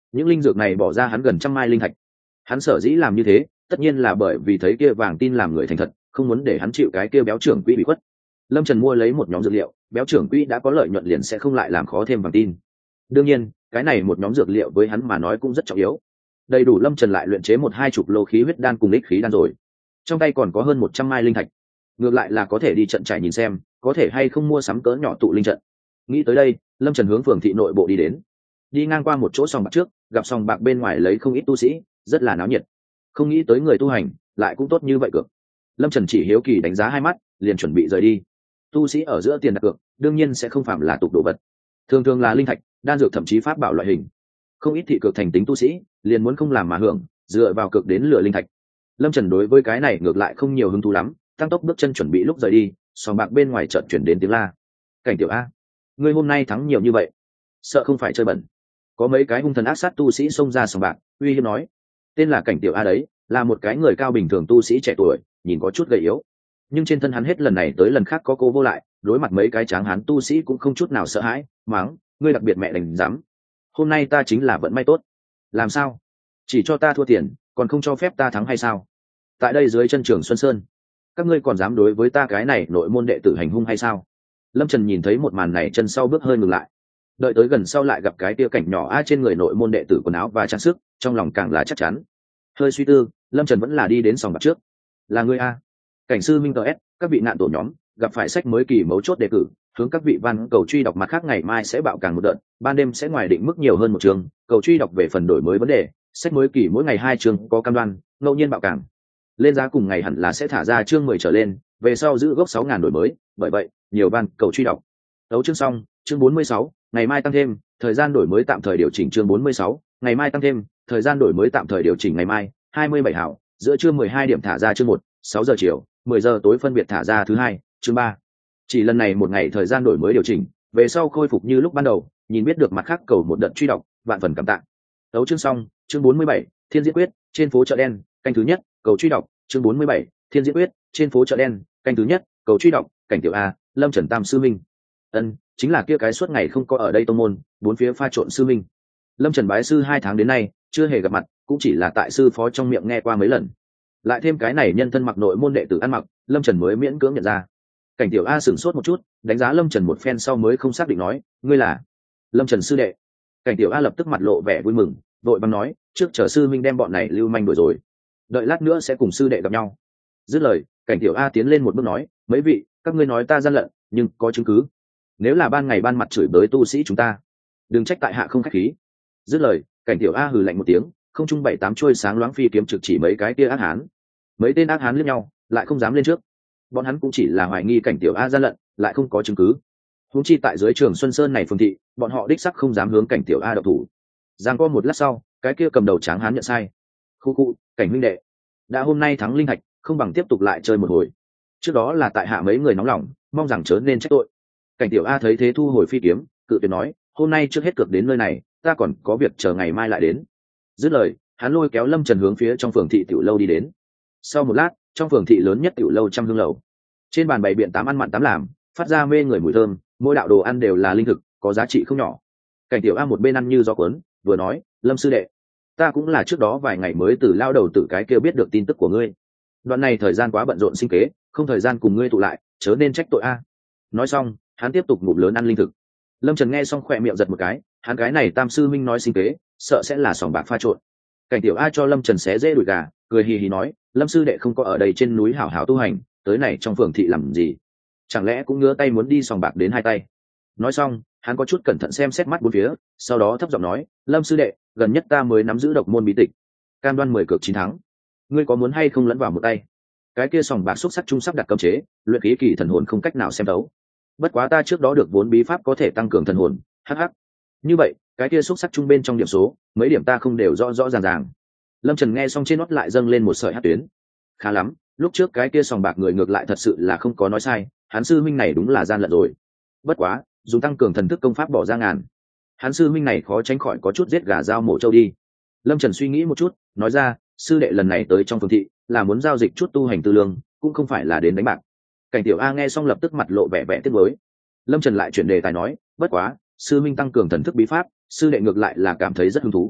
những linh dược này bỏ ra hắn gần trăm mai linh thạch. Hắn sở dĩ làm như thế tất nhiên là bởi vì thấy kia vàng tin làm người thành thật, không muốn để hắn chịu cái kia béo trưởng quỹ bị khuất. Lâm Trần mua lấy một nhóm dược liệu, béo trưởng quỹ đã có lợi nhuận liền sẽ không lại làm khó thêm vàng tin. Đương nhiên cái này một nhóm dược liệu với hắn mà nói cũng rất trọng yếu, đầy đủ Lâm Trần lại luyện chế một hai chục lô khí huyết đan cùng ích khí đan rồi. Trong tay còn có hơn một trăm mai linh thạch, ngược lại là có thể đi trận trải nhìn xem có thể hay không mua sắm cỡ nhỏ tụ linh trận. Nghĩ tới đây, Lâm Trần hướng phường thị nội bộ đi đến. Đi ngang qua một chỗ sòng bạc trước, gặp sòng bạc bên ngoài lấy không ít tu sĩ, rất là náo nhiệt. Không nghĩ tới người tu hành lại cũng tốt như vậy cược. Lâm Trần chỉ hiếu kỳ đánh giá hai mắt, liền chuẩn bị rời đi. Tu sĩ ở giữa tiền đặt cược đương nhiên sẽ không phạm là tục đồ vật, thường thường là linh thạch, đan dược, thậm chí pháp bảo loại hình. Không ít thị cược thành tính tu sĩ liền muốn không làm mà hưởng, dựa vào cược đến lừa linh thạch. Lâm Trần đối với cái này ngược lại không nhiều hứng thú lắm, tăng tốc bước chân chuẩn bị lúc rời đi. Sòng bạc bên ngoài chợt chuyển đến tiếng la. Cảnh tiểu A, ngươi hôm nay thắng nhiều như vậy, sợ không phải chơi bẩn? Có mấy cái hung thần ác sát tu sĩ xông ra sòng bạc, uy hiếp nói. Tên là Cảnh tiểu A đấy, là một cái người cao bình thường tu sĩ trẻ tuổi, nhìn có chút gầy yếu, nhưng trên thân hắn hết lần này tới lần khác có cô vô lại, đối mặt mấy cái tráng hán tu sĩ cũng không chút nào sợ hãi, mắng, ngươi đặc biệt mẹ đành dám. Hôm nay ta chính là vận may tốt. Làm sao? Chỉ cho ta thua tiền, còn không cho phép ta thắng hay sao? Tại đây dưới chân trường Xuân Sơn, các ngươi còn dám đối với ta cái này nội môn đệ tử hành hung hay sao? Lâm Trần nhìn thấy một màn này, chân sau bước hơi ngừng lại. Đợi tới gần sau lại gặp cái tia cảnh nhỏ a trên người nội môn đệ tử quần áo và trang sức, trong lòng càng là chắc chắn. Hơi suy tư, Lâm Trần vẫn là đi đến sòng bạc trước. Là ngươi a? Cảnh sư Minh tờ S, các vị nạn tổ nhóm gặp phải sách mới kỳ mấu chốt đề cử, hướng các vị văn cầu truy đọc, mặt khác ngày mai sẽ bạo càng một đợt, ban đêm sẽ ngoài định mức nhiều hơn một trường, cầu truy đọc về phần đổi mới vấn đề, sách mới kỳ mỗi ngày hai chương có cam đoan, ngẫu nhiên bạo càng. Lên giá cùng ngày hẳn là sẽ thả ra chương mười trở lên, về sau giữ gốc sáu ngàn đổi mới, bởi vậy, nhiều văn cầu truy đọc. Đấu chương xong, chương bốn mươi sáu, ngày mai tăng thêm, thời gian đổi mới tạm thời điều chỉnh chương bốn mươi sáu, ngày mai tăng thêm, thời gian đổi mới tạm thời điều chỉnh ngày mai, hai mươi bảy hảo, giữa trưa mười hai điểm thả ra chương một, sáu giờ chiều, mười giờ tối phân biệt thả ra thứ hai, chương ba. Chỉ lần này một ngày thời gian đổi mới điều chỉnh, về sau khôi phục như lúc ban đầu, nhìn biết được mặt khác cầu một đợt truy đọc, vạn phần cảm tạ. Đấu chương xong, chương bốn mươi bảy, Thiên Diễn Quyết, trên phố chợ đen, canh thứ nhất, cầu truy đọc, chương bốn mươi bảy, Thiên Diễn Quyết, trên phố chợ đen, canh thứ nhất, cầu truy đọc, Cảnh tiểu A, Lâm Trần Tam sư minh. Ân, chính là kia cái suốt ngày không có ở đây tông môn, bốn phía pha trộn sư minh. Lâm Trần bái sư hai tháng đến nay, chưa hề gặp mặt, cũng chỉ là tại sư phó trong miệng nghe qua mấy lần. Lại thêm cái này nhân thân mặc nội môn đệ tử ăn mặc, Lâm Trần mới miễn cưỡng nhận ra. Cảnh tiểu A sửng sốt một chút, đánh giá Lâm Trần một phen sau mới không xác định nói, ngươi là Lâm Trần sư đệ. Cảnh tiểu A lập tức mặt lộ vẻ vui mừng, vội bằng nói, trước chờ sư minh đem bọn này lưu manh đuổi rồi, đợi lát nữa sẽ cùng sư đệ gặp nhau. Dứt lời, Cảnh tiểu A tiến lên một bước nói, mấy vị, các ngươi nói ta gian lận, nhưng có chứng cứ. Nếu là ban ngày ban mặt chửi bới tu sĩ chúng ta, đừng trách tại hạ không khách khí. Dứt lời, Cảnh tiểu A hừ lạnh một tiếng, không trung bảy tám chuôi sáng loáng phi kiếm trực chỉ mấy cái kia ác hán. Mấy tên ác hán liếc nhau, lại không dám lên trước. Bọn hắn cũng chỉ là hoài nghi Cảnh tiểu A gian lận, lại không có chứng cứ. Huống chi tại dưới trường Xuân Sơn này phường thị, bọn họ đích sắc không dám hướng Cảnh tiểu A độc thủ. Giang có một lát sau, cái kia cầm đầu tráng hán nhận sai. Khu khu, Cảnh huynh đệ, đã hôm nay thắng linh hạch, không bằng tiếp tục lại chơi một hồi. Trước đó là tại hạ mấy người nóng lòng, mong rằng chớ nên trách tội. Cảnh tiểu A thấy thế thu hồi phi kiếm, cự tuyệt nói, hôm nay trước hết cược đến nơi này, ta còn có việc chờ ngày mai lại đến. Dứt lời, hắn lôi kéo Lâm Trần hướng phía trong phường thị tiểu lâu đi đến. Sau một lát, trong phường thị lớn nhất tiểu lâu trăm hương lầu, trên bàn bày biện tám ăn mặn tám làm, phát ra mê người mùi thơm, mỗi đạo đồ ăn đều là linh thực, có giá trị không nhỏ. Cảnh tiểu A một bên ăn như gió cuốn, vừa nói, Lâm sư đệ, ta cũng là trước đó vài ngày mới từ lao đầu tử cái kia biết được tin tức của ngươi. Đoạn này thời gian quá bận rộn sinh kế, không thời gian cùng ngươi tụ lại, chớ nên trách tội a. Nói xong, hắn tiếp tục ngụm lớn ăn linh thực. Lâm Trần nghe xong khỏe miệng giật một cái, hắn cái này Tam sư minh nói sinh kế, sợ sẽ là sòng bạc pha trộn. Cảnh tiểu A cho Lâm Trần xé dễ đùi gà, cười hì hì nói, Lâm sư đệ không có ở đây trên núi hảo hảo tu hành, tới này trong phường thị làm gì? Chẳng lẽ cũng ngứa tay muốn đi sòng bạc đến hai tay? Nói xong, hắn có chút cẩn thận xem xét mắt bốn phía, sau đó thấp giọng nói, Lâm sư đệ, gần nhất ta mới nắm giữ độc môn bí tịch, cam đoan mười cược chín thắng, ngươi có muốn hay không lẫn vào một tay? Cái kia sòng bạc xúc sắc trung sắp đặt cấm chế, luyện khí kỳ thần hồn không cách nào xem đấu. Bất quá ta trước đó được vốn bí pháp có thể tăng cường thần hồn, hắc hắc. Như vậy, cái kia xúc sắc trung bên trong điểm số, mấy điểm ta không đều rõ rõ ràng ràng. Lâm Trần nghe xong trên nót lại dâng lên một sợi hắc tuyến. Khá lắm, lúc trước cái kia sòng bạc người ngược lại thật sự là không có nói sai, hắn sư minh này đúng là gian lận rồi. Bất quá, dùng tăng cường thần thức công pháp bỏ ra ngàn, hắn sư minh này khó tránh khỏi có chút giết gà dao mổ trâu đi. Lâm Trần suy nghĩ một chút, nói ra, sư đệ lần này tới trong phường thị là muốn giao dịch chút tu hành tư lương, cũng không phải là đến đánh bạc. Cảnh tiểu A nghe xong lập tức mặt lộ vẻ vẻ tiếc nuối. Lâm Trần lại chuyển đề tài nói, bất quá sư minh tăng cường thần thức bí pháp, sư đệ ngược lại là cảm thấy rất hứng thú.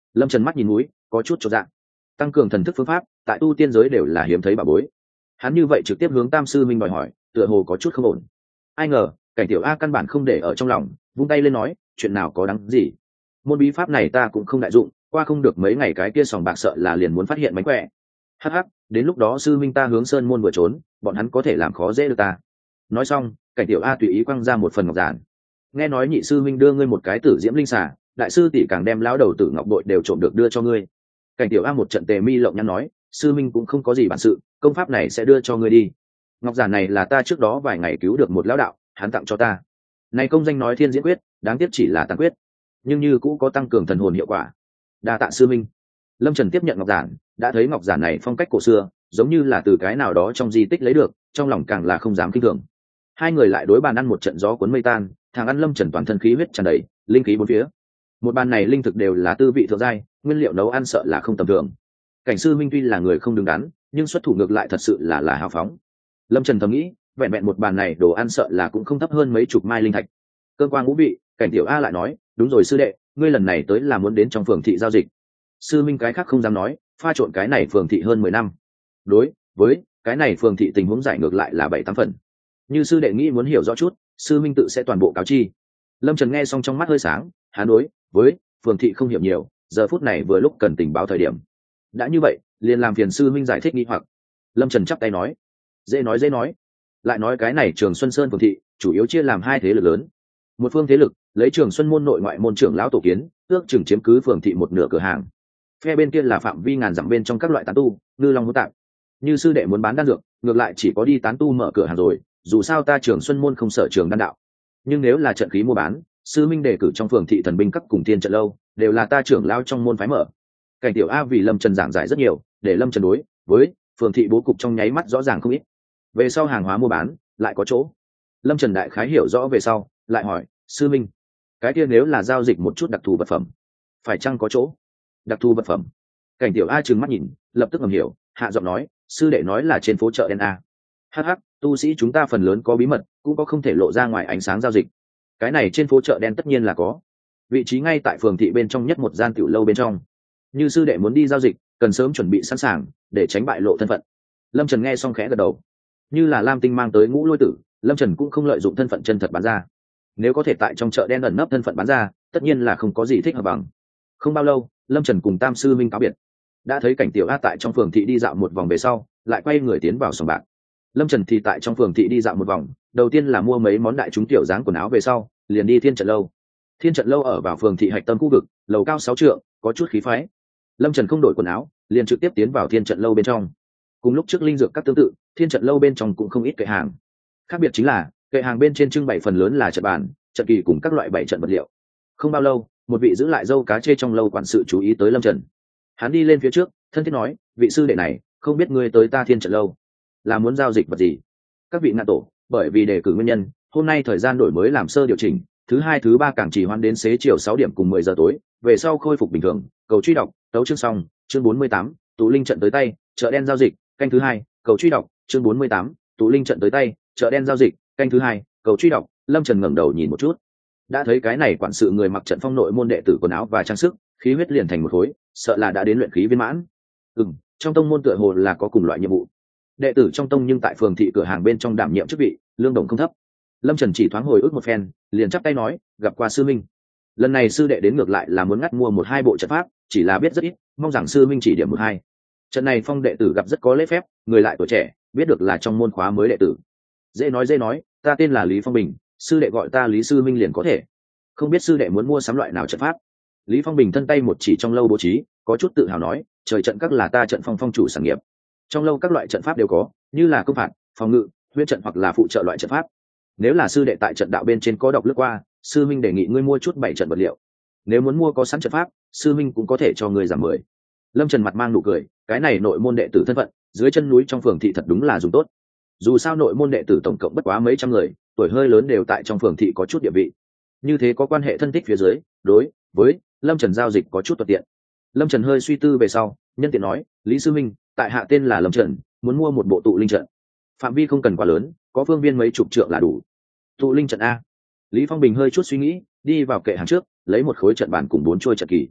Lâm Trần mắt nhìn núi có chút chột dạ. Tăng cường thần thức phương pháp tại tu tiên giới đều là hiếm thấy bà bối. Hắn như vậy trực tiếp hướng Tam sư minh đòi hỏi tựa hồ có chút không ổn. Ai ngờ Cảnh Tiểu A căn bản không để ở trong lòng, vung tay lên nói chuyện nào có đáng gì, môn bí pháp này ta cũng không đại dụng, qua không được mấy ngày cái kia sòng bạc sợ là liền muốn phát hiện mánh khỏe. Hắc hắc, đến lúc đó sư minh ta hướng sơn môn vừa trốn, bọn hắn có thể làm khó dễ được ta. Nói xong Cảnh Tiểu A tùy ý quăng ra một phần ngọc giản. Nghe nói nhị sư minh đưa ngươi một cái tử diễm linh xà, đại sư tỷ càng đem lão đầu tử ngọc bội đều trộm được đưa cho ngươi. Cảnh Tiểu A một trận tề mi lộng nhăn nói, sư minh cũng không có gì bản sự, công pháp này sẽ đưa cho ngươi đi. Ngọc giản này là ta trước đó vài ngày cứu được một lão đạo, hắn tặng cho ta. Này công danh nói thiên diễn quyết, đáng tiếc chỉ là tàn quyết, nhưng như cũng có tăng cường thần hồn hiệu quả. Đa tạ sư minh. Lâm Trần tiếp nhận ngọc giản, đã thấy ngọc giản này phong cách cổ xưa, giống như là từ cái nào đó trong di tích lấy được, trong lòng càng là không dám kinh thường. Hai người lại đối bàn ăn một trận gió cuốn mây tan, thằng ăn Lâm Trần toàn thân khí huyết tràn đầy, linh khí bốn phía. Một bàn này linh thực đều là tư vị thượng giai, nguyên liệu nấu ăn sợ là không tầm thường. Cảnh sư minh tuy là người không đứng đắn, nhưng xuất thủ ngược lại thật sự là là hào phóng. Lâm Trần thầm nghĩ, vẹn vẹn một bàn này đồ ăn sợ là cũng không thấp hơn mấy chục mai linh thạch. Cơn qua ngũ vị, Cảnh Tiểu A lại nói, đúng rồi sư đệ, ngươi lần này tới là muốn đến trong phường thị giao dịch. Sư minh cái khác không dám nói, pha trộn cái này phường thị hơn mười năm. Đối với cái này phường thị tình huống giải ngược lại là bảy tám phần. Như sư đệ nghĩ muốn hiểu rõ chút, sư minh tự sẽ toàn bộ cáo chi. Lâm Trần nghe xong trong mắt hơi sáng, hắn đối với phường thị không hiểu nhiều, giờ phút này vừa lúc cần tình báo thời điểm. Đã như vậy, liền làm phiền sư minh giải thích nghi hoặc. Lâm Trần chắp tay nói, dễ nói dễ nói. Lại nói cái này Trường Xuân Sơn phường thị chủ yếu chia làm hai thế lực lớn. Một phương thế lực lấy Trường Xuân môn nội ngoại môn trưởng lão tổ kiến, ước chừng chiếm cứ phường thị một nửa cửa hàng. Phe bên kia là phạm vi ngàn dặm bên trong các loại tán tu, ngư long hữu tạp. Như sư đệ muốn bán đan dược, ngược lại chỉ có đi tán tu mở cửa hàng rồi, dù sao ta Trường Xuân môn không sở trường đan đạo. Nhưng nếu là trận khí mua bán, sư minh đề cử trong phường thị thần binh các cùng thiên trận lâu, đều là ta trưởng lão trong môn phái mở. Cảnh Tiểu A vì Lâm Trần giảng giải rất nhiều, để Lâm Trần đối với phường thị bố cục trong nháy mắt rõ ràng không ít. Về sau hàng hóa mua bán lại có chỗ. Lâm Trần đại khái hiểu rõ về sau, lại hỏi, sư minh, cái kia nếu là giao dịch một chút đặc thù vật phẩm, phải chăng có chỗ? Đặc thù vật phẩm? Cảnh Tiểu A trừng mắt nhìn, lập tức ngầm hiểu, hạ giọng nói, sư đệ nói là trên phố chợ đen A. Hắc hắc, tu sĩ chúng ta phần lớn có bí mật, cũng có không thể lộ ra ngoài ánh sáng giao dịch. Cái này trên phố chợ đen tất nhiên là có. Vị trí ngay tại phường thị bên trong nhất một gian tiểu lâu bên trong. Như sư đệ muốn đi giao dịch, cần sớm chuẩn bị sẵn sàng, để tránh bại lộ thân phận. Lâm Trần nghe xong khẽ gật đầu. Như là Lam Tinh mang tới Ngũ Lôi Tử, Lâm Trần cũng không lợi dụng thân phận chân thật bán ra. Nếu có thể tại trong chợ đen ẩn nấp thân phận bán ra, tất nhiên là không có gì thích hợp bằng. Không bao lâu, Lâm Trần cùng Tam sư minh cáo biệt. Đã thấy Cảnh Tiểu A tại trong phường thị đi dạo một vòng về sau, lại quay người tiến vào sòng bạc. Lâm Trần thì tại trong phường thị đi dạo một vòng, đầu tiên là mua mấy món đại chúng tiểu dáng quần áo về sau, liền đi Thiên Trận lâu. Thiên Trận lâu ở vào phường thị hạch tâm khu vực, lầu cao sáu trượng, có chút khí phái. Lâm Trần không đổi quần áo, liền trực tiếp tiến vào Thiên Trận lâu bên trong. Cùng lúc trước linh dược các tương tự, Thiên Trận lâu bên trong cũng không ít kệ hàng. Khác biệt chính là, kệ hàng bên trên trưng bày phần lớn là trận bàn, trận kỳ cùng các loại bảy trận vật liệu. Không bao lâu, một vị giữ lại dâu cá chê trong lâu quản sự chú ý tới Lâm Trần. Hắn đi lên phía trước, thân thiết nói, vị sư đệ này, không biết ngươi tới ta Thiên Trận lâu là muốn giao dịch vật gì? Các vị ngạn tổ, bởi vì đề cử nguyên nhân, hôm nay thời gian đổi mới làm sơ điều chỉnh, thứ hai thứ ba càng trì hoãn đến xế chiều sáu điểm cùng mười giờ tối, về sau khôi phục bình thường. Cầu truy đọc, tấu chương xong, chương bốn mươi tám, tụ linh trận tới tay, chợ đen giao dịch, canh thứ hai, cầu truy đọc, chương bốn mươi tám, tụ linh trận tới tay, chợ đen giao dịch, canh thứ hai, cầu truy đọc. Lâm Trần ngẩng đầu nhìn một chút, đã thấy cái này quản sự người mặc trận phong nội môn đệ tử quần áo và trang sức, khí huyết liền thành một khối, sợ là đã đến luyện khí viên mãn. Ừm, trong tông môn tựa hồ là có cùng loại nhiệm vụ. Đệ tử trong tông nhưng tại phường thị cửa hàng bên trong đảm nhiệm chức vị, lương đồng không thấp. Lâm Trần chỉ thoáng hồi ức một phen, liền chắp tay nói, gặp qua sư minh. Lần này sư đệ đến ngược lại là muốn ngắt mua một hai bộ trận pháp, chỉ là biết rất ít, mong rằng sư minh chỉ điểm một hai. Trận này phong đệ tử gặp rất có lễ phép, người lại tuổi trẻ, biết được là trong môn khóa mới đệ tử. Dễ nói dễ nói, ta tên là Lý Phong Bình, sư đệ gọi ta Lý sư minh liền có thể. Không biết sư đệ muốn mua sắm loại nào trận pháp? Lý Phong Bình thân tay một chỉ trong lâu bố trí, có chút tự hào nói, trời trận các là ta trận phong phong chủ sản nghiệp. Trong lâu các loại trận pháp đều có, như là công phạt, phòng ngự, huyễn trận hoặc là phụ trợ loại trận pháp. Nếu là sư đệ tại trận đạo bên trên có đọc lướt qua, sư minh đề nghị ngươi mua chút bảy trận vật liệu. Nếu muốn mua có sẵn trận pháp, sư minh cũng có thể cho ngươi giảm mười. Lâm Trần mặt mang nụ cười, cái này nội môn đệ tử thân phận, dưới chân núi trong phường thị thật đúng là dùng tốt. Dù sao nội môn đệ tử tổng cộng bất quá mấy trăm người, tuổi hơi lớn đều tại trong phường thị có chút địa vị. Như thế có quan hệ thân thích phía dưới, đối với Lâm Trần giao dịch có chút thuận tiện. Lâm Trần hơi suy tư về sau, nhân tiện nói, Lý sư minh, tại hạ tên là Lâm Trần, muốn mua một bộ tụ linh trận. Phạm vi không cần quá lớn, có phương viên mấy chục trượng là đủ. Tụ linh trận a? Lý Phong Bình hơi chút suy nghĩ, đi vào kệ hàng trước, lấy một khối trận bàn cùng bốn chuôi trận kỳ.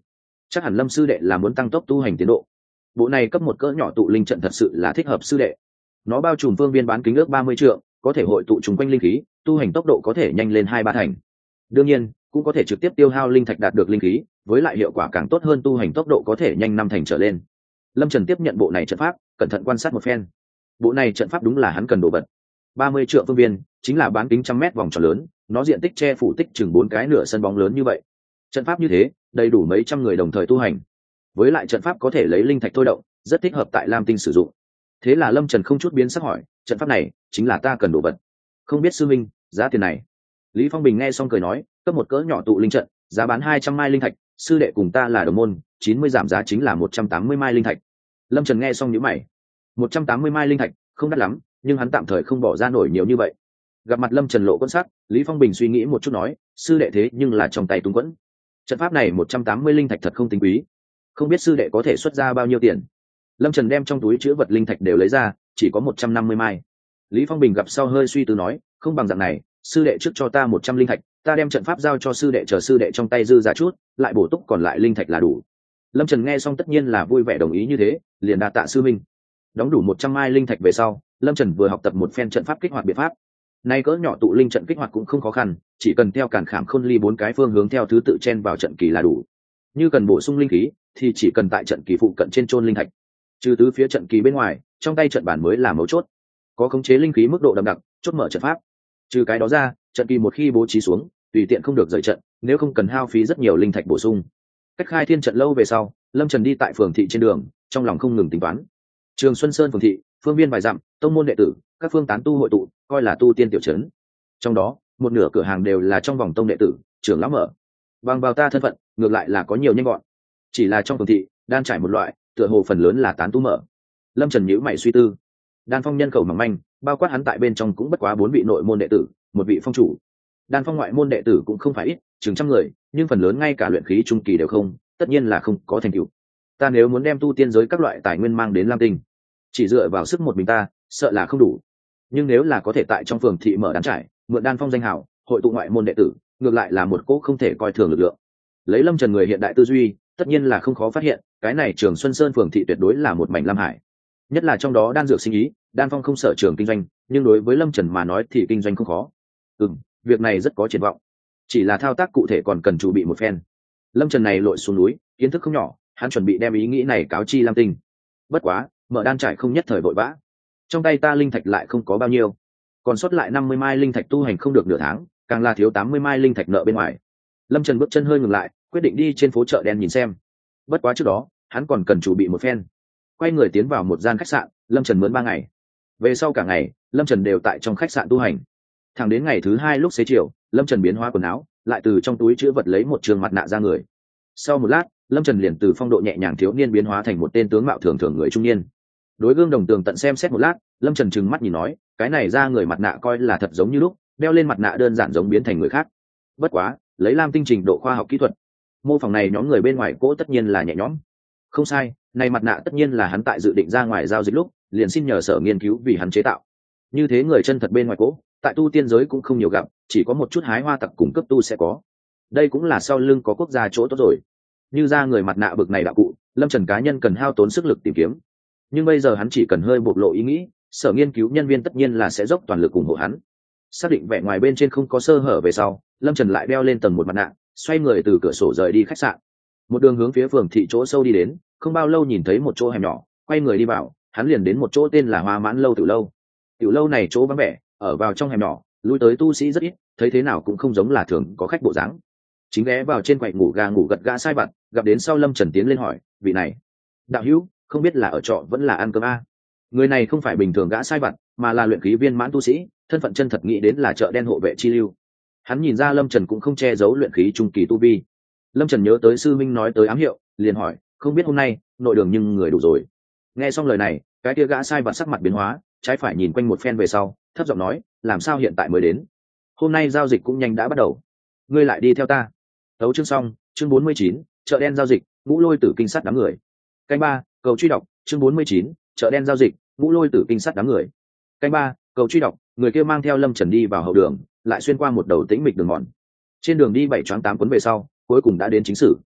chắc hẳn Lâm sư đệ là muốn tăng tốc tu hành tiến độ. Bộ này cấp một cỡ nhỏ tụ linh trận thật sự là thích hợp sư đệ. Nó bao trùm phương viên bán kính ước ba mươi trượng, có thể hội tụ trùng quanh linh khí, tu hành tốc độ có thể nhanh lên hai ba thành. Đương nhiên, cũng có thể trực tiếp tiêu hao linh thạch đạt được linh khí, với lại hiệu quả càng tốt hơn, tu hành tốc độ có thể nhanh năm thành trở lên. Lâm Trần tiếp nhận bộ này trận pháp, cẩn thận quan sát một phen. Bộ này trận pháp đúng là hắn cần đồ vật. ba mươi trượng phương viên, chính là bán kính trăm mét vòng tròn lớn, nó diện tích che phủ tích chừng bốn cái nửa sân bóng lớn như vậy. Trận pháp như thế, đầy đủ mấy trăm người đồng thời tu hành. Với lại trận pháp có thể lấy linh thạch thôi động, rất thích hợp tại Lam Tinh sử dụng. Thế là Lâm Trần không chút biến sắc hỏi, trận pháp này chính là ta cần đồ vật. Không biết sư minh, giá tiền này. Lý Phong Bình nghe xong cười nói, cấp một cỡ nhỏ tụ linh trận, giá bán hai trăm mai linh thạch, sư đệ cùng ta là đồng môn, chín mươi giảm giá chính là một trăm tám mươi mai linh thạch. Lâm Trần nghe xong nhíu mày. một trăm tám mươi mai linh thạch, không đắt lắm, nhưng hắn tạm thời không bỏ ra nổi nhiều như vậy. Gặp mặt Lâm Trần lộ quan sát, Lý Phong Bình suy nghĩ một chút nói, sư đệ thế nhưng là trong tay túng quẫn. Trận pháp này một trăm tám mươi linh thạch thật không tính quý. Không biết sư đệ có thể xuất ra bao nhiêu tiền. Lâm Trần đem trong túi chứa vật linh thạch đều lấy ra, chỉ có một trăm năm mươi mai. Lý Phong Bình gặp sau hơi suy tư nói, không bằng dạng này, sư đệ trước cho ta một trăm linh thạch, ta đem trận pháp giao cho sư đệ, chờ sư đệ trong tay dư ra chút, lại bổ túc còn lại linh thạch là đủ. Lâm Trần nghe xong tất nhiên là vui vẻ đồng ý như thế, liền đa tạ sư minh. Đóng đủ một trăm mai linh thạch về sau, Lâm Trần vừa học tập một phen trận pháp kích hoạt biện pháp. Nay cỡ nhỏ tụ linh trận kích hoạt cũng không khó khăn, chỉ cần theo càn khảm khôn ly bốn cái phương hướng theo thứ tự chen vào trận kỳ là đủ. Như cần bổ sung linh khí, thì chỉ cần tại trận kỳ phụ cận trên chôn linh thạch. Trừ tứ phía trận kỳ bên ngoài, trong tay trận bản mới là mấu chốt. Có khống chế linh khí mức độ đậm đặc, chốt mở trận pháp. Trừ cái đó ra, trận kỳ một khi bố trí xuống, tùy tiện không được rời trận, nếu không cần hao phí rất nhiều linh thạch bổ sung. Cách khai thiên trận lâu về sau, Lâm Trần đi tại phường thị trên đường, trong lòng không ngừng tính toán. Trường Xuân Sơn phường thị, phương viên vài dặm, tông môn đệ tử, các phương tán tu hội tụ, coi là tu tiên tiểu trấn. Trong đó, một nửa cửa hàng đều là trong vòng tông đệ tử, trưởng lão mở. Bằng vào ta thân phận, ngược lại là có nhiều nhanh gọn. Chỉ là trong phường thị, đan trải một loại, tựa hồ phần lớn là tán tu mở. Lâm Trần nhíu mày suy tư. Đan phong nhân khẩu mỏng manh, bao quát hắn tại bên trong cũng bất quá bốn vị nội môn đệ tử, một vị phong chủ. Đan phong ngoại môn đệ tử cũng không phải ít, chừng trăm người, nhưng phần lớn ngay cả luyện khí trung kỳ đều không, tất nhiên là không có thành tựu. Ta nếu muốn đem tu tiên giới các loại tài nguyên mang đến Lam Tinh, chỉ dựa vào sức một mình ta, sợ là không đủ. Nhưng nếu là có thể tại trong phường thị mở đan trải, mượn đan phong danh hào, hội tụ ngoại môn đệ tử, ngược lại là một cỗ không thể coi thường lực lượng. Lấy Lâm Trần người hiện đại tư duy, tất nhiên là không khó phát hiện, cái này Trường Xuân Sơn phường thị tuyệt đối là một mảnh lam hải. Nhất là trong đó đan dược sinh ý, đan phong không sở trường kinh doanh, nhưng đối với Lâm Trần mà nói thì kinh doanh không khó. Ừm, việc này rất có triển vọng. Chỉ là thao tác cụ thể còn cần chuẩn bị một phen. Lâm Trần này lội xuống núi, kiến thức không nhỏ, hắn chuẩn bị đem ý nghĩ này cáo chi Lam Tinh. Bất quá, mở đan trải không nhất thời vội vã. Trong tay ta linh thạch lại không có bao nhiêu, còn sót lại năm mươi mai linh thạch tu hành không được nửa tháng, càng là thiếu tám mươi mai linh thạch nợ bên ngoài. Lâm Trần bước chân hơi ngừng lại, quyết định đi trên phố chợ đen nhìn xem. Bất quá trước đó, hắn còn cần chuẩn bị một phen. Quay người tiến vào một gian khách sạn, Lâm Trần mướn ba ngày. Về sau cả ngày, Lâm Trần đều tại trong khách sạn tu hành. Thẳng đến ngày thứ hai lúc xế chiều, Lâm Trần biến hóa quần áo, lại từ trong túi chữ vật lấy một trường mặt nạ ra người. Sau một lát, Lâm Trần liền từ phong độ nhẹ nhàng thiếu niên biến hóa thành một tên tướng mạo thường thường người trung niên. Đối gương đồng tường tận xem xét một lát, Lâm Trần trừng mắt nhìn nói, cái này ra người mặt nạ coi là thật giống như lúc, đeo lên mặt nạ đơn giản giống biến thành người khác. Bất quá, lấy Lam Tinh trình độ khoa học kỹ thuật, mô phỏng này nhóm người bên ngoài cỗ tất nhiên là nhẹ nhõm. Không sai, này mặt nạ tất nhiên là hắn tại dự định ra ngoài giao dịch lúc, liền xin nhờ sở nghiên cứu vì hắn chế tạo. Như thế người chân thật bên ngoài cỗ, tại tu tiên giới cũng không nhiều gặp, chỉ có một chút hái hoa tặc cùng cấp tu sẽ có. Đây cũng là sau lưng có quốc gia chỗ tốt rồi. Như ra người mặt nạ bực này đạo cụ, Lâm Trần cá nhân cần hao tốn sức lực tìm kiếm. Nhưng bây giờ hắn chỉ cần hơi bộc lộ ý nghĩ, sở nghiên cứu nhân viên tất nhiên là sẽ dốc toàn lực ủng hộ hắn. Xác định vẻ ngoài bên trên không có sơ hở về sau, Lâm Trần lại đeo lên tầng một mặt nạ, xoay người từ cửa sổ rời đi khách sạn. Một đường hướng phía phường thị chỗ sâu đi đến, không bao lâu nhìn thấy một chỗ hẻm nhỏ, quay người đi vào, hắn liền đến một chỗ tên là Hoa Mãn lâu tiểu lâu. Tiểu lâu này chỗ vắng vẻ, ở vào trong hẻm nhỏ, lui tới tu sĩ rất ít, thấy thế nào cũng không giống là thường có khách bộ dáng. Chính ghé vào trên quầy ngủ gà ngủ gật gã sai vặt, gặp đến sau Lâm Trần tiến lên hỏi, vị này, đạo hữu, không biết là ở trọ vẫn là ăn cơm a? Người này không phải bình thường gã sai vặt, mà là luyện khí viên mãn tu sĩ, thân phận chân thật nghĩ đến là chợ đen hộ vệ chi lưu. Hắn nhìn ra Lâm Trần cũng không che giấu luyện khí trung kỳ tu vi. Lâm Trần nhớ tới sư minh nói tới ám hiệu, liền hỏi, không biết hôm nay nội đường nhưng người đủ rồi. Nghe xong lời này, cái kia gã sai vặt sắc mặt biến hóa, trái phải nhìn quanh một phen về sau, thấp giọng nói, làm sao hiện tại mới đến? Hôm nay giao dịch cũng nhanh đã bắt đầu, ngươi lại đi theo ta. Tấu chương xong, chương bốn mươi chín, chợ đen giao dịch, Ngũ Lôi Tử kinh sát đám người. Canh ba, cầu truy đọc, chương bốn mươi chín, chợ đen giao dịch, Ngũ Lôi Tử kinh sát đám người. Canh ba, cầu truy đọc, người kia mang theo Lâm Trần đi vào hậu đường, lại xuyên qua một đầu tĩnh mịch đường mòn. Trên đường đi bảy choáng tám cuốn về sau, cuối cùng đã đến chính sử.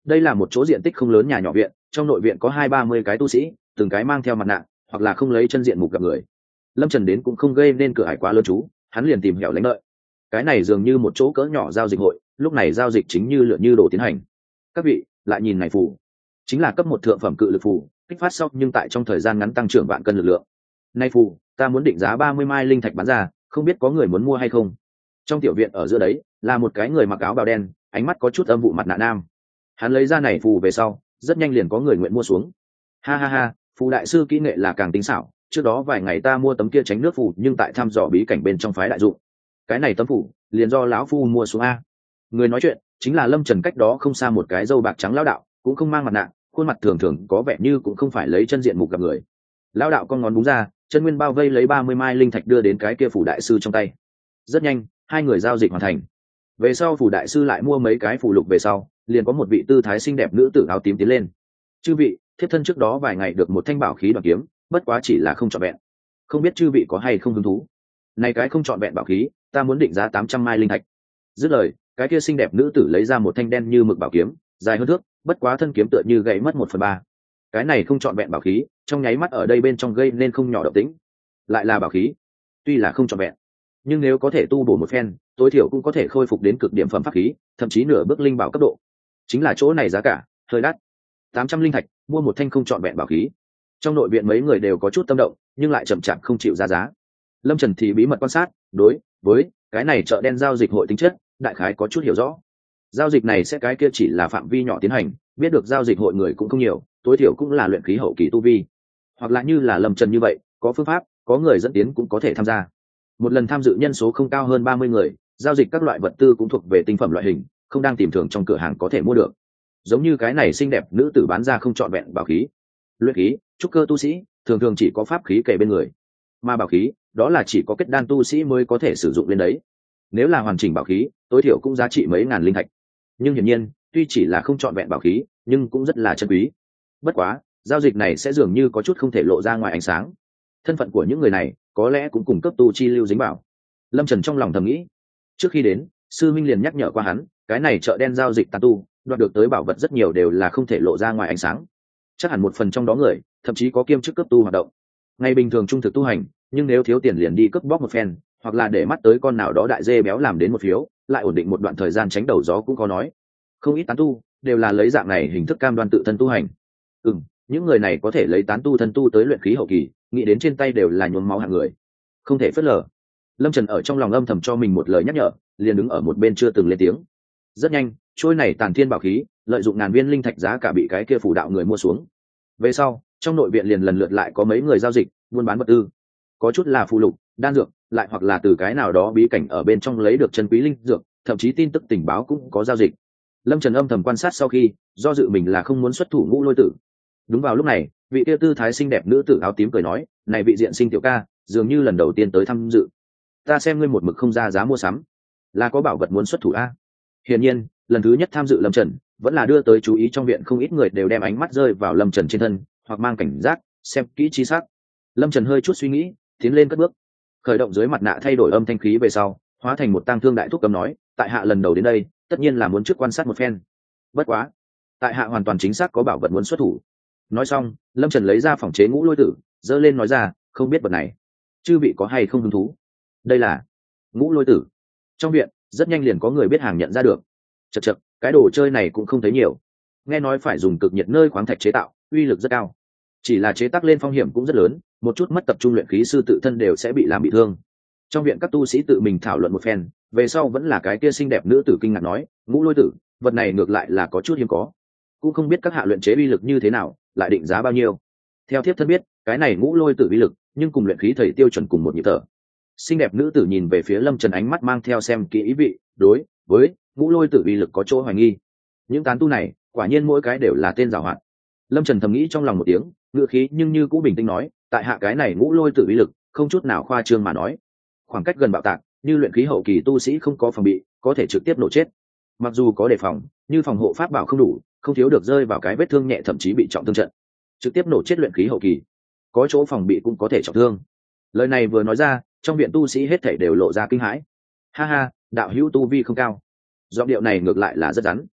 đây là một chỗ diện tích không lớn nhà nhỏ viện, trong nội viện có hai ba mươi cái tu sĩ, từng cái mang theo mặt nạ hoặc là không lấy chân diện mục gặp người. Lâm Trần đến cũng không gây nên cửa hải quá lớn chú, hắn liền tìm hẻo lánh đợi. Cái này dường như một chỗ cỡ nhỏ giao dịch hội, lúc này giao dịch chính như lửa như đổ tiến hành. Các vị lại nhìn này phù, chính là cấp một thượng phẩm cự lực phù, kích phát sau nhưng tại trong thời gian ngắn tăng trưởng vạn cân lực lượng. Nay phù ta muốn định giá ba mươi mai linh thạch bán ra, không biết có người muốn mua hay không. Trong tiểu viện ở giữa đấy là một cái người mặc áo bào đen, ánh mắt có chút âm vụ mặt nạ nam. Hắn lấy ra này phù về sau, rất nhanh liền có người nguyện mua xuống. Ha ha ha, phù đại sư kỹ nghệ là càng tinh xảo, trước đó vài ngày ta mua tấm kia tránh nước phù, nhưng tại thăm dò bí cảnh bên trong phái đại dụng. Cái này tấm phù liền do lão phu mua xuống a. Người nói chuyện chính là Lâm Trần, cách đó không xa một cái râu bạc trắng lão đạo, cũng không mang mặt nạ, khuôn mặt thường thường có vẻ như cũng không phải lấy chân diện mục gặp người. Lão đạo con ngón búng ra, chân nguyên bao vây lấy ba mươi mai linh thạch đưa đến cái kia phù đại sư trong tay. Rất nhanh hai người giao dịch hoàn thành. Về sau phù đại sư lại mua mấy cái phù lục về sau, liền có một vị tư thái xinh đẹp nữ tử áo tím tiến lên. Chư vị, thiếp thân trước đó vài ngày được một thanh bảo khí đoản kiếm, bất quá chỉ là không trọn vẹn, không biết chư vị có hay không hứng thú. Này cái không trọn vẹn bảo khí ta muốn định giá tám trăm mai linh thạch. Dứt lời, cái kia xinh đẹp nữ tử lấy ra một thanh đen như mực bảo kiếm, dài hơn thước, bất quá thân kiếm tựa như gãy mất một phần ba. Cái này không trọn vẹn bảo khí trong nháy mắt ở đây bên trong gây nên không nhỏ động tĩnh. Lại là bảo khí, tuy là không trọn vẹn, nhưng nếu có thể tu bổ một phen, tối thiểu cũng có thể khôi phục đến cực điểm phẩm pháp khí, thậm chí nửa bước linh bảo cấp độ. Chính là chỗ này giá cả hơi đắt, tám trăm linh thạch mua một thanh không trọn vẹn bảo khí. Trong nội viện mấy người đều có chút tâm động, nhưng lại chậm chạp không chịu ra giá. Lâm Trần thì bí mật quan sát, đối với cái này chợ đen giao dịch hội tính chất, đại khái có chút hiểu rõ. Giao dịch này sẽ cái kia chỉ là phạm vi nhỏ tiến hành, biết được giao dịch hội người cũng không nhiều, tối thiểu cũng là luyện khí hậu kỳ tu vi, hoặc là như là Lâm Trần như vậy, có phương pháp, có người dẫn tiến cũng có thể tham gia. Một lần tham dự nhân số không cao hơn ba mươi người, giao dịch các loại vật tư cũng thuộc về tinh phẩm loại hình, không đang tìm thường trong cửa hàng có thể mua được. Giống như cái này xinh đẹp nữ tử bán ra không trọn vẹn bảo khí. Luyện khí, trúc cơ tu sĩ thường thường chỉ có pháp khí kề bên người, mà bảo khí đó là chỉ có kết đan tu sĩ mới có thể sử dụng lên đấy. Nếu là hoàn chỉnh bảo khí, tối thiểu cũng giá trị mấy ngàn linh thạch. Nhưng hiển nhiên, tuy chỉ là không trọn vẹn bảo khí, nhưng cũng rất là chân quý. Bất quá, giao dịch này sẽ dường như có chút không thể lộ ra ngoài ánh sáng. Thân phận của những người này có lẽ cũng cùng cấp tu chi lưu dính bảo. Lâm Trần trong lòng thầm nghĩ. Trước khi đến, sư minh liền nhắc nhở qua hắn, cái này chợ đen giao dịch tán tu, đoạt được tới bảo vật rất nhiều đều là không thể lộ ra ngoài ánh sáng. Chắc hẳn một phần trong đó người, thậm chí có kiêm chức cấp tu hoạt động. Ngày bình thường trung thực tu hành, nhưng nếu thiếu tiền liền đi cướp bóc một phen, hoặc là để mắt tới con nào đó đại dê béo làm đến một phiếu, lại ổn định một đoạn thời gian tránh đầu gió cũng có nói. Không ít tán tu đều là lấy dạng này hình thức cam đoan tự thân tu hành. Ừ, những người này có thể lấy tán tu thân tu tới luyện khí hậu kỳ, nghĩ đến trên tay đều là nhuốm máu hạng người, không thể phớt lờ. Lâm Trần ở trong lòng âm thầm cho mình một lời nhắc nhở, liền đứng ở một bên chưa từng lên tiếng. Rất nhanh, trôi này tàn thiên bảo khí, lợi dụng ngàn viên linh thạch giá cả bị cái kia phủ đạo người mua xuống. Về sau, trong nội viện liền lần lượt lại có mấy người giao dịch, buôn bán vật tư. Có chút là phù lục, đan dược, lại hoặc là từ cái nào đó bí cảnh ở bên trong lấy được chân quý linh dược, thậm chí tin tức tình báo cũng có giao dịch. Lâm Trần âm thầm quan sát sau khi, do dự mình là không muốn xuất thủ Ngũ Lôi Tử. Đúng vào lúc này, vị kia tư thái xinh đẹp nữ tử áo tím cười nói, "Này vị diện sinh tiểu ca, dường như lần đầu tiên tới tham dự. Ta xem ngươi một mực không ra giá mua sắm, là có bảo vật muốn xuất thủ a?" Hiển nhiên, lần thứ nhất tham dự Lâm Trần, vẫn là đưa tới chú ý trong viện không ít người đều đem ánh mắt rơi vào Lâm Trần trên thân, hoặc mang cảnh giác, xem kỹ chi sắc. Lâm Trần hơi chút suy nghĩ, tiến lên cất bước, khởi động dưới mặt nạ thay đổi âm thanh khí về sau, hóa thành một tang thương đại thúc cầm nói, tại hạ lần đầu đến đây, tất nhiên là muốn trước quan sát một phen. Bất quá, tại hạ hoàn toàn chính xác có bảo vật muốn xuất thủ. Nói xong, Lâm Trần lấy ra phòng chế Ngũ Lôi Tử, giơ lên nói ra, không biết vật này chư vị có hay không hứng thú. Đây là Ngũ Lôi Tử. Trong viện rất nhanh liền có người biết hàng nhận ra được. Chật chật, cái đồ chơi này cũng không thấy nhiều, nghe nói phải dùng cực nhiệt nơi khoáng thạch chế tạo, uy lực rất cao, chỉ là chế tác lên phong hiểm cũng rất lớn, một chút mất tập trung luyện khí sư tự thân đều sẽ bị làm bị thương. Trong viện các tu sĩ tự mình thảo luận một phen, về sau vẫn là cái kia xinh đẹp nữ tử kinh ngạc nói, Ngũ Lôi Tử, vật này ngược lại là có chút hiếm có, cũng không biết các hạ luyện chế uy lực như thế nào, lại định giá bao nhiêu. Theo thiếp thân biết, cái này Ngũ Lôi Tử uy lực nhưng cùng luyện khí thầy tiêu chuẩn cùng một nhịp thở. Xinh đẹp nữ tử nhìn về phía Lâm Trần, ánh mắt mang theo xem kỹ ý vị, đối với Ngũ Lôi Tử uy lực có chỗ hoài nghi. Những tán tu này quả nhiên mỗi cái đều là tên giàu hoạt. Lâm Trần thầm nghĩ trong lòng một tiếng, ngựa khí nhưng như cũ bình tĩnh nói, tại hạ cái này Ngũ Lôi Tử uy lực không chút nào khoa trương mà nói, khoảng cách gần bạo tạc, như luyện khí hậu kỳ tu sĩ không có phòng bị, có thể trực tiếp nổ chết. Mặc dù có đề phòng, như phòng hộ pháp bảo không đủ, không thiếu được rơi vào cái vết thương nhẹ, thậm chí bị trọng thương trận. Trực tiếp nổ chết luyện khí hậu kỳ, có chỗ phòng bị cũng có thể trọng thương. Lời này vừa nói ra, trong viện tu sĩ hết thảy đều lộ ra kinh hãi. Ha ha, đạo hữu tu vi không cao. Giọng điệu này ngược lại là rất rắn.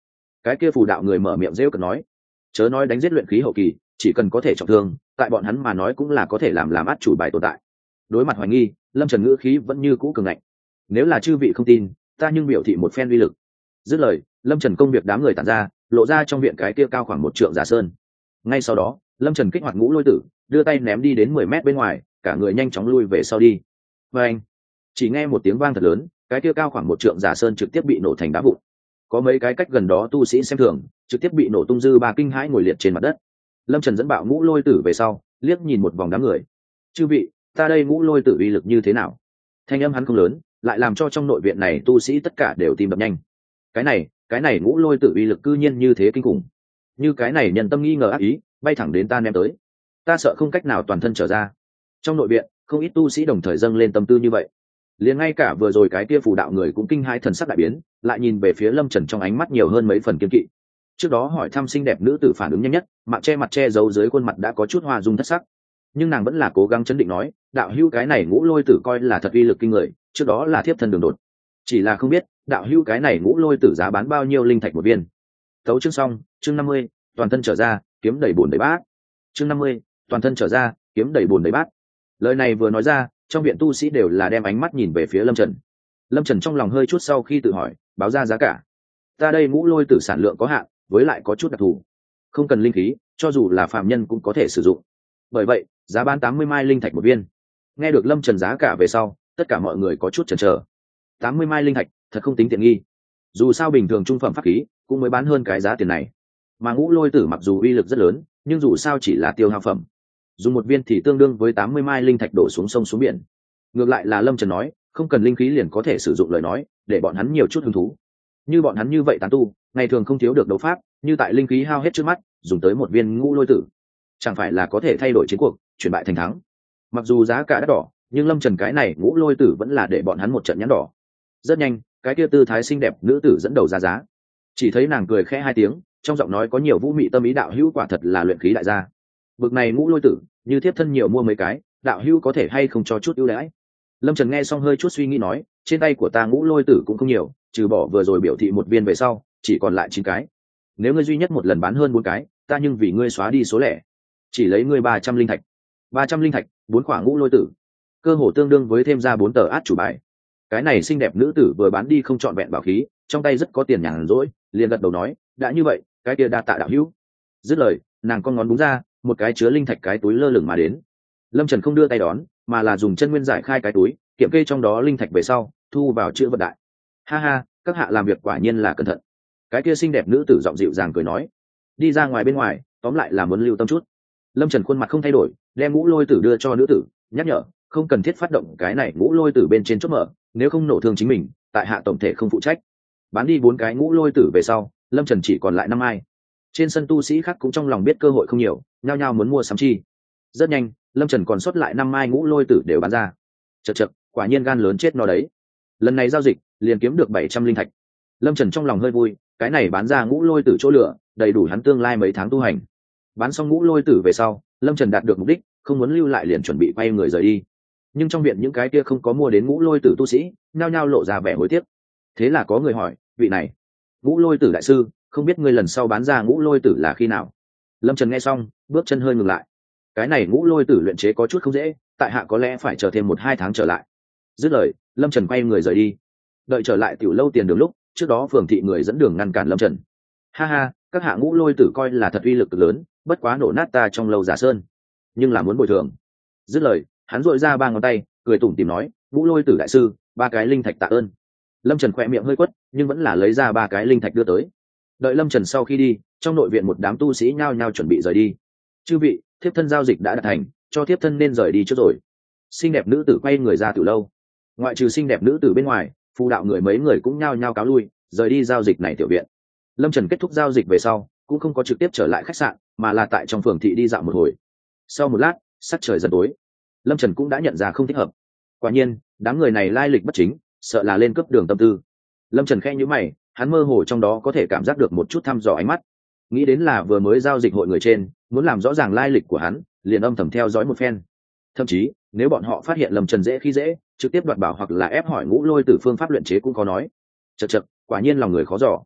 Cái kia phù đạo người mở miệng rêu cợt nói, chớ nói đánh giết luyện khí hậu kỳ, chỉ cần có thể trọng thương, tại bọn hắn mà nói cũng là có thể làm làm át chủ bài tồn tại. Đối mặt hoài nghi, Lâm Trần ngữ khí vẫn như cũ cường ngạnh. Nếu là chư vị không tin, ta nhưng biểu thị một phen uy lực. Dứt lời, Lâm Trần công việc đám người tản ra, lộ ra trong viện cái kia cao khoảng một trượng giả sơn. Ngay sau đó, Lâm Trần kích hoạt ngũ lôi tử, đưa tay ném đi đến mười mét bên ngoài, cả người nhanh chóng lui về sau đi. Và anh, chỉ nghe một tiếng vang thật lớn, cái kia cao khoảng một trượng giả sơn trực tiếp bị nổ thành đá vụn. Có mấy cái cách gần đó tu sĩ xem thường, trực tiếp bị nổ tung dư ba kinh hãi ngồi liệt trên mặt đất. Lâm Trần dẫn bạo ngũ lôi tử về sau, liếc nhìn một vòng đám người. Chư vị, ta đây ngũ lôi tử uy lực như thế nào? Thanh âm hắn không lớn, lại làm cho trong nội viện này tu sĩ tất cả đều tim đập nhanh. Cái này, cái này ngũ lôi tử uy lực cư nhiên như thế kinh khủng. Như cái này nhân tâm nghi ngờ ác ý, bay thẳng đến ta ném tới. Ta sợ không cách nào toàn thân trở ra. Trong nội viện, không ít tu sĩ đồng thời dâng lên tâm tư như vậy. Liền ngay cả vừa rồi cái kia phù đạo người cũng kinh hãi thần sắc đại biến, lại nhìn về phía Lâm Trần trong ánh mắt nhiều hơn mấy phần kiên kỵ. Trước đó hỏi thăm xinh đẹp nữ tử phản ứng nhanh nhất, mạng che mặt che giấu dưới khuôn mặt đã có chút hoa dung thất sắc, nhưng nàng vẫn là cố gắng chấn định nói, đạo hữu cái này ngũ lôi tử coi là thật uy lực kinh người, trước đó là thiếp thân đường đột, chỉ là không biết đạo hữu cái này ngũ lôi tử giá bán bao nhiêu linh thạch một viên. Tấu chương xong, chương năm mươi, toàn thân trở ra, kiếm đầy bùn đầy bát. Chương năm mươi, toàn thân trở ra, kiếm đầy bùn đầy bát. Lời này vừa nói ra, trong viện tu sĩ đều là đem ánh mắt nhìn về phía Lâm Trần. Lâm Trần trong lòng hơi chút sau khi tự hỏi, báo ra giá cả. Ta đây ngũ lôi tử sản lượng có hạn, với lại có chút đặc thù, không cần linh khí, cho dù là phàm nhân cũng có thể sử dụng. Bởi vậy, giá bán tám mươi mai linh thạch một viên. Nghe được Lâm Trần giá cả về sau, tất cả mọi người có chút chần chờ. tám mươi mai linh thạch, thật không tính tiện nghi. Dù sao bình thường trung phẩm pháp khí cũng mới bán hơn cái giá tiền này. Mà ngũ lôi tử mặc dù uy lực rất lớn, nhưng dù sao chỉ là tiêu hao phẩm. Dùng một viên thì tương đương với tám mươi mai linh thạch đổ xuống sông xuống biển. Ngược lại là Lâm Trần nói, không cần linh khí liền có thể sử dụng lời nói, để bọn hắn nhiều chút hứng thú. Như bọn hắn như vậy tán tu, ngày thường không thiếu được đấu pháp, như tại linh khí hao hết trước mắt, dùng tới một viên ngũ lôi tử, chẳng phải là có thể thay đổi chiến cuộc, chuyển bại thành thắng. Mặc dù giá cả đắt đỏ, nhưng Lâm Trần cái này ngũ lôi tử vẫn là để bọn hắn một trận nhãn đỏ. Rất nhanh, cái kia tư thái xinh đẹp nữ tử dẫn đầu ra giá. Chỉ thấy nàng cười khẽ hai tiếng, trong giọng nói có nhiều vũ mị tâm ý, đạo hữu quả thật là luyện khí đại gia. Bực này ngũ lôi tử, như thiếp thân nhiều mua mấy cái, đạo hữu có thể hay không cho chút ưu đãi. Lâm Trần nghe xong hơi chút suy nghĩ nói, trên tay của ta ngũ lôi tử cũng không nhiều, trừ bỏ vừa rồi biểu thị một viên về sau, chỉ còn lại chín cái. Nếu ngươi duy nhất một lần bán hơn bốn cái, ta nhưng vì ngươi xóa đi số lẻ, chỉ lấy ngươi ba trăm linh thạch. Ba trăm linh thạch, bốn khoảng ngũ lôi tử, cơ hồ tương đương với thêm ra bốn tờ át chủ bài. Cái này xinh đẹp nữ tử vừa bán đi không trọn vẹn bảo khí, trong tay rất có tiền nhàn rỗi, liền gật đầu nói, đã như vậy, cái kia đa tạ đạo hữu. Dứt lời, nàng con ngón búng ra, một cái chứa linh thạch cái túi lơ lửng mà đến. Lâm Trần không đưa tay đón, mà là dùng chân nguyên giải khai cái túi, kiểm kê trong đó linh thạch về sau, thu vào chữ vật đại. Ha ha, các hạ làm việc quả nhiên là cẩn thận. Cái kia xinh đẹp nữ tử giọng dịu dàng cười nói, đi ra ngoài bên ngoài, tóm lại là muốn lưu tâm chút. Lâm Trần khuôn mặt không thay đổi, đem ngũ lôi tử đưa cho nữ tử, nhắc nhở, không cần thiết phát động cái này ngũ lôi tử bên trên chốt mở, nếu không nổ thương chính mình, tại hạ tổng thể không phụ trách. Bán đi bốn cái ngũ lôi tử về sau, Lâm Trần chỉ còn lại năm ai. Trên sân tu sĩ khác cũng trong lòng biết cơ hội không nhiều, nhao nhao muốn mua sắm chi. Rất nhanh, Lâm Trần còn sót lại năm mai ngũ lôi tử đều bán ra. Chậc chậc, quả nhiên gan lớn chết nó đấy. Lần này giao dịch, liền kiếm được bảy trăm linh thạch. Lâm Trần trong lòng hơi vui, cái này bán ra ngũ lôi tử chỗ lửa, đầy đủ hắn tương lai mấy tháng tu hành. Bán xong ngũ lôi tử về sau, Lâm Trần đạt được mục đích, không muốn lưu lại liền chuẩn bị quay người rời đi. Nhưng trong viện những cái kia không có mua đến ngũ lôi tử tu sĩ, nhao nhao lộ ra vẻ hối tiếc. Thế là có người hỏi, vị này, ngũ lôi tử đại sư, không biết ngươi lần sau bán ra ngũ lôi tử là khi nào? Lâm Trần nghe xong, bước chân hơi ngừng lại. Cái này ngũ lôi tử luyện chế có chút không dễ, tại hạ có lẽ phải chờ thêm một hai tháng trở lại. Dứt lời, Lâm Trần quay người rời đi. Đợi trở lại tiểu lâu tiền đường lúc, trước đó phường thị người dẫn đường ngăn cản Lâm Trần. Ha ha, các hạ ngũ lôi tử coi là thật uy lực lớn, bất quá nổ nát ta trong lâu giả sơn, nhưng là muốn bồi thường. Dứt lời, hắn dội ra ba ngón tay, cười tủm tỉm nói, ngũ lôi tử đại sư, ba cái linh thạch tạ ơn. Lâm Trần khỏe miệng hơi quất, nhưng vẫn là lấy ra ba cái linh thạch đưa tới. Đợi Lâm Trần sau khi đi, trong nội viện một đám tu sĩ nhao nhao chuẩn bị rời đi. Chư vị, thiếp thân giao dịch đã đạt thành, cho thiếp thân nên rời đi trước rồi. Xinh đẹp nữ tử quay người ra từ lâu. Ngoại trừ xinh đẹp nữ tử bên ngoài, phù đạo người mấy người cũng nhao nhao cáo lui, rời đi giao dịch này tiểu viện. Lâm Trần kết thúc giao dịch về sau, cũng không có trực tiếp trở lại khách sạn, mà là tại trong phường thị đi dạo một hồi. Sau một lát, sắc trời dần tối, Lâm Trần cũng đã nhận ra không thích hợp. Quả nhiên, đám người này lai lịch bất chính, sợ là lên cấp đường tâm tư. Lâm Trần khẽ nhíu mày, hắn mơ hồ trong đó có thể cảm giác được một chút thăm dò ánh mắt. Nghĩ đến là vừa mới giao dịch hội người trên, muốn làm rõ ràng lai lịch của hắn, liền âm thầm theo dõi một phen. Thậm chí, nếu bọn họ phát hiện Lâm Trần dễ khi dễ, trực tiếp đoạt bảo hoặc là ép hỏi ngũ lôi tử phương pháp luyện chế cũng có nói. Chậc chậc, quả nhiên lòng người khó dò.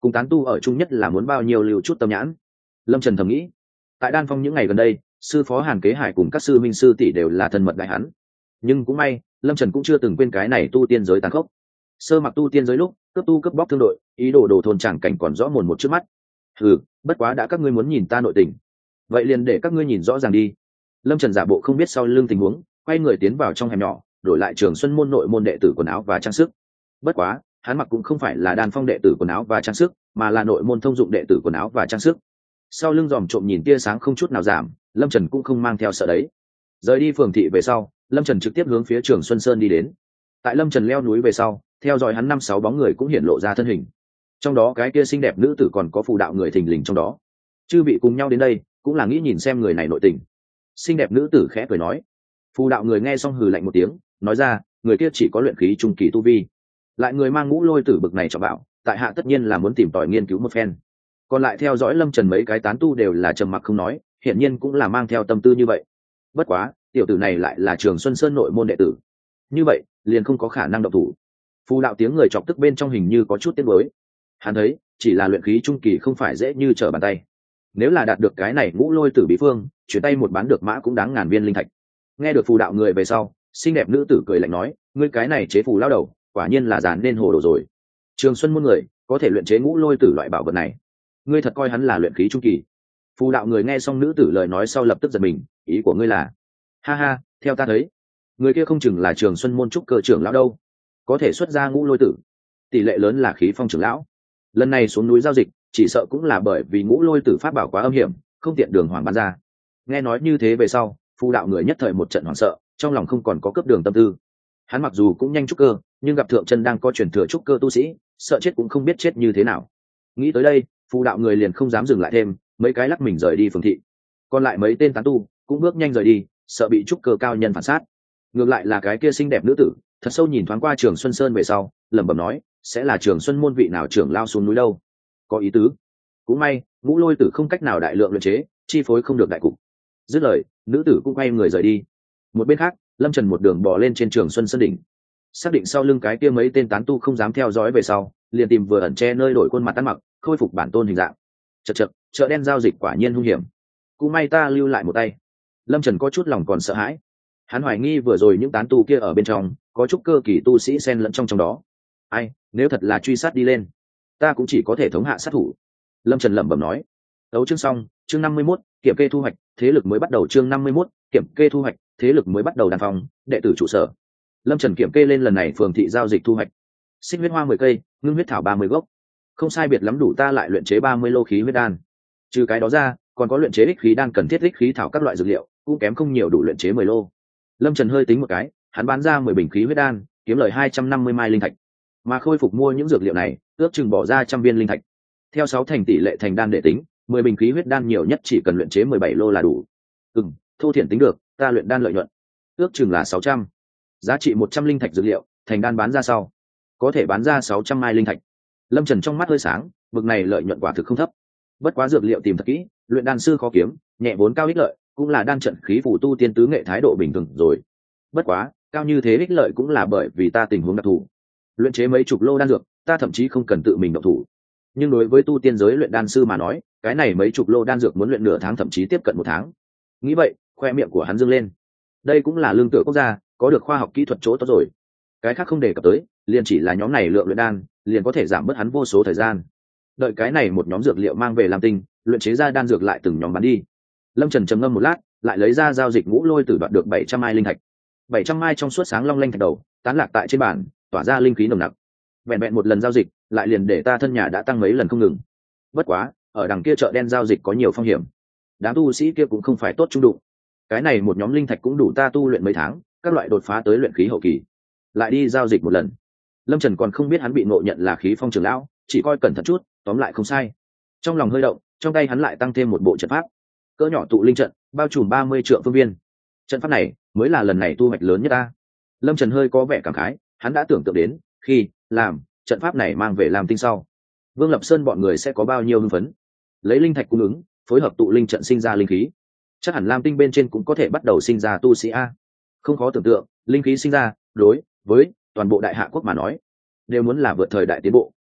cùng tán tu ở chung nhất là muốn bao nhiêu lưu chút tâm nhãn. Lâm Trần thầm nghĩ. Tại Đan Phong những ngày gần đây, sư phó Hàn Kế Hải cùng các sư minh sư tỷ đều là thân mật đại hắn, nhưng cũng may Lâm Trần cũng chưa từng quên cái này tu tiên giới tàn khốc. Sơ mặc tu tiên giới lúc cướp tu cướp bóc thương đội, ý đồ đồ thôn chẳng cảnh còn rõ mồn một trước mắt. Ừ, bất quá đã các ngươi muốn nhìn ta nội tình, vậy liền để các ngươi nhìn rõ ràng đi. Lâm Trần giả bộ không biết sau lưng tình huống, quay người tiến vào trong hẻm nhỏ, đổi lại Trường Xuân môn nội môn đệ tử quần áo và trang sức. Bất quá hắn mặc cũng không phải là Đan Phong đệ tử quần áo và trang sức, mà là nội môn thông dụng đệ tử quần áo và trang sức. Sau lưng dòm trộm nhìn tia sáng không chút nào giảm, Lâm Trần cũng không mang theo sợ đấy. Rời đi phường thị về sau, Lâm Trần trực tiếp hướng phía Trường Xuân Sơn đi đến. Tại Lâm Trần leo núi về sau, theo dõi hắn năm sáu bóng người cũng hiện lộ ra thân hình. Trong đó cái kia xinh đẹp nữ tử còn có phù đạo người thình lình trong đó. Chư vị cùng nhau đến đây, cũng là nghĩ nhìn xem người này nội tình. Xinh đẹp nữ tử khẽ cười nói. Phù đạo người nghe xong hừ lạnh một tiếng, nói ra, người kia chỉ có luyện khí trung kỳ tu vi. Lại người mang ngũ lôi tử bực này cho bảo, tại hạ tất nhiên là muốn tìm tòi nghiên cứu một phen. Còn lại theo dõi Lâm Trần mấy cái tán tu đều là trầm mặc không nói, hiển nhiên cũng là mang theo tâm tư như vậy. Bất quá tiểu tử này lại là Trường Xuân Sơn nội môn đệ tử, như vậy liền không có khả năng động thủ. Phù đạo tiếng người chọc tức bên trong hình như có chút tiếc nuối. Hắn thấy chỉ là luyện khí trung kỳ không phải dễ như trở bàn tay, nếu là đạt được cái này ngũ lôi tử bí phương, chuyển tay một bán được mã cũng đáng ngàn viên linh thạch. Nghe được phù đạo người về sau, xinh đẹp nữ tử cười lạnh nói, ngươi cái này chế phù lao đầu, quả nhiên là dàn nên hồ đồ rồi. Trường Xuân môn người có thể luyện chế ngũ lôi tử loại bảo vật này, ngươi thật coi hắn là luyện khí trung kỳ? Phù đạo người nghe xong nữ tử lời nói sau lập tức giật mình, ý của ngươi là? Ha ha, theo ta thấy, người kia không chừng là Trường Xuân môn trúc cơ trưởng lão đâu, có thể xuất ra ngũ lôi tử, tỷ lệ lớn là khí phong trưởng lão. Lần này xuống núi giao dịch, chỉ sợ cũng là bởi vì ngũ lôi tử pháp bảo quá âm hiểm, không tiện đường hoàng bán ra. Nghe nói như thế về sau, phù đạo người nhất thời một trận hoảng sợ, trong lòng không còn có cấp đường tâm tư. Hắn mặc dù cũng nhanh trúc cơ, nhưng gặp thượng chân đang có truyền thừa trúc cơ tu sĩ, sợ chết cũng không biết chết như thế nào. Nghĩ tới đây, phù đạo người liền không dám dừng lại thêm, mấy cái lắc mình rời đi phường thị. Còn lại mấy tên tán tu cũng bước nhanh rời đi, sợ bị trúc cơ cao nhân phản sát. Ngược lại là cái kia xinh đẹp nữ tử, thật sâu nhìn thoáng qua Trường Xuân Sơn về sau, lẩm bẩm nói, sẽ là Trường Xuân môn vị nào trưởng lao xuống núi đâu? Có ý tứ. Cũng may ngũ lôi tử không cách nào đại lượng luyện chế, chi phối không được đại cục. Dứt lời, nữ tử cũng quay người rời đi. Một bên khác, Lâm Trần một đường bò lên trên Trường Xuân Sơn đỉnh, xác định sau lưng cái kia mấy tên tán tu không dám theo dõi về sau, liền tìm vừa ẩn che nơi đổi khuôn mặt ăn mặc, khôi phục bản tôn hình dạng. Chật chật, chợ đen giao dịch quả nhiên hung hiểm, cũng may ta lưu lại một tay. Lâm Trần có chút lòng còn sợ hãi, hắn hoài nghi vừa rồi những tán tu kia ở bên trong có chút cơ kỳ tu sĩ xen lẫn trong trong đó. Ai, nếu thật là truy sát đi lên, ta cũng chỉ có thể thống hạ sát thủ. Lâm Trần lẩm bẩm nói. Đấu chương xong, chương năm mươi mốt, kiểm kê thu hoạch, thế lực mới bắt đầu. Chương năm mươi mốt, kiểm kê thu hoạch, thế lực mới bắt đầu. Đàn phòng, đệ tử trụ sở. Lâm Trần kiểm kê lên lần này phường thị giao dịch thu hoạch. Xích huyết hoa mười cây, ngưng huyết thảo ba mươi gốc, không sai biệt lắm đủ ta lại luyện chế ba mươi lô khí huyết đan. Trừ cái đó ra, còn có luyện chế ích khí đan cần thiết ích khí thảo các loại dược liệu, cũng kém không nhiều đủ luyện chế mười lô. Lâm Trần hơi tính một cái, hắn bán ra mười bình khí huyết đan, kiếm lời hai trăm năm mươi mai linh thạch. Mà khôi phục mua những dược liệu này, ước chừng bỏ ra trăm viên linh thạch. Theo sáu thành tỷ lệ thành đan để tính, mười bình khí huyết đan nhiều nhất chỉ cần luyện chế mười bảy lô là đủ. Ừm, thô thiển tính được, ta luyện đan lợi nhuận ước chừng là sáu trăm. Giá trị một trăm linh thạch dược liệu, thành đan bán ra sau, có thể bán ra sáu trăm mai linh thạch. Lâm Trần trong mắt hơi sáng, bực này lợi nhuận quả thực không thấp. Bất quá dược liệu tìm thật kỹ, luyện đan sư khó kiếm, nhẹ vốn cao ích lợi, cũng là đan trận khí phủ tu tiên tứ nghệ thái độ bình thường rồi. Bất quá, cao như thế ích lợi cũng là bởi vì ta tình huống đặc thù. Luyện chế mấy chục lô đan dược, ta thậm chí không cần tự mình động thủ. Nhưng đối với tu tiên giới luyện đan sư mà nói, cái này mấy chục lô đan dược muốn luyện nửa tháng thậm chí tiếp cận một tháng. Nghĩ vậy, khoe miệng của hắn dương lên. Đây cũng là lương tựa quốc gia, có được khoa học kỹ thuật chỗ tốt rồi. Cái khác không đề cập tới, liền chỉ là nhóm này lượng luyện đan, liền có thể giảm bớt hắn vô số thời gian. Đợi cái này một nhóm dược liệu mang về làm tinh, luyện chế ra đan dược lại từng nhóm bán đi. Lâm Trần trầm ngâm một lát, lại lấy ra giao dịch ngũ lôi tử đoạt được bảy trăm mai linh thạch. bảy trăm mai trong suốt sáng long lanh thạch đầu, tán lạc tại trên bàn, tỏa ra linh khí nồng nặc. Vẹn vẹn một lần giao dịch, lại liền để ta thân nhà đã tăng mấy lần không ngừng. Bất quá, ở đằng kia chợ đen giao dịch có nhiều phong hiểm. Đám tu sĩ kia cũng không phải tốt trung đụng. Cái này một nhóm linh thạch cũng đủ ta tu luyện mấy tháng, các loại đột phá tới luyện khí hậu kỳ. Lại đi giao dịch một lần. Lâm Trần còn không biết hắn bị ngộ nhận là khí phong trưởng lão, chỉ coi cẩn thận chút, tóm lại không sai. Trong lòng hơi động, trong tay hắn lại tăng thêm một bộ trận pháp. Cỡ nhỏ tụ linh trận, bao trùm ba mươi trượng phương viên. Trận pháp này mới là lần này tu hoạch lớn nhất ta. Lâm Trần hơi có vẻ cảm khái, hắn đã tưởng tượng đến, khi làm trận pháp này mang về làm tinh sau, Vương Lập Sơn bọn người sẽ có bao nhiêu hưng phấn. Lấy linh thạch cung ứng, phối hợp tụ linh trận sinh ra linh khí, chắc hẳn Lam Tinh bên trên cũng có thể bắt đầu sinh ra tu sĩ a. Không khó tưởng tượng, linh khí sinh ra, đối với toàn bộ đại hạ quốc mà nói, đều muốn là vượt thời đại tiến bộ.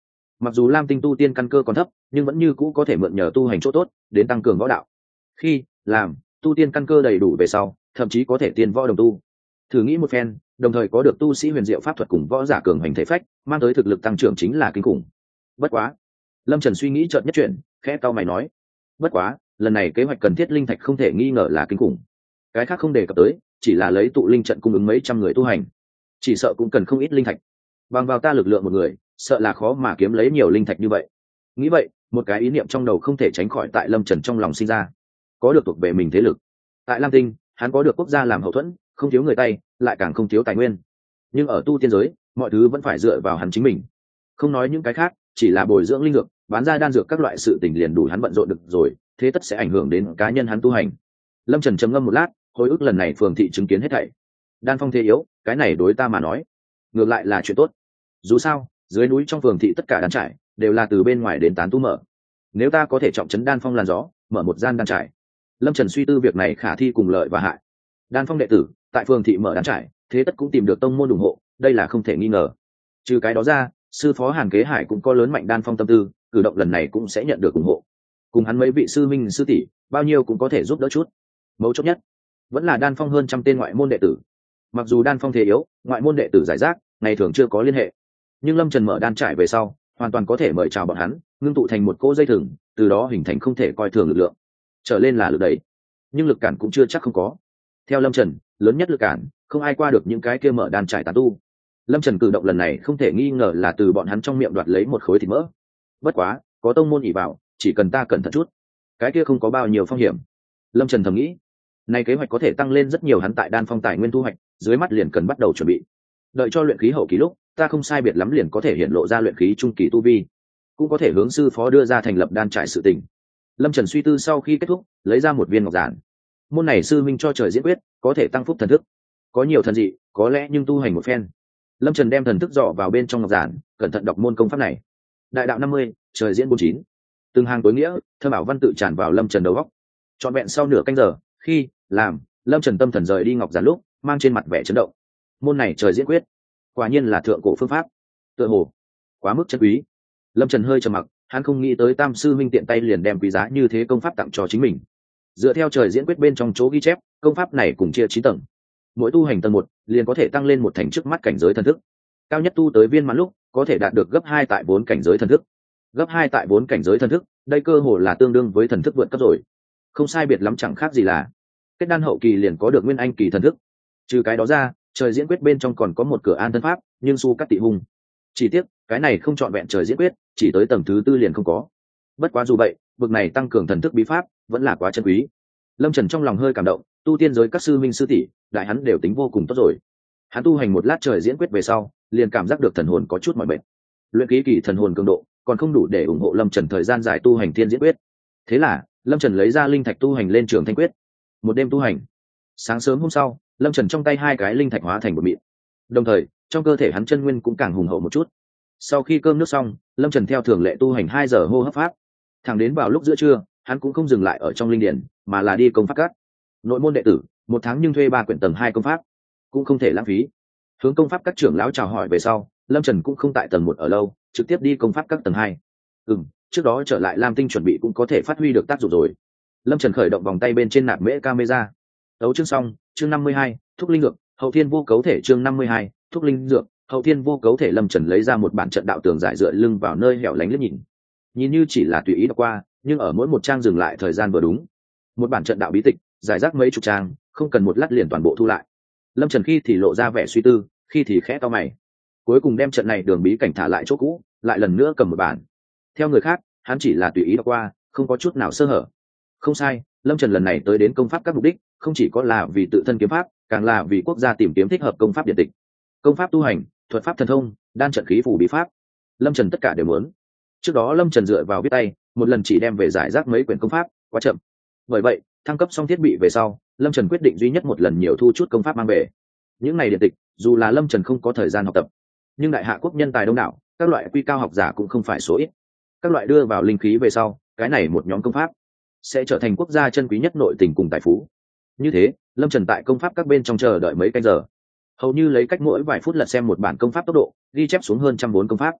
Mặc dù lam tinh tu tiên căn cơ còn thấp nhưng vẫn như cũ có thể mượn nhờ tu hành chỗ tốt đến tăng cường võ đạo. Khi làm tu tiên căn cơ đầy đủ về sau thậm chí có thể tiên võ đồng tu. Thử nghĩ một phen, đồng thời có được tu sĩ huyền diệu pháp thuật cùng võ giả cường hành thể phách mang tới thực lực tăng trưởng chính là kinh khủng. Bất quá, lâm trần suy nghĩ chợt nhất chuyển, khẽ cau mày nói, bất quá lần này kế hoạch cần thiết linh thạch không thể nghi ngờ là kinh khủng. Cái khác không đề cập tới, chỉ là lấy tụ linh trận cung ứng mấy trăm người tu hành, chỉ sợ cũng cần không ít linh thạch. Bằng vào ta lực lượng một người, sợ là khó mà kiếm lấy nhiều linh thạch như vậy. Nghĩ vậy, một cái ý niệm trong đầu không thể tránh khỏi tại lâm trần trong lòng sinh ra. Có được thuộc về mình thế lực tại lam tinh, hắn có được quốc gia làm hậu thuẫn, không thiếu người tay, lại càng không thiếu tài nguyên. Nhưng ở tu tiên giới, mọi thứ vẫn phải dựa vào hắn chính mình. Không nói những cái khác, chỉ là bồi dưỡng linh dược, bán ra đan dược các loại sự tình liền đủ hắn bận rộn được rồi, thế tất sẽ ảnh hưởng đến cá nhân hắn tu hành. Lâm trần trầm ngâm một lát, hồi ức lần này phường thị chứng kiến hết thảy. Đan phong thế yếu, cái này đối ta mà nói ngược lại là chuyện tốt. Dù sao dưới núi trong phường thị tất cả đan trải đều là từ bên ngoài đến tán tu mở, nếu ta có thể trọng trấn đan phong làn gió, mở một gian đan trải. Lâm trần suy tư việc này khả thi cùng lợi và hại. Đan phong đệ tử tại phường thị mở đan trải, thế tất cũng tìm được tông môn ủng hộ, đây là không thể nghi ngờ. Trừ cái đó ra, sư phó Hàn Kế Hải cũng có lớn mạnh đan phong tâm tư, cử động lần này cũng sẽ nhận được ủng hộ. Cùng hắn mấy vị sư minh sư tỷ bao nhiêu cũng có thể giúp đỡ chút. Mấu chốt nhất vẫn là đan phong hơn trăm tên ngoại môn đệ tử. Mặc dù đan phong thế yếu, ngoại môn đệ tử giải rác, ngày thường chưa có liên hệ, nhưng lâm trần mở đan trải về sau hoàn toàn có thể mời chào bọn hắn, ngưng tụ thành một cỗ dây thừng, từ đó hình thành không thể coi thường lực lượng. Trở lên là lực đẩy, nhưng lực cản cũng chưa chắc không có. Theo lâm trần, lớn nhất lực cản không ai qua được những cái kia mở đan trải tán tu. Lâm trần cử động lần này không thể nghi ngờ là từ bọn hắn trong miệng đoạt lấy một khối thịt mỡ. Bất quá có tông môn ỉ vào, chỉ cần ta cẩn thận chút, cái kia không có bao nhiêu phong hiểm. Lâm trần thầm nghĩ, nay kế hoạch có thể tăng lên rất nhiều hắn tại đan phong tài nguyên thu hoạch, dưới mắt liền cần bắt đầu chuẩn bị. Đợi cho luyện khí hậu kỳ lúc, ta không sai biệt lắm liền có thể hiện lộ ra luyện khí trung kỳ tu vi, cũng có thể hướng sư phó đưa ra thành lập đan trải sự tình. Lâm trần suy tư sau khi kết thúc, lấy ra một viên ngọc giản. Môn này sư minh cho trời diễn quyết, có thể tăng phúc thần thức, có nhiều thần dị, có lẽ nhưng tu hành một phen. Lâm trần đem thần thức dò vào bên trong ngọc giản, cẩn thận đọc môn công pháp này. Đại đạo năm mươi, trời diễn bốn chín. Từng hàng tối nghĩa thơ bảo văn tự tràn vào lâm trần đầu góc. Trọn vẹn sau nửa canh giờ, khi làm lâm trần tâm thần rời đi ngọc giản lúc, mang trên mặt vẻ chấn động. Môn này trời diễn quyết, quả nhiên là thượng cổ phương pháp, tựa hồ quá mức chân quý. Lâm trần hơi trầm mặc, hắn không nghĩ tới tam sư minh tiện tay liền đem quý giá như thế công pháp tặng cho chính mình. Dựa theo trời diễn quyết bên trong chỗ ghi chép, công pháp này cùng chia chín tầng, mỗi tu hành tầng một liền có thể tăng lên một thành trước mắt cảnh giới thần thức, cao nhất tu tới viên mãn lúc có thể đạt được gấp hai tại bốn cảnh giới thần thức. Gấp hai tại bốn cảnh giới thần thức, đây cơ hồ là tương đương với thần thức vượt cấp rồi, không sai biệt lắm, chẳng khác gì là kết đan hậu kỳ liền có được nguyên anh kỳ thần thức. Trừ cái đó ra, trời diễn quyết bên trong còn có một cửa an thân pháp, nhưng su cắt tị hung. Chỉ tiếc cái này không trọn vẹn trời diễn quyết, chỉ tới tầng thứ tư liền không có. Bất quá dù vậy, bực này tăng cường thần thức bí pháp vẫn là quá chân quý. Lâm trần trong lòng hơi cảm động, tu tiên giới các sư minh sư tỷ đại hắn đều tính vô cùng tốt rồi. Hắn tu hành một lát trời diễn quyết về sau, liền cảm giác được thần hồn có chút mỏi mệt. Luyện khí kỳ thần hồn cường độ còn không đủ để ủng hộ lâm trần thời gian dài tu hành thiên diễn quyết. Thế là lâm trần lấy ra linh thạch tu hành lên trường thanh quyết. Một đêm tu hành, sáng sớm hôm sau, lâm trần trong tay hai cái linh thạch hóa thành một mịn, đồng thời trong cơ thể hắn chân nguyên cũng càng hùng hậu một chút. Sau khi cơm nước xong, lâm trần theo thường lệ tu hành hai giờ hô hấp pháp. Thẳng đến vào lúc giữa trưa, hắn cũng không dừng lại ở trong linh điển, mà là đi công pháp các. Nội môn đệ tử một tháng nhưng thuê ba quyển tầng hai công pháp, cũng không thể lãng phí. Hướng công pháp các trưởng lão chào hỏi về sau, lâm trần cũng không tại tầng một ở lâu, trực tiếp đi công pháp các tầng hai. Ừ, trước đó trở lại lam tinh chuẩn bị cũng có thể phát huy được tác dụng rồi. Lâm trần khởi động vòng tay bên trên nạp mễ camera. Đấu chương xong, chương năm mươi hai, thúc linh dược hậu thiên vô cấu thể. Chương năm mươi hai, thúc linh dược hậu thiên vô cấu thể. Lâm trần lấy ra một bản trận đạo tường giải dựa lưng vào nơi hẻo lánh liếc nhìn. Nhìn như chỉ là tùy ý đọc qua, nhưng ở mỗi một trang dừng lại thời gian vừa đúng. Một bản trận đạo bí tịch giải rác mấy chục trang, không cần một lát liền toàn bộ thu lại. Lâm trần khi thì lộ ra vẻ suy tư, khi thì khẽ to mày, cuối cùng đem trận này đường bí cảnh thả lại chỗ cũ, lại lần nữa cầm một bản. Theo người khác, hắn chỉ là tùy ý đọc qua, không có chút nào sơ hở. Không sai, lâm trần lần này tới đến công pháp các mục đích không chỉ có là vì tự thân kiếm pháp, càng là vì quốc gia tìm kiếm thích hợp công pháp điện tịch, công pháp tu hành, thuật pháp thần thông, đan trận khí phù bí pháp, lâm trần tất cả đều muốn. Trước đó lâm trần dựa vào viết tay, một lần chỉ đem về giải rác mấy quyển công pháp, quá chậm. Bởi vậy thăng cấp xong thiết bị về sau, lâm trần quyết định duy nhất một lần nhiều thu chút công pháp mang về. Những này điện tịch dù là lâm trần không có thời gian học tập, nhưng đại hạ quốc nhân tài đông đảo, các loại quy cao học giả cũng không phải số ít. Các loại đưa vào linh khí về sau, cái này một nhóm công pháp sẽ trở thành quốc gia chân quý nhất nội tình cùng tài phú. Như thế lâm trần tại công pháp các bên trong chờ đợi mấy canh giờ, hầu như lấy cách mỗi vài phút lật xem một bản công pháp tốc độ, ghi chép xuống hơn trăm vốn công pháp.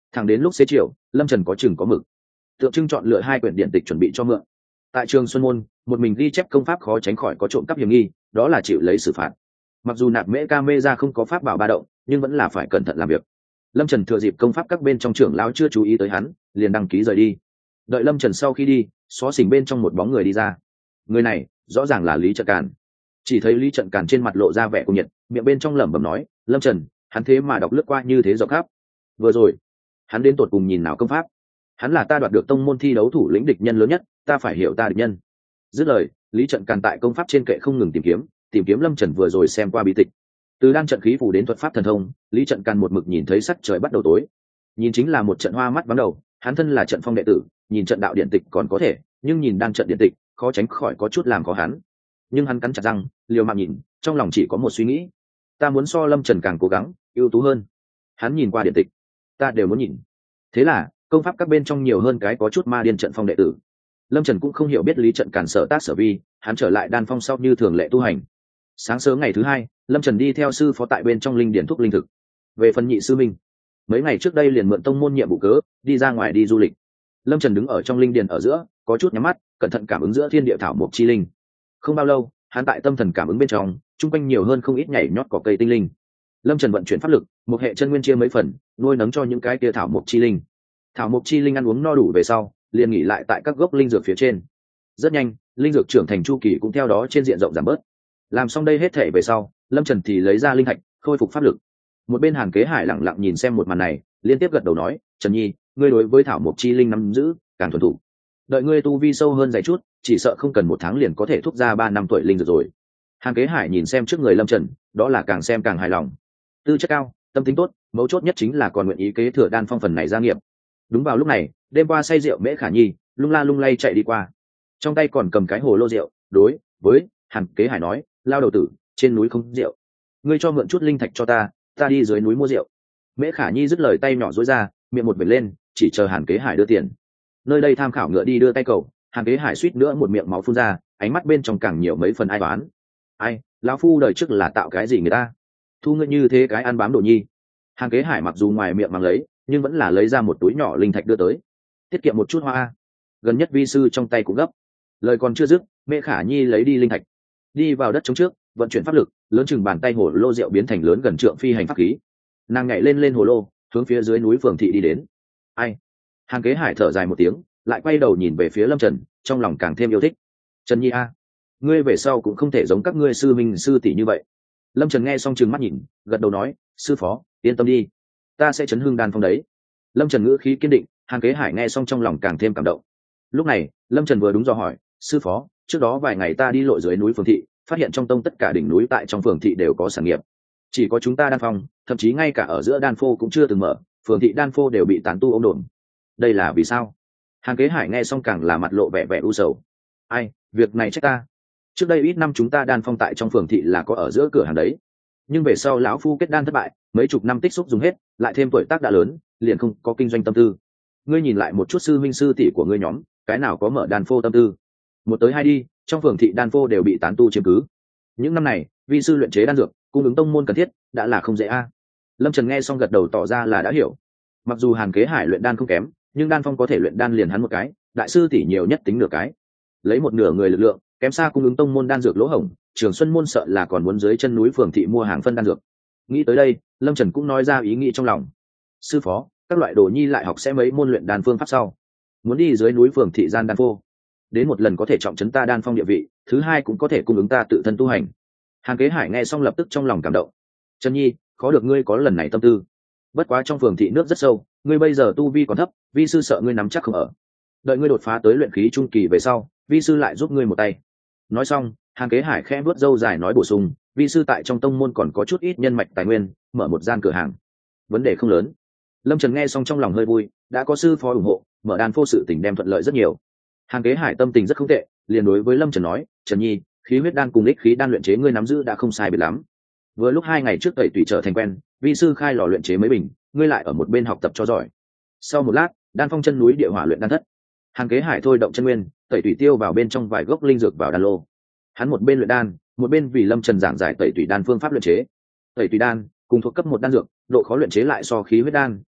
Thẳng đến lúc xế chiều, lâm trần có chừng có mực, tượng trưng chọn lựa hai quyển điện tịch chuẩn bị cho mượn. Tại trường Xuân Môn, một mình ghi chép công pháp khó tránh khỏi có trộm cắp hiểm nghi, đó là chịu lấy xử phạt. Mặc dù nạp mễ ca mê ra không có pháp bảo ba động, nhưng vẫn là phải cẩn thận làm việc. Lâm Trần thừa dịp công pháp các bên trong trưởng lão chưa chú ý tới hắn, liền đăng ký rời đi. Đợi Lâm Trần sau khi đi, xó xỉnh bên trong một bóng người đi ra. Người này rõ ràng là Lý Trận Càn. Chỉ thấy Lý Trận Càn trên mặt lộ ra vẻ cuồng nhiệt, miệng bên trong lẩm bẩm nói, Lâm Trần, hắn thế mà đọc lướt qua như thế rộng khắp. Vừa rồi hắn đến tột cùng nhìn nào công pháp? Hắn là ta đoạt được tông môn thi đấu thủ lĩnh địch nhân lớn nhất, ta phải hiểu ta địch nhân. Dứt lời, Lý Trận Càn tại công pháp trên kệ không ngừng tìm kiếm, tìm kiếm Lâm Trần vừa rồi xem qua bí tịch. Từ đan trận khí phủ đến thuật pháp thần thông, Lý Trận Càn một mực nhìn thấy sắc trời bắt đầu tối, nhìn chính là một trận hoa mắt vắng đầu. Hắn thân là trận phong đệ tử, nhìn trận đạo điện tịch còn có thể, nhưng nhìn đan trận điện tịch khó tránh khỏi có chút làm khó hắn. Nhưng hắn cắn chặt răng, liều mạng nhìn, trong lòng chỉ có một suy nghĩ: ta muốn so Lâm Trần càng cố gắng, ưu tú hơn. Hắn nhìn qua điện tịch, ta đều muốn nhìn. Thế là công pháp các bên trong nhiều hơn cái có chút ma điên trận phong đệ tử. Lâm Trần cũng không hiểu biết Lý Trận Càn sở tác sở vi, hắn trở lại đan phong sau như thường lệ tu hành. Sáng sớm ngày thứ hai, Lâm Trần đi theo sư phó tại bên trong linh điển thúc linh thực. Về phần nhị sư minh, mấy ngày trước đây liền mượn tông môn nhiệm vụ cớ đi ra ngoài đi du lịch. Lâm Trần đứng ở trong linh điển ở giữa, có chút nhắm mắt, cẩn thận cảm ứng giữa thiên địa thảo mộc chi linh. Không bao lâu, hắn tại tâm thần cảm ứng bên trong, chung quanh nhiều hơn không ít nhảy nhót cỏ cây tinh linh. Lâm Trần vận chuyển pháp lực, một hệ chân nguyên chia mấy phần, nuôi nấng cho những cái kia thảo mộc chi linh. Thảo mộc chi linh ăn uống no đủ về sau, liền nghỉ lại tại các gốc linh dược phía trên. Rất nhanh, linh dược trưởng thành chu kỳ cũng theo đó trên diện rộng giảm bớt. Làm xong đây hết thể về sau, Lâm Trần thì lấy ra linh thạch, khôi phục pháp lực. Một bên Hàn Kế Hải lặng lặng nhìn xem một màn này, liên tiếp gật đầu nói, Trần Nhi, ngươi đối với thảo mộc chi linh nắm giữ càng thuần thủ. Đợi ngươi tu vi sâu hơn dày chút, chỉ sợ không cần một tháng liền có thể thúc ra ba năm tuổi linh dược rồi. Hàn Kế Hải nhìn xem trước người Lâm Trần, đó là càng xem càng hài lòng. Tư chất cao, tâm tính tốt, mấu chốt nhất chính là còn nguyện ý kế thừa đan phong phần này gia nghiệp. Đúng vào lúc này, đêm qua say rượu Mễ Khả Nhi lung la lung lay chạy đi qua, trong tay còn cầm cái hồ lô rượu, đối với Hàn Kế Hải nói, lao đầu tử, trên núi không rượu, ngươi cho mượn chút linh thạch cho ta, ta đi dưới núi mua rượu. Mễ Khả Nhi dứt lời tay nhỏ dối ra, miệng một bệt lên, chỉ chờ Hàn Kế Hải đưa tiền. Nơi đây tham khảo ngựa đi đưa tay cầu, Hàn Kế Hải suýt nữa một miệng máu phun ra, ánh mắt bên trong càng nhiều mấy phần ai toán. Ai, lão phu đời trước là tạo cái gì người ta thu ngươi như thế cái ăn bám đồ nhi. Hàn Kế Hải mặc dù ngoài miệng mang lấy, nhưng vẫn là lấy ra một túi nhỏ linh thạch đưa tới, tiết kiệm một chút hoa. Gần nhất vi sư trong tay cũng gấp. Lời còn chưa dứt, Mễ Khả Nhi lấy đi linh thạch, đi vào đất chống trước, vận chuyển pháp lực, lớn chừng bàn tay hồ lô rượu biến thành lớn gần trượng phi hành pháp khí. Nàng nhảy lên lên hồ lô, hướng phía dưới núi Phường Thị đi đến. Ai? Hàn Kế Hải thở dài một tiếng, lại quay đầu nhìn về phía Lâm Trần, trong lòng càng thêm yêu thích. Trần Nhi a, ngươi về sau cũng không thể giống các ngươi sư minh sư tỷ như vậy. Lâm Trần nghe xong trừng mắt nhìn, gật đầu nói, sư phó, yên tâm đi, ta sẽ chấn hưng đan phong đấy. Lâm Trần ngữ khí kiên định, Hàn Kế Hải nghe xong trong lòng càng thêm cảm động. Lúc này, Lâm Trần vừa đúng do hỏi, sư phó, trước đó vài ngày ta đi lội dưới núi Phường Thị, phát hiện trong tông tất cả đỉnh núi tại trong Phường Thị đều có sản nghiệp, chỉ có chúng ta đan phong, thậm chí ngay cả ở giữa đan phô cũng chưa từng mở, Phường Thị đan phô đều bị tán tu ôm đồn. Đây là vì sao? Hàn Kế Hải nghe xong càng là mặt lộ vẻ vẻ u sầu. Ai, việc này trách ta. Trước đây ít năm chúng ta đan phong tại trong Phường Thị là có ở giữa cửa hàng đấy, nhưng về sau lão phu kết đan thất bại, mấy chục năm tích xúc dùng hết, lại thêm tuổi tác đã lớn, liền không có kinh doanh tâm tư. Ngươi nhìn lại một chút sư minh sư tỷ của ngươi nhóm, cái nào có mở đan phô tâm tư? Một tới hai đi, trong Phường Thị đan phô đều bị tán tu chiếm cứ. Những năm này, vi sư luyện chế đan dược, cung ứng tông môn cần thiết, đã là không dễ a. Lâm Trần nghe xong gật đầu tỏ ra là đã hiểu. Mặc dù Hàn Kế Hải luyện đan không kém, nhưng đan phong có thể luyện đan liền hắn một cái, đại sư tỷ nhiều nhất tính nửa cái, lấy một nửa người lực lượng, kém xa cung ứng tông môn đan dược lỗ hổng, Trường Xuân môn sợ là còn muốn dưới chân núi Phường Thị mua hàng phân đan dược. Nghĩ tới đây, Lâm Trần cũng nói ra ý nghĩ trong lòng. Sư phó, các loại đồ nhi lại học sẽ mấy môn luyện đan phương pháp sau, muốn đi dưới núi Phường Thị gian đan phô, đến một lần có thể trọng trấn ta đan phong địa vị, thứ hai cũng có thể cung ứng ta tự thân tu hành. Hàn Kế Hải nghe xong lập tức trong lòng cảm động. Trần Nhi, khó được ngươi có lần này tâm tư. Bất quá trong Phường Thị nước rất sâu, ngươi bây giờ tu vi còn thấp, vi sư sợ ngươi nắm chắc không ở. Đợi ngươi đột phá tới luyện khí trung kỳ về sau, vi sư lại giúp ngươi một tay. Nói xong, Hàn Kế Hải khẽ vuốt râu dài nói bổ sung, vi sư tại trong tông môn còn có chút ít nhân mạch tài nguyên, mở một gian cửa hàng, vấn đề không lớn. Lâm Trần nghe xong trong lòng hơi vui, đã có sư phó ủng hộ, mở đan phô sự tình đem thuận lợi rất nhiều. Hàn Kế Hải tâm tình rất không tệ, liền đối với Lâm Trần nói, Trần Nhi, khí huyết đan cùng ích khí đan luyện chế ngươi nắm giữ đã không sai biệt lắm. Vừa lúc hai ngày trước tẩy tùy trở thành quen, vi sư khai lò luyện chế mấy bình, ngươi lại ở một bên học tập cho giỏi. Sau một lát, đan phong chân núi địa hỏa luyện đan thất, Hàn Kế Hải thôi động chân nguyên, tẩy tùy tiêu vào bên trong vài gốc linh dược vào đan lô. Hắn một bên luyện đan, một bên vì Lâm Trần giảng giải tẩy tùy đan phương pháp luyện chế. Tẩy tùy đan cùng thuộc cấp một đan dược, độ khó luyện chế lại so khí huyết đan,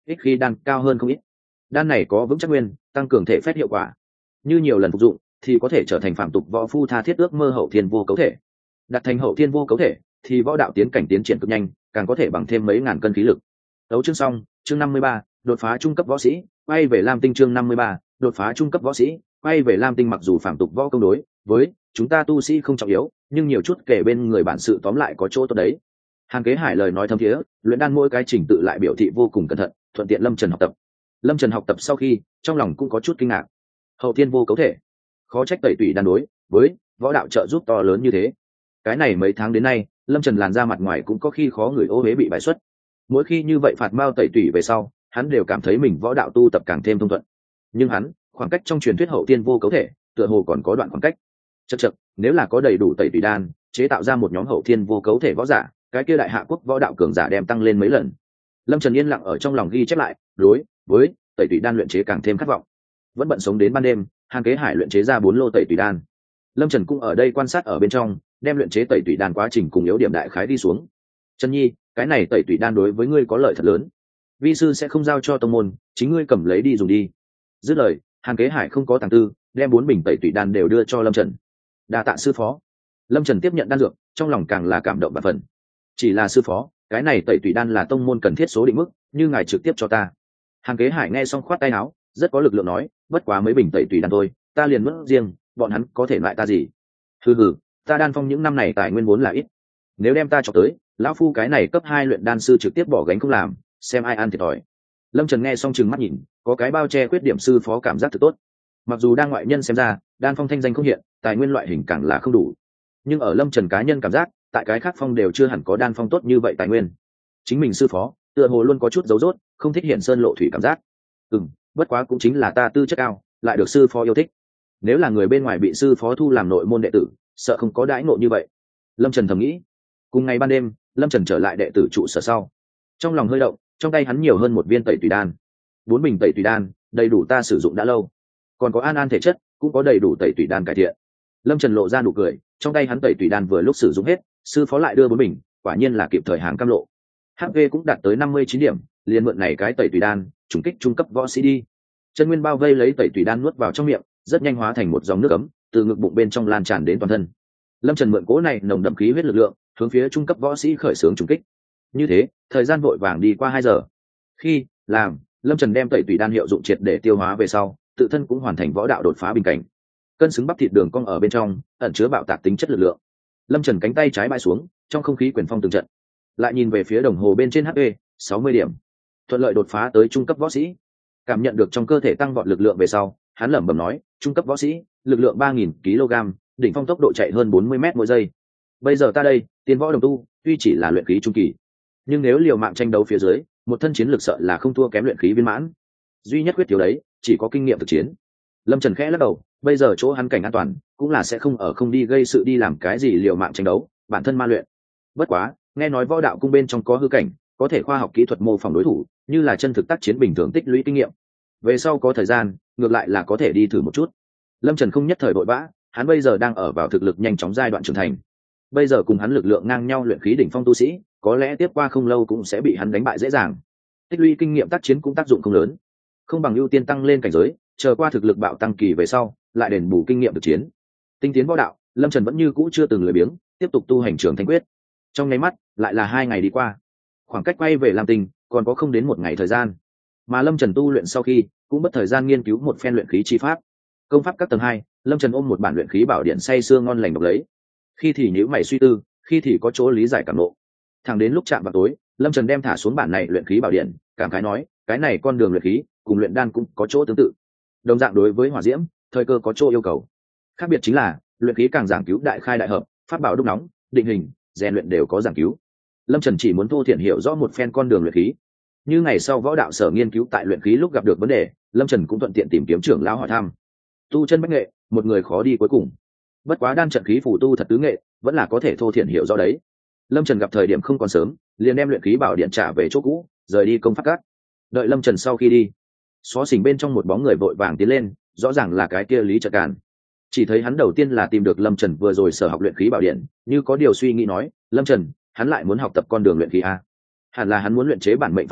ích khi đan cao hơn không ít. Đan này có vững chắc nguyên, tăng cường thể phép hiệu quả, như nhiều lần phục dụng thì có thể trở thành phạm tục võ phu tha thiết ước mơ hậu thiên vô cấu thể. Đặt thành hậu thiên vô cấu thể thì võ đạo tiến cảnh tiến triển cực nhanh, càng có thể bằng thêm mấy ngàn cân khí lực. Đấu chương xong, chương năm mươi ba, đột phá trung cấp võ sĩ, quay về Lam Tinh. Chương năm mươi ba, đột phá trung cấp võ sĩ, quay về Lam Tinh. Mặc dù phạm tục võ công đối với chúng ta tu sĩ không trọng yếu, nhưng nhiều chút kể bên người bản sự tóm lại có chỗ tốt đấy. Hàn Kế Hải lời nói thâm thiế, luyện đan mỗi cái trình tự lại biểu thị vô cùng cẩn thận, thuận tiện Lâm Trần học tập. Lâm Trần học tập sau khi, trong lòng cũng có chút kinh ngạc. Hậu thiên vô cấu thể, khó trách tẩy tủy đan đối với võ đạo trợ giúp to lớn như thế. Cái này mấy tháng đến nay, Lâm Trần làn ra mặt ngoài cũng có khi khó người ô huế bị bại xuất. Mỗi khi như vậy phạt mao tẩy tủy về sau, hắn đều cảm thấy mình võ đạo tu tập càng thêm thông thuận. Nhưng hắn, khoảng cách trong truyền thuyết hậu thiên vô cấu thể, tựa hồ còn có đoạn khoảng cách. Chậc chậc, nếu là có đầy đủ tẩy tủy đan, chế tạo ra một nhóm hậu thiên vô cấu thể võ giả, cái kia đại hạ quốc võ đạo cường giả đem tăng lên mấy lần. Lâm Trần yên lặng ở trong lòng ghi chép lại, đối với tẩy tủy đan luyện chế càng thêm khát vọng. Vẫn bận sống đến ban đêm, Hàn Kế Hải luyện chế ra bốn lô tẩy tủy đan. Lâm Trần cũng ở đây quan sát ở bên trong, đem luyện chế tẩy tủy đan quá trình cùng yếu điểm đại khái đi xuống. Trần Nhi, cái này tẩy tủy đan đối với ngươi có lợi thật lớn, vi sư sẽ không giao cho tông môn, chính ngươi cầm lấy đi dùng đi. Dứt lời, Hàn Kế Hải không có tàng tư, đem bốn bình tẩy tủy đan đều đưa cho Lâm Trần. Đa tạ sư phó. Lâm Trần tiếp nhận đan dược, trong lòng càng là cảm động và phần. Chỉ là sư phó, cái này tẩy tủy đan là tông môn cần thiết số định mức, như ngài trực tiếp cho ta. Hàn Kế Hải nghe xong khoát tay áo, rất có lực lượng nói, bất quá mấy bình tẩy tủy đan thôi, ta liền mất riêng, bọn hắn có thể lại ta gì? Hừ hừ, ta đan phong những năm này tài nguyên vốn là ít, nếu đem ta cho tới, lão phu cái này cấp hai luyện đan sư trực tiếp bỏ gánh không làm, xem ai ăn thiệt thòi. Lâm Trần nghe xong chừng mắt nhìn, có cái bao che khuyết điểm sư phó cảm giác thật tốt. Mặc dù đang ngoại nhân xem ra, đan phong thanh danh không hiện, tài nguyên loại hình càng là không đủ, nhưng ở Lâm Trần cá nhân cảm giác, tại cái khác phong đều chưa hẳn có đan phong tốt như vậy tài nguyên. Chính mình sư phó, tựa hồ luôn có chút dấu dốt, không thích hiện sơn lộ thủy cảm giác. Ừm, bất quá cũng chính là ta tư chất cao, lại được sư phó yêu thích. Nếu là người bên ngoài bị sư phó thu làm nội môn đệ tử, sợ không có đãi ngộ như vậy. Lâm Trần thầm nghĩ. Cùng ngày ban đêm, Lâm Trần trở lại đệ tử trụ sở sau, trong lòng hơi động, trong tay hắn nhiều hơn một viên tẩy tùy đan. Bốn bình tẩy tùy đan, đầy đủ ta sử dụng đã lâu. Còn có an an thể chất, cũng có đầy đủ tẩy tùy đan cải thiện. Lâm Trần lộ ra nụ cười, trong tay hắn tẩy tùy đan vừa lúc sử dụng hết, sư phó lại đưa bốn bình, quả nhiên là kịp thời hàng cam lộ. hát pê cũng đạt tới năm mươi chín điểm, liền mượn này cái tẩy tùy đan, trùng kích trung cấp võ sĩ đi. Chân nguyên bao vây lấy tẩy tùy đan nuốt vào trong miệng, rất nhanh hóa thành một dòng nước ấm, từ ngực bụng bên trong lan tràn đến toàn thân. Lâm Trần mượn cố này nồng đậm khí huyết lực lượng, hướng phía trung cấp võ sĩ khởi xướng trùng kích. Như thế, thời gian vội vàng đi qua hai giờ. Khi làm, Lâm Trần đem tẩy tùy đan hiệu dụng triệt để tiêu hóa về sau, tự thân cũng hoàn thành võ đạo đột phá bình cảnh. Cân xứng bắp thịt đường cong ở bên trong, ẩn chứa bạo tạc tính chất lực lượng. Lâm Trần cánh tay trái bãi xuống, trong không khí quyền phong từng trận. Lại nhìn về phía đồng hồ bên trên hát pê, sáu mươi điểm. Thuận lợi đột phá tới trung cấp võ sĩ. Cảm nhận được trong cơ thể tăng vọt lực lượng về sau, hắn lẩm bẩm nói, trung cấp võ sĩ, lực lượng ba nghìn ki lô gam, đỉnh phong tốc độ chạy hơn bốn mươi mét mỗi giây. Bây giờ ta đây, tiến võ đồng tu, tuy chỉ là luyện khí trung kỳ, nhưng nếu liều mạng tranh đấu phía dưới, một thân chiến lực sợ là không thua kém luyện khí viên mãn. Duy nhất quyết thiếu đấy, chỉ có kinh nghiệm thực chiến. Lâm Trần khẽ lắc đầu, bây giờ chỗ hắn cảnh an toàn, cũng là sẽ không ở không đi gây sự đi làm cái gì liều mạng tranh đấu, bản thân ma luyện. Bất quá, nghe nói võ đạo cung bên trong có hư cảnh, có thể khoa học kỹ thuật mô phỏng đối thủ, như là chân thực tác chiến bình thường tích lũy kinh nghiệm. Về sau có thời gian, ngược lại là có thể đi thử một chút. Lâm Trần không nhất thời vội vã, hắn bây giờ đang ở vào thực lực nhanh chóng giai đoạn trưởng thành. Bây giờ cùng hắn lực lượng ngang nhau luyện khí đỉnh phong tu sĩ, có lẽ tiếp qua không lâu cũng sẽ bị hắn đánh bại dễ dàng. Tích lũy kinh nghiệm tác chiến cũng tác dụng không lớn, không bằng ưu tiên tăng lên cảnh giới, chờ qua thực lực bạo tăng kỳ về sau, lại đền bù kinh nghiệm thực chiến. Tinh tiến võ đạo, Lâm Trần vẫn như cũ chưa từng lười biếng, tiếp tục tu hành trường thanh quyết. Trong nháy mắt, lại là hai ngày đi qua. Khoảng cách quay về Lam Tinh còn có không đến một ngày thời gian. Mà Lâm Trần tu luyện sau khi, cũng mất thời gian nghiên cứu một phen luyện khí chi pháp. Công pháp các tầng hai, Lâm Trần ôm một bản luyện khí bảo điện say sưa ngon lành độc lấy. Khi thì nhíu mày suy tư, khi thì có chỗ lý giải cảm ngộ. Thẳng đến lúc chạm vào tối, Lâm Trần đem thả xuống bản này luyện khí bảo điện, cảm khái nói, cái này con đường luyện khí cùng luyện đan cũng có chỗ tương tự. Đồng dạng đối với hỏa diễm, thời cơ có chỗ yêu cầu. Khác biệt chính là, luyện khí càng giảng cứu đại khai đại hợp, pháp bảo đúc nóng, định hình, rèn luyện đều có giảng cứu. Lâm Trần chỉ muốn thô thiển hiểu rõ một phen con đường luyện khí. Như ngày sau võ đạo sở nghiên cứu tại luyện khí lúc gặp được vấn đề, Lâm Trần cũng thuận tiện tìm kiếm trưởng lão hỏi thăm. Tu chân bách nghệ, một người khó đi cuối cùng. Bất quá đan trận khí phù tu thật tứ nghệ, vẫn là có thể thô thiển hiểu rõ đấy. Lâm Trần gặp thời điểm không còn sớm, liền đem luyện khí bảo điện trả về chỗ cũ, rời đi công pháp cát. Đợi Lâm Trần sau khi đi, xó xỉnh bên trong một bóng người vội vàng tiến lên, rõ ràng là cái kia Lý Trật Càn. Chỉ thấy hắn đầu tiên là tìm được Lâm Trần vừa rồi sở học luyện khí bảo điện, như có điều suy nghĩ nói, Lâm Trần, hắn lại muốn học tập con đường luyện khí a. Hẳn là hắn muốn luyện chế bản mệnh pháp bảo,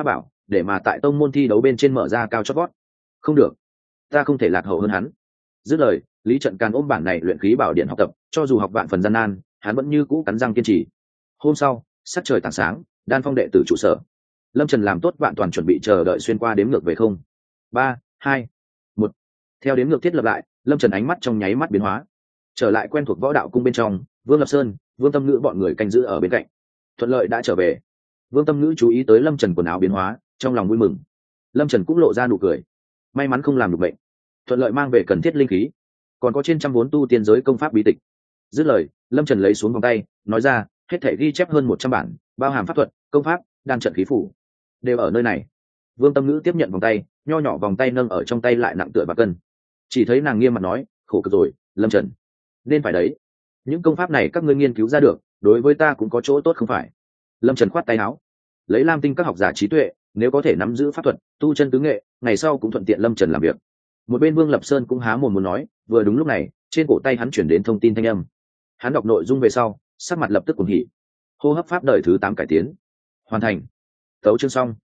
để mà tại tông môn thi đấu bên trên mở ra cao chót vót. Không được, ta không thể lạc hậu hơn hắn. Dứt lời, Lý Trận Càn ôm bản này luyện khí bảo điện học tập, cho dù học vạn phần gian nan, hắn vẫn như cũ cắn răng kiên trì. Hôm sau, sắc trời tảng sáng, đan phong đệ tử trụ sở. Lâm Trần làm tốt vạn toàn chuẩn bị chờ đợi xuyên qua đếm ngược về không. Ba, hai, một. Theo đếm ngược thiết lập lại, Lâm Trần ánh mắt trong nháy mắt biến hóa. Trở lại quen thuộc võ đạo cung bên trong, Vương Lập Sơn, Vương Tâm Ngữ bọn người canh giữ ở bên cạnh. Thuận lợi đã trở về. Vương Tâm Ngữ chú ý tới Lâm Trần quần áo biến hóa, trong lòng vui mừng. Lâm Trần cũng lộ ra nụ cười. May mắn không làm được bệnh. Thuận lợi mang về cần thiết linh khí, còn có trên trăm vốn tu tiên giới công pháp bí tịch. Dứt lời, Lâm Trần lấy xuống vòng tay, nói ra, hết thảy ghi chép hơn một trăm bản, bao hàm pháp thuật, công pháp, đan trận khí phủ, đều ở nơi này. Vương Tâm Ngữ tiếp nhận vòng tay, nho nhỏ vòng tay nâng ở trong tay lại nặng tựa và cân. Chỉ thấy nàng nghiêm mặt nói, khổ cực rồi, Lâm Trần. Nên phải đấy. Những công pháp này các ngươi nghiên cứu ra được, đối với ta cũng có chỗ tốt không phải? Lâm Trần khoát tay áo. Lấy Lam Tinh các học giả trí tuệ, nếu có thể nắm giữ pháp thuật, tu chân tứ nghệ, ngày sau cũng thuận tiện Lâm Trần làm việc. Một bên Vương Lập Sơn cũng há mồm muốn nói, vừa đúng lúc này, trên cổ tay hắn chuyển đến thông tin thanh âm. Hắn đọc nội dung về sau, sắc mặt lập tức cuồng hỉ. Hô hấp pháp đời thứ tám cải tiến hoàn thành. Tấu chương xong.